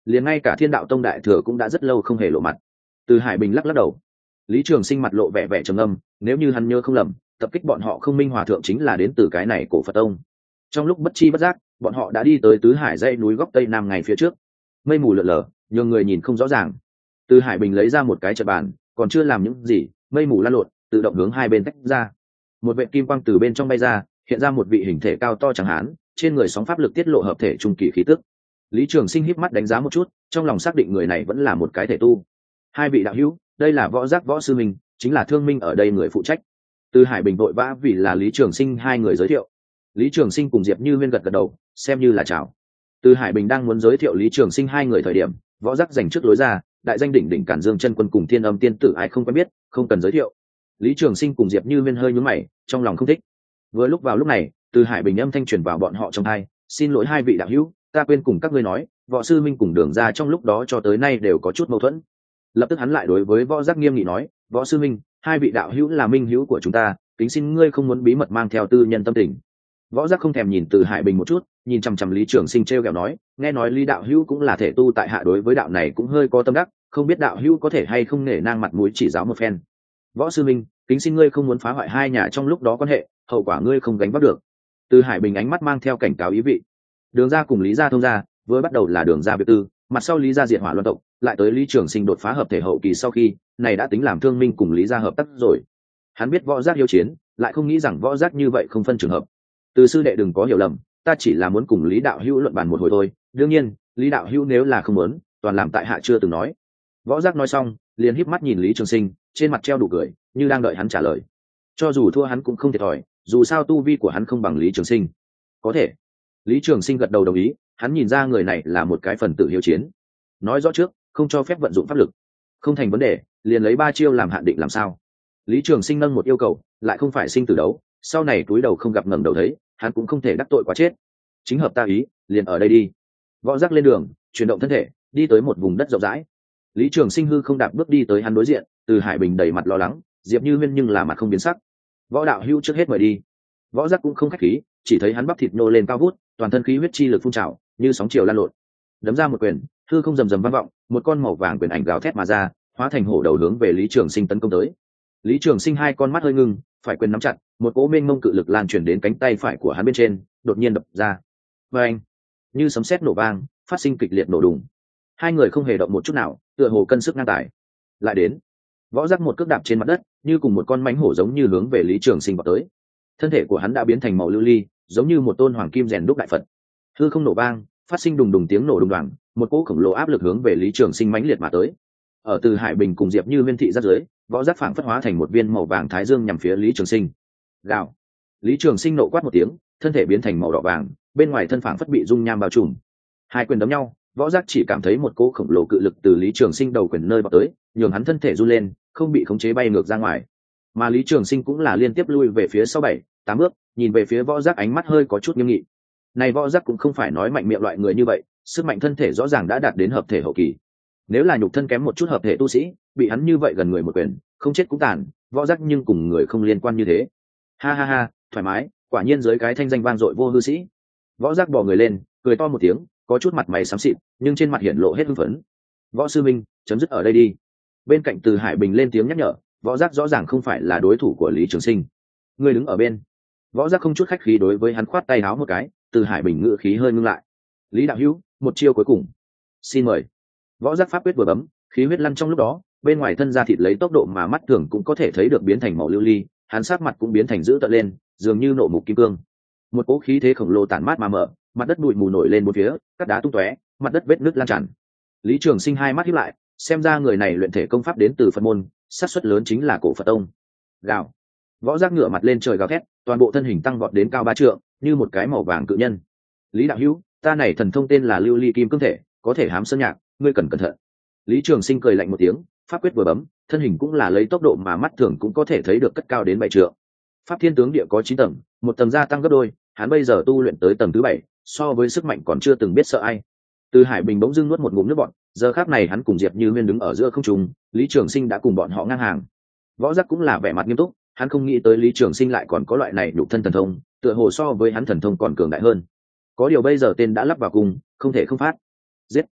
liền ngay cả Thiên Đạo Tông đại thừa cũng đã rất lâu không hề lộ mặt. Từ Hải Bình lắc lắc đầu. Lý Trường Sinh mặt lộ vẻ vẻ trầm ngâm, nếu như hắn nhớ không lầm, tập kích bọn họ Không Minh Hòa thượng chính là đến từ cái này Cổ Phật Tông. Trong lúc bất chi bất giác, bọn họ đã đi tới Tứ Hải dãy núi góc tây nam ngay phía trước. Mây mù lượn lờ, nhường người nhìn không rõ ràng. Từ Hải Bình lấy ra một cái trận bàn, còn chưa làm những gì, mây mù lan lộn, tự động hướng hai bên tách ra. Một vệt kim quang từ bên trong bay ra, hiện ra một vị hình thể cao to trắng hán, trên người sóng pháp lực tiết lộ hợp thể trung kỳ khí tức. Lý Trường Sinh híp mắt đánh giá một chút, trong lòng xác định người này vẫn là một cái thể tu. Hai vị đạo hữu, đây là Võ Giác Võ sư minh, chính là Thương Minh ở đây người phụ trách. Từ Hải Bình vội vã vì là Lý Trường Sinh hai người giới thiệu. Lý Trường Sinh cùng Diệp Như Viên gật gật đầu, xem như là chào. Từ Hải Bình đang muốn giới thiệu Lý Trường Sinh hai người thời điểm, Võ Giác dành trước lối ra, đại danh đỉnh đỉnh Cản Dương Chân Quân cùng Thiên Âm Tiên Tử ai không quen biết, không cần giới thiệu. Lý Trường Sinh cùng Diệp Như Viên hơi nhướng mày, trong lòng không thích. Vừa lúc vào lúc này, Từ Hải Bình âm thanh truyền vào bọn họ trong tai, "Xin lỗi hai vị đạo hữu, ta quên cùng các ngươi nói, Võ sư minh cùng Đường gia trong lúc đó cho tới nay đều có chút mâu thuẫn." Lập tức hắn lại đối với Võ Giác nghiêm nghị nói, "Võ sư minh, hai vị đạo hữu là minh hữu của chúng ta, kính xin ngươi không muốn bí mật mang theo tư nhân tâm tình." Võ Giác không thèm nhìn Từ Hải Bình một chút, nhìn chằm chằm Lý Trường Sinh trêu ghẹo nói, "Nghe nói Lý đạo hữu cũng là thể tu tại hạ, đối với đạo này cũng hơi có tâm đắc, không biết đạo hữu có thể hay không nể nang mặt mũi chỉ giáo một phen." "Võ sư minh, kính xin ngươi không muốn phá hoại hai nhà trong lúc đó quan hệ, hậu quả ngươi không gánh vác được." Từ Hải Bình ánh mắt mang theo cảnh cáo ý vị. Đường gia cùng Lý gia thông gia, vừa bắt đầu là Đường gia biệt tư, mặt sau Lý gia diệt hỏa loạn tộc, lại tới Lý Trường Sinh đột phá hợp thể hậu kỳ sau khi, này đã tính làm Thương Minh cùng Lý gia hợp tác rồi. Hắn biết Võ Giác hiếu chiến, lại không nghĩ rằng Võ Giác như vậy không phân trường hợp. "Từ sư đệ đừng có hiểu lầm, ta chỉ là muốn cùng Lý đạo hữu luận bàn một hồi thôi, đương nhiên, Lý đạo hữu nếu là không muốn, toàn làm tại hạ chưa từng nói." Võ Giác nói xong, liền híp mắt nhìn Lý Trường Sinh, trên mặt treo đủ cười, như đang đợi hắn trả lời. Cho dù thua hắn cũng không thiệt thòi, dù sao tu vi của hắn không bằng Lý Trường Sinh. "Có thể." Lý Trường Sinh gật đầu đồng ý, hắn nhìn ra người này là một cái phần tử hiếu chiến. Nói rõ trước, không cho phép vận dụng pháp lực. Không thành vấn đề, liền lấy ba chiêu làm hạn định làm sao? Lý Trường Sinh nâng một yêu cầu, lại không phải sinh tử đấu, sau này túi đầu không gặp ngẩng đầu thấy, hắn cũng không thể đắc tội quá chết. "Chính hợp ta ý, liền ở đây đi." Võ Giác lên đường, chuyển động thân thể, đi tới một vùng đất rộng rãi. Lý Trường Sinh hư không đạp bước đi tới hắn đối diện, Từ Hải Bình đầy mặt lo lắng, Diệp Như Huyên nhưng là mặt không biến sắc. "Võ đạo hữu trước hết mời đi." Võ Giác cũng không khách khí, chỉ thấy hắn bắp thịt nô lên cao vút, toàn thân khí huyết chi lực phun trào, như sóng chiều lan lộn. Đấm ra một quyền, hư không rầm rầm vang vọng, một con màu vàng quyền ảnh gào thét mà ra, hóa thành hổ đầu hướng về Lý Trường Sinh tấn công tới. Lý Trường Sinh hai con mắt hơi ngưng, phải quyền nắm chặt, một cỗ mênh mông cự lực lan truyền đến cánh tay phải của hắn bên trên, đột nhiên đập ra. Oeng! Như sấm sét nổ vang, phát sinh kịch liệt nổ đùng. Hai người không hề động một chút nào, tựa hồ cân sức ngang tài. Lại đến. Võ Giác một cước đạp trên mặt đất, như cùng một con mãnh hổ giống như hướng về Lý Trường Sinh vọt tới. Thân thể của hắn đã biến thành màu lưu ly, giống như một tôn hoàng kim rèn đúc đại phật. Hư không nổ vang, phát sinh đùng đùng tiếng nổ đùng đoàng, một cỗ khổng lồ áp lực hướng về Lý Trường Sinh mãnh liệt mà tới. Ở Từ Hải Bình cùng Diệp Như Viên thị giáp dưới, Võ Giác phảng phất hóa thành một viên màu vàng thái dương nhằm phía Lý Trường Sinh. Gào! Lý Trường Sinh nộ quát một tiếng, thân thể biến thành màu đỏ vàng, bên ngoài thân phảng phất bị dung nham bao trùm. Hai quyền đấm nhau, Võ Giác chỉ cảm thấy một cỗ khổng lồ cự lực từ Lý Trường Sinh đầu quyền nơi bọc tới, nhường hắn thân thể run lên, không bị khống chế bay ngược ra ngoài. Mà Lý Trường Sinh cũng là liên tiếp lui về phía sau bảy, tám bước, nhìn về phía Võ Giác ánh mắt hơi có chút nghiêm nghị. Này Võ Giác cũng không phải nói mạnh miệng loại người như vậy, sức mạnh thân thể rõ ràng đã đạt đến hợp thể hậu kỳ. Nếu là nhục thân kém một chút hợp thể tu sĩ, bị hắn như vậy gần người một quyền, không chết cũng tàn, Võ Giác nhưng cùng người không liên quan như thế. Ha ha ha, thoải mái, quả nhiên dưới cái thanh danh vang dội vô hư sĩ. Võ Giác bò người lên, cười to một tiếng, có chút mặt mày xám xịt, nhưng trên mặt hiện lộ hết hưng phấn. "Võ sư minh, chấm dứt ở đây đi." Bên cạnh Từ Hải Bình lên tiếng nhắc nhở, Võ Giác rõ ràng không phải là đối thủ của Lý Trường Sinh. "Ngươi đứng ở bên." Võ Giác không chút khách khí đối với hắn khoát tay áo một cái, Từ Hải Bình ngữ khí hơi ngưng lại. "Lý đạo hữu, một chiêu cuối cùng, xin mời." Võ Giác pháp quyết vừa bấm, khí huyết lăn trong lúc đó, bên ngoài thân da thịt lấy tốc độ mà mắt thường cũng có thể thấy được biến thành màu lưu ly, hắn sát mặt cũng biến thành dữ tợn lên, dường như nộ mục kim cương. Một cỗ khí thế khổng lồ tản mát mà mở, mặt đất bụi mù nổi lên bốn phía, cát đá tung tóe, mặt đất vết nứt lan tràn. Lý Trường Sinh hai mắt híp lại, xem ra người này luyện thể công pháp đến từ Phật môn, xác suất lớn chính là Cổ Phật Tông. Gào! Võ Giác ngửa mặt lên trời gào thét, toàn bộ thân hình tăng vọt đến cao ba trượng, như một cái màu vàng cự nhân. "Lý đạo hữu, ta này thần thông tên là Lưu Ly Kim Cương Thể, có thể hám sơn nhạc, ngươi cần cẩn thận." Lý Trường Sinh cười lạnh một tiếng, pháp quyết vừa bấm, thân hình cũng là lấy tốc độ mà mắt thường cũng có thể thấy được cất cao đến bảy trượng. Pháp Thiên Tướng Địa có chín tầng, một tầng gia tăng gấp đôi, hắn bây giờ tu luyện tới tầng thứ bảy, so với sức mạnh còn chưa từng biết sợ ai. Từ Hải Bình bỗng dưng nuốt một ngụm nước bọt, giờ khắc này hắn cùng Diệp Như Huyên đứng ở giữa không trung, Lý Trường Sinh đã cùng bọn họ ngang hàng. Võ Giác cũng là vẻ mặt nghiêm túc, hắn không nghĩ tới Lý Trường Sinh lại còn có loại này nhục thân thần thông, tựa hồ so với hắn thần thông còn cường đại hơn. Có điều bây giờ tên đã lắp vào cùng, không thể không phát. Giết!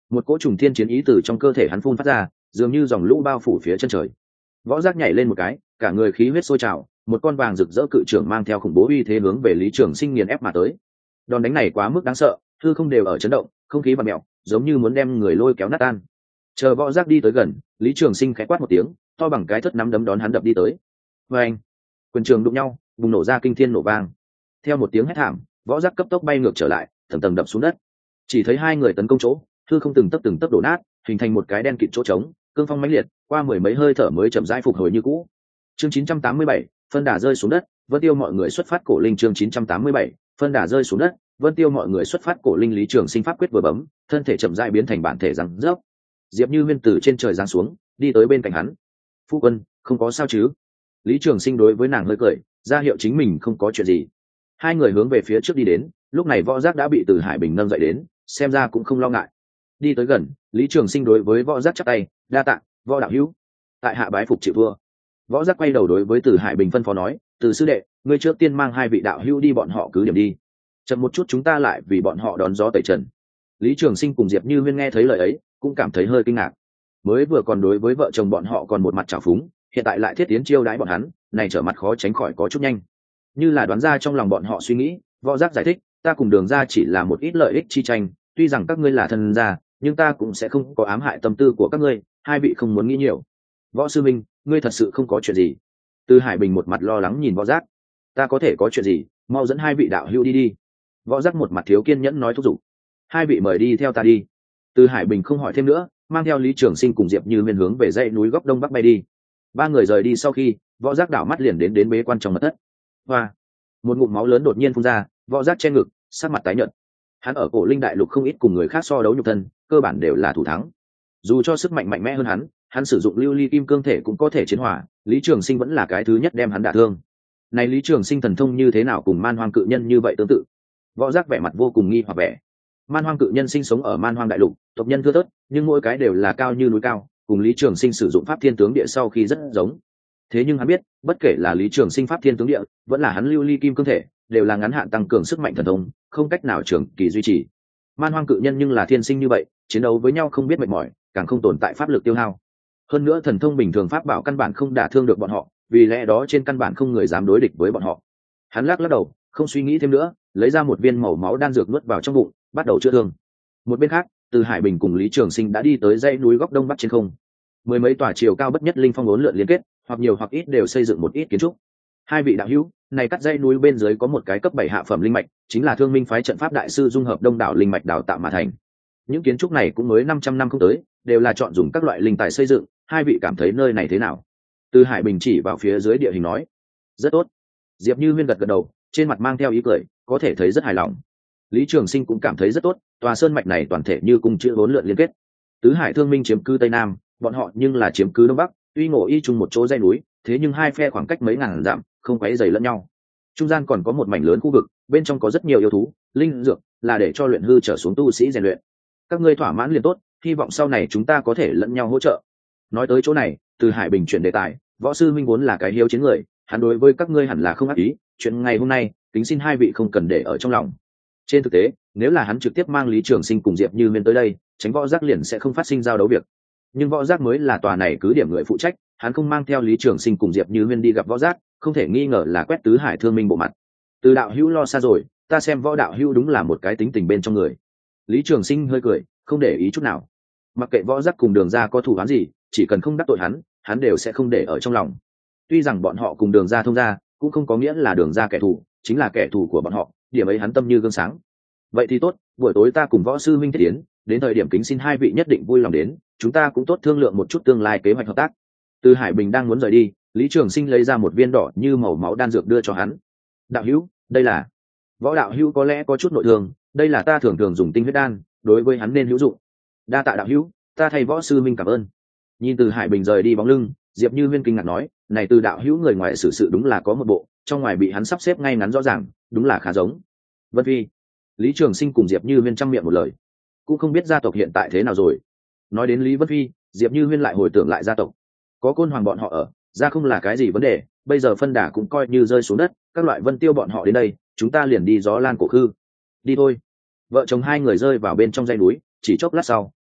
một cỗ trùng thiên chiến ý từ trong cơ thể hắn phun phát ra, dường như dòng lũ bao phủ phía chân trời. Võ Giác nhảy lên một cái, cả người khí huyết sôi trào, một con vàng rực rỡ cự trưởng mang theo khủng bố uy thế hướng về Lý Trường Sinh nghiền ép mà tới. Đòn đánh này quá mức đáng sợ, hư không đều ở chấn động, không khí bạt mèo, giống như muốn đem người lôi kéo nát tan. Chờ Võ Giác đi tới gần, Lý Trường Sinh khẽ quát một tiếng, to bằng cái thất nắm đấm đón hắn đập đi tới. Và anh, quyền trường đụng nhau, bùng nổ ra kinh thiên nổ vang. Theo một tiếng hét thảm, Võ Giác cấp tốc bay ngược trở lại, tầng tầng đập xuống đất. Chỉ thấy hai người tấn công chỗ, hư không từng tấc từng tấc đổ nát, hình thành một cái đen kịt chỗ trống, cương phong mãnh liệt, qua mười mấy hơi thở mới chậm rãi phục hồi như cũ. Chương chín trăm tám mươi bảy, phân đà rơi xuống đất, Vân Tiêu mọi người xuất phát cổ linh. Chương chín trăm tám mươi bảy, phân đà rơi xuống đất, Vân Tiêu mọi người xuất phát cổ linh. Lý Trường Sinh pháp quyết vừa bấm, thân thể chậm rãi biến thành bản thể răng rớp. Diệp Như Huyên từ trên trời giáng xuống, đi tới bên cạnh hắn. "Phu quân, không có sao chứ?" Lý Trường Sinh đối với nàng hơi cười, ra hiệu chính mình không có chuyện gì. Hai người hướng về phía trước đi đến, lúc này Võ Giác đã bị Từ Hải Bình nâng dậy đến, xem ra cũng không lo ngại. Đi tới gần, Lý Trường Sinh đối với Võ Giác chắp tay, "Đa tạ, Võ đạo hữu." Tại hạ bái phục chịu thua. Võ Giác quay đầu đối với Từ Hải Bình phân phó nói, "Từ sư đệ, ngươi trước tiên mang hai vị đạo hữu đi, bọn họ cứ điểm đi. Chậm một chút chúng ta lại vì bọn họ đón gió tẩy trần." Lý Trường Sinh cùng Diệp Như Huyên nghe thấy lời ấy, cũng cảm thấy hơi kinh ngạc. Mới vừa còn đối với vợ chồng bọn họ còn một mặt trào phúng, hiện tại lại thiết tiến chiêu đãi bọn hắn, này trở mặt khó tránh khỏi có chút nhanh. Như là đoán ra trong lòng bọn họ suy nghĩ, Võ Giác giải thích, "Ta cùng Đường gia chỉ là một ít lợi ích chi tranh, tuy rằng các ngươi là thân gia, nhưng ta cũng sẽ không có ám hại tâm tư của các ngươi, hai vị không muốn nghĩ nhiều." "Võ sư minh, ngươi thật sự không có chuyện gì?" Từ Hải Bình một mặt lo lắng nhìn Võ Giác. "Ta có thể có chuyện gì, mau dẫn hai vị đạo hữu đi đi." Võ Giác một mặt thiếu kiên nhẫn nói thúc giục. "Hai vị mời đi theo ta đi." Từ Hải Bình không hỏi thêm nữa, mang theo Lý Trường Sinh cùng Diệp Như Huyên hướng về dãy núi góc đông bắc bay đi. Ba người rời đi sau khi, Võ Giác đảo mắt liền đến đến bế quan trong mật thất. Hoa, một ngụm máu lớn đột nhiên phun ra, Võ Giác che ngực, sắc mặt tái nhợt. Hắn ở cổ linh đại lục không ít cùng người khác so đấu nhục thân, cơ bản đều là thủ thắng. Dù cho sức mạnh mạnh mẽ hơn hắn, hắn sử dụng lưu ly kim cương thể cũng có thể chiến hỏa, Lý Trường Sinh vẫn là cái thứ nhất đem hắn đả thương. Này Lý Trường Sinh thần thông như thế nào cùng Man Hoang cự nhân như vậy tương tự? Võ Giác vẻ mặt vô cùng nghi hoặc vẻ. Man Hoang cự nhân sinh sống ở Man Hoang đại lục, tộc nhân thưa thớt, nhưng mỗi cái đều là cao như núi cao, cùng Lý Trường Sinh sử dụng pháp thiên tướng địa sau khi rất giống. Thế nhưng hắn biết, bất kể là Lý Trường Sinh pháp thiên tướng địa, vẫn là hắn lưu ly kim cương thể, đều là ngắn hạn tăng cường sức mạnh thần thông, không cách nào trường kỳ duy trì. Man Hoang cự nhân nhưng là thiên sinh như vậy, chiến đấu với nhau không biết mệt mỏi, càng không tồn tại pháp lực tiêu hao. Hơn nữa thần thông bình thường pháp bảo căn bản không đả thương được bọn họ, vì lẽ đó trên căn bản không người dám đối địch với bọn họ. Hắn lắc lắc đầu, không suy nghĩ thêm nữa, lấy ra một viên màu máu đan dược nuốt vào trong bụng, bắt đầu chữa thương. Một bên khác, Từ Hải Bình cùng Lý Trường Sinh đã đi tới dãy núi góc đông bắc trên không. Mười mấy tòa chiều cao bất nhất linh phong uốn lượn liên kết, hoặc nhiều hoặc ít đều xây dựng một ít kiến trúc. Hai vị đạo hữu, này cắt dãy núi bên dưới có một cái cấp bảy hạ phẩm linh mạch, chính là Thương Minh phái trận pháp đại sư dung hợp đông đảo linh mạch đào tạo mà thành. Những kiến trúc này cũng mới năm trăm năm không tới, đều là chọn dùng các loại linh tài xây dựng, hai vị cảm thấy nơi này thế nào? Từ Hải Bình chỉ vào phía dưới địa hình nói. Rất tốt. Diệp Như Huyên gật gật đầu, trên mặt mang theo ý cười, có thể thấy rất hài lòng. Lý Trường Sinh cũng cảm thấy rất tốt, tòa sơn mạch này toàn thể như cung chữ bốn lượn liên kết. Tứ Hải Thương Minh chiếm cứ tây nam, bọn họ nhưng là chiếm cứ đông bắc, tuy ngộ y chung một chỗ dãy núi, thế nhưng hai phe khoảng cách mấy ngàn dặm, không quấy rầy lẫn nhau. Trung gian còn có một mảnh lớn khu vực, bên trong có rất nhiều yêu thú, linh dược, là để cho luyện hư trở xuống tu sĩ rèn luyện. Các ngươi thỏa mãn liền tốt, hy vọng sau này chúng ta có thể lẫn nhau hỗ trợ. Nói tới chỗ này, Từ Hải Bình chuyển đề tài, Võ sư minh vốn là cái hiếu chiến người, hắn đối với các ngươi hẳn là không ác ý, chuyện ngày hôm nay, kính xin hai vị không cần để ở trong lòng. Trên thực tế, nếu là hắn trực tiếp mang Lý Trường Sinh cùng Diệp Như Huyên tới đây, tránh Võ Giác liền sẽ không phát sinh giao đấu việc. Nhưng Võ Giác mới là tòa này cứ điểm người phụ trách, hắn không mang theo Lý Trường Sinh cùng Diệp Như Huyên đi gặp Võ Giác, không thể nghi ngờ là quét Tứ Hải Thương Minh bộ mặt. Từ đạo hữu lo xa rồi, ta xem Võ đạo hữu đúng là một cái tính tình bên trong người. Lý Trường Sinh hơi cười, không để ý chút nào. Mặc kệ Võ Giác cùng Đường gia có thủ án gì, chỉ cần không đắc tội hắn, hắn đều sẽ không để ở trong lòng. Tuy rằng bọn họ cùng Đường gia thông gia, cũng không có nghĩa là Đường gia kẻ thù, chính là kẻ thù của bọn họ, điểm ấy hắn tâm như gương sáng. Vậy thì tốt, buổi tối ta cùng Võ sư minh thiết tiến, đến thời điểm kính xin hai vị nhất định vui lòng đến, chúng ta cũng tốt thương lượng một chút tương lai kế hoạch hợp tác. Từ Hải Bình đang muốn rời đi, Lý Trường Sinh lấy ra một viên đỏ như màu máu đan dược đưa cho hắn. Đạo hữu, đây là. Võ đạo hữu có lẽ có chút nội thương, đây là ta thường thường dùng tinh huyết đan, đối với hắn nên hữu dụng. Đa tạ đạo hữu, ta thay Võ sư minh cảm ơn. Nhìn Từ Hải Bình rời đi bóng lưng, Diệp Như Huyên kinh ngạc nói, này Từ đạo hữu người ngoài xử sự đúng là có một bộ, trong ngoài bị hắn sắp xếp ngay ngắn rõ ràng, đúng là khá giống. Vân Phi. Lý Trường Sinh cùng Diệp Như Huyên trăm miệng một lời, cũng không biết gia tộc hiện tại thế nào rồi. Nói đến Lý Vân Phi, Diệp Như Huyên lại hồi tưởng lại gia tộc, có Côn Hoàng bọn họ ở, ra không là cái gì vấn đề, bây giờ phân đà cũng coi như rơi xuống đất, các loại Vân Tiêu bọn họ đến đây, chúng ta liền đi gió lan cổ khư. Đi thôi. Vợ chồng hai người rơi vào bên trong dãy núi, chỉ chốc lát sau,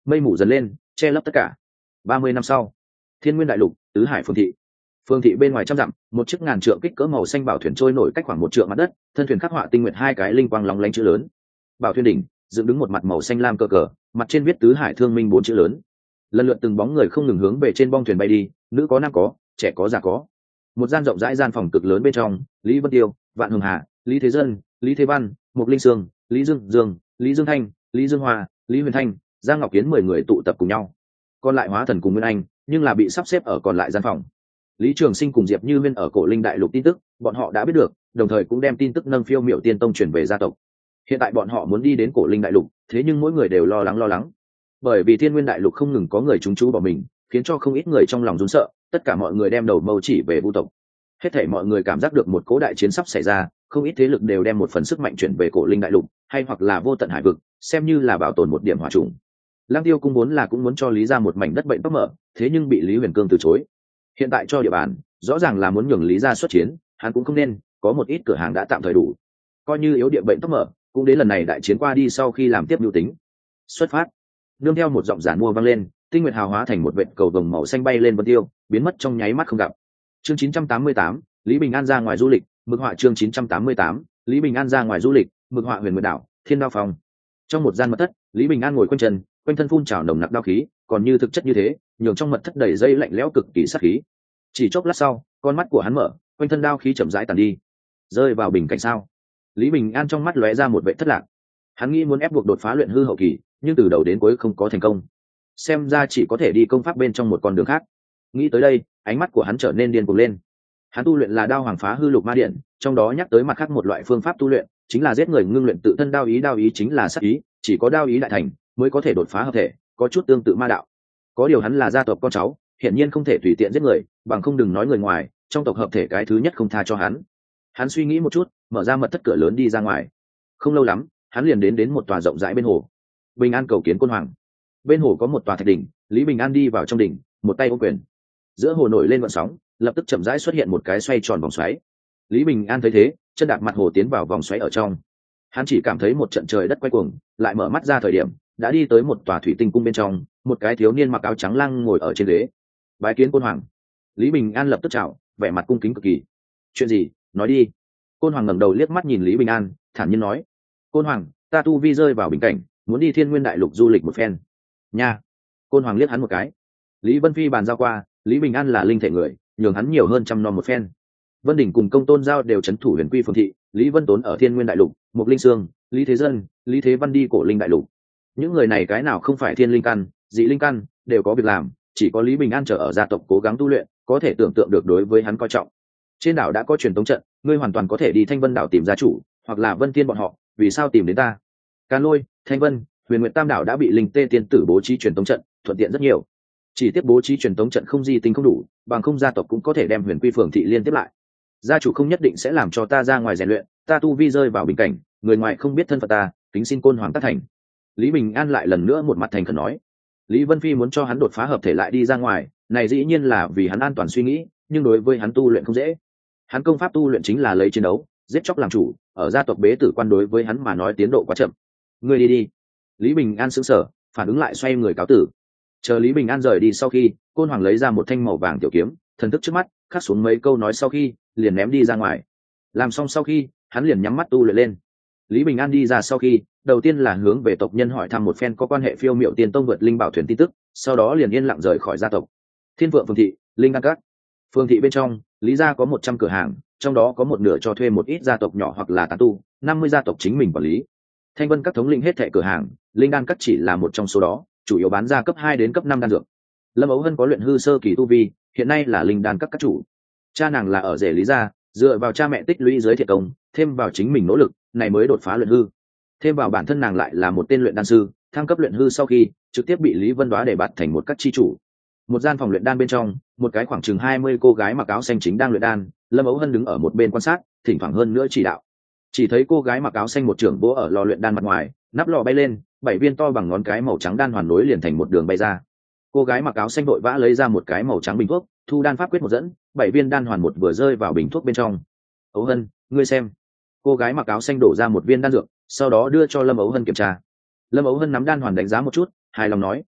mây mù dần lên che lấp tất cả. Ba mươi năm sau, Thiên Nguyên đại lục, tứ hải phương thị. Phương thị bên ngoài trăm dặm, một chiếc ngàn trượng kích cỡ màu xanh bảo thuyền trôi nổi cách khoảng một trượng mặt đất, thân thuyền khắc họa tinh nguyệt hai cái linh quang lóng lánh chữ lớn. Bảo thuyền đỉnh dựng đứng một mặt màu xanh lam cờ cờ, mặt trên viết tứ hải thương minh bốn chữ lớn. Lần lượt từng bóng người không ngừng hướng về trên bong thuyền bay đi, nữ có nam có, trẻ có già có. Một gian rộng rãi gian phòng cực lớn bên trong, Lý Vân Tiêu, Vạn Hường Hà, Lý Thế Dân, Lý Thế Văn, Mục Linh Sương, Lý Dương Dương, Lý Dương Thanh, Lý Dương Hoa, Lý Huyền Thanh, Giang Ngọc Kiến mười người tụ tập cùng nhau. Còn lại hóa thần cùng Nguyên Anh, nhưng là bị sắp xếp ở còn lại gian phòng. Lý Trường Sinh cùng Diệp Như Huyên ở Cổ Linh đại lục tin tức, bọn họ đã biết được, đồng thời cũng đem tin tức nâng phiêu miểu tiên tông truyền về gia tộc. Hiện tại bọn họ muốn đi đến Cổ Linh đại lục, thế nhưng mỗi người đều lo lắng lo lắng, bởi vì Thiên Nguyên đại lục không ngừng có người trúng chú bỏ mình, khiến cho không ít người trong lòng run sợ. Tất cả mọi người đem đầu mâu chỉ về Vu tộc. Hết thảy mọi người cảm giác được một cố đại chiến sắp xảy ra, không ít thế lực đều đem một phần sức mạnh chuyển về Cổ Linh đại lục, hay hoặc là vô tận hải vực, xem như là bảo tồn một điểm hỏa trùng. Lăng Tiêu cũng muốn là cũng muốn cho Lý gia một mảnh đất bệnh tóc mở, thế nhưng bị Lý Huyền Cương từ chối. Hiện tại cho địa bàn, rõ ràng là muốn nhường Lý gia xuất chiến, hắn cũng không nên, có một ít cửa hàng đã tạm thời đủ, coi như yếu địa bệnh tóc mở, cũng đến lần này đại chiến qua đi sau khi làm tiếp nhu tính. Xuất phát. Nương theo một giọng giản mua vang lên, tinh nguyệt hào hóa thành một vệt cầu vồng màu xanh bay lên Vân Tiêu, biến mất trong nháy mắt không gặp. Chương chín trăm tám mươi tám, Lý Bình An ra ngoài du lịch, mực họa chương chín trăm tám mươi tám, Lý Bình An ra ngoài du lịch, mực họa Huyền Nguyệt đảo, Thiên Đao phòng. Trong một gian mật thất, Lý Bình An ngồi quanh chân, quanh thân phun trào nồng nặc đao khí, còn như thực chất như thế, nhường trong mật thất đầy dây lạnh lẽo cực kỳ sát khí. Chỉ chốc lát sau, con mắt của hắn mở, quanh thân đao khí chậm rãi tàn đi, rơi vào bình cảnh sao. Lý Bình An trong mắt lóe ra một vẻ thất lạc. Hắn nghĩ muốn ép buộc đột phá luyện hư hậu kỳ, nhưng từ đầu đến cuối không có thành công, xem ra chỉ có thể đi công pháp bên trong một con đường khác. Nghĩ tới đây, ánh mắt của hắn trở nên điên cuồng lên. Hắn tu luyện là đao hoàng phá hư lục ma điện, trong đó nhắc tới mặt khác một loại phương pháp tu luyện, chính là giết người ngưng luyện tự thân đao ý. Đao ý chính là sát ý, chỉ có đao ý đại thành mới có thể đột phá hợp thể, có chút tương tự ma đạo. Có điều hắn là gia tộc con cháu, hiển nhiên không thể tùy tiện giết người, bằng không đừng nói người ngoài, trong tộc hợp thể cái thứ nhất không tha cho hắn. Hắn suy nghĩ một chút, mở ra mật thất cửa lớn đi ra ngoài. Không lâu lắm, hắn liền đến đến một tòa rộng rãi bên hồ. Bình An cầu kiến Côn Hoàng. Bên hồ có một tòa thạch đỉnh, Lý Bình An đi vào trong đỉnh, một tay ôm quyền. Giữa hồ nổi lên gợn sóng, lập tức chậm rãi xuất hiện một cái xoay tròn vòng xoáy. Lý Bình An thấy thế, chân đạp mặt hồ tiến vào vòng xoáy ở trong. Hắn chỉ cảm thấy một trận trời đất quay cuồng, lại mở mắt ra thời điểm, đã đi tới một tòa thủy tinh cung bên trong, một cái thiếu niên mặc áo trắng lăng ngồi ở trên ghế. Bái kiến Côn Hoàng. Lý Bình An lập tức chào, vẻ mặt cung kính cực kỳ. Chuyện gì, nói đi. Côn Hoàng ngẩng đầu liếc mắt nhìn Lý Bình An, thản nhiên nói: Côn Hoàng, ta tu vi rơi vào bình cảnh, muốn đi Thiên Nguyên đại lục du lịch một phen. Nha. Côn Hoàng liếc hắn một cái. Lý Vân Phi bàn giao qua, Lý Bình An là linh thể người, nhường hắn nhiều hơn trăm non một phen. Vân Đỉnh cùng Công Tôn Giao đều trấn thủ Huyền Quy Phương thị, Lý Vân Tốn ở Thiên Nguyên đại lục, Mục Linh Sương, Lý Thế Dân, Lý Thế Văn đi Cổ Linh đại lục. Những người này cái nào không phải thiên linh căn, dị linh căn, đều có việc làm, chỉ có Lý Bình An chờ ở gia tộc cố gắng tu luyện, có thể tưởng tượng được đối với hắn coi trọng. Trên đảo đã có truyền tống trận, ngươi hoàn toàn có thể đi Thanh Vân đảo tìm gia chủ, hoặc là Vân Thiên bọn họ, vì sao tìm đến ta? Càn Lôi, Thanh Vân, Huyền Nguyệt Tam đảo đã bị Linh Tê tiên tử bố trí truyền tống trận, thuận tiện rất nhiều. Chỉ tiếp bố trí truyền tống trận không di tinh không đủ, bằng không gia tộc cũng có thể đem Huyền Quy Phường thị liên tiếp lại. Gia chủ không nhất định sẽ làm cho ta ra ngoài rèn luyện, ta tu vi rơi vào bình cảnh, người ngoài không biết thân phận ta, kính xin Côn Hoàng tác thành. Lý Bình An lại lần nữa một mặt thành khẩn nói. Lý Vân Phi muốn cho hắn đột phá hợp thể lại đi ra ngoài, này dĩ nhiên là vì hắn an toàn suy nghĩ, nhưng đối với hắn tu luyện không dễ. Hắn công pháp tu luyện chính là lấy chiến đấu, giết chóc làm chủ, ở gia tộc bế tử quan đối với hắn mà nói tiến độ quá chậm. Ngươi đi đi. Lý Bình An sững sờ, phản ứng lại xoay người cáo tử. Chờ Lý Bình An rời đi sau khi, Côn Hoàng lấy ra một thanh màu vàng tiểu kiếm, thần thức trước mắt, khắc xuống mấy câu nói sau khi, liền ném đi ra ngoài. Làm xong sau khi, hắn liền nhắm mắt tu luyện lên. Lý Bình An đi ra sau khi, đầu tiên là hướng về tộc nhân hỏi thăm một phen có quan hệ phiêu miệu tiên tông vượt linh bảo thuyền tin tức, sau đó liền yên lặng rời khỏi gia tộc. Thiên Vượng Phường thị, Linh Đan Các. Phường thị bên trong, Lý gia có một trăm cửa hàng, trong đó có một nửa cho thuê một ít gia tộc nhỏ hoặc là tán tu, năm mươi gia tộc chính mình quản lý. Thanh Vân Các thống lĩnh hết thảy cửa hàng, Linh Đan Các chỉ là một trong số đó, chủ yếu bán ra cấp hai đến cấp năm đan dược. Lâm Ấu Hân có luyện hư sơ kỳ tu vi, hiện nay là Linh Đan Các các chủ. Cha nàng là ở rể Lý gia, dựa vào cha mẹ tích lũy giới thiện công, thêm vào chính mình nỗ lực, này mới đột phá luyện hư. Thêm vào bản thân nàng lại là một tên luyện đan sư, thăng cấp luyện hư sau khi, trực tiếp bị Lý Vân Đoá để bạt thành một các chi chủ. Một gian phòng luyện đan bên trong, một cái khoảng chừng hai mươi cô gái mặc áo xanh chính đang luyện đan, Lâm Ấu Hân đứng ở một bên quan sát, thỉnh thoảng hơn nữa chỉ đạo. Chỉ thấy cô gái mặc áo xanh một trưởng vỗ ở lò luyện đan mặt ngoài, nắp lò bay lên, bảy viên to bằng ngón cái màu trắng đan hoàn nối liền thành một đường bay ra. Cô gái mặc áo xanh vội vã lấy ra một cái màu trắng bình thuốc, thu đan pháp quyết một dẫn, bảy viên đan hoàn một vừa rơi vào bình thuốc bên trong. Ấu Hân, ngươi xem. Cô gái mặc áo xanh đổ ra một viên đan dược, sau đó đưa cho Lâm Ấu Hân kiểm tra. Lâm Ấu Hân nắm đan hoàn đánh giá một chút, hài lòng nói,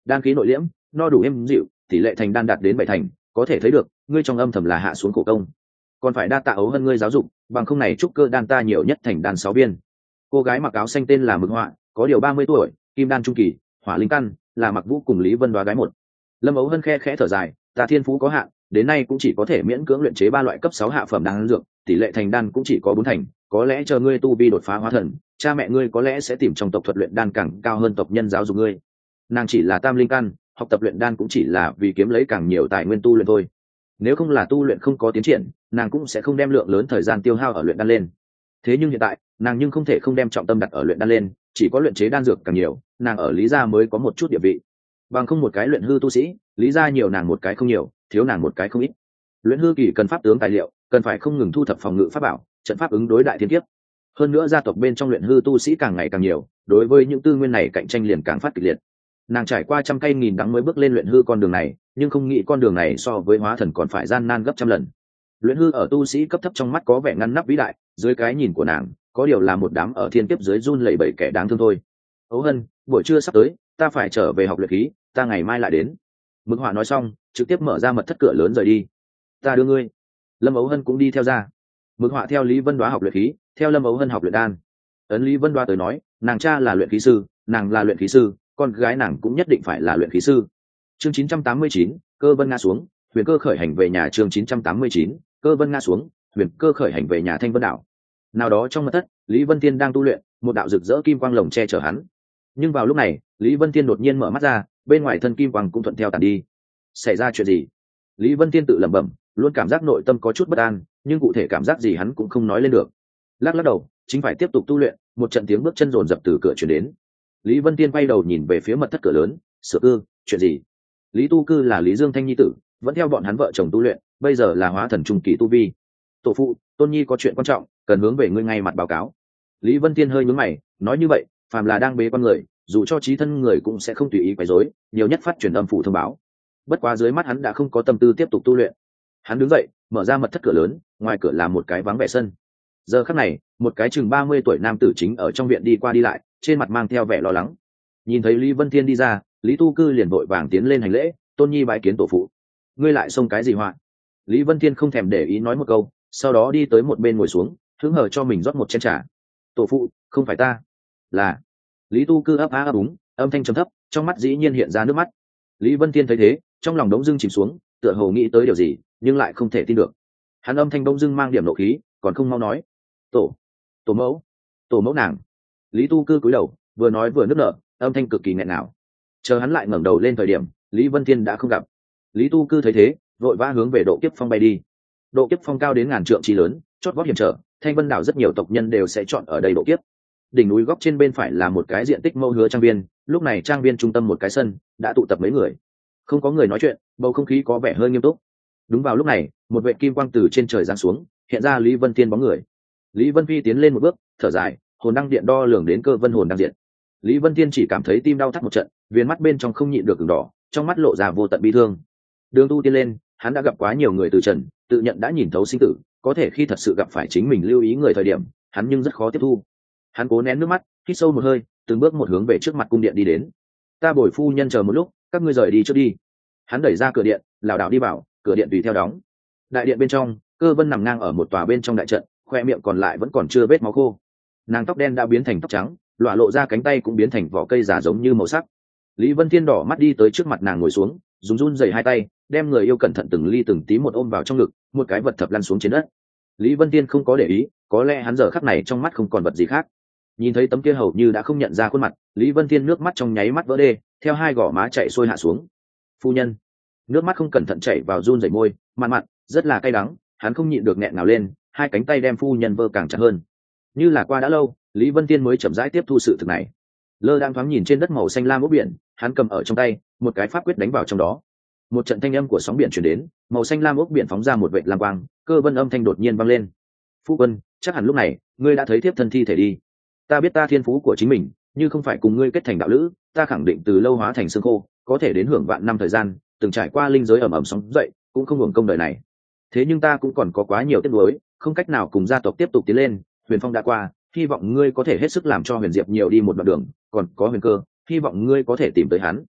đan khí nội liễm, no đủ êm dịu, tỷ lệ thành đan đạt đến bảy thành, có thể thấy được ngươi trong âm thầm là hạ xuống khổ công, còn phải đa tạ ấu hơn ngươi giáo dục, bằng không này trúc cơ đan ta nhiều nhất thành đan sáu viên. Cô gái mặc áo xanh tên là Mực Họa, có điều ba mươi tuổi, kim đan trung kỳ, hỏa linh căn, là Mặc Vũ cùng Lý Vân Đoá gái một. Lâm Ấu Hân khe khẽ thở dài, ta thiên phú có hạn, đến nay cũng chỉ có thể miễn cưỡng luyện chế ba loại cấp sáu hạ phẩm đan dược, tỷ lệ thành đan cũng chỉ có bốn thành, có lẽ chờ ngươi tu vi đột phá hóa thần, cha mẹ ngươi có lẽ sẽ tìm trong tộc thuật luyện đan càng cao hơn tộc nhân giáo dục ngươi. Nàng chỉ là tam linh căn, học tập luyện đan cũng chỉ là vì kiếm lấy càng nhiều tài nguyên tu luyện thôi. Nếu không là tu luyện không có tiến triển, nàng cũng sẽ không đem lượng lớn thời gian tiêu hao ở luyện đan lên. Thế nhưng hiện tại, nàng nhưng không thể không đem trọng tâm đặt ở luyện đan lên, chỉ có luyện chế đan dược càng nhiều, nàng ở Lý gia mới có một chút địa vị. Bằng không một cái luyện hư tu sĩ, Lý gia nhiều nàng một cái không nhiều, thiếu nàng một cái không ít. Luyện hư kỳ cần pháp tướng tài liệu, cần phải không ngừng thu thập phòng ngự pháp bảo, trận pháp ứng đối đại thiên kiếp. Hơn nữa gia tộc bên trong luyện hư tu sĩ càng ngày càng nhiều, đối với những tư nguyên này cạnh tranh liền càng phát kịch liệt. Nàng trải qua trăm cây nghìn đắng mới bước lên luyện hư con đường này, nhưng không nghĩ con đường này so với hóa thần còn phải gian nan gấp trăm lần. Luyện hư ở tu sĩ cấp thấp trong mắt có vẻ ngăn nắp vĩ đại, dưới cái nhìn của nàng, có điều là một đám ở thiên kiếp dưới run lẩy bẩy kẻ đáng thương thôi. Ấu Hân, buổi trưa sắp tới, ta phải trở về học luyện khí, ta ngày mai lại đến. Mực Họa nói xong, trực tiếp mở ra mật thất cửa lớn rời đi. Ta đưa ngươi. Lâm Ấu Hân cũng đi theo ra. Mực Họa theo Lý Vân Đoá học luyện khí, theo Lâm Ấu Hân học luyện đan. Ấn Lý Vân Đoá tới nói, nàng cha là luyện khí sư, nàng là luyện khí sư, con gái nàng cũng nhất định phải là luyện khí sư. Chương chín trăm tám mươi chín, cơ vân ngã xuống, huyền cơ khởi hành về nhà. Chương chín trăm tám mươi chín, cơ vân ngã xuống, huyền cơ khởi hành về nhà Thanh Vân đảo. Nào đó trong mật thất, Lý Vân Thiên đang tu luyện, một đạo rực rỡ kim quang lồng che chở hắn. Nhưng vào lúc này, Lý Vân Thiên đột nhiên mở mắt ra, bên ngoài thân kim quang cũng thuận theo tàn đi. Xảy ra chuyện gì? Lý Vân Thiên tự lẩm bẩm, luôn cảm giác nội tâm có chút bất an, nhưng cụ thể cảm giác gì hắn cũng không nói lên được. Lắc lắc đầu, chính phải tiếp tục tu luyện, một trận tiếng bước chân rồn rập từ cửa truyền đến. Lý Vân Thiên quay đầu nhìn về phía mật thất cửa lớn, sửa cư, chuyện gì? Lý Tu Cư là Lý Dương Thanh nhi tử, vẫn theo bọn hắn vợ chồng tu luyện, bây giờ là hóa thần trung kỳ tu vi. Tổ phụ, Tôn Nhi có chuyện quan trọng, cần hướng về ngươi ngay mặt báo cáo. Lý Vân Thiên hơi nhướng mày, nói như vậy, phàm là đang bế quan người, dù cho trí thân người cũng sẽ không tùy ý quấy rối, nhiều nhất phát truyền âm phủ thông báo. Bất quá dưới mắt hắn đã không có tâm tư tiếp tục tu luyện. Hắn đứng dậy, mở ra mật thất cửa lớn, ngoài cửa là một cái vắng vẻ sân. Giờ khắc này, một cái chừng ba mươi tuổi nam tử chính ở trong viện đi qua đi lại, trên mặt mang theo vẻ lo lắng. Nhìn thấy Lý Vân Thiên đi ra, Lý Tu Cư liền vội vàng tiến lên hành lễ, Tôn Nhi bái kiến tổ phụ. Ngươi lại xông cái gì họa? Lý Vân Thiên không thèm để ý nói một câu, sau đó đi tới một bên ngồi xuống, hứng hờ cho mình rót một chén trà. Tổ phụ, không phải ta, là Lý Tu Cư ấp á ấp úng, âm thanh trầm thấp, trong mắt dĩ nhiên hiện ra nước mắt. Lý Vân Thiên thấy thế, trong lòng đống dưng chìm xuống, tựa hồ nghĩ tới điều gì, nhưng lại không thể tin được. Hắn âm thanh đống dưng mang điểm nộ khí, còn không mau nói. Tổ, tổ mẫu, tổ mẫu nàng. Lý Tu Cư cúi đầu, vừa nói vừa nức nở, âm thanh cực kỳ nghẹn ngào. Chờ hắn lại ngẩng đầu lên thời điểm, Lý Vân Thiên đã không gặp. Lý Tu Cư thấy thế, vội vã hướng về độ kiếp phong bay đi. Độ kiếp phong cao đến ngàn trượng chi lớn, chót vót hiểm trở, Thanh Vân đảo rất nhiều tộc nhân đều sẽ chọn ở đây độ kiếp. Đỉnh núi góc trên bên phải là một cái diện tích mẫu hứa trang viên, lúc này trang viên trung tâm một cái sân đã tụ tập mấy người. Không có người nói chuyện, bầu không khí có vẻ hơi nghiêm túc. Đúng vào lúc này, một vệ kim quang từ trên trời giáng xuống, hiện ra Lý Vân Thiên bóng người. Lý Vân Phi tiến lên một bước, thở dài, hồn đăng điện đo lường đến cơ vân hồn đăng diện. Lý Vân Thiên chỉ cảm thấy tim đau thắt một trận, viền mắt bên trong không nhịn được ửng đỏ, trong mắt lộ ra vô tận bi thương. Đường tu tiên lên, hắn đã gặp quá nhiều người từ trần, tự nhận đã nhìn thấu sinh tử, có thể khi thật sự gặp phải chính mình lưu ý người thời điểm, hắn nhưng rất khó tiếp thu. Hắn cố nén nước mắt, hít sâu một hơi, từng bước một hướng về trước mặt cung điện đi đến. Ta bồi phu nhân chờ một lúc, các ngươi rời đi trước đi. Hắn đẩy ra cửa điện, lảo đảo đi vào, cửa điện tùy theo đóng. Đại điện bên trong, Cơ Vân nằm ngang ở một tòa bên trong đại trận, khoe miệng còn lại vẫn còn chưa vết máu khô. Nàng tóc đen đã biến thành tóc trắng, lọa lộ ra cánh tay cũng biến thành vỏ cây giả giống như màu sắc. Lý Vân Thiên đỏ mắt đi tới trước mặt nàng ngồi xuống, dùng run rẩy hai tay, đem người yêu cẩn thận từng ly từng tí một ôm vào trong ngực, một cái vật thập lăn xuống trên đất. Lý Vân Thiên không có để ý, có lẽ hắn giờ khắc này trong mắt không còn vật gì khác. Nhìn thấy tấm kia hầu như đã không nhận ra khuôn mặt, Lý Vân Thiên nước mắt trong nháy mắt vỡ đê, theo hai gò má chảy xuôi hạ xuống. Phu nhân, nước mắt không cẩn thận chảy vào run rẩy môi, mặn mặn, rất là cay đắng, hắn không nhịn được nghẹn ngào lên, hai cánh tay đem phu nhân vơ càng chặt hơn. Như là qua đã lâu, Lý Vân Thiên mới chậm rãi tiếp thu sự thực này. Lơ đang thoáng nhìn trên đất màu xanh lam ốc biển, hắn cầm ở trong tay, một cái pháp quyết đánh vào trong đó. Một trận thanh âm của sóng biển truyền đến, màu xanh lam ốc biển phóng ra một vệt lam quang, Cơ Vân âm thanh đột nhiên vang lên. Phu quân, chắc hẳn lúc này, ngươi đã thấy thiếp thân thi thể đi. Ta biết ta thiên phú của chính mình, như không phải cùng ngươi kết thành đạo lữ, ta khẳng định từ lâu hóa thành xương khô, có thể đến hưởng vạn năm thời gian, từng trải qua linh giới ẩm ẩm sóng dậy, cũng không hưởng công đời này. Thế nhưng ta cũng còn có quá nhiều tiếc nuối, không cách nào cùng gia tộc tiếp tục tiến lên. Huyền Phong đã qua, hy vọng ngươi có thể hết sức làm cho Huyền Diệp nhiều đi một đoạn đường, còn có Huyền Cơ, hy vọng ngươi có thể tìm tới hắn.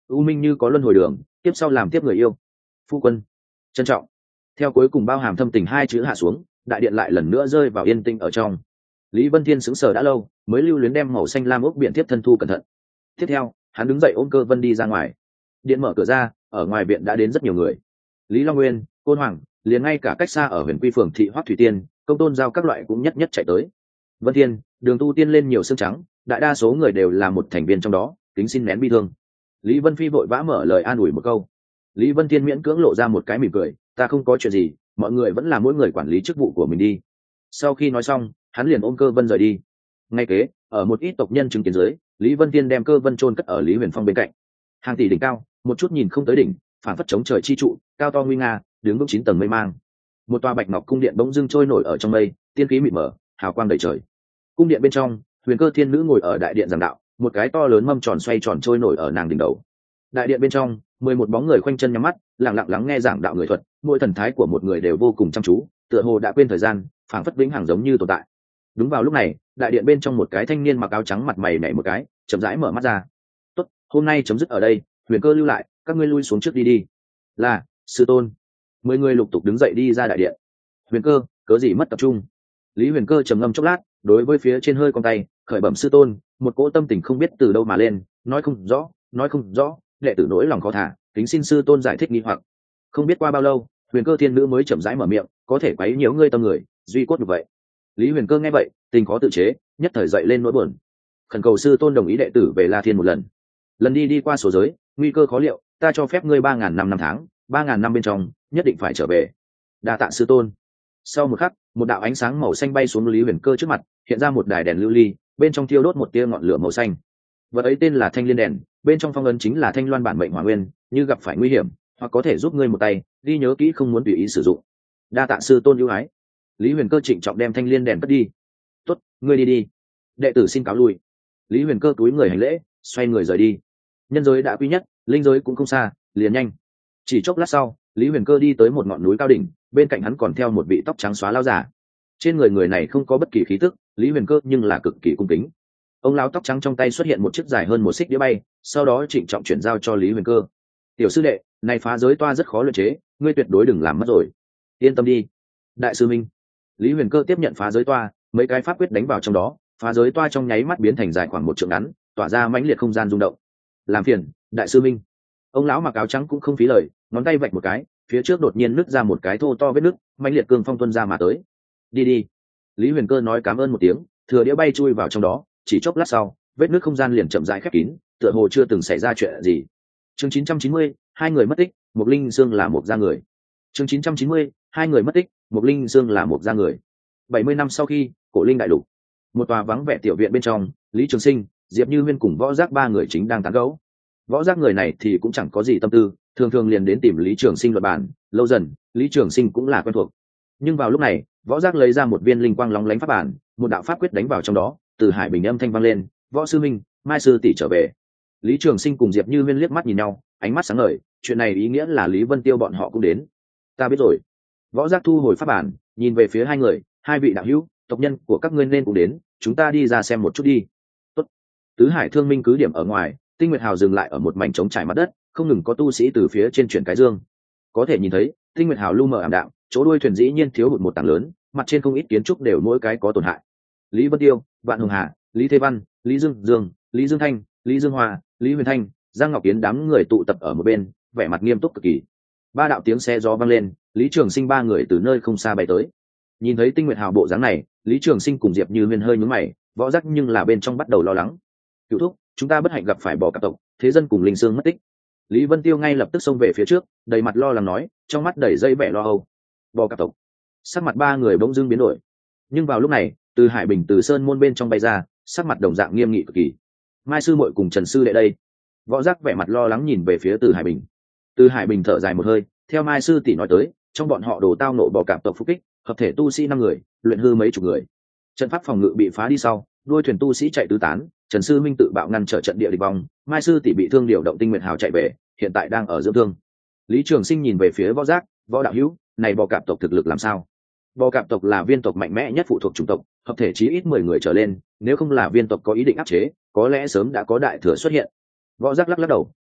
u minh như có luân hồi đường, tiếp sau làm tiếp người yêu. Phu quân trân trọng. Theo cuối cùng bao hàm thâm tình hai chữ hạ xuống, đại điện lại lần nữa rơi vào yên tĩnh ở trong. Lý Vân Thiên sững sờ đã lâu, mới lưu luyến đem màu xanh lam ốc biển tiếp thân thu cẩn thận. Tiếp theo, hắn đứng dậy ôm Cơ Vân đi ra ngoài. Điện mở cửa ra, ở ngoài viện đã đến rất nhiều người. Lý Long Nguyên, Côn Hoàng, liền ngay cả cách xa ở huyện Quy phường thị Hoắc Thủy Tiên, Công Tôn Giao các loại cũng nhất nhất chạy tới. Vân Thiên, Đường Tu Tiên lên nhiều xương trắng, đại đa số người đều là một thành viên trong đó, kính xin nén bi thương. Lý Vân Phi vội vã mở lời an ủi một câu. Lý Vân Thiên miễn cưỡng lộ ra một cái mỉm cười, ta không có chuyện gì, mọi người vẫn là mỗi người quản lý chức vụ của mình đi. Sau khi nói xong, hắn liền ôm Cơ Vân rời đi. Ngay kế, ở một ít tộc nhân chứng kiến dưới, Lý Vân Thiên đem Cơ Vân chôn cất ở Lý Huyền Phong bên cạnh. Hàng tỷ đỉnh cao, một chút nhìn không tới đỉnh, phản phất chống trời chi trụ, cao to nguy nga, đứng vững chín tầng mây mang. Một tòa bạch ngọc cung điện bỗng dưng trôi nổi ở trong mây, tiên khí mịt mờ, hào quang đầy trời. Cung điện bên trong, Huyền Cơ Thiên Nữ ngồi ở đại điện giảng đạo, một cái to lớn mâm tròn xoay tròn trôi nổi ở nàng đỉnh đầu. Đại điện bên trong, mười một bóng người khoanh chân nhắm mắt, lặng lặng lắng nghe giảng đạo người thuật, mỗi thần thái của một người đều vô cùng chăm chú, tựa hồ đã quên thời gian, phảng phất vĩnh hằng giống như tồn tại. Đúng vào lúc này, đại điện bên trong một cái thanh niên mặc áo trắng mặt mày nhảy một cái, chậm rãi mở mắt ra. "Tốt, hôm nay chấm dứt ở đây, Huyền Cơ lưu lại, các ngươi lui xuống trước đi đi." "Là, sư tôn." Mười người lục tục đứng dậy đi ra đại điện. "Huyền Cơ, cớ gì mất tập trung?" Lý Huyền Cơ trầm ngâm chốc lát, đối với phía trên hơi con tay, khởi bẩm sư tôn, một cỗ tâm tình không biết từ đâu mà lên, nói không rõ, nói không rõ, đệ tử nỗi lòng khó thả, kính xin sư tôn giải thích nghi hoặc. Không biết qua bao lâu, Huyền Cơ Thiên Nữ mới chậm rãi mở miệng, có thể quấy nhiễu ngươi tâm người, duy cốt như vậy. Lý Huyền Cơ nghe vậy, tình khó tự chế, nhất thời dậy lên nỗi buồn, khẩn cầu sư tôn đồng ý đệ tử về La Thiên một lần. Lần đi đi qua số giới, nguy cơ khó liệu, ta cho phép ngươi ba ngàn năm năm tháng, ba ngàn năm bên trong, nhất định phải trở về. Đa tạ sư tôn. Sau một khắc, một đạo ánh sáng màu xanh bay xuống Lý Huyền Cơ trước mặt, hiện ra một đài đèn lưu ly, bên trong thiêu đốt một tia ngọn lửa màu xanh. Vật ấy tên là Thanh Liên đèn, bên trong phong ấn chính là Thanh Loan bản mệnh hỏa nguyên, như gặp phải nguy hiểm, hoặc có thể giúp ngươi một tay, ghi nhớ kỹ không muốn tùy ý sử dụng. Đa tạ sư tôn ưu ái. Lý Huyền Cơ trịnh trọng đem Thanh Liên đèn cất đi. Tốt, ngươi đi đi. Đệ tử xin cáo lui. Lý Huyền Cơ túi người hành lễ, xoay người rời đi. Nhân giới đã quy nhất, linh giới cũng không xa, liền nhanh. Chỉ chốc lát sau, Lý Huyền Cơ đi tới một ngọn núi cao đỉnh, bên cạnh hắn còn theo một vị tóc trắng xóa lão giả. Trên người người này không có bất kỳ khí tức, Lý Huyền Cơ nhưng là cực kỳ cung kính. Ông lão tóc trắng trong tay xuất hiện một chiếc dài hơn một xích đĩa bay, sau đó trịnh trọng chuyển giao cho Lý Huyền Cơ. Tiểu sư đệ, này phá giới toa rất khó luyện chế, ngươi tuyệt đối đừng làm mất rồi. Yên tâm đi. Đại sư minh. Lý Huyền Cơ tiếp nhận phá giới toa, mấy cái pháp quyết đánh vào trong đó, phá giới toa trong nháy mắt biến thành dài khoảng một trượng ngắn, tỏa ra mãnh liệt không gian rung động. Làm phiền, đại sư minh. Ông lão mặc áo trắng cũng không phí lời, ngón tay vạch một cái, phía trước đột nhiên nứt ra một cái thô to vết nứt, mãnh liệt cương phong tuôn ra mà tới. Đi đi. Lý Huyền Cơ nói cảm ơn một tiếng, thừa đĩa bay chui vào trong đó, chỉ chốc lát sau, vết nứt không gian liền chậm rãi khép kín, tựa hồ chưa từng xảy ra chuyện gì. Chương chín trăm chín mươi, hai người mất tích, một linh dương là một da người. Chương chín trăm chín mươi, hai người mất tích, một linh dương là một da người. bảy mươi năm sau khi, Cổ Linh đại lục, một tòa vắng vẻ tiểu viện bên trong, Lý Trường Sinh, Diệp Như Huyên cùng Võ Giác ba người chính đang tán gẫu. Võ Giác người này thì cũng chẳng có gì tâm tư, thường thường liền đến tìm Lý Trường Sinh luận bàn, lâu dần, Lý Trường Sinh cũng là quen thuộc. Nhưng vào lúc này, Võ Giác lấy ra một viên linh quang lóng lánh pháp bản, một đạo pháp quyết đánh vào trong đó, từ hải bình âm thanh vang lên, "Võ sư minh, Mai sư tỷ trở về." Lý Trường Sinh cùng Diệp Như Huyên liếc mắt nhìn nhau, ánh mắt sáng ngời, chuyện này ý nghĩa là Lý Vân Tiêu bọn họ cũng đến. Ta biết rồi. Võ Giác thu hồi pháp bản, nhìn về phía hai người, "Hai vị đạo hữu, tộc nhân của các ngươi nên cũng đến, chúng ta đi ra xem một chút đi." Tốt. Tứ Hải Thương Minh cứ điểm ở ngoài, Tinh Nguyệt Hào dừng lại ở một mảnh trống trải mặt đất, không ngừng có tu sĩ từ phía trên chuyển cái dương. Có thể nhìn thấy, Tinh Nguyệt Hào lu mờ ảm đạm, chỗ đuôi thuyền dĩ nhiên thiếu hụt một tảng lớn, mặt trên không ít kiến trúc đều mỗi cái có tổn hại. Lý Vân Tiêu, Vạn Hùng Hà, Lý Thế Văn, Lý Dương Dương, Lý Dương Thanh, Lý Dương Hoa, Lý Huyền Thanh, Giang Ngọc Kiến đám người tụ tập ở một bên, vẻ mặt nghiêm túc cực kỳ. Ba đạo tiếng xe gió vang lên, Lý Trường Sinh ba người từ nơi không xa bay tới. Nhìn thấy Tinh Nguyệt Hào bộ dáng này, Lý Trường Sinh cùng Diệp Như Huyên hơi nhướng mày, Võ Giác nhưng là bên trong bắt đầu lo lắng. "Cửu thúc, chúng ta bất hạnh gặp phải bò cạp tộc, thế dân cùng linh xương mất tích." Lý Vân Tiêu ngay lập tức xông về phía trước, đầy mặt lo lắng nói, trong mắt đầy dây vẻ lo âu. Bò cạp tộc. Sắc mặt ba người bỗng dưng biến đổi. Nhưng vào lúc này, từ Hải Bình từ sơn môn bên trong bay ra, sắc mặt đồng dạng nghiêm nghị cực kỳ. "Mai sư muội cùng Trần sư đệ đây." Võ Giác vẻ mặt lo lắng nhìn về phía Từ Hải Bình. Từ Hải Bình thở dài một hơi, theo Mai sư tỷ nói tới, trong bọn họ đồ tao nộ bò cạp tộc phục kích, hợp thể tu sĩ năm người, luyện hư mấy chục người. Trận pháp phòng ngự bị phá đi sau, đuôi thuyền tu sĩ chạy tứ tán, Trần sư minh tự bạo ngăn trở trận địa địch vong, Mai sư tỷ bị thương điều động Tinh Nguyệt Hào chạy về, hiện tại đang ở dưỡng thương. Lý Trường Sinh nhìn về phía Võ Giác, "Võ đạo hữu, này bò cạp tộc thực lực làm sao?" Bò cạp tộc là viên tộc mạnh mẽ nhất phụ thuộc chủng tộc, hợp thể chí ít mười người trở lên, nếu không là viên tộc có ý định áp chế, có lẽ sớm đã có đại thừa xuất hiện. Võ Giác lắc lắc đầu,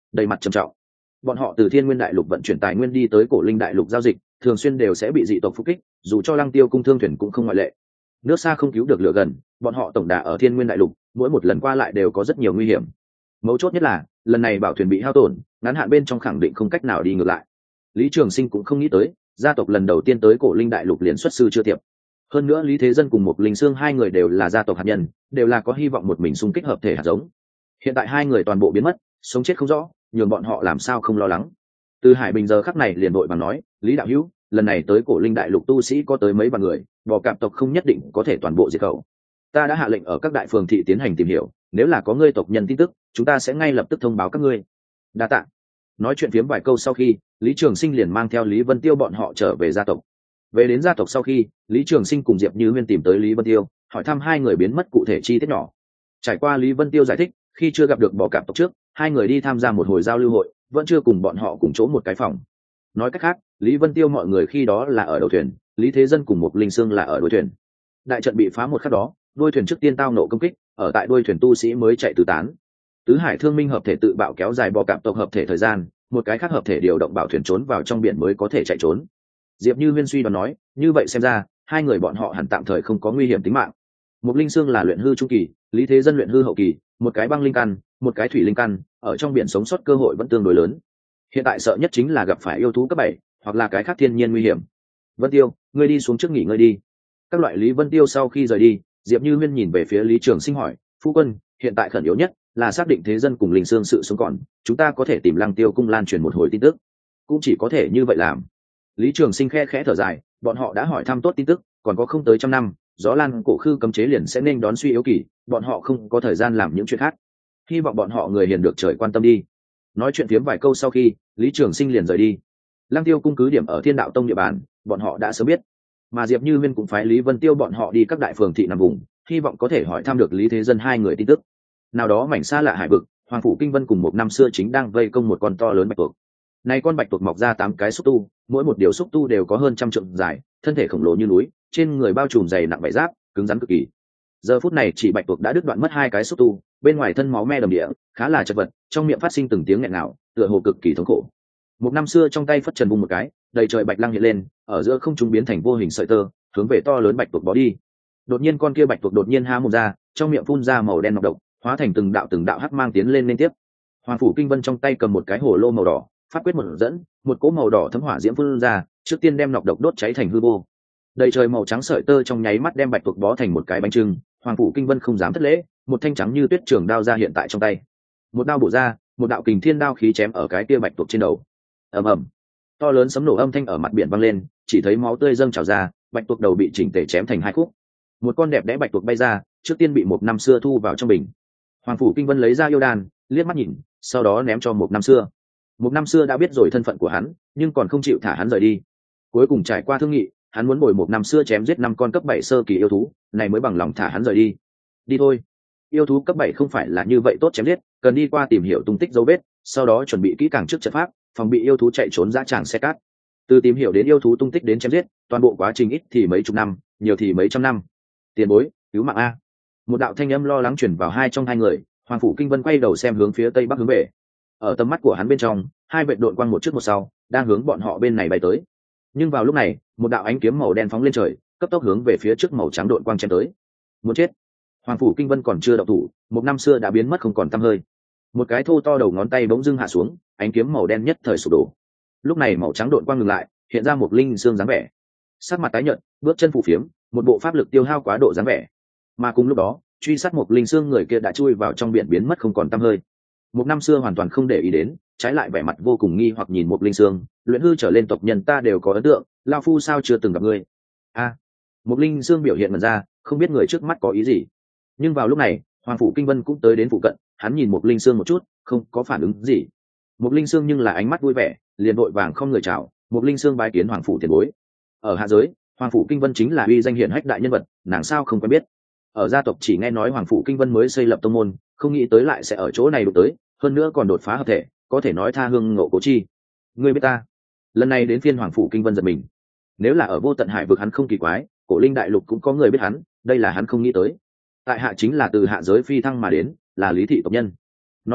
đầy mặt trầm trọng. Bọn họ từ Thiên Nguyên đại lục vận chuyển tài nguyên đi tới Cổ Linh đại lục giao dịch, thường xuyên đều sẽ bị dị tộc phục kích, dù cho Lăng Tiêu cung thương thuyền cũng không ngoại lệ. Nước xa không cứu được lửa gần, bọn họ tổng đà ở Thiên Nguyên đại lục, mỗi một lần qua lại đều có rất nhiều nguy hiểm. Mấu chốt nhất là, lần này bảo thuyền bị hao tổn, ngắn hạn bên trong khẳng định không cách nào đi ngược lại. Lý Trường Sinh cũng không nghĩ tới, gia tộc lần đầu tiên tới Cổ Linh đại lục liền xuất sư chưa tiệp. Hơn nữa Lý Thế Dân cùng một Linh Xương hai người đều là gia tộc hạt nhân, đều là có hy vọng một mình xung kích hợp thể hạt giống. Hiện tại hai người toàn bộ biến mất, sống chết không rõ, nhường bọn họ làm sao không lo lắng. Từ Hải Bình giờ khắc này liền đội bằng nói, Lý đạo hữu, lần này tới Cổ Linh đại lục tu sĩ có tới mấy vạn người, bò cạp tộc không nhất định có thể toàn bộ diệt khẩu. Ta đã hạ lệnh ở các đại phường thị tiến hành tìm hiểu, nếu là có ngươi tộc nhân tin tức, chúng ta sẽ ngay lập tức thông báo các ngươi. Đa tạ. Nói chuyện phiếm vài câu sau khi, Lý Trường Sinh liền mang theo Lý Vân Tiêu bọn họ trở về gia tộc. Về đến gia tộc sau khi, Lý Trường Sinh cùng Diệp Như Huyên tìm tới Lý Vân Tiêu, hỏi thăm hai người biến mất cụ thể chi tiết nhỏ. Trải qua Lý Vân Tiêu giải thích, khi chưa gặp được bò cạp tộc trước, hai người đi tham gia một hồi giao lưu hội, vẫn chưa cùng bọn họ cùng chỗ một cái phòng. Nói cách khác, Lý Vân Tiêu mọi người khi đó là ở đầu thuyền, Lý Thế Dân cùng một Linh Xương là ở đuôi thuyền. Đại trận bị phá một khắc đó, đuôi thuyền trước tiên tao nộ công kích, ở tại đuôi thuyền tu sĩ mới chạy tứ tán. Tứ Hải Thương Minh hợp thể tự bạo kéo dài bò cạp tộc hợp thể thời gian, một cái khác hợp thể điều động bảo thuyền trốn vào trong biển mới có thể chạy trốn. Diệp Như Huyên suy đoán nói, như vậy xem ra, hai người bọn họ hẳn tạm thời không có nguy hiểm tính mạng. Một Linh Xương là luyện hư trung kỳ, Lý Thế Dân luyện hư hậu kỳ, một cái băng linh căn, một cái thủy linh căn, ở trong biển sống sót cơ hội vẫn tương đối lớn. Hiện tại sợ nhất chính là gặp phải yêu thú cấp bảy, hoặc là cái khác thiên nhiên nguy hiểm. Vân Tiêu, ngươi đi xuống trước nghỉ ngơi đi. Các loại Lý Vân Tiêu sau khi rời đi, Diệp Như Huyên nhìn về phía Lý Trường Sinh hỏi, phu quân, hiện tại khẩn yếu nhất là xác định Thế Dân cùng Linh Xương sự sống còn, chúng ta có thể tìm Lăng Tiêu cung lan truyền một hồi tin tức. Cũng chỉ có thể như vậy làm. Lý Trường Sinh khe khẽ thở dài, bọn họ đã hỏi thăm tốt tin tức, còn có không tới trăm năm, gió lan cổ khư cấm chế liền sẽ nên đón suy yếu kỳ, bọn họ không có thời gian làm những chuyện khác. Hy vọng bọn họ người hiền được trời quan tâm đi. Nói chuyện phiếm vài câu sau khi, Lý Trường Sinh liền rời đi. Lăng Tiêu cung cứ điểm ở Thiên Đạo tông địa bàn, bọn họ đã sớm biết. Mà Diệp Như Huyên cũng phái Lý Vân Tiêu bọn họ đi các đại phường thị nằm vùng, hy vọng có thể hỏi thăm được Lý Thế Dân hai người tin tức. Nào đó mảnh xa lạ hải vực, Hoàng phủ Kinh Vân cùng một năm xưa chính đang vây công một con to lớn bạch tuộc. Này con bạch tuộc mọc ra tám cái xúc tu, mỗi một điều xúc tu đều có hơn trăm trượng dài, thân thể khổng lồ như núi, trên người bao trùm dày nặng vảy giáp, cứng rắn cực kỳ. Giờ phút này chỉ bạch tuộc đã đứt đoạn mất hai cái xúc tu, bên ngoài thân máu me đầm địa, khá là chật vật, trong miệng phát sinh từng tiếng nghẹn ngào, tựa hồ cực kỳ thống khổ. Một năm xưa trong tay phất trần vung một cái, đầy trời bạch lăng hiện lên, ở giữa không trung biến thành vô hình sợi tơ, hướng về to lớn bạch tuộc bó đi. Đột nhiên con kia bạch tuộc đột nhiên há mồm ra, trong miệng phun ra màu đen nọc độc, hóa thành từng đạo từng đạo hắc mang tiến lên liên tiếp. Hoàng phủ Kinh Vân trong tay cầm một cái hồ lô màu đỏ, pháp quyết một dẫn, một cỗ màu đỏ thấm hỏa diễm phun ra, trước tiên đem nọc độc đốt cháy thành hư vô. Đầy trời màu trắng sợi tơ trong nháy mắt đem bạch tuộc bó thành một cái bánh trưng. Hoàng phủ Kinh Vân không dám thất lễ, một thanh trắng như tuyết trường đao ra hiện tại trong tay. Một đao bổ ra, một đạo kình thiên đao khí chém ở cái kia bạch tuộc trên đầu. Ầm ầm, to lớn sấm nổ âm thanh ở mặt biển vang lên, chỉ thấy máu tươi dâng trào ra, bạch tuộc đầu bị chỉnh tề chém thành hai khúc. Một con đẹp đẽ bạch tuộc bay ra, trước tiên bị một năm xưa thu vào trong bình. Hoàng phủ Kinh Vân lấy ra yêu đan, liếc mắt nhìn, sau đó ném cho một năm xưa. Một năm xưa đã biết rồi thân phận của hắn, nhưng còn không chịu thả hắn rời đi. Cuối cùng trải qua thương nghị, hắn muốn bồi một năm xưa chém giết năm con cấp bảy sơ kỳ yêu thú, này mới bằng lòng thả hắn rời đi. Đi thôi. Yêu thú cấp bảy không phải là như vậy tốt chém giết, cần đi qua tìm hiểu tung tích dấu vết, sau đó chuẩn bị kỹ càng trước trận pháp, phòng bị yêu thú chạy trốn ra tràng xe cát. Từ tìm hiểu đến yêu thú tung tích đến chém giết, toàn bộ quá trình ít thì mấy chục năm, nhiều thì mấy trăm năm. Tiền bối, cứu mạng a. Một đạo thanh âm lo lắng truyền vào hai trong hai người. Hoàng phủ Kinh Vân quay đầu xem hướng phía tây bắc hướng về. Ở tầm mắt của hắn bên trong, hai vệt đội quang một trước một sau, đang hướng bọn họ bên này bay tới. Nhưng vào lúc này, một đạo ánh kiếm màu đen phóng lên trời, cấp tốc hướng về phía trước màu trắng đội quang chém tới. Muốn chết. Hoàng phủ Kinh Vân còn chưa động thủ, một năm xưa đã biến mất không còn tăm hơi. Một cái thô to đầu ngón tay bỗng dưng hạ xuống, ánh kiếm màu đen nhất thời sụp đổ. Lúc này màu trắng đội quang ngừng lại, hiện ra một linh xương dáng vẻ. Sắc mặt tái nhợt, bước chân phù phiếm, một bộ pháp lực tiêu hao quá độ dáng vẻ. Mà cùng lúc đó, truy sát một linh xương người kia đã chui vào trong biển biến mất không còn tăm hơi. Một năm xưa hoàn toàn không để ý đến, trái lại vẻ mặt vô cùng nghi hoặc nhìn một linh xương, luyện hư trở lên tộc nhân ta đều có ấn tượng, lao phu sao chưa từng gặp ngươi? A, à, một linh xương biểu hiện mần ra, không biết người trước mắt có ý gì. Nhưng vào lúc này, Hoàng phủ Kinh Vân cũng tới đến phụ cận, hắn nhìn một linh xương một chút, không có phản ứng gì. Một linh xương nhưng là ánh mắt vui vẻ, liền vội vàng không người chào, một linh xương bái kiến hoàng phủ tiền bối. Ở hạ giới, Hoàng phủ Kinh Vân chính là uy danh hiển hách đại nhân vật, nàng sao không quen biết. Ở gia tộc chỉ nghe nói Hoàng phủ Kinh Vân mới xây lập tông môn, không nghĩ tới lại sẽ ở chỗ này đụng tới, hơn nữa còn đột phá hợp thể, có thể nói tha hương ngộ cố chi. Ngươi biết ta? Lần này đến phiên Hoàng phủ Kinh Vân giật mình. Nếu là ở vô tận hải vực hắn không kỳ quái, Cổ Linh đại lục cũng có người biết hắn, đây là hắn không nghĩ tới. Tại hạ chính là từ hạ giới phi thăng mà đến, là Lý thị tộc nhân. Nói vậy,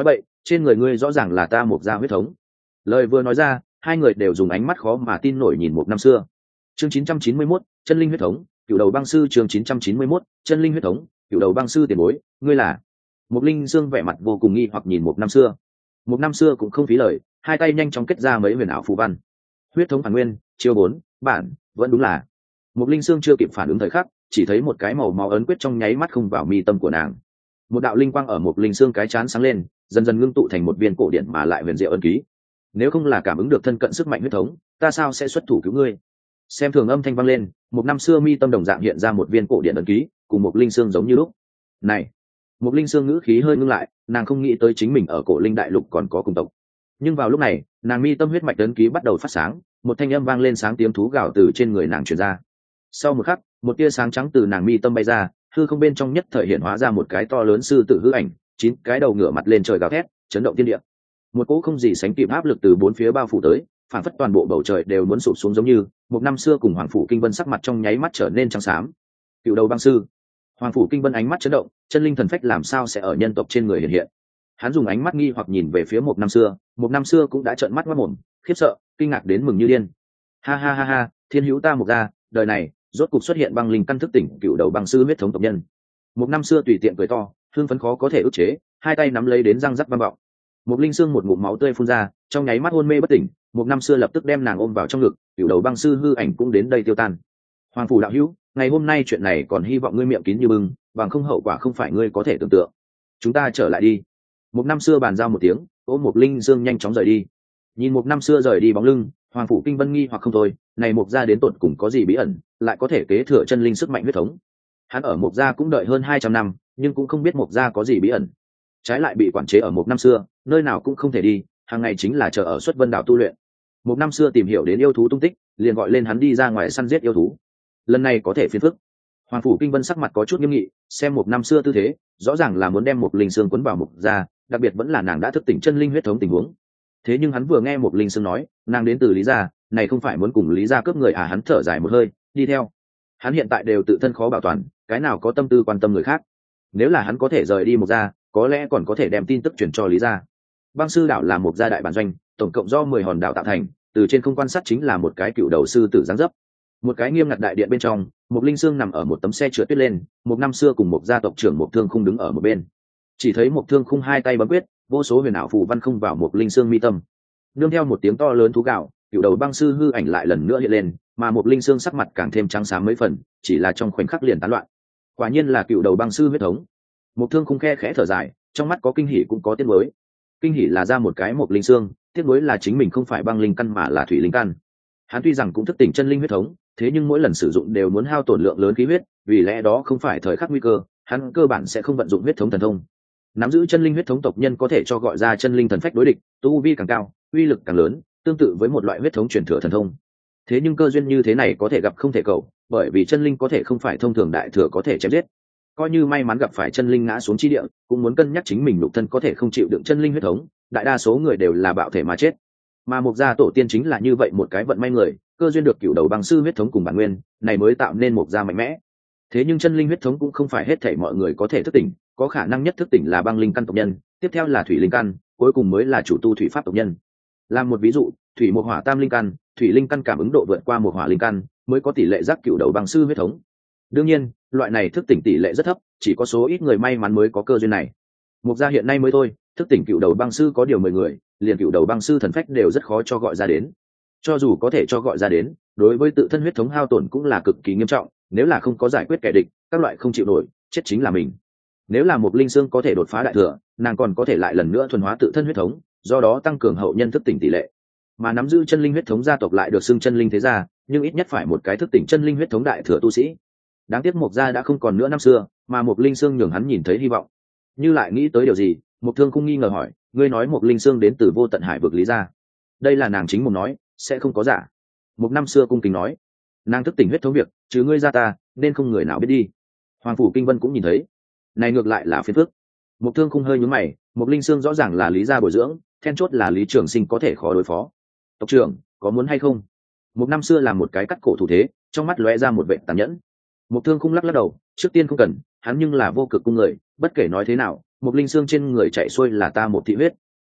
trên người ngươi rõ ràng là ta Mộc gia huyết thống. Lời vừa nói ra, hai người đều dùng ánh mắt khó mà tin nổi nhìn một năm xưa. Chương chín trăm chín mươi mốt, chân linh huyết thống, cựu đầu băng sư. Chương chín trăm chín mươi mốt, chân linh huyết thống, cựu đầu băng sư. Tiền bối, ngươi là? Một linh dương vẻ mặt vô cùng nghi hoặc nhìn một năm xưa. Một năm xưa cũng không phí lời, hai tay nhanh chóng kết ra mấy huyền ảo phù văn. Huyết thống phản nguyên, chiêu bốn, bản, vẫn đúng là. Một linh dương chưa kịp phản ứng thời khắc, chỉ thấy một cái màu máu ấn quyết trong nháy mắt không vào mi tâm của nàng. Một đạo linh quang ở một linh dương cái chán sáng lên, dần dần ngưng tụ thành một viên cổ điện mà lại huyền diệu ấn ký. Nếu không là cảm ứng được thân cận sức mạnh huyết thống, ta sao sẽ xuất thủ cứu ngươi? Xem thường âm thanh vang lên, một năm xưa mi tâm đồng dạng hiện ra một viên cổ điện ấn ký, cùng một linh xương giống như lúc. Này, một linh xương ngữ khí hơi ngưng lại, nàng không nghĩ tới chính mình ở cổ linh đại lục còn có cùng tộc. Nhưng vào lúc này, nàng mi tâm huyết mạch ấn ký bắt đầu phát sáng, một thanh âm vang lên sáng tiếng thú gào từ trên người nàng truyền ra. Sau một khắc, một tia sáng trắng từ nàng mi tâm bay ra, hư không bên trong nhất thời hiện hóa ra một cái to lớn sư tử hư ảnh, chín cái đầu ngửa mặt lên trời gào thét, chấn động thiên địa. Một cỗ không gì sánh kịp áp lực từ bốn phía bao phủ tới, phản phất toàn bộ bầu trời đều muốn sụp xuống giống như. Một năm xưa cùng Hoàng phủ Kinh Vân sắc mặt trong nháy mắt trở nên trắng xám. Cựu đầu băng sư. Hoàng phủ Kinh Vân ánh mắt chấn động, chân linh thần phách làm sao sẽ ở nhân tộc trên người hiện hiện? Hắn dùng ánh mắt nghi hoặc nhìn về phía một năm xưa, một năm xưa cũng đã trợn mắt mắt mồm, khiếp sợ, kinh ngạc đến mừng như điên. Ha ha ha ha, thiên hữu ta một gia, đời này rốt cục xuất hiện băng linh căn thức tỉnh cựu đầu băng sư huyết thống tộc nhân. Một năm xưa tùy tiện cười to, hương phấn khó có thể ức chế, hai tay nắm lấy đến răng rắc vang vọng. Một linh xương một ngụm máu tươi phun ra, trong nháy mắt hôn mê bất tỉnh. Một năm xưa lập tức đem nàng ôm vào trong ngực, cựu đầu băng sư hư ảnh cũng đến đây tiêu tan. Hoàng phủ đạo hữu, ngày hôm nay chuyện này còn hy vọng ngươi miệng kín như bưng, bằng không hậu quả không phải ngươi có thể tưởng tượng. Chúng ta trở lại đi. Một năm xưa bàn giao một tiếng, ôm một linh xương nhanh chóng rời đi. Nhìn một năm xưa rời đi bóng lưng, Hoàng phủ Kinh Vân nghi hoặc không thôi, này Mộc gia đến tột cùng có gì bí ẩn, lại có thể kế thừa chân linh sức mạnh huyết thống. Hắn ở Mộc gia cũng đợi hơn hai trăm năm, nhưng cũng không biết Mộc gia có gì bí ẩn. Trái lại bị quản chế ở một năm xưa, nơi nào cũng không thể đi, hàng ngày chính là chờ ở Xuất Vân đảo tu luyện. Một năm xưa tìm hiểu đến yêu thú tung tích, liền gọi lên hắn đi ra ngoài săn giết yêu thú. Lần này có thể phiền phức. Hoàng phủ Kinh Vân sắc mặt có chút nghiêm nghị, xem một năm xưa tư thế, rõ ràng là muốn đem một linh xương quấn vào Mộc gia, đặc biệt vẫn là nàng đã thức tỉnh chân linh huyết thống tình huống. Thế nhưng hắn vừa nghe một linh xương nói, nàng đến từ Lý gia, này không phải muốn cùng Lý gia cướp người à? Hắn thở dài một hơi, đi theo. Hắn hiện tại đều tự thân khó bảo toàn, cái nào có tâm tư quan tâm người khác. Nếu là hắn có thể rời đi Mộc gia, có lẽ còn có thể đem tin tức truyền cho Lý gia. Băng sư đảo là một gia đại bản doanh, tổng cộng do mười hòn đảo tạo thành, từ trên không quan sát chính là một cái cựu đầu sư tử giáng dấp. Một cái nghiêm ngặt đại điện bên trong, một linh xương nằm ở một tấm xe trượt tuyết lên, một năm xưa cùng một gia tộc trưởng một thương khung đứng ở một bên. Chỉ thấy một thương khung hai tay bấm quyết, vô số huyền ảo phù văn không vào một linh xương mi tâm. Nương theo một tiếng to lớn thú gạo, cựu đầu băng sư hư ảnh lại lần nữa hiện lên, mà một linh xương sắc mặt càng thêm trắng xám mấy phần, chỉ là trong khoảnh khắc liền tán loạn. Quả nhiên là cựu đầu băng sư huyết thống. Một thương khung khe khẽ thở dài, trong mắt có kinh hỉ cũng có tiếc nuối. Kinh hỉ là ra một cái một linh xương, tiếc nuối là chính mình không phải băng linh căn mà là thủy linh căn. Hắn tuy rằng cũng thức tỉnh chân linh huyết thống, thế nhưng mỗi lần sử dụng đều muốn hao tổn lượng lớn khí huyết, vì lẽ đó không phải thời khắc nguy cơ, hắn cơ bản sẽ không vận dụng huyết thống thần thông. Nắm giữ chân linh huyết thống tộc nhân có thể cho gọi ra chân linh thần phách đối địch, tu vi càng cao, uy lực càng lớn, tương tự với một loại huyết thống truyền thừa thần thông. Thế nhưng cơ duyên như thế này có thể gặp không thể cầu, bởi vì chân linh có thể không phải thông thường đại thừa có thể chém giết. Coi như may mắn gặp phải chân linh ngã xuống chi địa, cũng muốn cân nhắc chính mình nhục thân có thể không chịu đựng chân linh huyết thống, đại đa số người đều là bạo thể mà chết. Mà Mộc gia tổ tiên chính là như vậy một cái vận may người, cơ duyên được cửu đầu băng sư huyết thống cùng bản nguyên, này mới tạo nên Mộc gia mạnh mẽ. Thế nhưng chân linh huyết thống cũng không phải hết thảy mọi người có thể thức tỉnh, có khả năng nhất thức tỉnh là băng linh căn tộc nhân, tiếp theo là thủy linh căn, cuối cùng mới là chủ tu thủy pháp tộc nhân. Làm một ví dụ, thủy một hỏa tam linh căn, thủy linh căn cảm ứng độ vượt qua một hỏa linh căn, mới có tỷ lệ giác cửu đầu băng sư huyết thống. Đương nhiên, loại này thức tỉnh tỷ lệ rất thấp, chỉ có số ít người may mắn mới có cơ duyên này. Mộc gia hiện nay mới thôi, thức tỉnh cửu đầu băng sư có điều mười người, liền cửu đầu băng sư thần phách đều rất khó cho gọi ra đến. Cho dù có thể cho gọi ra đến, đối với tự thân huyết thống hao tổn cũng là cực kỳ nghiêm trọng, nếu là không có giải quyết kẻ địch, các loại không chịu nổi, chết chính là mình. Nếu là một linh xương có thể đột phá đại thừa, nàng còn có thể lại lần nữa thuần hóa tự thân huyết thống, do đó tăng cường hậu nhân thức tỉnh tỷ lệ. Mà nắm giữ chân linh huyết thống gia tộc lại được xưng chân linh thế gia, nhưng ít nhất phải một cái thức tỉnh chân linh huyết thống đại thừa tu sĩ. Đáng tiếc Mộc gia đã không còn nữa năm xưa, mà một linh xương nhường hắn nhìn thấy hy vọng. Như lại nghĩ tới điều gì, Mộc Thương không nghi ngờ hỏi, ngươi nói một linh xương đến từ vô tận hải vực Lý gia? Đây là nàng chính mồm nói, sẽ không có giả. Một năm xưa cung kính nói, nàng thức tỉnh huyết thống việc, chứ ngươi ra ta, nên không người nào biết đi. Hoàng phủ Kinh Vân cũng nhìn thấy, này ngược lại là phiền phức. Mộc Thương không hơi nhướng mày, một linh xương rõ ràng là Lý gia bồi dưỡng, then chốt là Lý Trường Sinh có thể khó đối phó. Tộc trưởng, có muốn hay không? Một năm xưa làm một cái cắt cổ thủ thế, trong mắt lóe ra một vẻ tàn nhẫn. Mộc Thương không lắc lắc đầu, trước tiên không cần, hắn nhưng là vô cực cung người, bất kể nói thế nào, một linh xương trên người chạy xuôi là ta một thị huyết.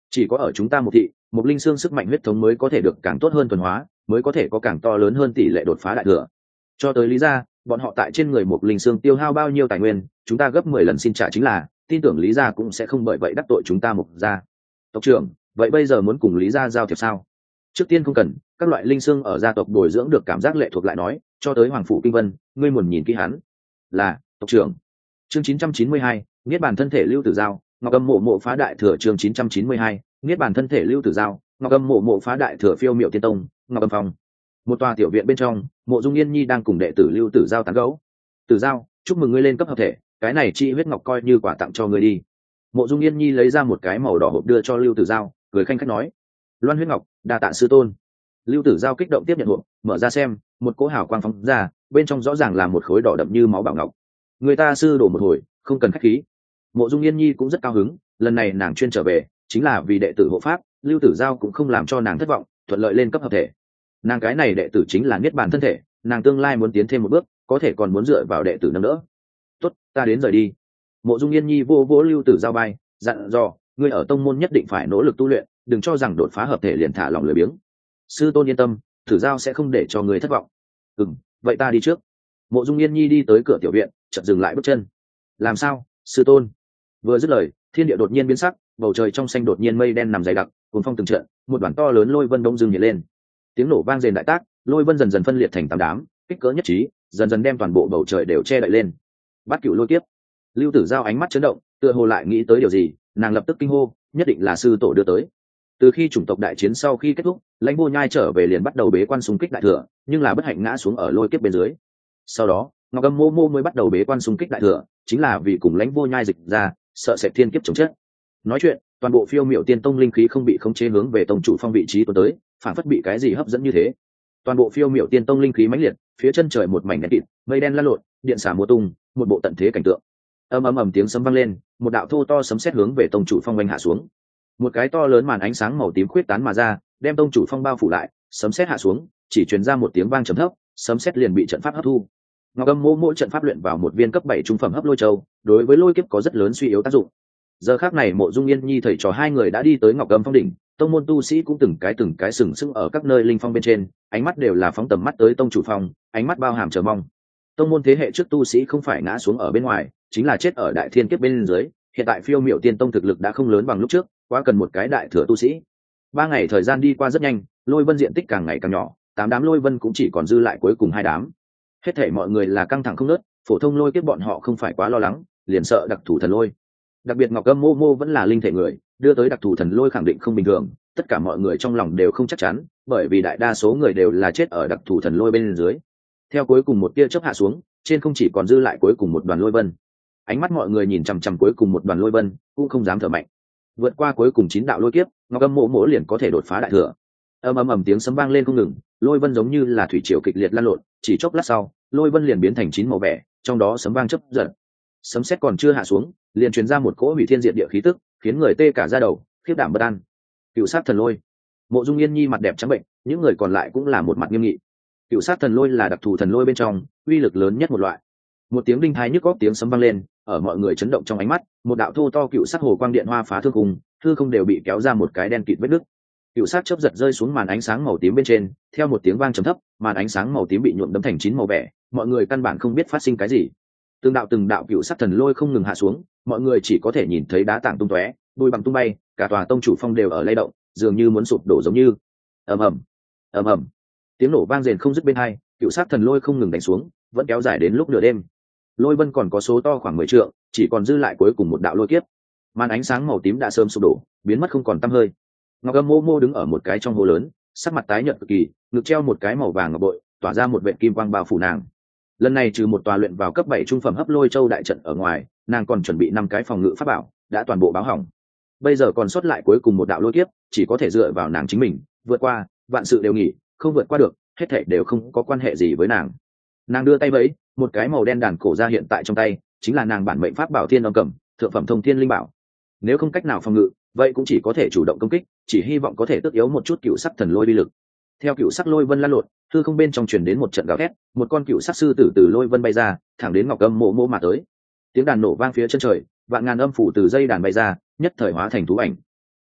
chỉ có ở chúng ta một thị một linh xương sức mạnh huyết thống mới có thể được càng tốt hơn thuần hóa, mới có thể có càng to lớn hơn tỷ lệ đột phá đại thừa. Cho tới lý gia, bọn họ tại trên người một linh xương tiêu hao bao nhiêu tài nguyên, chúng ta gấp mười lần xin trả chính là, tin tưởng lý gia cũng sẽ không bởi vậy đắc tội chúng ta một gia. Tộc trưởng, vậy bây giờ muốn cùng lý gia giao thiệp sao? Trước tiên không cần, các loại linh xương ở gia tộc bồi dưỡng được cảm giác lệ thuộc lại nói, cho tới hoàng phủ kinh vân, ngươi muốn nhìn kỹ hắn. Là tộc trưởng. Chương chín trăm chín mươi hai, niết bàn thân thể lưu tử giao, ngọc âm mộ mộ phá đại thừa. Chương chín trăm chín mươi hai, niết bàn thân thể lưu tử giao, ngọc âm mộ mộ phá đại thừa. Phiêu miệu tiên tông, ngọc âm phòng. Một tòa tiểu viện bên trong, Mộ Dung Yên Nhi đang cùng đệ tử lưu tử giao tán gẫu. Tử giao, chúc mừng ngươi lên cấp hợp thể, cái này chi huyết ngọc coi như quà tặng cho ngươi đi. Mộ Dung Yên Nhi lấy ra một cái màu đỏ hộp đưa cho lưu tử giao, cười khanh khách nói: Loan huyết ngọc, đa tạ sư tôn. Lưu tử giao kích động tiếp nhận hộp, mở ra xem, một cỗ hào quang phóng ra, bên trong rõ ràng là một khối đỏ đậm như máu bảo ngọc. Người ta sư đổ một hồi, không cần khách khí. Mộ Dung Yên Nhi cũng rất cao hứng, lần này nàng chuyên trở về chính là vì đệ tử hộ pháp, lưu tử giao cũng không làm cho nàng thất vọng, thuận lợi lên cấp hợp thể. Nàng cái này đệ tử chính là niết bàn thân thể, nàng tương lai muốn tiến thêm một bước, có thể còn muốn dựa vào đệ tử nâng đỡ. Tốt, ta đến rời đi. Mộ Dung Yên Nhi vô vỗ lưu tử giao bay, dặn dò: ngươi ở tông môn nhất định phải nỗ lực tu luyện, đừng cho rằng đột phá hợp thể liền thả lòng lười biếng. Sư tôn yên tâm, tử giao sẽ không để cho người thất vọng. Ừm, vậy ta đi trước. Mộ Dung Yên Nhi đi tới cửa tiểu viện, chợt dừng lại bước chân. Làm sao, sư tôn? Vừa dứt lời, thiên địa đột nhiên biến sắc, bầu trời trong xanh đột nhiên mây đen nằm dày đặc, cuồng phong từng trận, một đoàn to lớn lôi vân đông dương nhảy lên. Tiếng nổ vang rền đại tác, lôi vân dần dần phân liệt thành tám đám, kích cỡ nhất trí, dần dần đem toàn bộ bầu trời đều che đậy lên. Bát cửu lôi kiếp. Lưu Tử Giao ánh mắt chấn động, tựa hồ lại nghĩ tới điều gì, nàng lập tức kinh hô, nhất định là sư tổ đưa tới. Từ khi chủng tộc đại chiến sau khi kết thúc, Lãnh Vô Nhai trở về liền bắt đầu bế quan xung kích đại thừa, nhưng là bất hạnh ngã xuống ở lôi kiếp bên dưới. Sau đó, Ngọc Âm Mô Mô mới bắt đầu bế quan xung kích đại thừa, chính là vì cùng Lãnh Vô Nhai dịch ra, sợ sẽ thiên kiếp chống chết. Nói chuyện, toàn bộ Phiêu Miểu Tiên Tông linh khí không bị khống chế hướng về tông chủ phong vị trí tuôn tới, phản phất bị cái gì hấp dẫn như thế. Toàn bộ Phiêu Miểu Tiên Tông linh khí mãnh liệt, phía chân trời một mảnh đen kịt, mây đen lan lộn, điện xả mùa tung, một bộ tận thế cảnh tượng. Ầm ầm ầm tiếng sấm vang lên, một đạo thô to sấm sét hướng về tông chủ phong oanh hạ xuống. Một cái to lớn màn ánh sáng màu tím khuyết tán mà ra, đem tông chủ phong bao phủ lại, sấm sét hạ xuống, chỉ truyền ra một tiếng vang trầm thấp, sấm sét liền bị trận pháp hấp thu. Ngọc Âm Mô mỗi trận pháp luyện vào một viên cấp bảy trung phẩm hấp lôi châu, đối với lôi kiếp có rất lớn suy yếu tác dụng. Giờ khắc này Mộ Dung Yên Nhi thầy trò hai người đã đi tới Ngọc Âm Phong đỉnh, tông môn tu sĩ cũng từng cái từng cái sừng sững ở các nơi linh phong bên trên, ánh mắt đều là phóng tầm mắt tới tông chủ phong, ánh mắt bao hàm chờ mong. Tông môn thế hệ trước tu sĩ không phải ngã xuống ở bên ngoài, chính là chết ở đại thiên kiếp bên dưới, hiện tại Phiêu Miểu Tiên Tông thực lực đã không lớn bằng lúc trước, quá cần một cái đại thừa tu sĩ. Ba ngày thời gian đi qua rất nhanh, lôi vân diện tích càng ngày càng nhỏ, tám đám lôi vân cũng chỉ còn dư lại cuối cùng hai đám. Hết thảy mọi người là căng thẳng không nớt, phổ thông lôi kiếp bọn họ không phải quá lo lắng, liền sợ đặc thù thần lôi. Đặc biệt Ngọc Âm Mô Mô vẫn là linh thể người, đưa tới đặc thù thần lôi khẳng định không bình thường, tất cả mọi người trong lòng đều không chắc chắn, bởi vì đại đa số người đều là chết ở đặc thù thần lôi bên dưới. Theo cuối cùng một tia chớp hạ xuống, trên không chỉ còn dư lại cuối cùng một đoàn lôi vân. Ánh mắt mọi người nhìn chằm chằm cuối cùng một đoàn lôi vân, cũng không dám thở mạnh. Vượt qua cuối cùng chín đạo lôi kiếp, Ngọc Âm Mộ Mộ liền có thể đột phá đại thừa. Ầm ầm ầm tiếng sấm vang lên không ngừng, lôi vân giống như là thủy triều kịch liệt lan lộn, chỉ chốc lát sau, lôi vân liền biến thành chín màu vẻ, trong đó sấm vang chớp giật. Sấm sét còn chưa hạ xuống, liền truyền ra một cỗ hủy thiên diệt địa khí tức, khiến người tê cả da đầu, khiếp đảm bất an. Cựu sát thần lôi. Mộ Dung Yên Nhi mặt đẹp trắng bệnh, những người còn lại cũng là một mặt nghiêm nghị. Cựu sát thần lôi là đặc thù thần lôi bên trong, uy lực lớn nhất một loại. Một tiếng đinh thái nhức óc tiếng sấm vang lên, ở mọi người chấn động trong ánh mắt, một đạo thô to cựu sát hồ quang điện hoa phá thương khung, hư không đều bị kéo ra một cái đen kịt vết nứt. Cựu sát chớp giật rơi xuống màn ánh sáng màu tím bên trên, theo một tiếng vang trầm thấp, màn ánh sáng màu tím bị nhuộm đẫm thành chín màu vẻ, mọi người căn bản không biết phát sinh cái gì. Từng đạo từng đạo cựu sát thần lôi không ngừng hạ xuống, mọi người chỉ có thể nhìn thấy đá tảng tung tóe, bụi bằng tung bay, cả tòa tông chủ phong đều ở lay động, dường như muốn sụp đổ giống như. Ầm ầm, ầm ầm. Tiếng nổ vang rền không dứt bên hai, cựu sát thần lôi không ngừng đánh xuống, vẫn kéo dài đến lúc nửa đêm. Lôi vân còn có số to khoảng mười trượng, chỉ còn dư lại cuối cùng một đạo lôi kiếp. Màn ánh sáng màu tím đã sớm sụp đổ, biến mất không còn tăm hơi. Ngọc Âm Mô Mô đứng ở một cái trong hồ lớn, sắc mặt tái nhợt cực kỳ, ngực treo một cái màu vàng ngọc bội, tỏa ra một vệt kim quang bao phủ nàng. Lần này trừ một tòa luyện vào cấp bảy trung phẩm hấp lôi châu đại trận ở ngoài, nàng còn chuẩn bị năm cái phòng ngự pháp bảo, đã toàn bộ báo hỏng. Bây giờ còn sót lại cuối cùng một đạo lôi kiếp, chỉ có thể dựa vào nàng chính mình, vượt qua, vạn sự đều nghỉ, không vượt qua được, hết thảy đều không có quan hệ gì với nàng. Nàng đưa tay vẫy, một cái màu đen đàn cổ ra hiện tại trong tay, chính là nàng bản mệnh pháp bảo Thiên Âm Cầm, thượng phẩm thông thiên linh bảo. Nếu không cách nào phòng ngự, vậy cũng chỉ có thể chủ động công kích, chỉ hy vọng có thể tước yếu một chút cựu sắc thần lôi uy lực. Theo cựu sắc lôi vân lan lộn, thư không bên trong truyền đến một trận gào thét, một con cựu sắc sư tử từ lôi vân bay ra, thẳng đến Ngọc Âm Mộ Mộ mà tới. Tiếng đàn nổ vang phía chân trời, vạn ngàn âm phủ từ dây đàn bay ra, nhất thời hóa thành thú ảnh.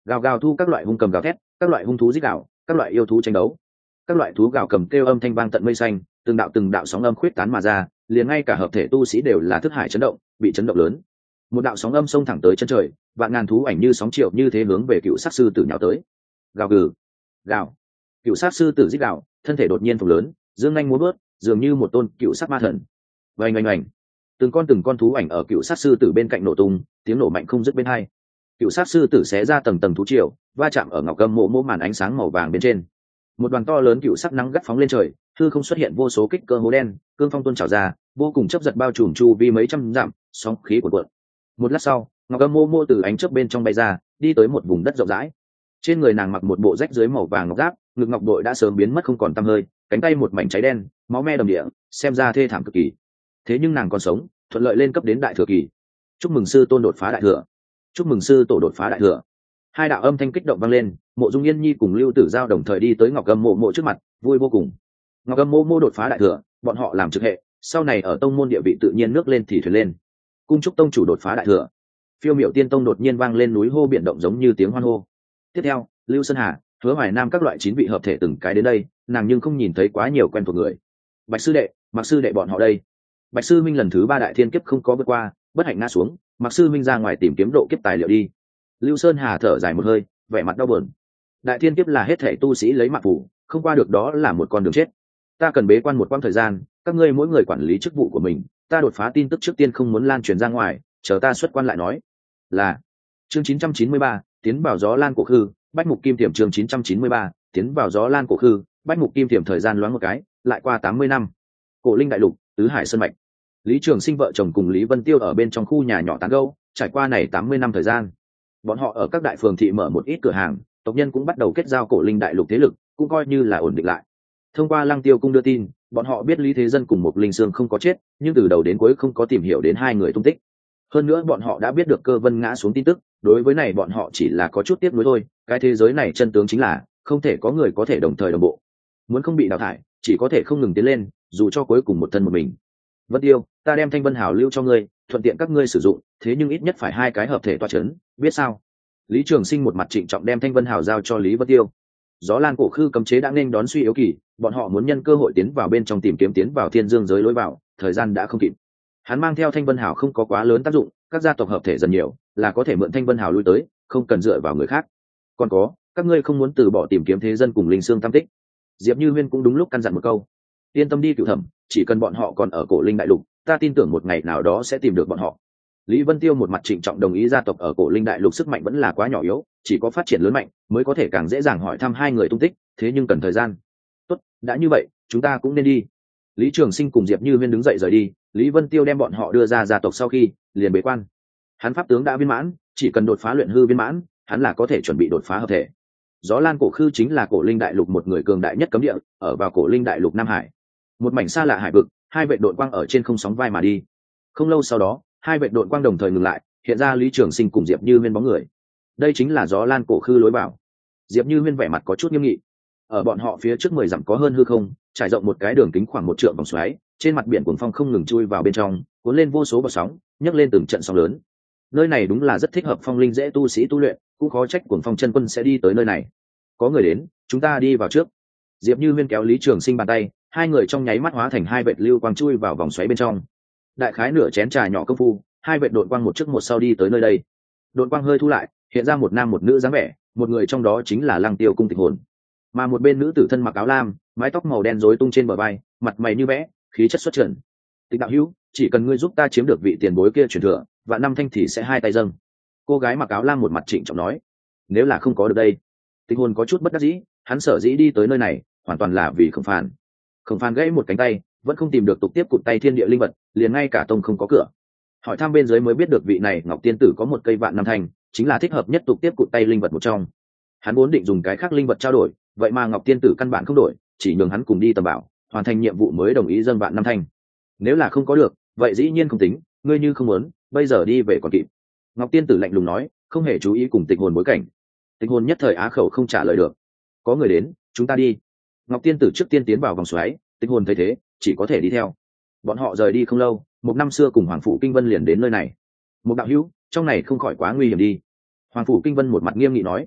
Gào gào thu các loại hung cầm gào thét, các loại hung thú rít gào, các loại yêu thú tranh đấu, các loại thú gào cầm kêu âm thanh vang tận mây xanh, từng đạo từng đạo sóng âm khuyết tán mà ra, liền ngay cả hợp thể tu sĩ đều là thức hải chấn động, bị chấn động lớn. Một đạo sóng âm xông thẳng tới chân trời, vạn ngàn thú ảnh như sóng triệu như thế hướng về cựu sát sư tử nhào tới. Gào gừ, gào. Cựu sát sư tử rít gào, thân thể đột nhiên phồng lớn, dương nhanh múa bớt, dường như một tôn cựu sát ma thần. Oanh oanh oanh. Từng con từng con thú ảnh ở cựu sát sư tử bên cạnh nổ tung, tiếng nổ mạnh không dứt bên hai. Cựu sát sư tử xé ra tầng tầng thú triều, va chạm ở ngọc gâm mộ mộ màn ánh sáng màu vàng bên trên. Một đoàn to lớn cựu sắc nắng gắt phóng lên trời, hư không xuất hiện vô số kích cỡ hố đen, cương phong tuôn trào ra, vô cùng chớp giật bao trùm chu vi mấy trăm dặm, sóng khí cuộn cuộn. Một lát sau, ngọc gâm mộ mộ từ ánh chớp bên trong bay ra, đi tới một vùng đất rộng rãi. Trên người nàng mặc một bộ rách dưới màu vàng ngọc giáp, ngực ngọc bội đã sớm biến mất không còn tăm hơi, cánh tay một mảnh cháy đen, máu me đầm địa, xem ra thê thảm cực kỳ. Thế nhưng nàng còn sống, thuận lợi lên cấp đến đại thừa kỳ. Chúc mừng sư tôn đột phá đại thừa. Chúc mừng sư tổ đột phá đại thừa. Hai đạo âm thanh kích động vang lên, Mộ Dung Yên Nhi cùng Lưu Tử Giao đồng thời đi tới Ngọc Âm Mộ Mộ trước mặt, vui vô cùng. Ngọc Âm Mộ Mộ đột phá đại thừa, bọn họ làm trực hệ, sau này ở tông môn địa vị tự nhiên nước lên thì thuyền lên. Cung chúc tông chủ đột phá đại thừa. Phiêu Miểu Tiên Tông đột nhiên vang lên núi hô biển động giống như tiếng hoan hô. Tiếp theo, Lưu Sơn Hà, Hứa Hoài Nam các loại chín vị hợp thể từng cái đến đây, nàng nhưng không nhìn thấy quá nhiều quen thuộc người. Bạch sư đệ, Mạc sư đệ bọn họ đây. Bạch sư minh lần thứ ba đại thiên kiếp không có vượt qua, bất hạnh ngã xuống, Mạc sư minh ra ngoài tìm kiếm độ kiếp tài liệu đi. Lưu Sơn Hà thở dài một hơi, vẻ mặt đau buồn. Đại thiên kiếp là hết thể tu sĩ lấy mạng phủ, không qua được đó là một con đường chết. Ta cần bế quan một quãng thời gian, các ngươi mỗi người quản lý chức vụ của mình, ta đột phá tin tức trước tiên không muốn lan truyền ra ngoài, chờ ta xuất quan lại nói. Là chương chín trăm chín mươi ba, tiến vào gió lan cổ khư, bách mục kim tiềm chương chín trăm chín mươi ba, tiến vào gió lan cổ khư, bách mục kim tiềm thời gian loáng một cái, lại qua tám mươi năm. Cổ Linh đại lục, tứ hải sơn mạch. Lý Trường Sinh vợ chồng cùng Lý Vân Tiêu ở bên trong khu nhà nhỏ tán gẫu, trải qua này tám mươi năm thời gian. Bọn họ ở các đại phường thị mở một ít cửa hàng, tộc nhân cũng bắt đầu kết giao Cổ Linh đại lục thế lực, cũng coi như là ổn định lại. Thông qua Lăng Tiêu cung đưa tin, bọn họ biết Lý Thế Dân cùng một Linh Sương không có chết, nhưng từ đầu đến cuối không có tìm hiểu đến hai người tung tích. Hơn nữa bọn họ đã biết được Cơ Vân ngã xuống tin tức, đối với này bọn họ chỉ là có chút tiếc nuối thôi, cái thế giới này chân tướng chính là không thể có người có thể đồng thời đồng bộ. Muốn không bị đào thải, chỉ có thể không ngừng tiến lên, dù cho cuối cùng một thân một mình. Vân Tiêu, ta đem Thanh Vân Hào lưu cho ngươi, thuận tiện các ngươi sử dụng, thế nhưng ít nhất phải hai cái hợp thể tọa chấn, biết sao? Lý Trường Sinh một mặt trịnh trọng đem Thanh Vân Hào giao cho Lý Vân Tiêu. Gió Lan cổ khư cấm chế đã nên đón suy yếu kỳ, bọn họ muốn nhân cơ hội tiến vào bên trong tìm kiếm tiến vào thiên dương giới lối vào, thời gian đã không kịp. Hắn mang theo Thanh Vân Hào không có quá lớn tác dụng, các gia tộc hợp thể dần nhiều, là có thể mượn Thanh Vân Hào lui tới, không cần dựa vào người khác. Còn có, các ngươi không muốn từ bỏ tìm kiếm thế dân cùng linh xương tam tích. Diệp Như Huyên cũng đúng lúc căn dặn một câu. Yên tâm đi Cửu Thẩm, chỉ cần bọn họ còn ở Cổ Linh đại lục, ta tin tưởng một ngày nào đó sẽ tìm được bọn họ. Lý Vân Tiêu một mặt trịnh trọng đồng ý gia tộc ở Cổ Linh đại lục sức mạnh vẫn là quá nhỏ yếu, chỉ có phát triển lớn mạnh mới có thể càng dễ dàng hỏi thăm hai người tung tích, thế nhưng cần thời gian. Tốt, đã như vậy, chúng ta cũng nên đi. Lý Trường Sinh cùng Diệp Như Huyên đứng dậy rời đi, Lý Vân Tiêu đem bọn họ đưa ra gia tộc sau khi, liền bế quan. Hắn pháp tướng đã viên mãn, chỉ cần đột phá luyện hư viên mãn, hắn là có thể chuẩn bị đột phá hợp thể. Gió Lan cổ khư chính là Cổ Linh đại lục một người cường đại nhất cấm địa, ở vào Cổ Linh đại lục Nam Hải. Một mảnh xa lạ hải vực, hai vệ đội quang ở trên không sóng vai mà đi. Không lâu sau đó, hai vệ đội quang đồng thời ngừng lại, hiện ra Lý Trường Sinh cùng Diệp Như Huyên bóng người. Đây chính là Gió Lan cổ khư lối vào. Diệp Như Huyên vẻ mặt có chút nghiêm nghị. Ở bọn họ phía trước mười dặm có hơn hư không, trải rộng một cái đường kính khoảng một trượng vòng xoáy, trên mặt biển cuồng phong không ngừng chui vào bên trong, cuốn lên vô số bọt sóng, nhấc lên từng trận sóng lớn. Nơi này đúng là rất thích hợp phong linh dễ tu sĩ tu luyện, cũng khó trách cuồng phong chân quân sẽ đi tới nơi này. Có người đến, chúng ta đi vào trước. Diệp Như Huyên kéo Lý Trường Sinh bàn tay, hai người trong nháy mắt hóa thành hai vệt lưu quang chui vào vòng xoáy bên trong. Đại khái nửa chén trà nhỏ công phu, hai vệt đội quang một trước một sau đi tới nơi đây. Đội quang hơi thu lại, hiện ra một nam một nữ dáng vẻ, một người trong đó chính là Lăng Tiêu cung Tịch Hồn, mà một bên nữ tử thân mặc áo lam, mái tóc màu đen rối tung trên bờ vai, mặt mày như vẽ, khí chất xuất trần. Tịch đạo hữu, chỉ cần ngươi giúp ta chiếm được vị tiền bối kia truyền thừa, vạn năm thanh thì sẽ hai tay dâng. Cô gái mặc áo lam một mặt trịnh trọng nói. Nếu là không có được đây, Tịch Hồn có chút bất đắc dĩ, hắn sở dĩ đi tới nơi này, hoàn toàn là vì Khổng Phàn. Khổng Phàn gãy một cánh tay, vẫn không tìm được tục tiếp cụt tay thiên địa linh vật, liền ngay cả tông không có cửa. Hỏi thăm bên dưới mới biết được vị này Ngọc Tiên tử có một cây vạn năm thanh, chính là thích hợp nhất tục tiếp cụt tay linh vật một trong. Hắn vốn định dùng cái khác linh vật trao đổi, vậy mà Ngọc Tiên tử căn bản không đổi, chỉ nhường hắn cùng đi tầm bảo, hoàn thành nhiệm vụ mới đồng ý dâng vạn năm thanh. Nếu là không có được, vậy dĩ nhiên không tính, ngươi như không muốn, bây giờ đi về còn kịp. Ngọc Tiên tử lạnh lùng nói, không hề chú ý cùng Tịch Hồn bối cảnh. Tịch Hồn nhất thời á khẩu không trả lời được. Có người đến, chúng ta đi. Ngọc Tiên tử trước tiên tiến vào vòng xoáy, Tịch Hồn thấy thế, chỉ có thể đi theo. Bọn họ rời đi không lâu, một năm xưa cùng Hoàng phủ Kinh Vân liền đến nơi này. Một đạo hữu, trong này không khỏi quá nguy hiểm đi. Hoàng phủ Kinh Vân một mặt nghiêm nghị nói,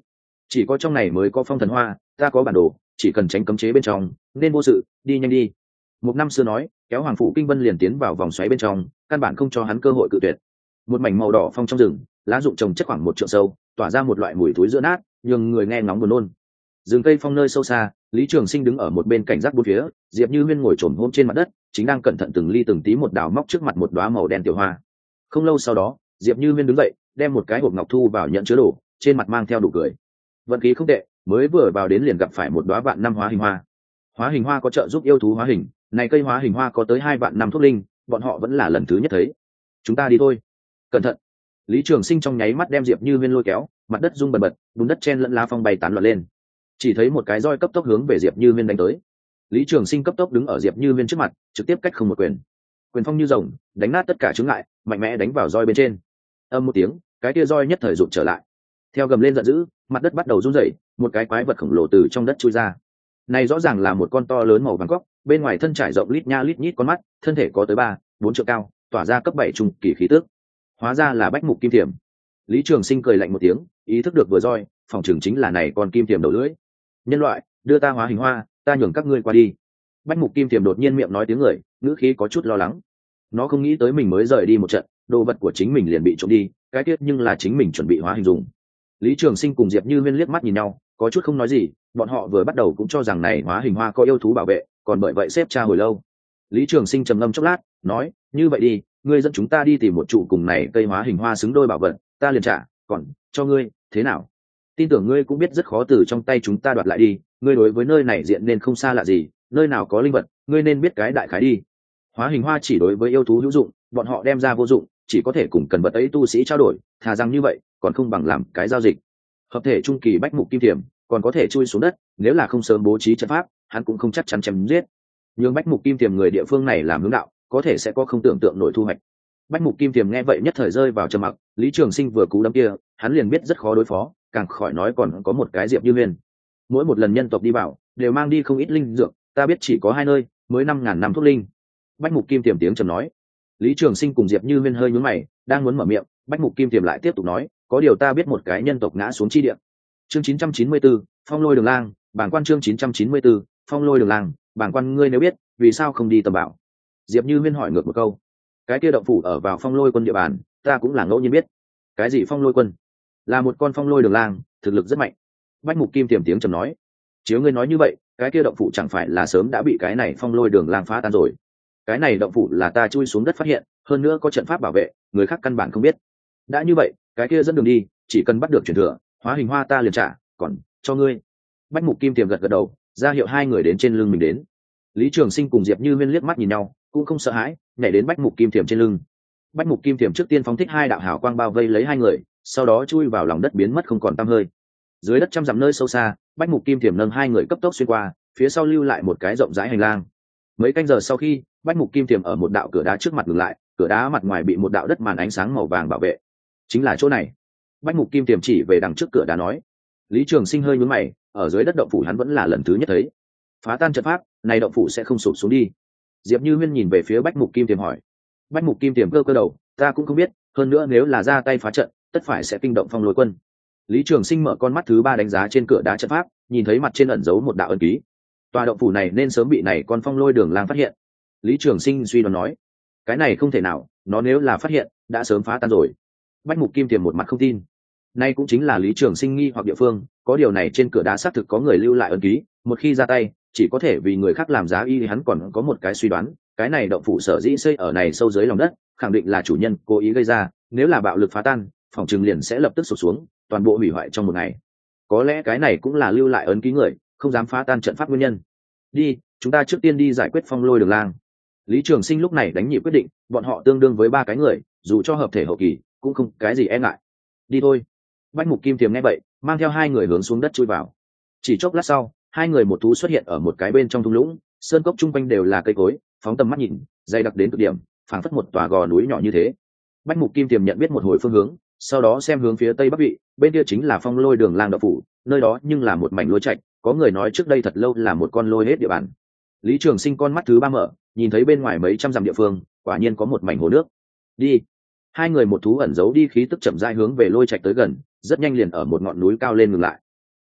chỉ có trong này mới có phong thần hoa, ta có bản đồ, chỉ cần tránh cấm chế bên trong nên vô sự, đi nhanh đi. Một năm xưa nói, kéo Hoàng Phủ Kinh Vân liền tiến vào vòng xoáy bên trong, căn bản không cho hắn cơ hội cự tuyệt. Một mảnh màu đỏ phong trong rừng, lá rụng trồng chất khoảng một trượng sâu, tỏa ra một loại mùi thối giữa nát, nhường người nghe ngóng buồn nôn. Rừng cây phong nơi sâu xa, Lý Trường Sinh đứng ở một bên cảnh giác bốn phía, Diệp Như Huyên ngồi trồm hôm trên mặt đất, chính đang cẩn thận từng ly từng tí một đào móc trước mặt một đóa màu đen tiểu hoa. Không lâu sau đó, Diệp Như Huyên đứng dậy, đem một cái hộp ngọc thu vào nhận chứa đồ, trên mặt mang theo nụ cười. Vận khí không tệ, mới vừa vào đến liền gặp phải một đóa vạn năm hóa hình hoa. Hóa hình hoa có trợ giúp yêu thú hóa hình, này cây hóa hình hoa có tới hai vạn năm thuốc linh, bọn họ vẫn là lần thứ nhất thấy. Chúng ta đi thôi. Cẩn thận. Lý Trường Sinh trong nháy mắt đem Diệp Như Huyên lôi kéo, mặt đất rung bần bật, bùn đất chen lẫn lá phong bay tán loạn lên. Chỉ thấy một cái roi cấp tốc hướng về Diệp Như Huyên đánh tới. Lý Trường Sinh cấp tốc đứng ở Diệp Như Huyên trước mặt, trực tiếp cách không một quyền. Quyền phong như rồng, đánh nát tất cả chướng ngại, mạnh mẽ đánh vào roi bên trên. Âm một tiếng, cái kia roi nhất thời rụt trở lại. Theo gầm lên giận dữ, mặt đất bắt đầu rung rẩy, một cái quái vật khổng lồ từ trong đất chui ra. Này rõ ràng là một con to lớn màu vàng cóc, bên ngoài thân trải rộng lít nha lít nhít con mắt, thân thể có tới ba, bốn trượng cao, tỏa ra cấp bảy trung kỳ khí tức. Hóa ra là Bách Mục Kim Thiểm. Lý Trường Sinh cười lạnh một tiếng, ý thức được vừa roi, phòng trường chính là này con kim thiểm đầu lưỡi. Nhân loại, đưa ta hóa hình hoa, ta nhường các ngươi qua đi. Bách Mục Kim Thiểm đột nhiên miệng nói tiếng người, ngữ khí có chút lo lắng. Nó không nghĩ tới mình mới rời đi một trận, đồ vật của chính mình liền bị trộm đi, cái tiết nhưng là chính mình chuẩn bị hóa hình dùng. Lý Trường Sinh cùng Diệp Như Huyên liếc mắt nhìn nhau, có chút không nói gì, bọn họ vừa bắt đầu cũng cho rằng này hóa hình hoa có yêu thú bảo vệ, còn bởi vậy xếp tra hồi lâu. Lý Trường Sinh trầm ngâm chốc lát, nói, như vậy đi, ngươi dẫn chúng ta đi tìm một trụ cùng này cây hóa hình hoa xứng đôi bảo vật, ta liền trả, còn cho ngươi, thế nào? Tin tưởng ngươi cũng biết rất khó từ trong tay chúng ta đoạt lại đi, ngươi đối với nơi này diện nên không xa lạ gì, nơi nào có linh vật, ngươi nên biết cái đại khái đi. Hóa hình hoa chỉ đối với yêu thú hữu dụng, bọn họ đem ra vô dụng, chỉ có thể cùng cần vật ấy tu sĩ trao đổi, thà rằng như vậy, còn không bằng làm cái giao dịch. Hợp thể trung kỳ Bách Mục Kim Thiểm, còn có thể chui xuống đất, nếu là không sớm bố trí trận pháp, hắn cũng không chắc chắn chém giết. Nhưng Bách Mục Kim Thiểm người địa phương này làm hướng đạo, có thể sẽ có không tưởng tượng nổi thu hoạch. Bách Mục Kim Thiểm nghe vậy nhất thời rơi vào trầm mặc, Lý Trường Sinh vừa cú đấm kia, hắn liền biết rất khó đối phó, càng khỏi nói còn có một cái Diệp Như Huyên. Mỗi một lần nhân tộc đi vào, đều mang đi không ít linh dược, ta biết chỉ có hai nơi, mới năm ngàn năm thuốc linh. Bách Mục Kim Thiểm tiếng trầm nói. Lý Trường Sinh cùng Diệp Như Huyên hơi nhướng mày, đang muốn mở miệng, Bách Mục Kim Thiểm lại tiếp tục nói, có điều ta biết một cái nhân tộc ngã xuống chi địa. Chương chín trăm chín mươi tư, Phong Lôi Đường Lang, bảng quan chương chín trăm chín mươi tư, Phong Lôi Đường Lang, bảng quan ngươi nếu biết, vì sao không đi tầm bảo? Diệp Như Huyên hỏi ngược một câu. Cái kia động phủ ở vào Phong Lôi quân địa bàn, ta cũng là ngẫu nhiên biết. Cái gì Phong Lôi quân? Là một con Phong Lôi Đường Lang, thực lực rất mạnh. Bách Mục Kim Thiểm tiếng trầm nói. Chiếu ngươi nói như vậy, cái kia động phủ chẳng phải là sớm đã bị cái này Phong Lôi Đường Lang phá tan rồi? Cái này động phủ là ta chui xuống đất phát hiện, hơn nữa có trận pháp bảo vệ, người khác căn bản không biết. Đã như vậy, cái kia dẫn đường đi, chỉ cần bắt được truyền thừa, hóa hình hoa ta liền trả, còn cho ngươi. Bách Mục Kim Thiểm gật gật đầu, ra hiệu hai người đến trên lưng mình đến. Lý Trường Sinh cùng Diệp Như Huyên liếc mắt nhìn nhau, cũng không sợ hãi, nhảy đến Bách Mục Kim Thiểm trên lưng. Bách Mục Kim Thiểm trước tiên phóng thích hai đạo hào quang bao vây lấy hai người, sau đó chui vào lòng đất biến mất không còn tăm hơi. Dưới đất trăm dặm nơi sâu xa, Bách Mục Kim Thiểm nâng hai người cấp tốc xuyên qua, phía sau lưu lại một cái rộng rãi hành lang. Mấy canh giờ sau khi, Bách Mục Kim Thiểm ở một đạo cửa đá trước mặt ngừng lại, cửa đá mặt ngoài bị một đạo đất màn ánh sáng màu vàng bảo vệ. Chính là chỗ này. Bách Mục Kim Thiểm chỉ về đằng trước cửa đá nói. Lý Trường Sinh hơi nhướng mày, ở dưới đất động phủ hắn vẫn là lần thứ nhất thấy. Phá tan trận pháp, này động phủ sẽ không sụp xuống đi. Diệp Như Huyên nhìn về phía Bách Mục Kim Thiểm hỏi. Bách Mục Kim Thiểm cơ cơ đầu, ta cũng không biết, hơn nữa nếu là ra tay phá trận, tất phải sẽ kinh động Phong Lôi quân. Lý Trường Sinh mở con mắt thứ ba đánh giá trên cửa đá trận pháp, nhìn thấy mặt trên ẩn giấu một đạo ấn ký. Tòa động phủ này nên sớm bị này con Phong Lôi Đường Lang phát hiện. Lý Trường Sinh suy đoán nói, cái này không thể nào, nó nếu là phát hiện, đã sớm phá tan rồi. Bách Mục Kim Thiểm một mặt không tin. Nay cũng chính là Lý Trường Sinh nghi hoặc địa phương, có điều này trên cửa đá xác thực có người lưu lại ấn ký, một khi ra tay, chỉ có thể vì người khác làm giá y. Hắn còn có một cái suy đoán, cái này động phủ sở dĩ xây ở này sâu dưới lòng đất, khẳng định là chủ nhân cố ý gây ra, nếu là bạo lực phá tan, phòng trường liền sẽ lập tức sụp xuống, toàn bộ hủy hoại trong một ngày. Có lẽ cái này cũng là lưu lại ấn ký người, không dám phá tan trận pháp nguyên nhân. Đi, chúng ta trước tiên đi giải quyết Phong Lôi Đường Lang. Lý Trường Sinh lúc này đánh nhịp quyết định, bọn họ tương đương với ba cái người, dù cho hợp thể hậu kỳ, cũng không cái gì e ngại. Đi thôi. Bách Mục Kim Thiểm nghe vậy, mang theo hai người hướng xuống đất chui vào. Chỉ chốc lát sau, hai người một thú xuất hiện ở một cái bên trong thung lũng, sơn cốc chung quanh đều là cây cối, phóng tầm mắt nhìn, dày đặc đến cực điểm, phảng phất một tòa gò núi nhỏ như thế. Bách Mục Kim Thiểm nhận biết một hồi phương hướng, sau đó xem hướng phía tây bắc vị, bên kia chính là Phong Lôi Đường Lang động phủ, nơi đó nhưng là một mảnh lôi trạch, có người nói trước đây thật lâu là một con lôi hết địa bàn. Lý Trường Sinh con mắt thứ ba mở, nhìn thấy bên ngoài mấy trăm dặm địa phương, quả nhiên có một mảnh hồ nước. Đi. Hai người một thú ẩn giấu đi khí tức chậm rãi hướng về lôi trạch tới gần, rất nhanh liền ở một ngọn núi cao lên ngừng lại.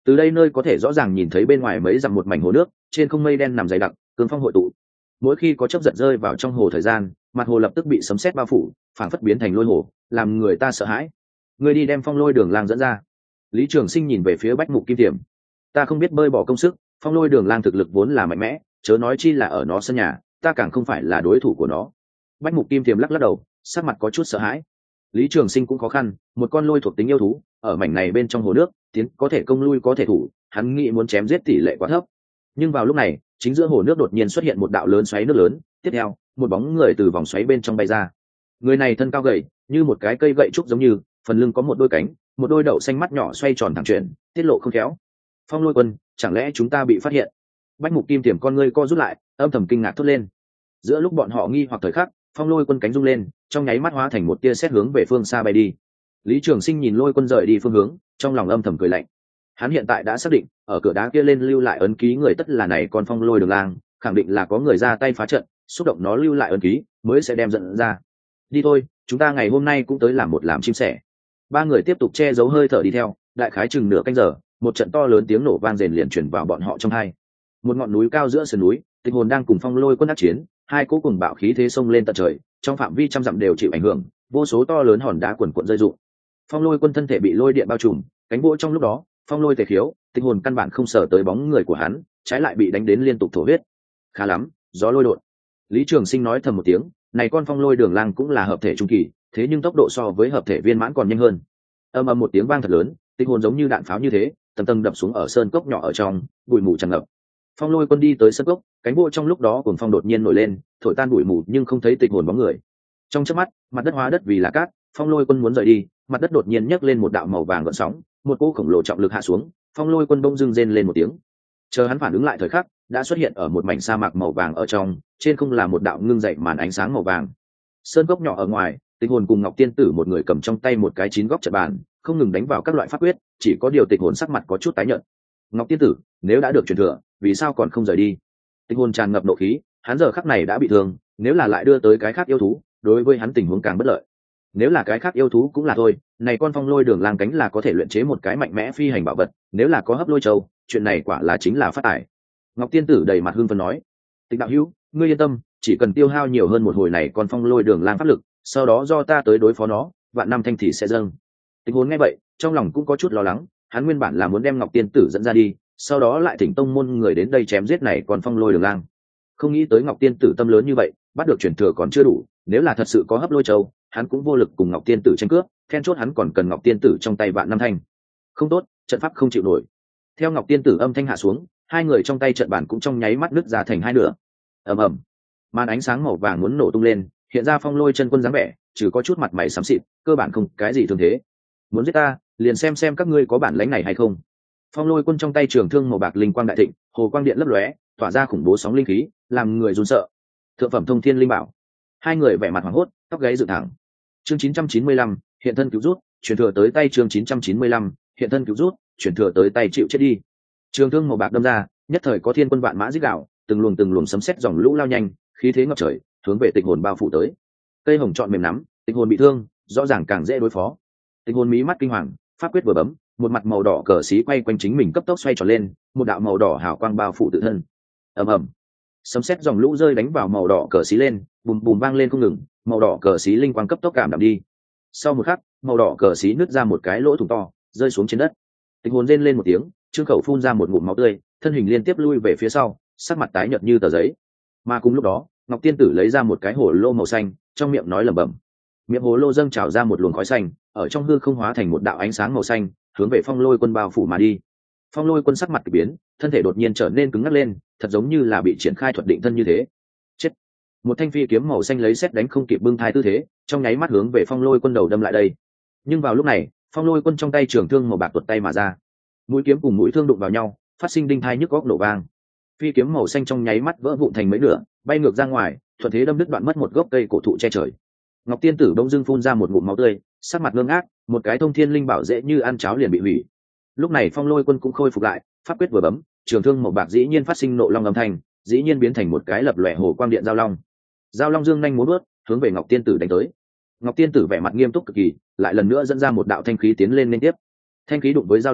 Từ đây nơi có thể rõ ràng nhìn thấy bên ngoài mấy dặm một mảnh hồ nước, trên không mây đen nằm dày đặc, cơn phong hội tụ. Mỗi khi có chớp giật rơi vào trong hồ thời gian, mặt hồ lập tức bị sấm sét bao phủ, phảng phất biến thành lôi hồ, làm người ta sợ hãi. Người đi đem Phong Lôi Đường Lang dẫn ra. Lý Trường Sinh nhìn về phía Bách Mục Kim Tiềm. Ta không biết bơi bỏ công sức, Phong Lôi Đường Lang thực lực vốn là mạnh mẽ, chớ nói chi là ở nó sân nhà, ta càng không phải là đối thủ của nó. Bách Mục Kim Tiềm lắc lắc đầu, sắc mặt có chút sợ hãi. Lý Trường Sinh cũng khó khăn, một con lôi thuộc tính yêu thú, ở mảnh này bên trong hồ nước, tiến có thể công lui có thể thủ, hắn nghĩ muốn chém giết tỷ lệ quá thấp. Nhưng vào lúc này, chính giữa hồ nước đột nhiên xuất hiện một đạo lớn xoáy nước lớn, tiếp theo, một bóng người từ vòng xoáy bên trong bay ra. Người này thân cao gầy, như một cái cây gậy trúc giống như, phần lưng có một đôi cánh, một đôi đậu xanh mắt nhỏ xoay tròn thẳng chuyển, tiết lộ không khéo. Phong Lôi Quân, chẳng lẽ chúng ta bị phát hiện? Bách Mục Kim Tiềm con ngươi co rút lại, âm thầm kinh ngạc thốt lên. Giữa lúc bọn họ nghi hoặc thời khắc, Phong Lôi Quân cánh rung lên, trong nháy mắt hóa thành một tia sét hướng về phương xa bay đi. Lý Trường Sinh nhìn Lôi Quân rời đi phương hướng, trong lòng âm thầm cười lạnh. Hắn hiện tại đã xác định, ở cửa đá kia lên lưu lại ấn ký người tất là này con Phong Lôi Đường Lang, khẳng định là có người ra tay phá trận, xúc động nó lưu lại ấn ký, mới sẽ đem dẫn ra. Đi thôi, chúng ta ngày hôm nay cũng tới làm một làm chim sẻ. Ba người tiếp tục che giấu hơi thở đi theo, đại khái chừng nửa canh giờ, một trận to lớn tiếng nổ vang rền liền truyền vào bọn họ trong tai. Một ngọn núi cao giữa sườn núi, Tịch Hồn đang cùng Phong Lôi Quân đắc chiến, hai cỗ cùng bạo khí thế xông lên tận trời, trong phạm vi trăm dặm đều chịu ảnh hưởng, vô số to lớn hòn đá cuồn cuộn rơi rụng. Phong Lôi Quân thân thể bị lôi điện bao trùm, cánh vỗ trong lúc đó, phong lôi tề khiếu, Tịch Hồn căn bản không sở tới bóng người của hắn, trái lại bị đánh đến liên tục thổ huyết. Khá lắm, gió lôi đột. Lý Trường Sinh nói thầm một tiếng, này con Phong Lôi Đường Lang cũng là hợp thể trung kỳ, thế nhưng tốc độ so với hợp thể viên mãn còn nhanh hơn. Ầm ầm một tiếng vang thật lớn, Tịch Hồn giống như đạn pháo như thế, tầng tầng đập xuống ở sơn cốc nhỏ ở trong, bụi mù tràn ngập. Phong Lôi Quân đi tới sơn cốc, cánh vỗ trong lúc đó cuồng phong đột nhiên nổi lên, thổi tan bụi mù nhưng không thấy Tịch Hồn bóng người. Trong chớp mắt, mặt đất hóa đất vì là cát, Phong Lôi Quân muốn rời đi, mặt đất đột nhiên nhấc lên một đạo màu vàng gợn sóng, một cỗ khổng lồ trọng lực hạ xuống, Phong Lôi Quân bỗng dưng rên lên một tiếng. Chờ hắn phản ứng lại thời khắc, đã xuất hiện ở một mảnh sa mạc màu vàng ở trong, trên không là một đạo ngưng dậy màn ánh sáng màu vàng. Sơn cốc nhỏ ở ngoài, Tịch Hồn cùng Ngọc Tiên Tử một người cầm trong tay một cái chín góc trận bàn, không ngừng đánh vào các loại pháp quyết, chỉ có điều Tịch Hồn sắc mặt có chút tái nhợt. Ngọc Tiên Tử, nếu đã được truyền thừa, vì sao còn không rời đi? Tịch Hồn tràn ngập nộ khí, hắn giờ khắc này đã bị thương, nếu là lại đưa tới cái khác yêu thú, đối với hắn tình huống càng bất lợi. Nếu là cái khác yêu thú cũng là thôi, này con Phong Lôi Đường Lang cánh là có thể luyện chế một cái mạnh mẽ phi hành bảo vật, nếu là có hấp lôi châu, chuyện này quả là chính là phát tài. Ngọc Tiên Tử đầy mặt hưng phấn nói, Tịch đạo hữu, ngươi yên tâm, chỉ cần tiêu hao nhiều hơn một hồi này con Phong Lôi Đường Lang pháp lực, sau đó do ta tới đối phó nó, vạn năm thanh thì sẽ dâng. Tịch Hồn nghe vậy, trong lòng cũng có chút lo lắng, hắn nguyên bản là muốn đem Ngọc Tiên Tử dẫn ra đi, sau đó lại thỉnh tông môn người đến đây chém giết này con Phong Lôi Đường Lang. Không nghĩ tới Ngọc Tiên Tử tâm lớn như vậy, bắt được truyền thừa còn chưa đủ, nếu là thật sự có hấp lôi châu, hắn cũng vô lực cùng Ngọc Tiên Tử tranh cướp, then chốt hắn còn cần Ngọc Tiên Tử trong tay vạn năm thanh. Không tốt, trận pháp không chịu nổi. Theo Ngọc Tiên Tử âm thanh hạ xuống, hai người trong tay trận bản cũng trong nháy mắt nứt ra thành hai nửa. Ầm ầm, màn ánh sáng màu vàng muốn nổ tung lên, hiện ra Phong Lôi chân quân dáng vẻ, trừ có chút mặt mày xám xịt, cơ bản không cái gì thường thế. Muốn giết ta, liền xem xem các ngươi có bản lĩnh này hay không. Phong Lôi quân trong tay trường thương màu bạc linh quang đại thịnh, hồ quang điện lấp lóe, tỏa ra khủng bố sóng linh khí, làm người run sợ. Thượng phẩm thông thiên linh bảo. Hai người vẻ mặt hoảng hốt, tóc gáy dựng thẳng. Chương chín trăm chín mươi lăm, hiện thân cứu rút, truyền thừa tới tay chương chín trăm chín mươi lăm, hiện thân cứu rút, truyền thừa tới tay chịu chết đi. Trường thương màu bạc đâm ra, nhất thời có thiên quân vạn mã rít gào, từng luồng từng luồng sấm sét dòng lũ lao nhanh, khí thế ngập trời, hướng về Tịch Hồn bao phủ tới. Cây hồng chọn mềm nắm, Tịch Hồn bị thương, rõ ràng càng dễ đối phó. Tịch Hồn mí mắt kinh hoàng, pháp quyết vừa bấm, một mặt màu đỏ cờ xí quay quanh chính mình cấp tốc xoay tròn lên, một đạo màu đỏ hào quang bao phủ tự thân. Ầm ầm, sấm sét dòng lũ rơi đánh vào màu đỏ cờ xí lên, bùm bùm vang lên không ngừng, màu đỏ cờ xí linh quang cấp tốc cảm đạm đi. Sau một khắc, màu đỏ cờ xí nứt ra một cái lỗ thủng to, rơi xuống trên đất. Tịch Hồn rên lên một tiếng, trương khẩu phun ra một ngụm máu tươi, thân hình liên tiếp lui về phía sau, sắc mặt tái nhợt như tờ giấy. Mà cùng lúc đó, Ngọc Tiên Tử lấy ra một cái hồ lô màu xanh, trong miệng nói lẩm bẩm. Miệng hồ lô dâng trào ra một luồng khói xanh, ở trong hư không hóa thành một đạo ánh sáng màu xanh, hướng về Phong Lôi quân bao phủ mà đi. Phong Lôi quân sắc mặt kỳ biến, thân thể đột nhiên trở nên cứng ngắc lên, thật giống như là bị triển khai thuật định thân như thế. Chết! Một thanh phi kiếm màu xanh lấy sét đánh không kịp bưng thai tư thế, trong nháy mắt hướng về Phong Lôi quân đầu đâm lại đây. Nhưng vào lúc này, Phong Lôi quân trong tay trường thương màu bạc tuột tay mà ra. Mũi kiếm cùng mũi thương đụng vào nhau, phát sinh đinh thai nhức óc nổ vang. Phi kiếm màu xanh trong nháy mắt vỡ vụn thành mấy nửa, bay ngược ra ngoài, thuận thế đâm đứt đoạn mất một gốc cây cổ thụ che trời. Ngọc Tiên Tử bỗng dưng phun ra một ngụm máu tươi, sắc mặt ngơ ngác, một cái thông thiên linh bảo dễ như ăn cháo liền bị hủy. Lúc này Phong Lôi quân cũng khôi phục lại, pháp quyết vừa bấm, trường thương màu bạc dĩ nhiên phát sinh nộ long âm thanh, dĩ nhiên biến thành một cái lập lòe hồ quang điện giao long. Giao long dương nhanh múa vớt, hướng về Ngọc Tiên Tử đánh tới. Ngọc Tiên Tử vẻ mặt nghiêm túc cực kỳ, lại lần nữa dẫn ra một đạo thanh khí tiến lên liên tiếp. Thanh khí đụng với giao long,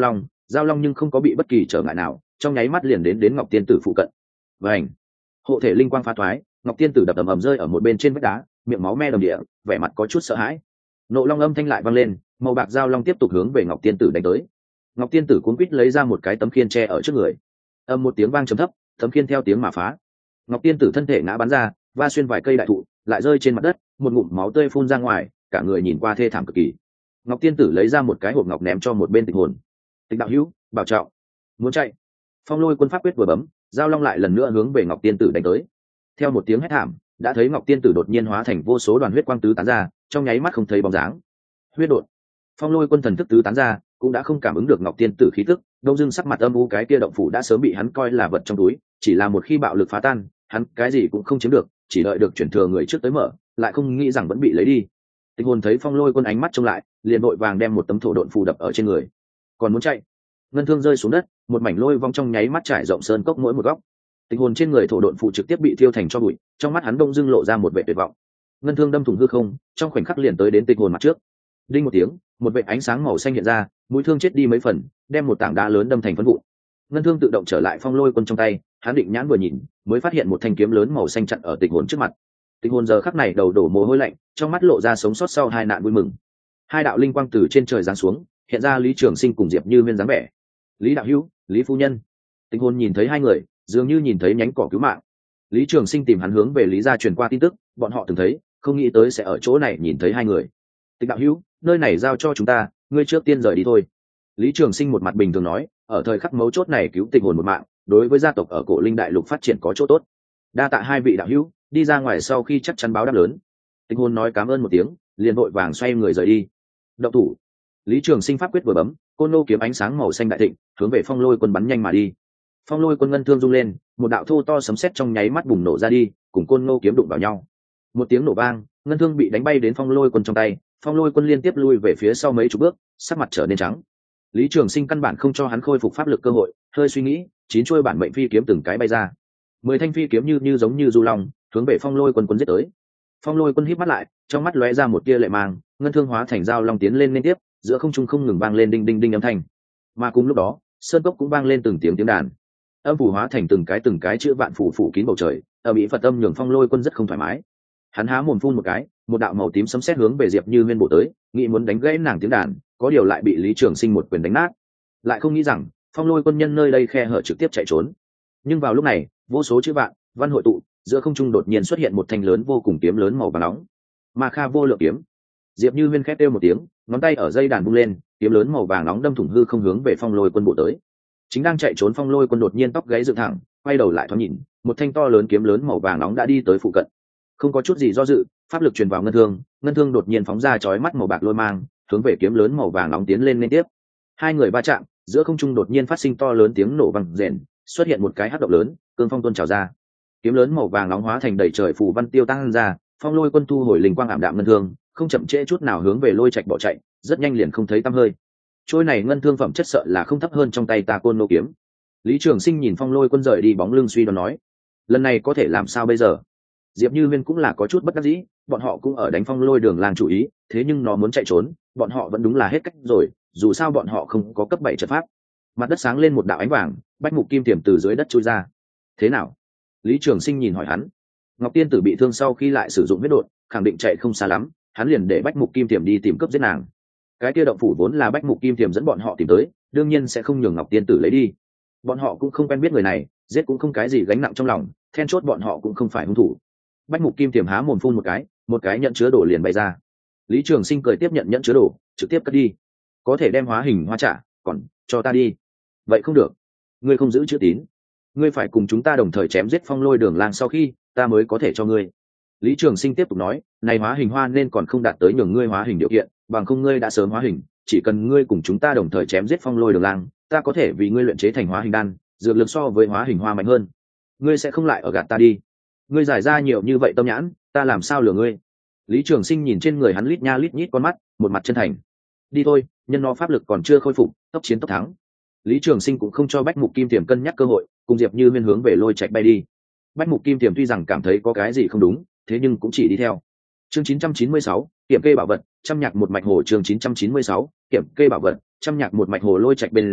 Giao long nhưng không có bị bất kỳ trở ngại nào, trong nháy mắt liền đến đến Ngọc Tiên Tử phụ cận. Vành, hộ thể linh quang phá thoái, Ngọc Tiên Tử đập ầm ầm rơi ở một bên trên vách đá, miệng máu me đầm địa, vẻ mặt có chút sợ hãi. Nộ long âm thanh lại vang lên, màu bạc giao long tiếp tục hướng về Ngọc Tiên Tử đánh tới. Ngọc Tiên Tử cuống quýt lấy ra một cái tấm khiên tre ở trước người. Âm một tiếng vang trầm thấp, tấm khiên theo tiếng mà phá. Ngọc Tiên Tử thân thể ngã bắn ra, va xuyên vài cây đại thụ, lại rơi trên mặt đất, một ngụm máu tươi phun ra ngoài, cả người nhìn qua thê thảm cực kỳ. Ngọc Tiên Tử lấy ra một cái hộp ngọc ném cho một bên Tịch Hồn. Tịch đạo hữu, bảo trọng. Muốn chạy. Phong Lôi Quân pháp quyết vừa bấm, giao long lại lần nữa hướng về Ngọc Tiên Tử đánh tới. Theo một tiếng hét thảm, đã thấy Ngọc Tiên Tử đột nhiên hóa thành vô số đoàn huyết quang tứ tán ra, trong nháy mắt không thấy bóng dáng. Huyết đột. Phong Lôi Quân thần thức tứ tán ra, cũng đã không cảm ứng được Ngọc Tiên Tử khí tức, đông dưng sắc mặt âm u, cái kia động phủ đã sớm bị hắn coi là vật trong túi, chỉ là một khi bạo lực phá tan, hắn cái gì cũng không chiếm được, chỉ đợi được chuyển thừa người trước tới mở, lại không nghĩ rằng vẫn bị lấy đi. Tịch Hồn thấy Phong Lôi Quân ánh mắt trông lại, liền vội vàng đem một tấm thổ độn phù đập ở trên người. Còn muốn chạy? Ngân thương rơi xuống đất, một mảnh lôi vong trong nháy mắt trải rộng sơn cốc mỗi một góc. Tịch Hồn trên người thổ độn phù trực tiếp bị thiêu thành cho bụi, trong mắt hắn đông dưng lộ ra một vẻ tuyệt vọng. Ngân thương đâm thủng hư không, trong khoảnh khắc liền tới đến Tịch Hồn mặt trước. Đinh một tiếng, một vệt ánh sáng màu xanh hiện ra, mũi thương chết đi mấy phần, đem một tảng đá lớn đâm thành phấn vụn. Ngân thương tự động trở lại Phong Lôi Quân trong tay, hắn định nhãn vừa nhìn, mới phát hiện một thanh kiếm lớn màu xanh chặn ở Tịch Hồn trước mặt. Tịch Hồn giờ khắc này đầu đổ mồ hôi lạnh, trong mắt lộ ra sống sót sau hai nạn vui mừng. Hai đạo linh quang từ trên trời giáng xuống, hiện ra Lý Trường Sinh cùng Diệp Như Huyên dáng vẻ. Lý đạo hữu, Lý phu nhân. Tịch Hồn nhìn thấy hai người, dường như nhìn thấy nhánh cỏ cứu mạng. Lý Trường Sinh tìm hắn hướng về Lý gia truyền qua tin tức, bọn họ từng thấy, không nghĩ tới sẽ ở chỗ này nhìn thấy hai người. Tịch đạo hữu, nơi này giao cho chúng ta, ngươi trước tiên rời đi thôi. Lý Trường Sinh một mặt bình thường nói, ở thời khắc mấu chốt này cứu Tịch Hồn một mạng, đối với gia tộc ở Cổ Linh Đại Lục phát triển có chỗ tốt. Đa tạ hai vị đạo hữu, đi ra ngoài sau khi chắc chắn báo đáp lớn. Tịch Hồn nói cảm ơn một tiếng, liền vội vàng xoay người rời đi. Động thủ. Lý Trường Sinh pháp quyết vừa bấm, côn lô kiếm ánh sáng màu xanh đại thịnh, hướng về Phong Lôi Quân bắn nhanh mà đi. Phong Lôi Quân ngân thương rung lên, một đạo thô to sấm sét trong nháy mắt bùng nổ ra đi, cùng côn lô kiếm đụng vào nhau. Một tiếng nổ vang, ngân thương bị đánh bay đến Phong Lôi Quân trong tay, Phong Lôi Quân liên tiếp lui về phía sau mấy chục bước, sắc mặt trở nên trắng. Lý Trường Sinh căn bản không cho hắn khôi phục pháp lực cơ hội, hơi suy nghĩ, chín chuôi bản mệnh phi kiếm từng cái bay ra. Mười thanh phi kiếm như như giống như du long, hướng về Phong Lôi Quân Quân giết tới. Phong Lôi Quân híp mắt lại, trong mắt lóe ra một tia lệ mang, ngân thương hóa thành dao long tiến lên liên tiếp, giữa không trung không ngừng vang lên đinh đinh đinh âm thanh. Mà cùng lúc đó, sơn cốc cũng vang lên từng tiếng tiếng đàn. Âm phủ hóa thành từng cái từng cái chữ vạn phủ phủ kín bầu trời, ở bị Phật âm nhường Phong Lôi Quân rất không thoải mái. Hắn há mồm phun một cái, một đạo màu tím sấm sét hướng về Diệp Như Huyên bổ tới, nghĩ muốn đánh gãy nàng tiếng đàn, có điều lại bị Lý Trường Sinh một quyền đánh nát. Lại không nghĩ rằng, Phong Lôi Quân nhân nơi đây khe hở trực tiếp chạy trốn. Nhưng vào lúc này, vô số chữ vạn văn hội tụ, giữa không trung đột nhiên xuất hiện một thanh lớn vô cùng kiếm lớn màu vàng nóng. Ma Kha Vô Lượng kiếm. Diệp Như Huyên khét kêu một tiếng, ngón tay ở dây đàn bung lên, kiếm lớn màu vàng nóng đâm thủng hư không hướng về Phong Lôi Quân bổ tới. Chính đang chạy trốn Phong Lôi Quân đột nhiên tóc gáy dựng thẳng, quay đầu lại thoáng nhìn, một thanh to lớn kiếm lớn màu vàng nóng đã đi tới phụ cận. Không có chút gì do dự, pháp lực truyền vào ngân thương, ngân thương đột nhiên phóng ra chói mắt màu bạc lôi mang, hướng về kiếm lớn màu vàng nóng tiến lên liên tiếp. Hai người va chạm, giữa không trung đột nhiên phát sinh to lớn tiếng nổ vang rền, xuất hiện một cái hắc động lớn, cương phong tuôn trào ra. Kiếm lớn màu vàng nóng hóa thành đầy trời phù văn tiêu tăng ra, Phong Lôi Quân thu hồi linh quang ảm đạm ngân thương, không chậm trễ chút nào hướng về Lôi Trạch bỏ chạy, rất nhanh liền không thấy tăm hơi. Trôi này ngân thương phẩm chất sợ là không thấp hơn trong tay ta Côn Lô kiếm. Lý Trường Sinh nhìn Phong Lôi Quân rời đi bóng lưng suy đoán nói, lần này có thể làm sao bây giờ? Diệp Như Huyên cũng là có chút bất đắc dĩ, bọn họ cũng ở đánh Phong Lôi Đường làng chủ ý, thế nhưng nó muốn chạy trốn, bọn họ vẫn đúng là hết cách rồi, dù sao bọn họ không có cấp bảy trận pháp. Mặt đất sáng lên một đạo ánh vàng, Bách Mục Kim Tiềm từ dưới đất chui ra. Thế nào? Lý Trường Sinh nhìn hỏi hắn. Ngọc Tiên Tử bị thương sau khi lại sử dụng huyết độn, khẳng định chạy không xa lắm, hắn liền để Bách Mục Kim Tiềm đi tìm cướp giết nàng. Cái kia động phủ vốn là Bách Mục Kim Tiềm dẫn bọn họ tìm tới, đương nhiên sẽ không nhường Ngọc Tiên Tử lấy đi. Bọn họ cũng không quen biết người này, giết cũng không cái gì gánh nặng trong lòng, then chốt bọn họ cũng không phải hung thủ. Bách Mục Kim Tiềm há mồm phun một cái, một cái nhận chứa đồ liền bay ra. Lý Trường Sinh cười tiếp nhận nhận chứa đồ, trực tiếp cất đi. Có thể đem hóa hình hoa trả, còn cho ta đi. Vậy không được, ngươi không giữ chữ tín, ngươi phải cùng chúng ta đồng thời chém giết Phong Lôi Đường lang sau khi ta mới có thể cho ngươi. Lý Trường Sinh tiếp tục nói, này hóa hình hoa nên còn không đạt tới nhường ngươi hóa hình điều kiện, bằng không ngươi đã sớm hóa hình, chỉ cần ngươi cùng chúng ta đồng thời chém giết Phong Lôi Đường lang, ta có thể vì ngươi luyện chế thành hóa hình đan, dược lực so với hóa hình hoa mạnh hơn. Ngươi sẽ không lại ở gạt ta đi. Ngươi giải ra nhiều như vậy tâm nhãn, ta làm sao lừa ngươi? Lý Trường Sinh nhìn trên người hắn lít nha lít nhít con mắt, một mặt chân thành. Đi thôi, nhân nó pháp lực còn chưa khôi phục, tốc chiến tốc thắng. Lý Trường Sinh cũng không cho Bách Mục Kim Tiềm cân nhắc cơ hội, cùng Diệp Như Huyên hướng về Lôi Trạch bay đi. Bách Mục Kim Tiềm tuy rằng cảm thấy có cái gì không đúng, thế nhưng cũng chỉ đi theo. Chương chín trăm chín mươi sáu, kiểm kê bảo vật, trăm nhạc một mạch hồ chương chín trăm chín mươi sáu, kiểm kê bảo vật, trăm nhạc một mạch hồ Lôi Trạch bên dưới,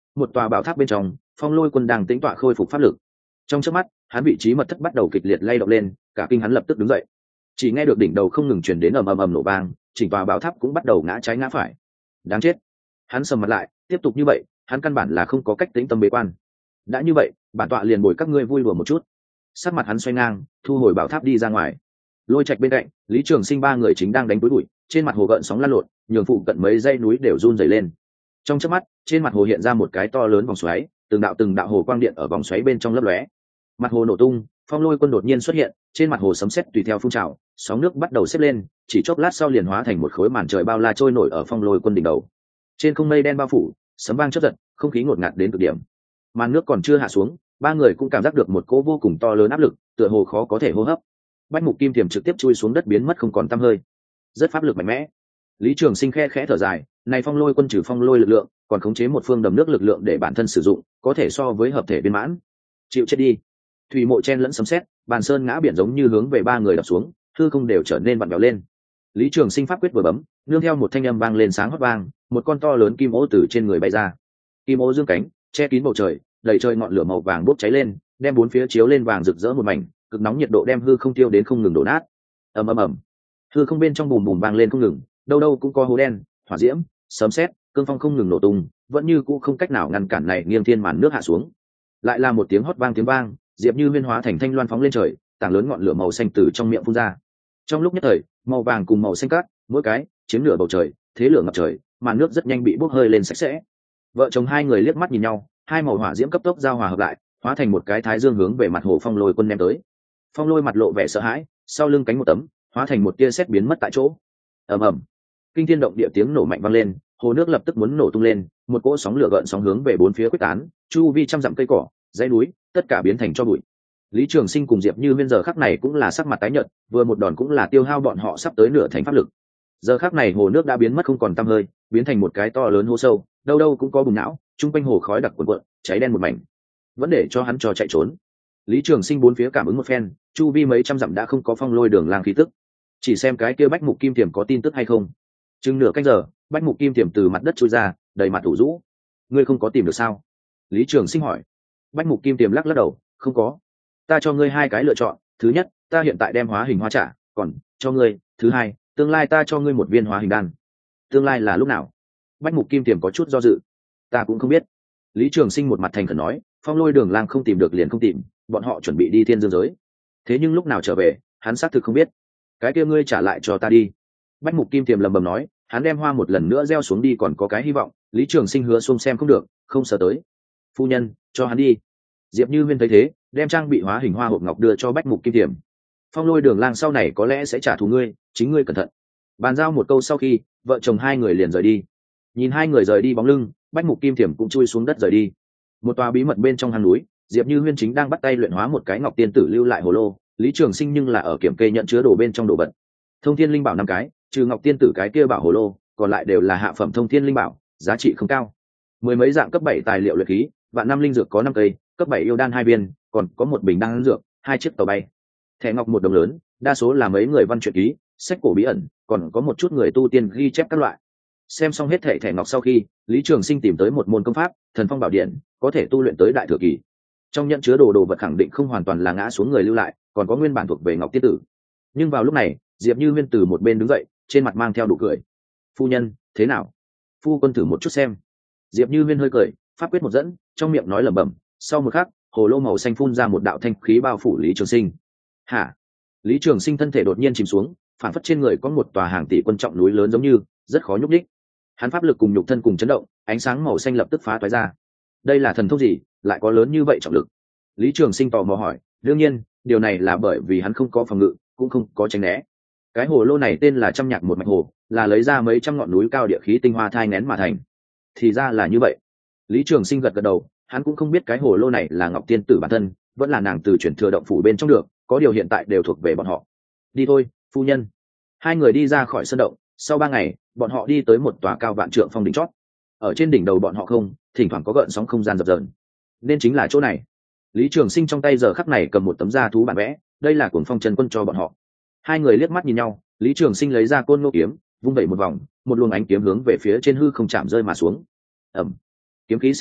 một tòa bảo tháp bên trong, Phong Lôi Quân đang tĩnh tọa khôi phục pháp lực. Trong chớp mắt, hắn vị trí mật thất bắt đầu kịch liệt lay động lên, cả kinh hắn lập tức đứng dậy. Chỉ nghe được đỉnh đầu không ngừng truyền đến ầm ầm ầm nổ vang, chỉnh tòa bảo tháp cũng bắt đầu ngã trái ngã phải. Đáng chết. Hắn sầm mặt lại, tiếp tục như vậy, hắn căn bản là không có cách tĩnh tâm bế quan. Đã như vậy, bản tọa liền bồi các ngươi vui đùa một chút. Sắc mặt hắn xoay ngang, thu hồi bảo tháp đi ra ngoài. Lôi Trạch bên cạnh, Lý Trường Sinh ba người chính đang đánh túi bụi, trên mặt hồ gợn sóng lăn lộn, nhường phụ cận mấy dãy núi đều run rẩy lên. Trong chớp mắt, trên mặt hồ hiện ra một cái to lớn vòng xoáy, từng đạo từng đạo hồ quang điện ở vòng xoáy bên trong lấp lóe. Mặt hồ nổ tung, Phong Lôi Quân đột nhiên xuất hiện, trên mặt hồ sấm sét tùy theo phun trào, sóng nước bắt đầu xếp lên, chỉ chốc lát sau liền hóa thành một khối màn trời bao la trôi nổi ở Phong Lôi Quân đỉnh đầu. Trên không mây đen bao phủ, sấm vang chớp giật, không khí ngột ngạt đến cực điểm. Màn nước còn chưa hạ xuống, ba người cũng cảm giác được một cỗ vô cùng to lớn áp lực, tựa hồ khó có thể hô hấp. Bách Mục Kim Tiềm trực tiếp chui xuống đất biến mất không còn tăm hơi. Rất pháp lực mạnh mẽ. Lý Trường Sinh khe khẽ thở dài, này Phong Lôi Quân trừ phong lôi lực lượng, còn khống chế một phương đầm nước lực lượng để bản thân sử dụng, có thể so với hợp thể viên mãn. Chịu chết đi. Thủy mộ chen lẫn sấm sét, bàn sơn ngã biển giống như hướng về ba người đập xuống, hư không đều trở nên vặn vẹo lên. Lý Trường Sinh pháp quyết vừa bấm, nương theo một thanh âm vang lên sáng hót vang, một con to lớn kim ô từ trên người bay ra. Kim ô dương cánh, che kín bầu trời, đầy trời ngọn lửa màu vàng bốc cháy lên, đem bốn phía chiếu lên vàng rực rỡ một mảnh, cực nóng nhiệt độ đem hư không tiêu đến không ngừng đổ nát. Ầm ầm ầm. Hư không bên trong bùm bùm vang lên không ngừng, đâu đâu cũng có hố đen, hỏa diễm, sấm sét, cương phong không ngừng nổ tung, vẫn như cũ không cách nào ngăn cản này nghiêng thiên màn nước hạ xuống. Lại là một tiếng hót vang tiếng vang, Diệp Như Huyên hóa thành thanh loan phóng lên trời, tảng lớn ngọn lửa màu xanh từ trong miệng phun ra. Trong lúc nhất thời, màu vàng cùng màu xanh cát, mỗi cái chiếm nửa bầu trời, thế lửa ngập trời, màn nước rất nhanh bị bốc hơi lên sạch sẽ. Vợ chồng hai người liếc mắt nhìn nhau, hai màu hỏa diễm cấp tốc giao hòa hợp lại, hóa thành một cái thái dương hướng về mặt hồ Phong Lôi Quân ném tới. Phong Lôi mặt lộ vẻ sợ hãi, sau lưng cánh một tấm, hóa thành một tia sét biến mất tại chỗ. Ầm ầm, kinh thiên động địa tiếng nổ mạnh vang lên, hồ nước lập tức muốn nổ tung lên, một cỗ sóng lửa gợn sóng hướng về bốn phía quyết tán, chu vi trăm dặm cây cỏ, dãy núi, tất cả biến thành tro bụi. Lý Trường Sinh cùng Diệp Như Huyên giờ khắc này cũng là sắc mặt tái nhợt, vừa một đòn cũng là tiêu hao bọn họ sắp tới nửa thành pháp lực. Giờ khắc này hồ nước đã biến mất không còn tăm hơi, biến thành một cái to lớn hố sâu, đâu đâu cũng có bùn não, trung quanh hồ khói đặc cuồn cuộn, cháy đen một mảnh. Vẫn để cho hắn cho chạy trốn. Lý Trường Sinh bốn phía cảm ứng một phen, chu vi mấy trăm dặm đã không có Phong Lôi Đường lang khí tức. Chỉ xem cái kia Bách Mục Kim Tiềm có tin tức hay không. Chừng nửa canh giờ, Bách Mục Kim Tiềm từ mặt đất chui ra, đầy mặt ủ rũ. Ngươi không có tìm được sao? Lý Trường Sinh hỏi. Bách Mục Kim Tiềm lắc lắc đầu, không có. Ta cho ngươi hai cái lựa chọn, thứ nhất, ta hiện tại đem hóa hình hoa trả, còn cho ngươi, thứ hai, tương lai ta cho ngươi một viên hóa hình đan. Tương lai là lúc nào? Bách Mục Kim Tiềm có chút do dự. Ta cũng không biết. Lý Trường Sinh một mặt thành khẩn nói, Phong Lôi Đường lang không tìm được liền không tìm, bọn họ chuẩn bị đi thiên dương giới. Thế nhưng lúc nào trở về, hắn xác thực không biết. Cái kia ngươi trả lại cho ta đi. Bách Mục Kim Tiềm lầm bầm nói, hắn đem hoa một lần nữa gieo xuống đi còn có cái hy vọng. Lý Trường Sinh hứa xuống xem không được, không sợ tới. Phu nhân, cho hắn đi. Diệp Như Huyên thấy thế, đem trang bị hóa hình hoa hộp ngọc đưa cho Bách Mục Kim Tiềm. Phong Lôi Đường lang sau này có lẽ sẽ trả thù ngươi, chính ngươi cẩn thận. Bàn giao một câu sau khi, vợ chồng hai người liền rời đi. Nhìn hai người rời đi bóng lưng, Bách Mục Kim Tiềm cũng chui xuống đất rời đi. Một tòa bí mật bên trong hang núi, Diệp Như Huyên chính đang bắt tay luyện hóa một cái ngọc tiên tử lưu lại hồ lô, Lý Trường Sinh nhưng là ở kiểm kê nhận chứa đồ bên trong đồ vật. Thông thiên linh bảo năm cái, trừ ngọc tiên tử cái kia bảo hồ lô, còn lại đều là hạ phẩm thông thiên linh bảo, giá trị không cao. Mười mấy dạng cấp bảy tài liệu luyện khí, vạn năm linh dược có năm cây, cấp bảy yêu đan hai viên, còn có một bình đan dược, hai chiếc tàu bay. Thẻ ngọc một đồng lớn, đa số là mấy người văn truyện ký, sách cổ bí ẩn, còn có một chút người tu tiên ghi chép các loại. Xem xong hết thẻ thẻ ngọc sau khi, Lý Trường Sinh tìm tới một môn công pháp, Thần Phong Bảo Điện, có thể tu luyện tới đại thừa kỳ. Trong nhận chứa đồ đồ vật khẳng định không hoàn toàn là ngã xuống người lưu lại, còn có nguyên bản thuộc về ngọc tiên tử. Nhưng vào lúc này, Diệp Như Huyên từ một bên đứng dậy, trên mặt mang theo nụ cười. Phu nhân, thế nào? Phu quân thử một chút xem. Diệp Như Huyên hơi cười, pháp quyết một dẫn, trong miệng nói lẩm bẩm. Sau một khắc, hồ lô màu xanh phun ra một đạo thanh khí bao phủ Lý Trường Sinh. Hả? Lý Trường Sinh thân thể đột nhiên chìm xuống, phản phất trên người có một tòa hàng tỷ quân trọng núi lớn giống như rất khó nhúc nhích. Hắn pháp lực cùng nhục thân cùng chấn động, ánh sáng màu xanh lập tức phá toái ra. Đây là thần thông gì, lại có lớn như vậy trọng lực? Lý Trường Sinh tò mò hỏi. Đương nhiên, điều này là bởi vì hắn không có phòng ngự, cũng không có tránh né. Cái hồ lô này tên là Trăm Nhạc một mạch hồ, là lấy ra mấy trăm ngọn núi cao địa khí tinh hoa thai nén mà thành. Thì ra là như vậy. Lý Trường Sinh gật gật đầu, hắn cũng không biết cái hồ lô này là ngọc tiên tử bản thân, vẫn là nàng từ chuyển thừa động phủ bên trong được, có điều hiện tại đều thuộc về bọn họ. Đi thôi, phu nhân. Hai người đi ra khỏi sân động, sau ba ngày, bọn họ đi tới một tòa cao vạn trượng phong đỉnh chót. Ở trên đỉnh đầu bọn họ không, thỉnh thoảng có gợn sóng không gian dập dờn. Nên chính là chỗ này. Lý Trường Sinh trong tay giờ khắc này cầm một tấm da thú bản vẽ, đây là Cuồng Phong Chân Quân cho bọn họ. Hai người liếc mắt nhìn nhau, Lý Trường Sinh lấy ra côn ngô kiếm, vung vẩy một vòng, một luồng ánh kiếm hướng về phía trên hư không chạm rơi mà xuống. Ầm. Kiếm khí sẽ qua,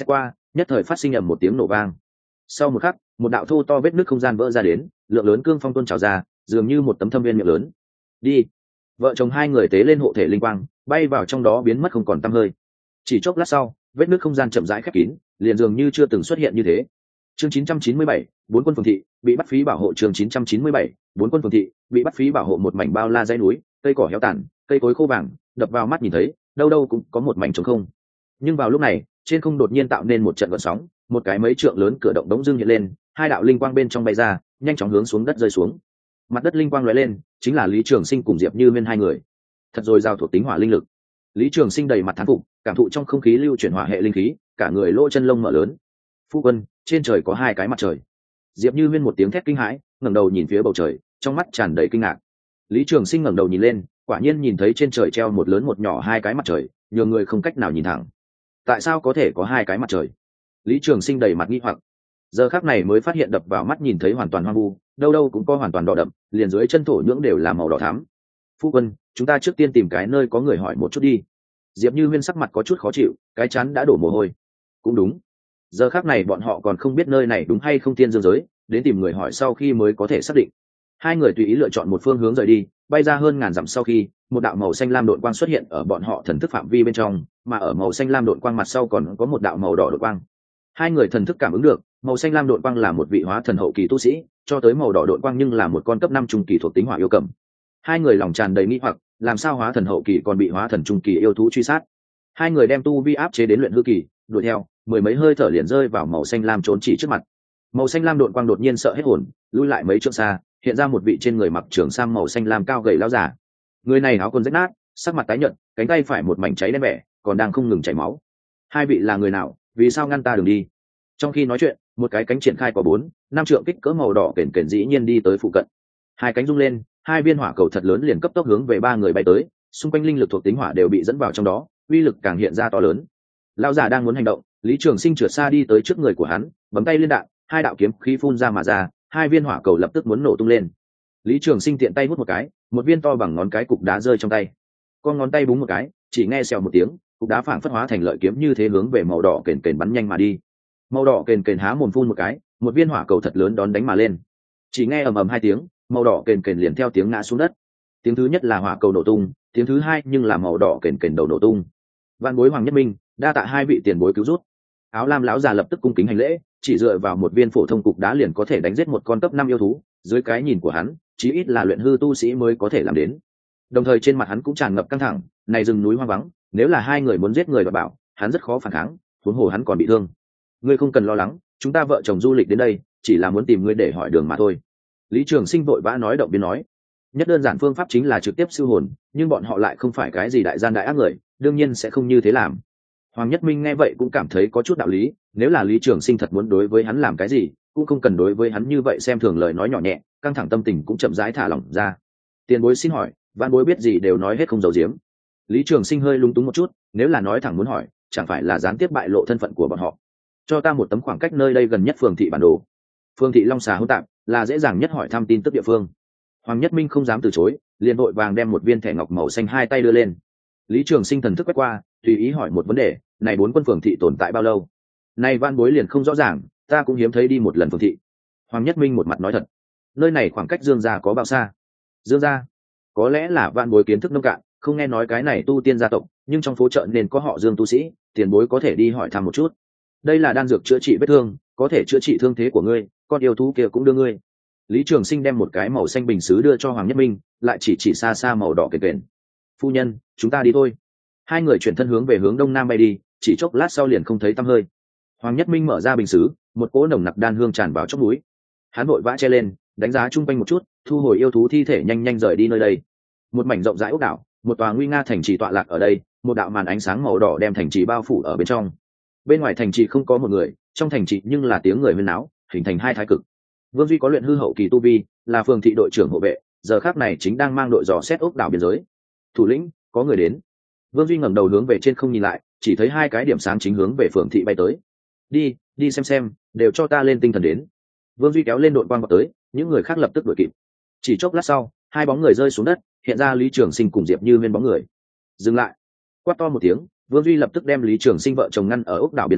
nhất thời phát sinh ầm một tiếng nổ vang. Sau một khắc, một đạo thô to vết nứt không gian vỡ ra đến, lượng lớn cương phong tuôn trào ra, dường như một tấm thâm viên miệng lớn. Đi. Vợ chồng hai người tế lên hộ thể linh quang, bay vào trong đó biến mất không còn tăm hơi. Chỉ chốc lát sau, vết nứt không gian chậm rãi khép kín, liền dường như chưa từng xuất hiện như thế. Chương chín trăm chín mươi bảy, bốn quân phường thị bị bắt phí bảo hộ. Chương chín trăm chín mươi bảy, bốn quân phường thị bị bắt phí bảo hộ. Một mảnh bao la dãy núi, cây cỏ héo tàn, cây cối khô vàng, đập vào mắt nhìn thấy, đâu đâu cũng có một mảnh trống không. Nhưng vào lúc này, trên không đột nhiên tạo nên một trận gợn sóng, một cái mấy trượng lớn cửa động đống dưng hiện lên, hai đạo linh quang bên trong bay ra, nhanh chóng hướng xuống đất rơi xuống. Mặt đất linh quang lóe lên, chính là Lý Trường Sinh cùng Diệp Như Nguyên hai người. Thật rồi giao thuộc tính hỏa linh lực. Lý Trường Sinh đầy mặt thán phục, cảm thụ trong không khí lưu chuyển hỏa hệ linh khí, cả người lỗ chân lông mở lớn. Phu quân, trên trời có hai cái mặt trời. Diệp Như Nguyên một tiếng thét kinh hãi, ngẩng đầu nhìn phía bầu trời, trong mắt tràn đầy kinh ngạc. Lý Trường Sinh ngẩng đầu nhìn lên, quả nhiên nhìn thấy trên trời treo một lớn một nhỏ hai cái mặt trời, nhường người không cách nào nhìn thẳng. Tại sao có thể có hai cái mặt trời? Lý Trường Sinh đầy mặt nghi hoặc. Giờ khắc này mới phát hiện đập vào mắt nhìn thấy hoàn toàn hoang vu, đâu đâu cũng có hoàn toàn đỏ đậm, liền dưới chân thổ nhưỡng đều là màu đỏ thắm. Phu quân, chúng ta trước tiên tìm cái nơi có người hỏi một chút đi. Diệp Như Huyên sắc mặt có chút khó chịu, cái chán đã đổ mồ hôi. Cũng đúng, giờ khắc này bọn họ còn không biết nơi này đúng hay không tiên dương giới, đến tìm người hỏi sau khi mới có thể xác định. Hai người tùy ý lựa chọn một phương hướng rời đi, bay ra hơn ngàn dặm sau khi, một đạo màu xanh lam độn quang xuất hiện ở bọn họ thần thức phạm vi bên trong, mà ở màu xanh lam độn quang mặt sau còn có một đạo màu đỏ độn quang. Hai người thần thức cảm ứng được, màu xanh lam độn quang là một vị hóa thần hậu kỳ tu sĩ, cho tới màu đỏ độn quang nhưng là một con cấp năm trung kỳ thuộc tính hỏa yêu cầm. Hai người lòng tràn đầy nghi hoặc, làm sao hóa thần hậu kỳ còn bị hóa thần trung kỳ yêu thú truy sát? Hai người đem tu vi áp chế đến luyện hư kỳ, đuổi theo, mười mấy hơi thở liền rơi vào màu xanh lam trốn chỉ trước mặt. Màu xanh lam độn quang đột nhiên sợ hết hồn, lui lại mấy trượng xa, hiện ra một vị trên người mặc trường sam màu xanh lam cao gầy lão giả. Người này áo quần rách nát, sắc mặt tái nhợt, cánh tay phải một mảnh cháy đen bẻ, còn đang không ngừng chảy máu. Hai vị là người nào, vì sao ngăn ta đường đi? Trong khi nói chuyện, một cái cánh triển khai có bốn năm trượng kích cỡ màu đỏ kền kền dĩ nhiên đi tới phụ cận. Hai cánh rung lên, hai viên hỏa cầu thật lớn liền cấp tốc hướng về ba người bay tới, xung quanh linh lực thuộc tính hỏa đều bị dẫn vào trong đó, uy lực càng hiện ra to lớn. Lão giả đang muốn hành động, Lý Trường Sinh trượt xa đi tới trước người của hắn, bấm tay liên đạn, hai đạo kiếm khí phun ra mà ra, hai viên hỏa cầu lập tức muốn nổ tung lên. Lý Trường Sinh tiện tay hút một cái, một viên to bằng ngón cái cục đá rơi trong tay. Con ngón tay búng một cái, chỉ nghe xèo một tiếng, cục đá phảng phất hóa thành lợi kiếm như thế hướng về màu đỏ kền kền bắn nhanh mà đi. Màu đỏ kền kền há mồm phun một cái, một viên hỏa cầu thật lớn đón đánh mà lên. Chỉ nghe ầm ầm hai tiếng, màu đỏ kền kền liền theo tiếng ngã xuống đất. Tiếng thứ nhất là hỏa cầu nổ tung, tiếng thứ hai nhưng là màu đỏ kền kền đầu nổ tung. Vạn bối Hoàng Nhất Minh, đa tạ hai vị tiền bối cứu rút. Áo lam lão già lập tức cung kính hành lễ, chỉ dựa vào một viên phổ thông cục đá liền có thể đánh giết một con cấp năm yêu thú, dưới cái nhìn của hắn, chí ít là luyện hư tu sĩ mới có thể làm đến. Đồng thời trên mặt hắn cũng tràn ngập căng thẳng, này rừng núi hoang vắng, nếu là hai người muốn giết người và bảo, hắn rất khó phản kháng, huống hồ hắn còn bị thương. Ngươi không cần lo lắng, chúng ta vợ chồng du lịch đến đây, chỉ là muốn tìm ngươi để hỏi đường mà thôi. Lý Trường Sinh vội vã nói động viên nói, nhất đơn giản phương pháp chính là trực tiếp siêu hồn, nhưng bọn họ lại không phải cái gì đại gian đại ác người, đương nhiên sẽ không như thế làm. Hoàng Nhất Minh nghe vậy cũng cảm thấy có chút đạo lý, nếu là Lý Trường Sinh thật muốn đối với hắn làm cái gì, cũng không cần đối với hắn như vậy xem thường lời nói nhỏ nhẹ, căng thẳng tâm tình cũng chậm rãi thả lỏng ra. Tiền bối xin hỏi, vạn bối biết gì đều nói hết không giấu giếm. Lý Trường Sinh hơi lung túng một chút, nếu là nói thẳng muốn hỏi, chẳng phải là gián tiếp bại lộ thân phận của bọn họ. Cho ta một tấm khoảng cách nơi đây gần nhất phường thị bản đồ. Phường thị Long Xà hỗn tạp, là dễ dàng nhất hỏi thăm tin tức địa phương. Hoàng Nhất Minh không dám từ chối, liền vội vàng đem một viên thẻ ngọc màu xanh hai tay đưa lên. Lý Trường Sinh thần thức quét qua, tùy ý hỏi một vấn đề, này bốn quân phường thị tồn tại bao lâu? Này van bối liền không rõ ràng, ta cũng hiếm thấy đi một lần phường thị. Hoàng Nhất Minh một mặt nói thật, nơi này khoảng cách Dương gia có bao xa? Dương gia? Có lẽ là van bối kiến thức nông cạn, không nghe nói cái này tu tiên gia tộc, nhưng trong phố chợ nên có họ Dương tu sĩ, tiền bối có thể đi hỏi thăm một chút. Đây là đan dược chữa trị vết thương, có thể chữa trị thương thế của ngươi, con yêu thú kia cũng đưa ngươi. Lý Trường Sinh đem một cái màu xanh bình sứ đưa cho Hoàng Nhất Minh, lại chỉ chỉ xa xa màu đỏ kền kền. Phu nhân, chúng ta đi thôi. Hai người chuyển thân hướng về hướng đông nam bay đi, chỉ chốc lát sau liền không thấy tăm hơi. Hoàng Nhất Minh mở ra bình sứ, một cỗ nồng nặc đan hương tràn vào chóp núi. Hắn vội vã che lên, đánh giá chung quanh một chút, thu hồi yêu thú thi thể nhanh nhanh rời đi nơi đây. Một mảnh rộng rãi ốc đảo, một tòa nguy nga thành trì tọa lạc ở đây, một đạo màn ánh sáng màu đỏ đem thành trì bao phủ ở bên trong. Bên ngoài thành trì không có một người, trong thành trì nhưng là tiếng người huyên náo, hình thành hai thái cực. Vương Duy có luyện hư hậu kỳ tu vi, là phường thị đội trưởng hộ vệ, giờ khắc này chính đang mang đội dò xét ốc đảo biên giới. Thủ lĩnh, có người đến. Vương Duy ngẩng đầu hướng về trên không nhìn lại, chỉ thấy hai cái điểm sáng chính hướng về phường thị bay tới. Đi, đi xem xem, đều cho ta lên tinh thần đến. Vương Duy kéo lên đội quang vào tới, những người khác lập tức đuổi kịp. Chỉ chốc lát sau, hai bóng người rơi xuống đất, hiện ra Lý Trường Sinh cùng Diệp Như Nguyên bóng người. Dừng lại! Quát to một tiếng, Vương Duy lập tức đem Lý Trường Sinh vợ chồng ngăn ở ốc đảo biên giới,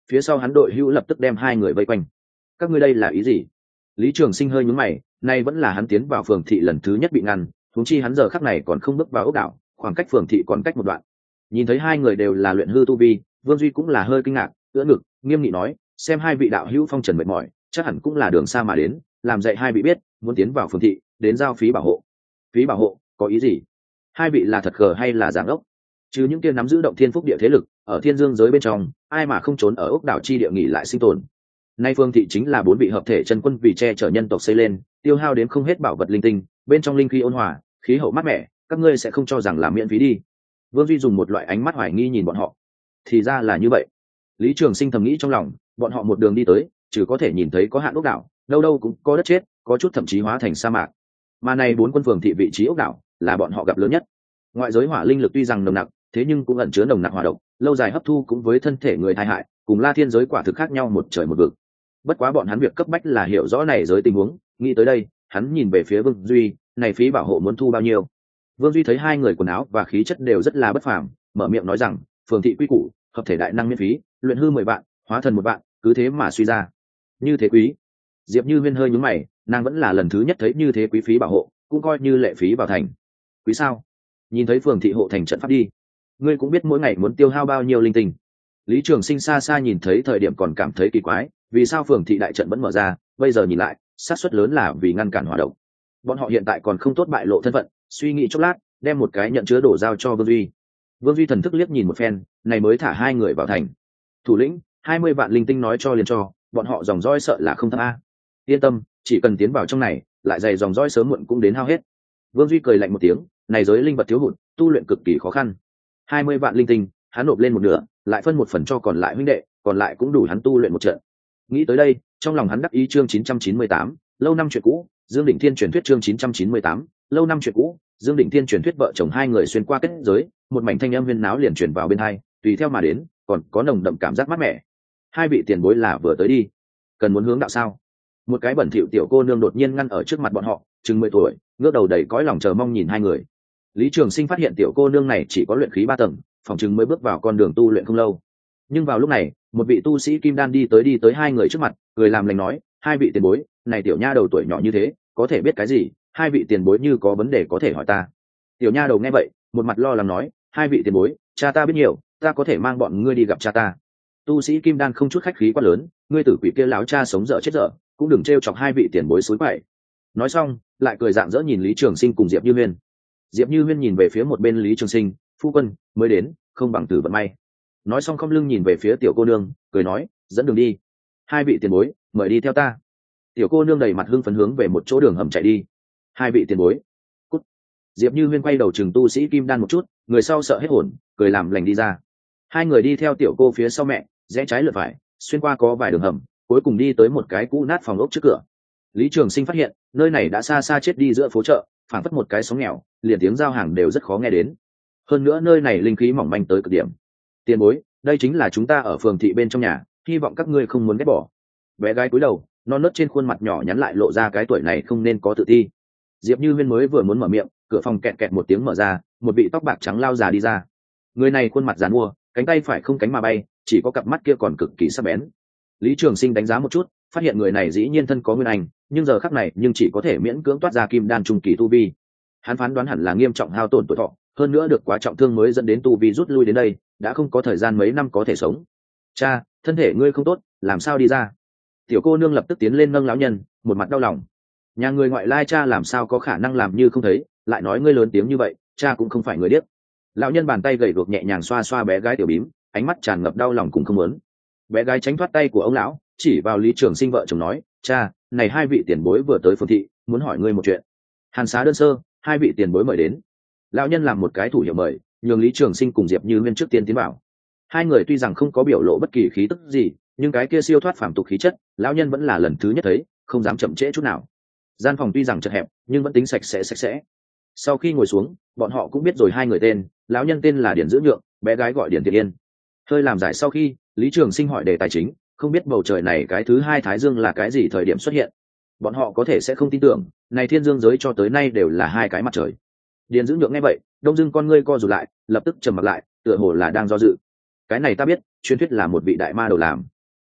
phía sau hắn đội hữu lập tức đem hai người vây quanh. Các ngươi đây là ý gì? Lý Trường Sinh hơi nhướng mày, nay vẫn là hắn tiến vào phường thị lần thứ nhất bị ngăn, huống chi hắn giờ khắc này còn không bước vào ốc đảo, khoảng cách phường thị còn cách một đoạn. Nhìn thấy hai người đều là luyện hư tu vi, Vương Duy cũng là hơi kinh ngạc, ưỡn ngực, nghiêm nghị nói, xem hai vị đạo hữu phong trần mệt mỏi, chắc hẳn cũng là đường xa mà đến, làm dạy hai vị biết, muốn tiến vào phường thị, đến giao phí bảo hộ. Phí bảo hộ, có ý gì? Hai vị là thật gờ hay là giảng ốc? Chứ những kia nắm giữ động thiên phúc địa thế lực, ở thiên dương giới bên trong, ai mà không trốn ở ốc đảo chi địa nghỉ lại sinh tồn. Nay phương thị chính là bốn vị hợp thể chân quân vì che chở nhân tộc xây lên, tiêu hao đến không hết bảo vật linh tinh, bên trong linh khí ôn hòa, khí hậu mát mẻ, các ngươi sẽ không cho rằng là miễn phí đi. Vương Duy dùng một loại ánh mắt hoài nghi nhìn bọn họ. Thì ra là như vậy. Lý Trường Sinh thầm nghĩ trong lòng, bọn họ một đường đi tới, chỉ có thể nhìn thấy có hạn ốc đảo, đâu đâu cũng có đất chết, có chút thậm chí hóa thành sa mạc. Mà này bốn quân phường thị vị trí ốc đảo là bọn họ gặp lớn nhất. Ngoại giới hỏa linh lực tuy rằng nồng nặc, thế nhưng cũng ẩn chứa nồng nặc hỏa độc, lâu dài hấp thu cũng với thân thể người tai hại, cùng La Thiên giới quả thực khác nhau một trời một vực. Bất quá bọn hắn việc cấp bách là hiểu rõ này giới tình huống, nghĩ tới đây, hắn nhìn về phía Vương Duy, này phí bảo hộ muốn thu bao nhiêu? Vương Duy thấy hai người quần áo và khí chất đều rất là bất phàm, mở miệng nói rằng, phường thị quy củ, hợp thể đại năng miễn phí, luyện hư mười vạn, hóa thần một vạn, cứ thế mà suy ra. Như thế quý. Diệp Như Huyên hơi nhướng mày, nàng vẫn là lần thứ nhất thấy như thế quý phí bảo hộ, cũng coi như lệ phí vào thành. Quý sao? Nhìn thấy phường thị hộ thành trận pháp đi, ngươi cũng biết mỗi ngày muốn tiêu hao bao nhiêu linh tinh. Lý Trường Sinh xa xa nhìn thấy thời điểm còn cảm thấy kỳ quái, vì sao phường thị đại trận vẫn mở ra, bây giờ nhìn lại, xác suất lớn là vì ngăn cản hỏa động. Bọn họ hiện tại còn không tốt bại lộ thân phận, suy nghĩ chốc lát, đem một cái nhận chứa đổ giao cho Vương Duy. Vương Duy thần thức liếc nhìn một phen, này mới thả hai người vào thành. Thủ lĩnh, hai mươi vạn linh tinh nói cho liền cho, bọn họ dòng dõi sợ là không thấp a. Yên tâm, chỉ cần tiến vào trong này, lại dày dòng dõi sớm muộn cũng đến hao hết. Vương Duy cười lạnh một tiếng, này giới linh vật thiếu hụt, tu luyện cực kỳ khó khăn. hai mươi vạn linh tinh, hắn nộp lên một nửa, lại phân một phần cho còn lại huynh đệ, còn lại cũng đủ hắn tu luyện một trận. Nghĩ tới đây, trong lòng hắn đắc ý. Chương chín trăm chín mươi tám, lâu năm chuyện cũ, Dương Định Thiên truyền thuyết. Chương chín trăm chín mươi tám, lâu năm chuyện cũ, Dương Định Thiên truyền thuyết. Vợ chồng hai người xuyên qua kết giới, một mảnh thanh âm huyên náo liền truyền vào bên hai, tùy theo mà đến, còn có nồng đậm cảm giác mát mẻ. Hai vị tiền bối là vừa tới đi, cần muốn hướng đạo sao? Một cái bẩn thỉu tiểu cô nương đột nhiên ngăn ở trước mặt bọn họ, chừng mười tuổi, ngước đầu đầy cõi lòng chờ mong nhìn hai người. Lý Trường Sinh phát hiện tiểu cô nương này chỉ có luyện khí ba tầng, phòng chừng mới bước vào con đường tu luyện không lâu. Nhưng vào lúc này, một vị tu sĩ kim đan đi tới đi tới hai người trước mặt, cười làm lành nói, hai vị tiền bối, này tiểu nha đầu tuổi nhỏ như thế, có thể biết cái gì? Hai vị tiền bối như có vấn đề có thể hỏi ta. Tiểu nha đầu nghe vậy, một mặt lo lắng nói, hai vị tiền bối, cha ta biết nhiều, ta có thể mang bọn ngươi đi gặp cha ta. Tu sĩ kim đan không chút khách khí quá lớn, ngươi tử quỷ kia láo cha sống dở chết dở, cũng đừng trêu chọc hai vị tiền bối suối quậy. Nói xong, lại cười rạng rỡ nhìn Lý Trường Sinh cùng Diệp Như Huyên. Diệp Như Huyên nhìn về phía một bên Lý Trường Sinh, phu quân mới đến, không bằng từ vận may. Nói xong không lưng nhìn về phía tiểu cô nương, cười nói, dẫn đường đi. Hai vị tiền bối, mời đi theo ta. Tiểu cô nương đầy mặt hưng phấn hướng về một chỗ đường hầm chạy đi. Hai vị tiền bối, cút. Diệp Như Huyên quay đầu chừng tu sĩ kim đan một chút, người sau sợ hết hồn, cười làm lành đi ra. Hai người đi theo tiểu cô phía sau mẹ, rẽ trái lượt phải, xuyên qua có vài đường hầm, cuối cùng đi tới một cái cũ nát phòng ốc trước cửa. Lý Trường Sinh phát hiện, nơi này đã xa xa chết đi giữa phố chợ, phảng phất một cái sóng nghèo, liền tiếng giao hàng đều rất khó nghe đến. Hơn nữa nơi này linh khí mỏng manh tới cực điểm. Tiền bối, đây chính là chúng ta ở phường thị bên trong nhà, hy vọng các ngươi không muốn ghét bỏ. Bé gái cúi đầu, non nớt trên khuôn mặt nhỏ nhắn lại lộ ra cái tuổi này không nên có tự ti. Diệp Như Huyên mới vừa muốn mở miệng, cửa phòng kẹt kẹt một tiếng mở ra, một vị tóc bạc trắng lao già đi ra. Người này khuôn mặt giàn mua, cánh tay phải không cánh mà bay, chỉ có cặp mắt kia còn cực kỳ sắc bén. Lý Trường Sinh đánh giá một chút, phát hiện người này dĩ nhiên thân có nguyên anh, nhưng giờ khắc này nhưng chỉ có thể miễn cưỡng toát ra kim đan trung kỳ tu vi. Hắn phán đoán hẳn là nghiêm trọng hao tổn tuổi thọ, hơn nữa được quá trọng thương mới dẫn đến tu vi rút lui đến đây, đã không có thời gian mấy năm có thể sống. Cha, thân thể ngươi không tốt, làm sao đi ra? Tiểu cô nương lập tức tiến lên nâng lão nhân, một mặt đau lòng. Nhà người ngoại lai cha làm sao có khả năng làm như không thấy, lại nói ngươi lớn tiếng như vậy, cha cũng không phải người điếc. Lão nhân bàn tay gầy guộc nhẹ nhàng xoa xoa bé gái tiểu bím, ánh mắt tràn ngập đau lòng cùng không muốn. Bé gái tránh thoát tay của ông lão, chỉ vào Lý Trường Sinh vợ chồng nói, cha, này hai vị tiền bối vừa tới phường thị, muốn hỏi ngươi một chuyện. Hàn xá đơn sơ, hai vị tiền bối mời đến. Lão nhân làm một cái thủ hiệu mời, nhường Lý Trường Sinh cùng Diệp Như Huyên trước tiên tiến vào. Hai người tuy rằng không có biểu lộ bất kỳ khí tức gì, nhưng cái kia siêu thoát phàm tục khí chất, lão nhân vẫn là lần thứ nhất thấy, không dám chậm trễ chút nào. Gian phòng tuy rằng chật hẹp, nhưng vẫn tính sạch sẽ sạch sẽ. Sau khi ngồi xuống, bọn họ cũng biết rồi hai người tên, lão nhân tên là Điển Dữ Nhượng, bé gái gọi Điển Tiện Yên. Hơi làm giải sau khi, Lý Trường Sinh hỏi đề tài chính, không biết bầu trời này cái thứ hai thái dương là cái gì thời điểm xuất hiện. Bọn họ có thể sẽ không tin tưởng, này thiên dương giới cho tới nay đều là hai cái mặt trời. Điền Dữ Nhượng nghe vậy, đông dưng con ngươi co rụt lại, lập tức trầm mặt lại, tựa hồ là đang do dự. Cái này ta biết, truyền thuyết là một vị đại ma đầu làm,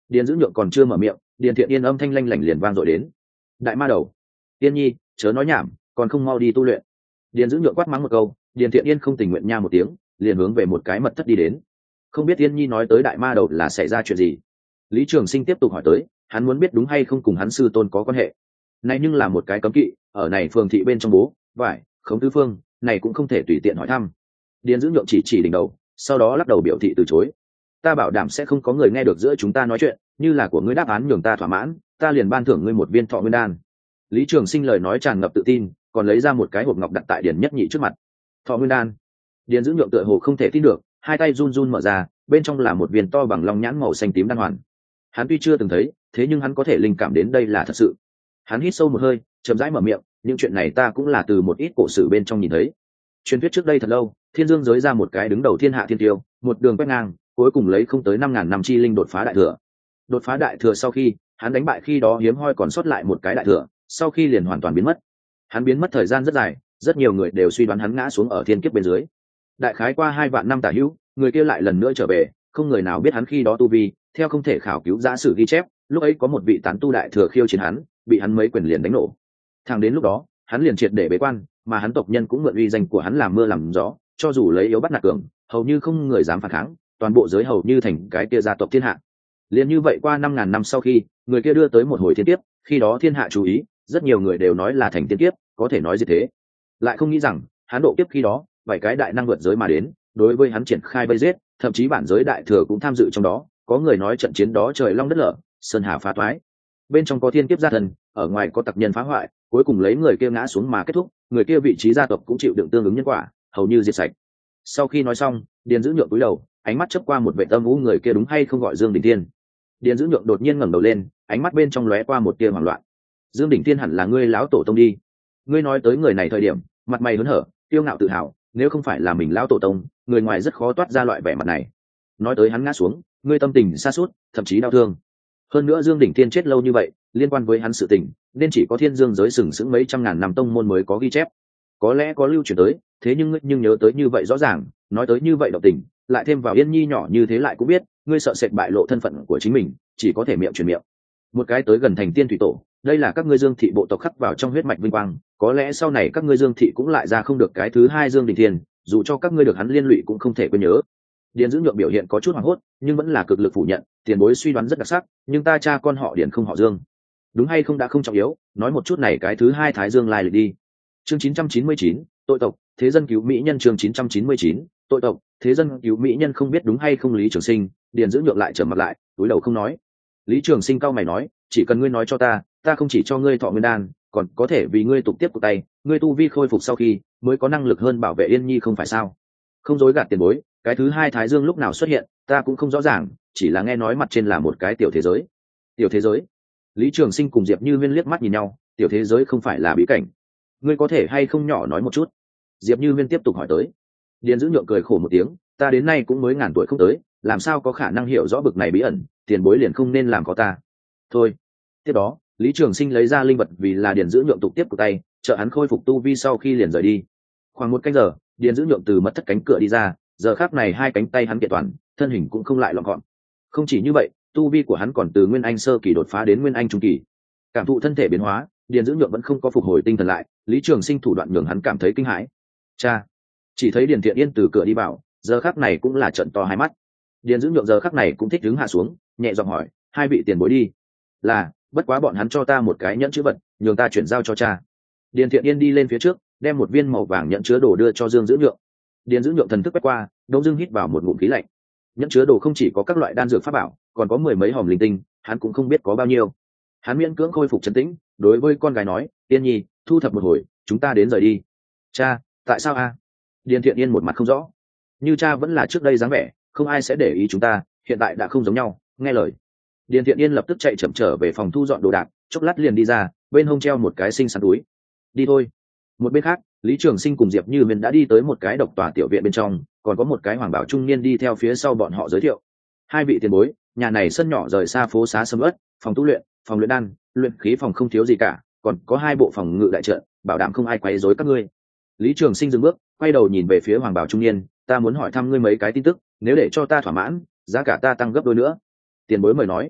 Điền Dữ Nhượng còn chưa mở miệng, Điền Thiện Yên âm thanh lanh lảnh liền vang dội đến. Đại ma đầu, Yên Nhi, chớ nói nhảm, còn không mau đi tu luyện. Điền Dữ Nhượng quát mắng một câu, Điền Thiện Yên không tình nguyện nha một tiếng, liền hướng về một cái mật thất đi đến. Không biết Yên Nhi nói tới đại ma đầu là xảy ra chuyện gì. Lý Trường Sinh tiếp tục hỏi tới, hắn muốn biết đúng hay không cùng hắn sư tôn có quan hệ. Này nhưng là một cái cấm kỵ, ở này phường thị bên trong bố, vải, khống tứ phương, này cũng không thể tùy tiện hỏi thăm. Điền Dữ Nhượng chỉ chỉ đỉnh đầu, sau đó lắc đầu biểu thị từ chối. Ta bảo đảm sẽ không có người nghe được giữa chúng ta nói chuyện, như là của ngươi đáp án nhường ta thỏa mãn, ta liền ban thưởng ngươi một viên thọ nguyên đan. Lý Trường Sinh lời nói tràn ngập tự tin, còn lấy ra một cái hộp ngọc đặt tại Điền Nhất Nhị trước mặt. Thọ nguyên đan. Điền Dữ Nhượng tựa hồ không thể tin được, hai tay run run mở ra, bên trong là một viên to bằng long nhãn màu xanh tím đan hoàn. Hắn tuy chưa từng thấy, thế nhưng hắn có thể linh cảm đến đây là thật sự. Hắn hít sâu một hơi, chậm rãi mở miệng, những chuyện này ta cũng là từ một ít cổ sử bên trong nhìn thấy. Truyền thuyết trước đây thật lâu, thiên dương giới ra một cái đứng đầu thiên hạ thiên tiêu, một đường quét ngang, cuối cùng lấy không tới năm ngàn năm chi linh đột phá đại thừa. Đột phá đại thừa sau khi, hắn đánh bại khi đó hiếm hoi còn sót lại một cái đại thừa, sau khi liền hoàn toàn biến mất. Hắn biến mất thời gian rất dài, rất nhiều người đều suy đoán hắn ngã xuống ở thiên kiếp bên dưới. Đại khái qua hai vạn năm tả hữu, người kia lại lần nữa trở về, không người nào biết hắn khi đó tu vi, theo không thể khảo cứu giả sử ghi chép, lúc ấy có một vị tán tu đại thừa khiêu chiến hắn, bị hắn mấy quyền liền đánh nổ. Thẳng đến lúc đó, hắn liền triệt để bế quan, mà hắn tộc nhân cũng mượn uy danh của hắn làm mưa làm gió, cho dù lấy yếu bắt nạt cường, hầu như không người dám phản kháng, toàn bộ giới hầu như thành cái kia gia tộc thiên hạ. Liên như vậy qua năm ngàn năm sau khi, người kia đưa tới một hồi thiên kiếp, khi đó thiên hạ chú ý, rất nhiều người đều nói là thành thiên kiếp, có thể nói gì thế. Lại không nghĩ rằng, hắn độ kiếp khi đó, vài cái đại năng vượt giới mà đến, đối với hắn triển khai vây giết, thậm chí bản giới đại thừa cũng tham dự trong đó, có người nói trận chiến đó trời long đất lở, sơn hà phá toái. Bên trong có thiên kiếp gia thần, ở ngoài có tặc nhân phá hoại, cuối cùng lấy người kia ngã xuống mà kết thúc, người kia vị trí gia tộc cũng chịu đựng tương ứng nhân quả, hầu như diệt sạch. Sau khi nói xong, Điền Dữ Nhượng cúi đầu, ánh mắt chớp qua một vệ tâm vũ, người kia đúng hay không gọi Dương Đỉnh Thiên. Điền Dữ Nhượng đột nhiên ngẩng đầu lên, ánh mắt bên trong lóe qua một tia hoảng loạn. Dương Đỉnh Thiên hẳn là ngươi lão tổ tông đi. Ngươi nói tới người này thời điểm, mặt mày hớn hở, kiêu ngạo tự hào, nếu không phải là mình lão tổ tông, người ngoài rất khó toát ra loại vẻ mặt này. Nói tới hắn ngã xuống, ngươi tâm tình sa sút, thậm chí đau thương. Hơn nữa Dương Đỉnh Thiên chết lâu như vậy, liên quan với hắn sự tình, nên chỉ có Thiên Dương giới sừng sững mấy trăm ngàn năm tông môn mới có ghi chép. Có lẽ có lưu truyền tới, thế nhưng nhưng nhớ tới như vậy rõ ràng, nói tới như vậy động tình, lại thêm vào Yên Nhi nhỏ như thế lại cũng biết, ngươi sợ sệt bại lộ thân phận của chính mình, chỉ có thể miệng truyền miệng. Một cái tới gần thành tiên thủy tổ, đây là các ngươi Dương thị bộ tộc khắc vào trong huyết mạch vinh quang, có lẽ sau này các ngươi Dương thị cũng lại ra không được cái thứ hai Dương Đỉnh Thiên, dù cho các ngươi được hắn liên lụy cũng không thể quên nhớ. Điền Dữ Nhượng biểu hiện có chút hoảng hốt, nhưng vẫn là cực lực phủ nhận, tiền bối suy đoán rất đặc sắc, nhưng ta cha con họ Điền không họ Dương. Đúng hay không đã không trọng yếu, nói một chút này cái thứ hai Thái Dương lai lịch đi. Chương chín trăm chín mươi chín, tội tộc, thế dân cứu mỹ nhân. Chương chín trăm chín mươi chín, tội tộc, thế dân cứu mỹ nhân. Không biết đúng hay không Lý Trường Sinh, Điền Dữ Nhượng lại trầm mặt lại, túi đầu không nói. Lý Trường Sinh cau mày nói, chỉ cần ngươi nói cho ta, ta không chỉ cho ngươi thọ nguyên đan, còn có thể vì ngươi tục tiếp của tay, ngươi tu vi khôi phục sau khi, mới có năng lực hơn bảo vệ Yên Nhi không phải sao? Không dối gạt tiền bối, cái thứ hai Thái Dương lúc nào xuất hiện, ta cũng không rõ ràng, chỉ là nghe nói mặt trên là một cái tiểu thế giới. Tiểu thế giới? Lý Trường Sinh cùng Diệp Như Huyên liếc mắt nhìn nhau, tiểu thế giới không phải là bí cảnh? Ngươi có thể hay không nhỏ nói một chút? Diệp Như Huyên tiếp tục hỏi tới. Điền Dữ Nhượng cười khổ một tiếng, ta đến nay cũng mới ngàn tuổi không tới, làm sao có khả năng hiểu rõ bực này bí ẩn, tiền bối liền không nên làm có ta. Thôi. Tiếp đó, Lý Trường Sinh lấy ra linh vật vì là Điền Dữ Nhượng tục tiếp của tay, trợ hắn khôi phục tu vi sau khi liền rời đi. Khoảng một canh giờ, Điền Dữ Nhượng từ mật thất cánh cửa đi ra, giờ khắc này hai cánh tay hắn kiện toàn, thân hình cũng không lại lọn gọn. Không chỉ như vậy, tu vi của hắn còn từ nguyên anh sơ kỳ đột phá đến nguyên anh trung kỳ. Cảm thụ thân thể biến hóa, Điền Dữ Nhượng vẫn không có phục hồi tinh thần lại, Lý Trường Sinh thủ đoạn nhường hắn cảm thấy kinh hãi. Cha, chỉ thấy Điền Thiện Yên từ cửa đi vào, giờ khắc này cũng là trợn to hai mắt. Điền Dữ Nhượng giờ khắc này cũng thích đứng hạ xuống, nhẹ giọng hỏi, hai vị tiền bối đi. Là, bất quá bọn hắn cho ta một cái nhẫn chữ vật, nhường ta chuyển giao cho cha. Điền Thiện Yên đi lên phía trước, đem một viên màu vàng nhẫn chứa đồ đưa cho Dương Dữ Nhượng. Điền Dữ Nhượng thần thức quét qua, đông dương hít vào một ngụm khí lạnh. Nhẫn chứa đồ không chỉ có các loại đan dược pháp bảo, còn có mười mấy hòm linh tinh, hắn cũng không biết có bao nhiêu. Hắn miễn cưỡng khôi phục trấn tĩnh, đối với con gái nói, Yên Nhi, thu thập một hồi, chúng ta đến rời đi. Cha, tại sao a? Điền Thiện Yên một mặt không rõ. Như cha vẫn là trước đây dáng vẻ, không ai sẽ để ý chúng ta, hiện tại đã không giống nhau, nghe lời. Điền Thiện Yên lập tức chạy chậm trở về phòng thu dọn đồ đạc, chốc lát liền đi ra, bên hông treo một cái xinh xắn túi. Đi thôi. Một bên khác, Lý Trường Sinh cùng Diệp Như Miên đã đi tới một cái độc tòa tiểu viện bên trong, còn có một cái hoàng bảo trung niên đi theo phía sau bọn họ giới thiệu. Hai vị tiền bối, nhà này sân nhỏ rời xa phố xá sầm uất, phòng tu luyện, phòng luyện đan, luyện khí phòng không thiếu gì cả, còn có hai bộ phòng ngự đại trận, bảo đảm không ai quấy rối các ngươi. Lý Trường Sinh dừng bước, quay đầu nhìn về phía hoàng bảo trung niên, ta muốn hỏi thăm ngươi mấy cái tin tức, nếu để cho ta thỏa mãn, giá cả ta tăng gấp đôi nữa. Tiền bối mời nói.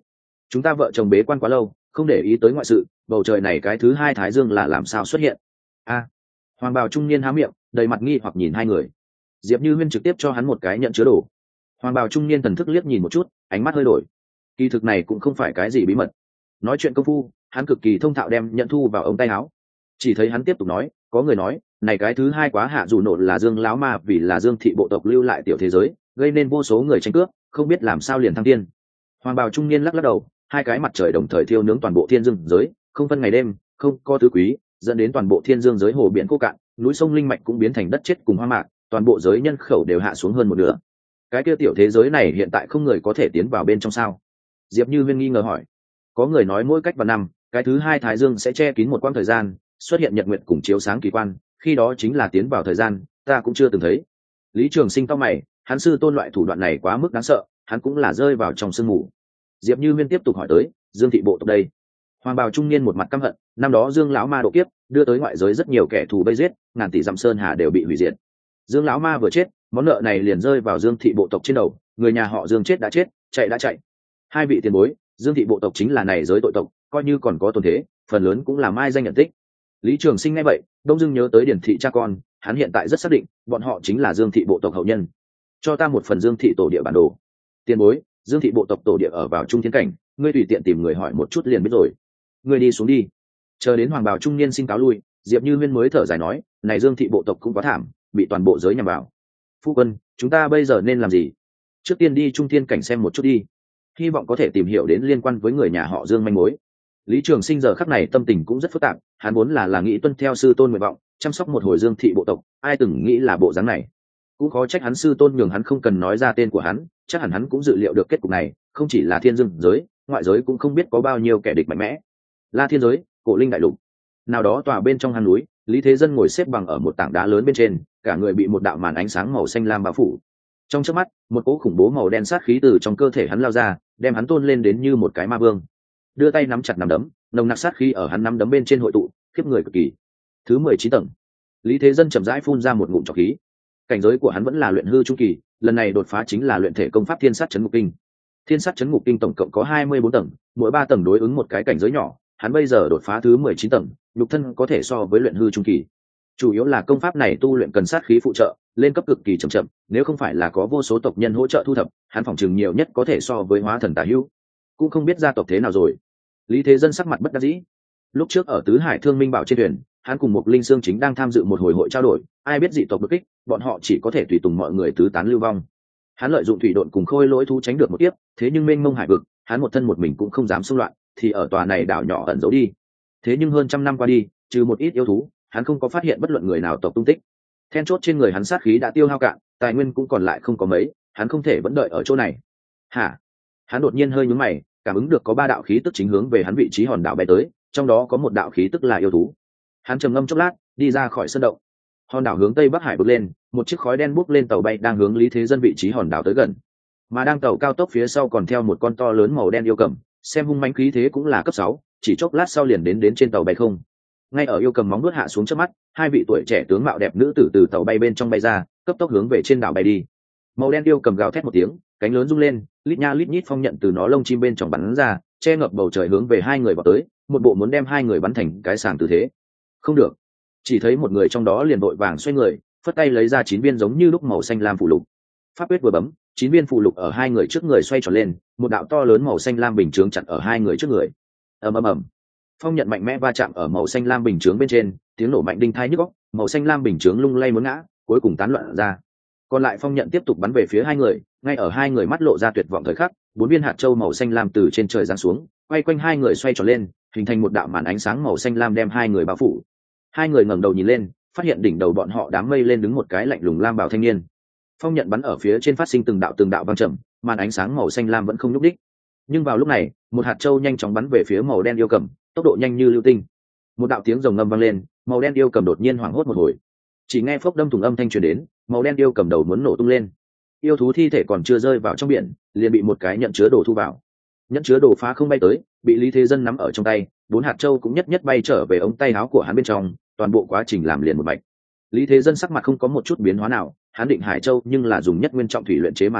chúng ta vợ chồng bế quan quá lâu không để ý tới ngoại sự, bầu trời này cái thứ hai thái dương là làm sao xuất hiện? A. Hoàng bào trung niên há miệng đầy mặt nghi hoặc nhìn hai người. Diệp Như Huyên trực tiếp cho hắn một cái nhận chứa đồ. Hoàng bào trung niên thần thức liếc nhìn một chút, ánh mắt hơi đổi. Kỳ thực này cũng không phải cái gì bí mật. Nói chuyện công phu, hắn cực kỳ thông thạo đem nhận thu vào ống tay áo. Chỉ thấy hắn tiếp tục nói, có người nói, này cái thứ hai quá hạ dù nộ là Dương lão ma, vì là Dương thị bộ tộc lưu lại tiểu thế giới, gây nên vô số người tranh cướp, không biết làm sao liền thăng tiên. Hoàng bào trung niên lắc lắc đầu, hai cái mặt trời đồng thời thiêu nướng toàn bộ thiên dương giới, không phân ngày đêm, không có tứ quý, dẫn đến toàn bộ thiên dương giới hồ biển khô cạn, núi sông linh mạch cũng biến thành đất chết cùng hoang mạc, toàn bộ giới nhân khẩu đều hạ xuống hơn một nửa. Cái kia tiểu thế giới này hiện tại không người có thể tiến vào bên trong sao? Diệp Như Huyên nghi ngờ hỏi. Có người nói mỗi cách vài năm, cái thứ hai thái dương sẽ che kín một quãng thời gian, xuất hiện nhật nguyệt cùng chiếu sáng kỳ quan, khi đó chính là tiến vào thời gian, ta cũng chưa từng thấy. Lý Trường Sinh cau mày, hắn sư tôn loại thủ đoạn này quá mức đáng sợ, hắn cũng là rơi vào trong sương mù. Diệp Như Huyên tiếp tục hỏi tới, Dương thị bộ tộc đây. Hoàng bào trung niên một mặt căm hận, năm đó Dương lão ma độ kiếp, đưa tới ngoại giới rất nhiều kẻ thù vây giết, ngàn tỷ dặm sơn hà đều bị hủy diệt. Dương lão ma vừa chết, món nợ này liền rơi vào Dương thị bộ tộc trên đầu, người nhà họ Dương chết đã chết, chạy đã chạy. Hai vị tiền bối, Dương thị bộ tộc chính là này giới tội tộc, coi như còn có tồn thế, phần lớn cũng là mai danh nhận tích. Lý Trường Sinh nghe vậy, đông dưng nhớ tới Điển thị cha con, hắn hiện tại rất xác định, bọn họ chính là Dương thị bộ tộc hậu nhân. Cho ta một phần Dương thị tổ địa bản đồ. Tiền bối, Dương thị bộ tộc tổ địa ở vào trung thiên cảnh, ngươi tùy tiện tìm người hỏi một chút liền biết rồi. Ngươi đi xuống đi. Chờ đến hoàng bào trung niên xin cáo lui, Diệp Như Huyên mới thở dài nói, này Dương thị bộ tộc cũng quá thảm, bị toàn bộ giới nhằm vào. Phu quân, chúng ta bây giờ nên làm gì? Trước tiên đi trung thiên cảnh xem một chút đi, hy vọng có thể tìm hiểu đến liên quan với người nhà họ Dương manh mối. Lý Trường Sinh giờ khắc này tâm tình cũng rất phức tạp, hắn vốn là là nghĩ tuân theo sư tôn nguyện vọng, chăm sóc một hồi Dương thị bộ tộc, ai từng nghĩ là bộ dáng này. Cũng khó trách hắn sư tôn nhường hắn không cần nói ra tên của hắn, chắc hẳn hắn cũng dự liệu được kết cục này, không chỉ là thiên dương giới, ngoại giới cũng không biết có bao nhiêu kẻ địch mạnh mẽ. La Thiên giới, Cổ Linh đại lục. Nào đó tòa bên trong hang núi, Lý Thế Dân ngồi xếp bằng ở một tảng đá lớn bên trên, cả người bị một đạo màn ánh sáng màu xanh lam bao phủ. Trong chớp mắt, một cỗ khủng bố màu đen sát khí từ trong cơ thể hắn lao ra, đem hắn tôn lên đến như một cái ma vương. Đưa tay nắm chặt nắm đấm, nồng nặc sát khí ở hắn nắm đấm bên trên hội tụ, khiếp người cực kỳ. Thứ mười chín tầng. Lý Thế Dân chậm rãi phun ra một ngụm trọc khí. Cảnh giới của hắn vẫn là luyện hư trung kỳ, lần này đột phá chính là luyện thể công pháp Thiên Sát Chấn Ngục Kinh. Thiên Sát Chấn Ngục Kinh tổng cộng có hai mươi bốn tầng, mỗi ba tầng đối ứng một cái cảnh giới nhỏ, hắn bây giờ đột phá thứ mười chín tầng, nhục thân có thể so với luyện hư trung kỳ. Chủ yếu là công pháp này tu luyện cần sát khí phụ trợ, lên cấp cực kỳ chậm chậm, nếu không phải là có vô số tộc nhân hỗ trợ thu thập, hắn phòng trường nhiều nhất có thể so với hóa thần tả hữu. Cũng không biết gia tộc thế nào rồi. Lý Thế Dân sắc mặt bất đắc dĩ. Lúc trước ở Tứ Hải Thương Minh Bảo trên thuyền, hắn cùng một linh xương chính đang tham dự một hồi hội trao đổi, ai biết dị tộc đột kích, bọn họ chỉ có thể tùy tùng mọi người tứ tán lưu vong. Hắn lợi dụng thủy độn cùng khôi lỗi thú tránh được một kiếp, thế nhưng mênh mông hải vực, hắn một thân một mình cũng không dám xung loạn, thì ở tòa này đảo nhỏ ẩn giấu đi. Thế nhưng hơn trăm năm qua đi, trừ một ít yêu thú, hắn không có phát hiện bất luận người nào tộc tung tích. Then chốt trên người hắn sát khí đã tiêu hao cạn, tài nguyên cũng còn lại không có mấy, hắn không thể vẫn đợi ở chỗ này. Hả? Hắn đột nhiên hơi nhướng mày, cảm ứng được có ba đạo khí tức chính hướng về hắn vị trí hòn đảo bay tới, trong đó có một đạo khí tức là yêu thú. Hắn trầm ngâm chốc lát, đi ra khỏi sân động. Hòn đảo hướng tây bắc hải bước lên, một chiếc khói đen bốc lên tàu bay đang hướng Lý Thế Dân vị trí hòn đảo tới gần. Mà đang tàu cao tốc phía sau còn theo một con to lớn màu đen yêu cầm, xem hung mãnh khí thế cũng là cấp sáu, chỉ chốc lát sau liền đến đến trên tàu bay không. Ngay ở yêu cầm móng nuốt hạ xuống trước mắt, hai vị tuổi trẻ tướng mạo đẹp nữ tử từ tàu bay bên trong bay ra, cấp tốc hướng về trên đảo bay đi. Màu đen yêu cầm gào thét một tiếng, cánh lớn rung lên, lít nha lít nhít phong nhận từ nó lông chim bên trong bắn ra, che ngập bầu trời hướng về hai người vào tới, một bộ muốn đem hai người bắn thành cái sàng tư thế. Không được. Chỉ thấy một người trong đó liền vội vàng xoay người, phất tay lấy ra chín viên giống như lúc màu xanh lam phù lục. Pháp quyết vừa bấm, chín viên phù lục ở hai người trước người xoay tròn lên, một đạo to lớn màu xanh lam bình chướng chặn ở hai người trước người. Ầm ầm ầm. Phong nhận mạnh mẽ va chạm ở màu xanh lam bình chướng bên trên, tiếng nổ mạnh đinh tai nhức óc, màu xanh lam bình chướng lung lay muốn ngã, cuối cùng tán loạn ra. Còn lại phong nhận tiếp tục bắn về phía hai người, ngay ở hai người mắt lộ ra tuyệt vọng thời khắc, bốn viên hạt châu màu xanh lam từ trên trời giáng xuống, quay quanh hai người xoay tròn lên, hình thành một đạo màn ánh sáng màu xanh lam đem hai người bao phủ. Hai người ngẩng đầu nhìn lên, phát hiện đỉnh đầu bọn họ đám mây lên đứng một cái lạnh lùng lam bào thanh niên. Phong nhận bắn ở phía trên phát sinh từng đạo từng đạo vang trầm, màn ánh sáng màu xanh lam vẫn không nhúc đích. Nhưng vào lúc này, một hạt châu nhanh chóng bắn về phía màu đen yêu cầm, tốc độ nhanh như lưu tinh. Một đạo tiếng rồng ngâm vang lên, màu đen yêu cầm đột nhiên hoảng hốt một hồi. Chỉ nghe phốc đâm thủng âm thanh truyền đến, màu đen yêu cầm đầu muốn nổ tung lên. Yêu thú thi thể còn chưa rơi vào trong biển, liền bị một cái nhận chứa đồ thu vào. Nhận chứa đồ phá không bay tới, bị Lý Thế Dân nắm ở trong tay, bốn hạt châu cũng nhất nhất bay trở về ống tay áo của hắn bên trong, toàn bộ quá trình làm liền một mạch. Lý Thế Dân sắc mặt không có một chút biến hóa nào, hắn định Hải Châu nhưng là dùng nhất nguyên trọng thủy luyện chế mà thành,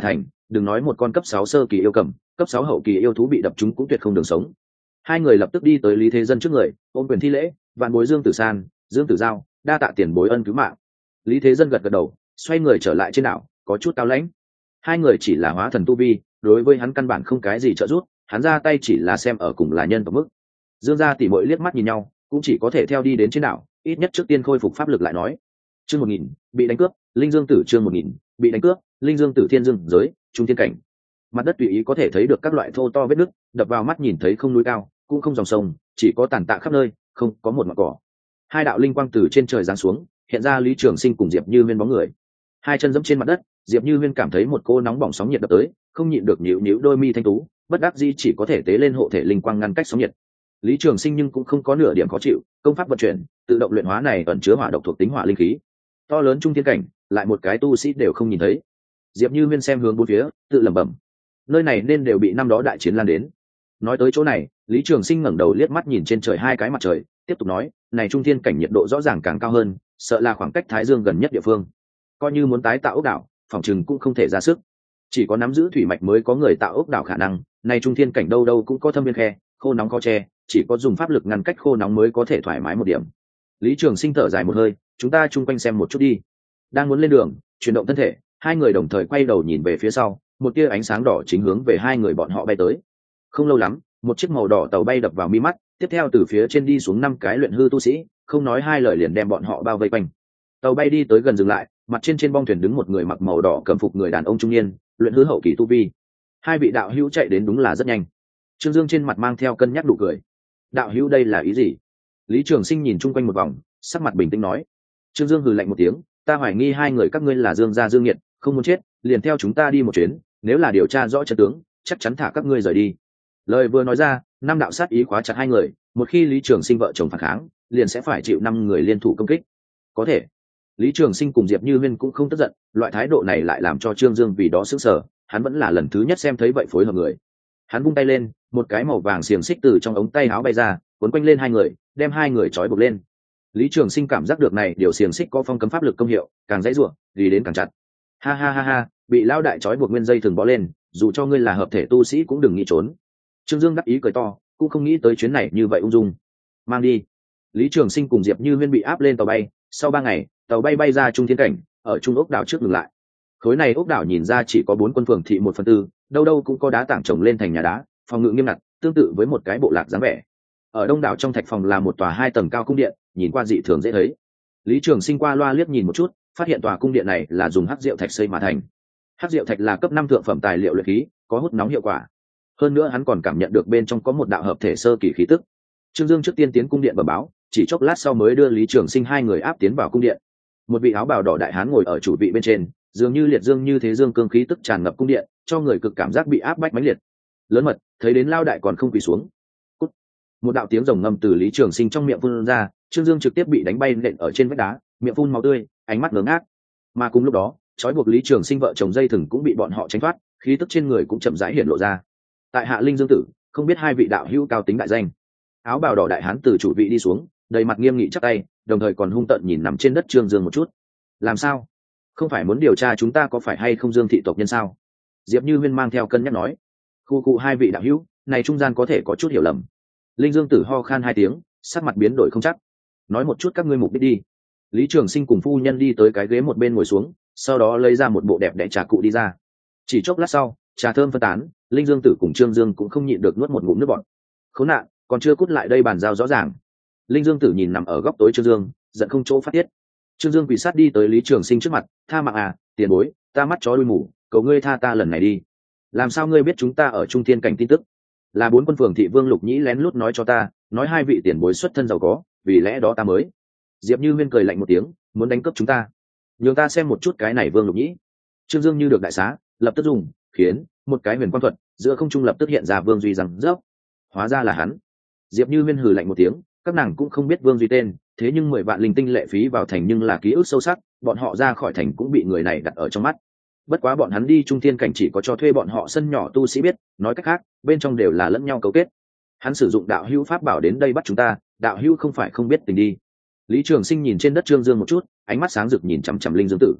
đừng nói một con cấp sáu sơ kỳ yêu cầm, cấp sáu hậu kỳ yêu thú bị đập chúng cũng tuyệt không đường sống. Hai người lập tức đi tới Lý Thế Dân trước người, ôm quyền thi lễ, vạn bối Dương Tử San, Dương Tử Giao, đa tạ tiền bối ân cứu mạng. Lý Thế Dân gật gật đầu, xoay người trở lại trên đảo, có chút cao lãnh. Hai người chỉ là hóa thần tu vi, đối với hắn căn bản không cái gì trợ giúp, hắn ra tay chỉ là xem ở cùng là nhân tộc mức. Dương gia tỉ muội liếc mắt nhìn nhau, cũng chỉ có thể theo đi đến trên đảo, ít nhất trước tiên khôi phục pháp lực lại nói. Chương một nghìn, bị đánh cướp, Linh Dương Tử chương một nghìn, bị đánh cướp, Linh Dương Tử thiên dương giới, trung thiên cảnh. Mặt đất tùy ý có thể thấy được các loại thô to vết nứt, đập vào mắt nhìn thấy không núi cao, cũng không dòng sông, chỉ có tàn tạ khắp nơi, không có một mảng cỏ. Hai đạo linh quang từ trên trời giáng xuống, hiện ra Lý Trường Sinh cùng Diệp Như Huyên bóng người. Hai chân giẫm trên mặt đất, Diệp Như Huyên cảm thấy một cô nóng bỏng sóng nhiệt đập tới, không nhịn được nhíu nhíu đôi mi thanh tú, bất đắc dĩ chỉ có thể tế lên hộ thể linh quang ngăn cách sóng nhiệt. Lý Trường Sinh nhưng cũng không có nửa điểm khó chịu, công pháp vận chuyển, tự động luyện hóa này ẩn chứa hỏa độc thuộc tính hỏa linh khí. To lớn trung thiên cảnh, lại một cái tu sĩ đều không nhìn thấy. Diệp Như Huyên xem hướng bốn phía, tự lẩm bẩm, nơi này nên đều bị năm đó đại chiến lan đến. Nói tới chỗ này, Lý Trường Sinh ngẩng đầu liếc mắt nhìn trên trời hai cái mặt trời, tiếp tục nói, này trung thiên cảnh nhiệt độ rõ ràng càng cao hơn, sợ là khoảng cách Thái Dương gần nhất địa phương. Coi như muốn tái tạo ốc đảo, phòng chừng cũng không thể ra sức. Chỉ có nắm giữ thủy mạch mới có người tạo ốc đảo khả năng, này trung thiên cảnh đâu đâu cũng có thâm viên khe, khô nóng khó che, chỉ có dùng pháp lực ngăn cách khô nóng mới có thể thoải mái một điểm. Lý Trường Sinh thở dài một hơi, chúng ta chung quanh xem một chút đi. Đang muốn lên đường, chuyển động thân thể, hai người đồng thời quay đầu nhìn về phía sau, một tia ánh sáng đỏ chính hướng về hai người bọn họ bay tới. Không lâu lắm, một chiếc màu đỏ tàu bay đập vào mi mắt, tiếp theo từ phía trên đi xuống năm cái luyện hư tu sĩ, không nói hai lời liền đem bọn họ bao vây quanh. Tàu bay đi tới gần dừng lại, mặt trên trên bong thuyền đứng một người mặc màu đỏ cẩm phục người đàn ông trung niên, luyện hư hậu kỳ tu vi. Hai vị đạo hữu chạy đến đúng là rất nhanh. Trương Dương trên mặt mang theo cân nhắc nụ cười. Đạo hữu đây là ý gì? Lý Trường Sinh nhìn chung quanh một vòng, sắc mặt bình tĩnh nói. Trương Dương hừ lạnh một tiếng, ta hoài nghi hai người các ngươi là Dương gia Dương Nghiệt, không muốn chết, liền theo chúng ta đi một chuyến, nếu là điều tra rõ chân tướng, chắc chắn thả các ngươi rời đi. Lời vừa nói ra, năm đạo sát ý khóa chặt hai người, một khi Lý Trường Sinh vợ chồng phản kháng, liền sẽ phải chịu năm người liên thủ công kích. Có thể. Lý Trường Sinh cùng Diệp Như Huyên cũng không tức giận, loại thái độ này lại làm cho Trương Dương vì đó sững sờ, hắn vẫn là lần thứ nhất xem thấy vậy phối hợp người. Hắn vung tay lên, một cái màu vàng xiềng xích từ trong ống tay áo bay ra, cuốn quanh lên hai người, đem hai người trói buộc lên. Lý Trường Sinh cảm giác được này điều xiềng xích có phong cấm pháp lực công hiệu, càng dãy rủa, đi đến càng chặt. Ha ha ha ha, bị lão đại trói buộc nguyên dây thường bó lên, dù cho ngươi là hợp thể tu sĩ cũng đừng nghĩ trốn. Trương Dương đắc ý cười to, cũng không nghĩ tới chuyến này như vậy ung dung. Mang đi. Lý Trường Sinh cùng Diệp Như Huyên bị áp lên tàu bay, sau ba ngày, tàu bay bay ra trung thiên cảnh, ở trung ốc đảo trước ngừng lại. Khối này ốc đảo nhìn ra chỉ có bốn quân phường thị một phần tư, đâu đâu cũng có đá tảng trồng lên thành nhà đá, phòng ngự nghiêm ngặt, tương tự với một cái bộ lạc dáng vẻ. Ở đông đảo trong thạch phòng là một tòa hai tầng cao cung điện, nhìn qua dị thường dễ thấy. Lý Trường Sinh qua loa liếc nhìn một chút, phát hiện tòa cung điện này là dùng hắc diệu thạch xây mà thành. Hắc diệu thạch là cấp năm thượng phẩm tài liệu luyện khí, có hút nóng hiệu quả. Hơn nữa hắn còn cảm nhận được bên trong có một đạo hợp thể sơ kỳ khí tức. Trương Dương trước tiên tiến cung điện bẩm báo, chỉ chốc lát sau mới đưa Lý Trường Sinh hai người áp tiến vào cung điện. Một vị áo bào đỏ đại hán ngồi ở chủ vị bên trên, dường như liệt dương như thế dương cương khí tức tràn ngập cung điện, cho người cực cảm giác bị áp bách mãnh liệt. Lớn mật, thấy đến lao đại còn không quỳ xuống. Cút. Một đạo tiếng rồng ngâm từ Lý Trường Sinh trong miệng phun ra, Trương Dương trực tiếp bị đánh bay nện ở trên vách đá, miệng phun máu tươi, ánh mắt ngớ ngác. Mà cùng lúc đó, trói buộc Lý Trường Sinh vợ chồng dây thừng cũng bị bọn họ tránh thoát, khí tức trên người cũng chậm rãi hiện lộ ra. Tại Hạ Linh Dương Tử, không biết hai vị đạo hữu cao tính đại danh. Áo bào đỏ đại hán từ chủ vị đi xuống, đầy mặt nghiêm nghị chắp tay, đồng thời còn hung tợn nhìn nằm trên đất Trương Dương một chút. Làm sao? Không phải muốn điều tra chúng ta có phải hay không Dương thị tộc nhân sao? Diệp Như Huyên mang theo cân nhắc nói. Khu cụ hai vị đạo hữu, này trung gian có thể có chút hiểu lầm. Linh Dương Tử ho khan hai tiếng, sắc mặt biến đổi không chắc. Nói một chút các ngươi mục đích đi. Lý Trường Sinh cùng phu nhân đi tới cái ghế một bên ngồi xuống, sau đó lấy ra một bộ đẹp đẽ trà cụ đi ra. Chỉ chốc lát sau, trà thơm phân tán, Linh Dương Tử cùng Trương Dương cũng không nhịn được nuốt một ngụm nước bọt. Khốn nạn, còn chưa cút lại đây bàn giao rõ ràng. Linh Dương Tử nhìn nằm ở góc tối Trương Dương, giận không chỗ phát tiết. Trương Dương quỳ sát đi tới Lý Trường Sinh trước mặt, tha mạng à, tiền bối, ta mắt chó đuôi mù, cầu ngươi tha ta lần này đi. Làm sao ngươi biết chúng ta ở trung thiên cảnh tin tức? Là bốn quân phường thị Vương Lục Nhĩ lén lút nói cho ta, nói hai vị tiền bối xuất thân giàu có, vì lẽ đó ta mới. Diệp Như Huyên cười lạnh một tiếng, muốn đánh cướp chúng ta. Nhường ta xem một chút cái này Vương Lục Nhĩ. Trương Dương như được đại xá, lập tức dùng, khiến một cái huyền quang thuật giữa không trung lập tức hiện ra Vương Duy rằng rớp. Hóa ra là hắn. Diệp Như Huyên hừ lạnh một tiếng, các nàng cũng không biết Vương Duy tên, thế nhưng mười vạn linh tinh lệ phí vào thành nhưng là ký ức sâu sắc, bọn họ ra khỏi thành cũng bị người này đặt ở trong mắt. Bất quá bọn hắn đi trung thiên cảnh chỉ có cho thuê bọn họ sân nhỏ tu sĩ biết, nói cách khác, bên trong đều là lẫn nhau cấu kết. Hắn sử dụng đạo hữu pháp bảo đến đây bắt chúng ta, đạo hữu không phải không biết tình đi. Lý Trường Sinh nhìn trên đất Trương Dương một chút, ánh mắt sáng rực nhìn chằm chằm Linh Dương Tử.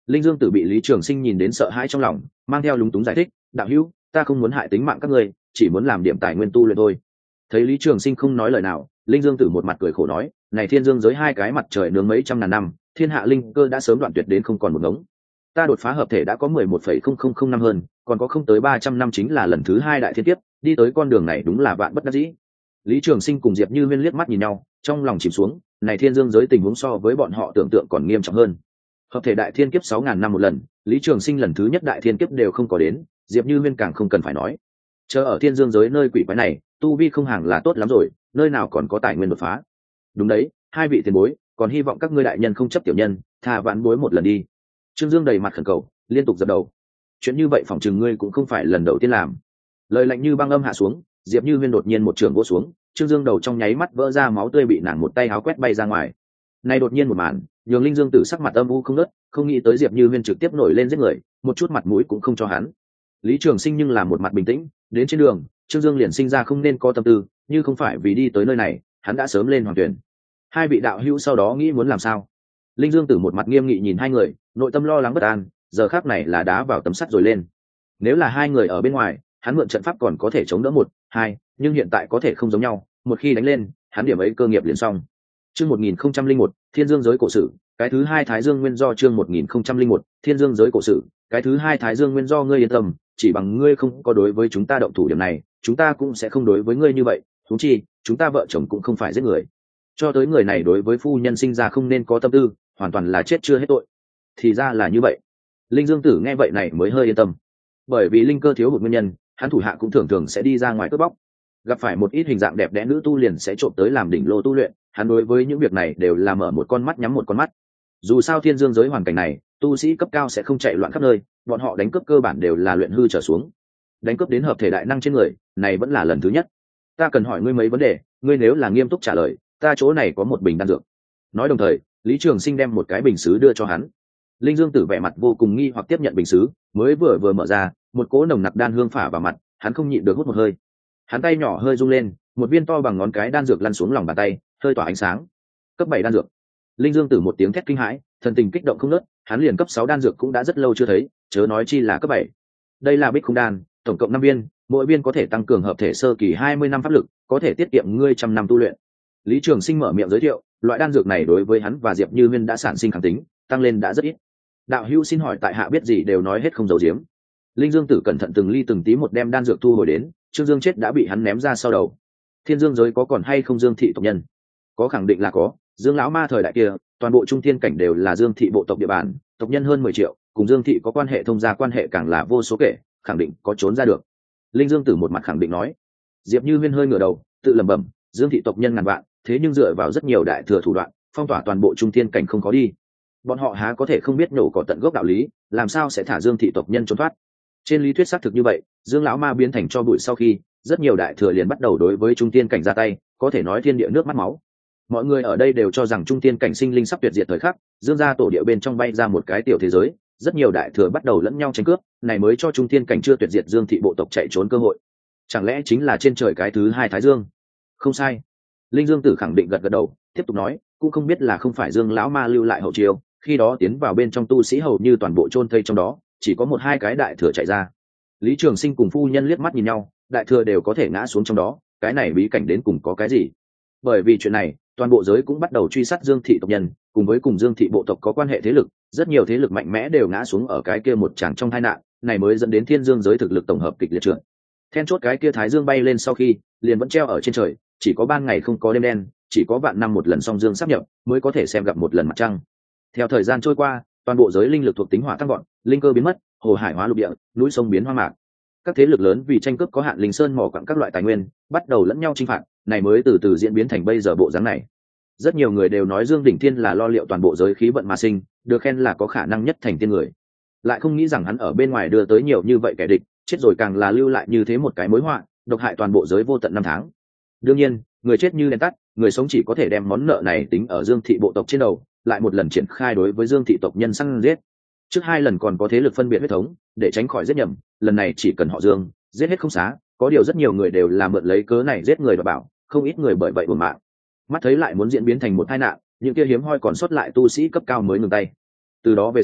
Linh Dương Tử bị Lý Trường Sinh nhìn đến sợ hãi trong lòng, mang theo lúng túng giải thích, đạo hữu, ta không muốn hại tính mạng các ngươi, chỉ muốn làm điểm tài nguyên tu luyện thôi. Thấy Lý Trường Sinh không nói lời nào, Linh Dương Tử một mặt cười khổ nói, này thiên dương giới hai cái mặt trời nướng mấy trăm ngàn năm, thiên hạ linh cơ đã sớm đoạn tuyệt đến không còn một ngống. Ta đột phá hợp thể đã có mười một phẩy không không không năm hơn, còn có không tới ba trăm năm chính là lần thứ hai đại thiên kiếp, đi tới con đường này đúng là vạn bất đắc dĩ. Lý Trường Sinh cùng Diệp Như Huyên liếc mắt nhìn nhau, trong lòng chìm xuống, này thiên dương giới tình huống so với bọn họ tưởng tượng còn nghiêm trọng hơn. Hợp thể đại thiên kiếp sáu ngàn năm một lần, Lý Trường Sinh lần thứ nhất đại thiên kiếp đều không có đến, Diệp Như Huyên càng không cần phải nói. Chờ ở thiên dương giới nơi quỷ quái này, tu vi không hàng là tốt lắm rồi, nơi nào còn có tài nguyên đột phá. Đúng đấy, hai vị tiền bối, còn hy vọng các ngươi đại nhân không chấp tiểu nhân, tha vãn bối một lần đi. Trương Dương đầy mặt khẩn cầu, liên tục dập đầu. Chuyện như vậy phỏng chừng ngươi cũng không phải lần đầu tiên làm. Lời lạnh như băng âm hạ xuống, Diệp Như Huyên đột nhiên một trường vỗ xuống, Trương Dương đầu trong nháy mắt vỡ ra, máu tươi bị nàng một tay áo quét bay ra ngoài. Này đột nhiên một màn, nhường Linh Dương Tử sắc mặt âm u không ngớt, không nghĩ tới Diệp Như Huyên trực tiếp nổi lên giết người, một chút mặt mũi cũng không cho hắn. Lý Trường Sinh nhưng là một mặt bình tĩnh, đến trên đường, Trương Dương liền sinh ra không nên có tâm tư, như không phải vì đi tới nơi này, hắn đã sớm lên hoàng tuyển. Hai vị đạo hữu sau đó nghĩ muốn làm sao? Linh Dương Tử một mặt nghiêm nghị nhìn hai người, nội tâm lo lắng bất an, giờ khắc này là đá vào tấm sắt rồi lên. Nếu là hai người ở bên ngoài, hắn mượn trận pháp còn có thể chống đỡ một, hai, nhưng hiện tại có thể không giống nhau, một khi đánh lên, hắn điểm ấy cơ nghiệp liền xong. Chương một nghìn không trăm linh một, Thiên Dương giới cổ sử, cái thứ hai Thái Dương nguyên do chương một nghìn không trăm linh một, Thiên Dương giới cổ sử, cái thứ hai Thái Dương nguyên do ngươi yên tâm, chỉ bằng ngươi không có đối với chúng ta động thủ điểm này, chúng ta cũng sẽ không đối với ngươi như vậy, huống chi, chúng ta vợ chồng cũng không phải giết người. Cho tới người này đối với phu nhân sinh ra không nên có tâm tư, hoàn toàn là chết chưa hết tội. Thì ra là như vậy. Linh Dương Tử nghe vậy này mới hơi yên tâm. Bởi vì linh cơ thiếu hụt nguyên nhân, hắn thủ hạ cũng thường thường sẽ đi ra ngoài cướp bóc. Gặp phải một ít hình dạng đẹp đẽ nữ tu liền sẽ trộm tới làm đỉnh lô tu luyện, hắn đối với những việc này đều là mở một con mắt nhắm một con mắt. Dù sao thiên dương giới hoàn cảnh này, tu sĩ cấp cao sẽ không chạy loạn khắp nơi, bọn họ đánh cướp cơ bản đều là luyện hư trở xuống. Đánh cướp đến hợp thể đại năng trên người, này vẫn là lần thứ nhất. Ta cần hỏi ngươi mấy vấn đề, ngươi nếu là nghiêm túc trả lời, ta chỗ này có một bình đan dược. Nói đồng thời, Lý Trường Sinh đem một cái bình sứ đưa cho hắn. Linh Dương Tử vẻ mặt vô cùng nghi hoặc tiếp nhận bình sứ, mới vừa vừa mở ra, một cỗ nồng nặc đan hương phả vào mặt, hắn không nhịn được hút một hơi. Hắn tay nhỏ hơi rung lên, một viên to bằng ngón cái đan dược lăn xuống lòng bàn tay, hơi tỏa ánh sáng. Cấp bảy đan dược. Linh Dương Tử một tiếng thét kinh hãi, thần tình kích động không ngớt, hắn liền cấp sáu đan dược cũng đã rất lâu chưa thấy, chớ nói chi là cấp bảy. Đây là Bích Khung đan, tổng cộng năm viên, mỗi viên có thể tăng cường hợp thể sơ kỳ hai mươi năm pháp lực, có thể tiết kiệm ngươi trăm năm tu luyện. Lý Trường Sinh mở miệng giới thiệu, loại đan dược này đối với hắn và Diệp Như Huyên đã sản sinh kháng tính, tăng lên đã rất ít. Đạo hữu xin hỏi tại hạ biết gì đều nói hết không giấu giếm. Linh Dương Tử cẩn thận từng ly từng tí một đem đan dược thu hồi đến, Trương Dương chết đã bị hắn ném ra sau đầu. Thiên Dương giới có còn hay không Dương thị tộc nhân? Có, khẳng định là có. Dương lão ma thời đại kia, toàn bộ trung thiên cảnh đều là Dương thị bộ tộc địa bàn, tộc nhân hơn mười triệu, cùng Dương thị có quan hệ thông gia quan hệ càng là vô số kể, khẳng định có trốn ra được. Linh Dương Tử một mặt khẳng định nói. Diệp Như Huyên hơi ngửa đầu, tự lẩm bẩm, Dương thị tộc nhân ngàn vạn, thế nhưng dựa vào rất nhiều đại thừa thủ đoạn, phong tỏa toàn bộ trung thiên cảnh không có đi. Bọn họ há có thể không biết nổ cỏ tận gốc đạo lý, làm sao sẽ thả Dương thị tộc nhân trốn thoát? Trên lý thuyết xác thực như vậy, Dương lão ma biến thành cho bụi sau khi, rất nhiều đại thừa liền bắt đầu đối với trung tiên cảnh ra tay, có thể nói thiên địa nước mắt máu. Mọi người ở đây đều cho rằng trung tiên cảnh sinh linh sắp tuyệt diệt thời khắc, Dương gia tổ địa bên trong bay ra một cái tiểu thế giới, rất nhiều đại thừa bắt đầu lẫn nhau tranh cướp, này mới cho trung tiên cảnh chưa tuyệt diệt Dương thị bộ tộc chạy trốn cơ hội. Chẳng lẽ chính là trên trời cái thứ hai Thái Dương? Không sai. Linh Dương Tử khẳng định gật gật đầu, tiếp tục nói, cũng không biết là không phải Dương lão ma lưu lại hậu chiêu, khi đó tiến vào bên trong tu sĩ hầu như toàn bộ chôn thây trong đó, chỉ có một hai cái đại thừa chạy ra. Lý Trường Sinh cùng phu nhân liếc mắt nhìn nhau, đại thừa đều có thể ngã xuống trong đó, cái này bí cảnh đến cùng có cái gì? Bởi vì chuyện này, toàn bộ giới cũng bắt đầu truy sát Dương thị tộc nhân, cùng với cùng Dương thị bộ tộc có quan hệ thế lực, rất nhiều thế lực mạnh mẽ đều ngã xuống ở cái kia một tràng trong tai nạn, này mới dẫn đến Thiên Dương giới thực lực tổng hợp kịch liệt trượt. Then chốt cái kia Thái Dương bay lên sau khi, liền vẫn treo ở trên trời, chỉ có ban ngày không có đêm đen, chỉ có vạn năm một lần song dương sáp nhập, mới có thể xem gặp một lần mặt trăng. Theo thời gian trôi qua, toàn bộ giới linh lực thuộc tính hỏa tăng gọn, linh cơ biến mất, hồ hải hóa lục địa, núi sông biến hoa mạc. Các thế lực lớn vì tranh cướp có hạn linh sơn mỏ quặng các loại tài nguyên, bắt đầu lẫn nhau chinh phạt, này mới từ từ diễn biến thành bây giờ bộ dáng này. Rất nhiều người đều nói Dương Đỉnh Thiên là lo liệu toàn bộ giới khí vận mà sinh, được khen là có khả năng nhất thành tiên người. Lại không nghĩ rằng hắn ở bên ngoài đưa tới nhiều như vậy kẻ địch, chết rồi càng là lưu lại như thế một cái mối họa, độc hại toàn bộ giới vô tận năm tháng. Đương nhiên, người chết như đèn tắt, người sống chỉ có thể đem món nợ này tính ở Dương thị bộ tộc trên đầu, lại một lần triển khai đối với Dương thị tộc nhân săn giết. Trước hai lần còn có thế lực phân biệt huyết thống, để tránh khỏi giết nhầm, lần này chỉ cần họ Dương, giết hết không xá, có điều rất nhiều người đều là mượn lấy cớ này giết người và bảo, không ít người bởi vậy uổng mạng. Mắt thấy lại muốn diễn biến thành một tai nạn, những kia hiếm hoi còn sót lại tu sĩ cấp cao mới ngừng tay. Từ đó về sau,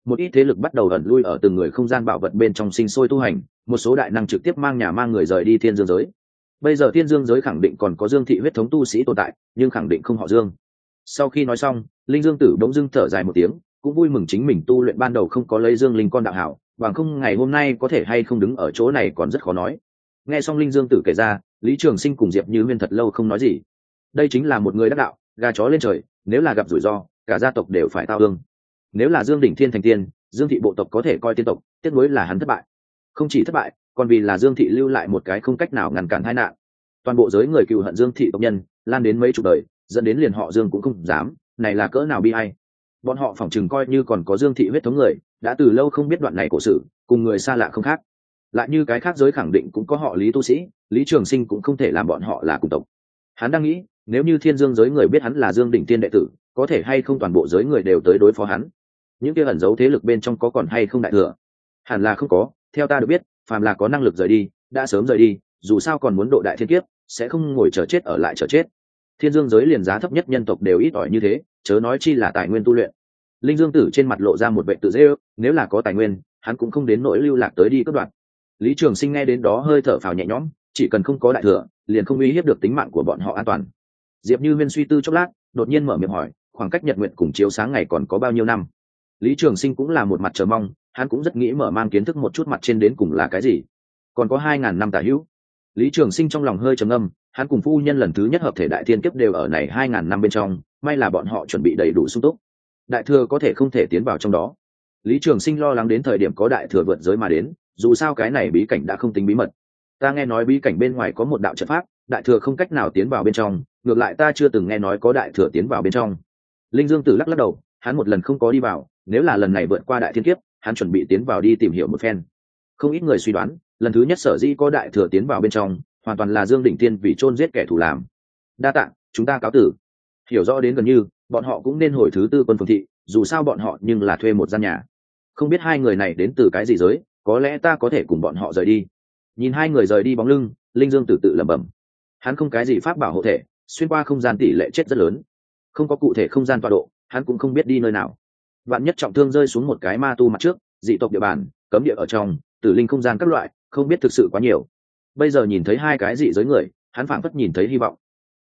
một ít thế lực bắt đầu ẩn lui ở từng người không gian bảo vật bên trong sinh sôi tu hành, một số đại năng trực tiếp mang nhà mang người rời đi thiên dương giới. Bây giờ thiên dương giới khẳng định còn có Dương thị huyết thống tu sĩ tồn tại, nhưng khẳng định không họ Dương. Sau khi nói xong, Linh Dương Tử bỗng dưng thở dài một tiếng, cũng vui mừng chính mình tu luyện ban đầu không có lấy Dương Linh con đạo hảo, bằng không ngày hôm nay có thể hay không đứng ở chỗ này còn rất khó nói. Nghe xong Linh Dương Tử kể ra, Lý Trường Sinh cùng Diệp Như Huyên thật lâu không nói gì. Đây chính là một người đắc đạo, gà chó lên trời, nếu là gặp rủi ro, cả gia tộc đều phải tao ương. Nếu là Dương Đỉnh Thiên thành tiên, Dương thị bộ tộc có thể coi tiên tộc, tiếc nuối là hắn thất bại. Không chỉ thất bại, còn vì là Dương thị lưu lại một cái không cách nào ngăn cản tai nạn. Toàn bộ giới người cừu hận Dương thị tộc nhân, lan đến mấy chục đời, dẫn đến liền họ Dương cũng không dám, này là cỡ nào bi ai. Bọn họ phỏng chừng coi như còn có Dương thị huyết thống người, đã từ lâu không biết đoạn này cổ sự, cùng người xa lạ không khác. Lại như cái khác giới khẳng định cũng có họ Lý tu sĩ, Lý Trường Sinh cũng không thể làm bọn họ là cùng tộc. Hắn đang nghĩ, nếu như Thiên Dương giới người biết hắn là Dương Đỉnh Tiên đệ tử, có thể hay không toàn bộ giới người đều tới đối phó hắn. Những kia ẩn giấu thế lực bên trong có còn hay không đại thừa? Hẳn là không có, theo ta được biết, phàm là có năng lực rời đi, đã sớm rời đi, dù sao còn muốn độ đại thiên kiếp, sẽ không ngồi chờ chết ở lại chờ chết. Thiên Dương giới liền giá thấp nhất nhân tộc đều ít ỏi như thế, chớ nói chi là tài nguyên tu luyện. Linh Dương Tử trên mặt lộ ra một vẻ tự dễ ước, nếu là có tài nguyên, hắn cũng không đến nỗi lưu lạc tới đi cướp đoạt. Lý Trường Sinh nghe đến đó hơi thở phào nhẹ nhõm, chỉ cần không có đại thừa, liền không uy hiếp được tính mạng của bọn họ an toàn. Diệp Như Huyên suy tư chốc lát, đột nhiên mở miệng hỏi, khoảng cách nhật nguyện cùng chiếu sáng ngày còn có bao nhiêu năm? Lý Trường Sinh cũng là một mặt chờ mong, hắn cũng rất nghĩ mở mang kiến thức một chút mặt trên đến cùng là cái gì. Còn có hai ngàn năm tả hữu. Lý Trường Sinh trong lòng hơi trầm ngâm, hắn cùng phu nhân lần thứ nhất hợp thể đại thiên kiếp đều ở này hai ngàn năm bên trong, may là bọn họ chuẩn bị đầy đủ sung túc. Đại thừa có thể không thể tiến vào trong đó. Lý Trường Sinh lo lắng đến thời điểm có đại thừa vượt giới mà đến, dù sao cái này bí cảnh đã không tính bí mật. Ta nghe nói bí cảnh bên ngoài có một đạo trận pháp, đại thừa không cách nào tiến vào bên trong, ngược lại ta chưa từng nghe nói có đại thừa tiến vào bên trong. Linh Dương Tử lắc lắc đầu, hắn một lần không có đi vào, nếu là lần này vượt qua đại thiên kiếp, hắn chuẩn bị tiến vào đi tìm hiểu một phen. Không ít người suy đoán, lần thứ nhất sở dĩ có đại thừa tiến vào bên trong, hoàn toàn là Dương Đỉnh Tiên vì chôn giết kẻ thù làm. Đa tạ, chúng ta cáo tử. Hiểu rõ đến gần như, bọn họ cũng nên hồi thứ tư quân phường thị, dù sao bọn họ nhưng là thuê một gian nhà. Không biết hai người này đến từ cái gì giới, có lẽ ta có thể cùng bọn họ rời đi. Nhìn hai người rời đi bóng lưng, Linh Dương Tử tự lẩm bẩm. Hắn không cái gì pháp bảo hộ thể, xuyên qua không gian tỷ lệ chết rất lớn. Không có cụ thể không gian tọa độ, hắn cũng không biết đi nơi nào. Vạn nhất trọng thương rơi xuống một cái ma tu mặt trước, dị tộc địa bàn, cấm địa ở trong, tử linh không gian các loại, không biết thực sự quá nhiều. Bây giờ nhìn thấy hai cái dị giới người, hắn phảng phất nhìn thấy hy vọng,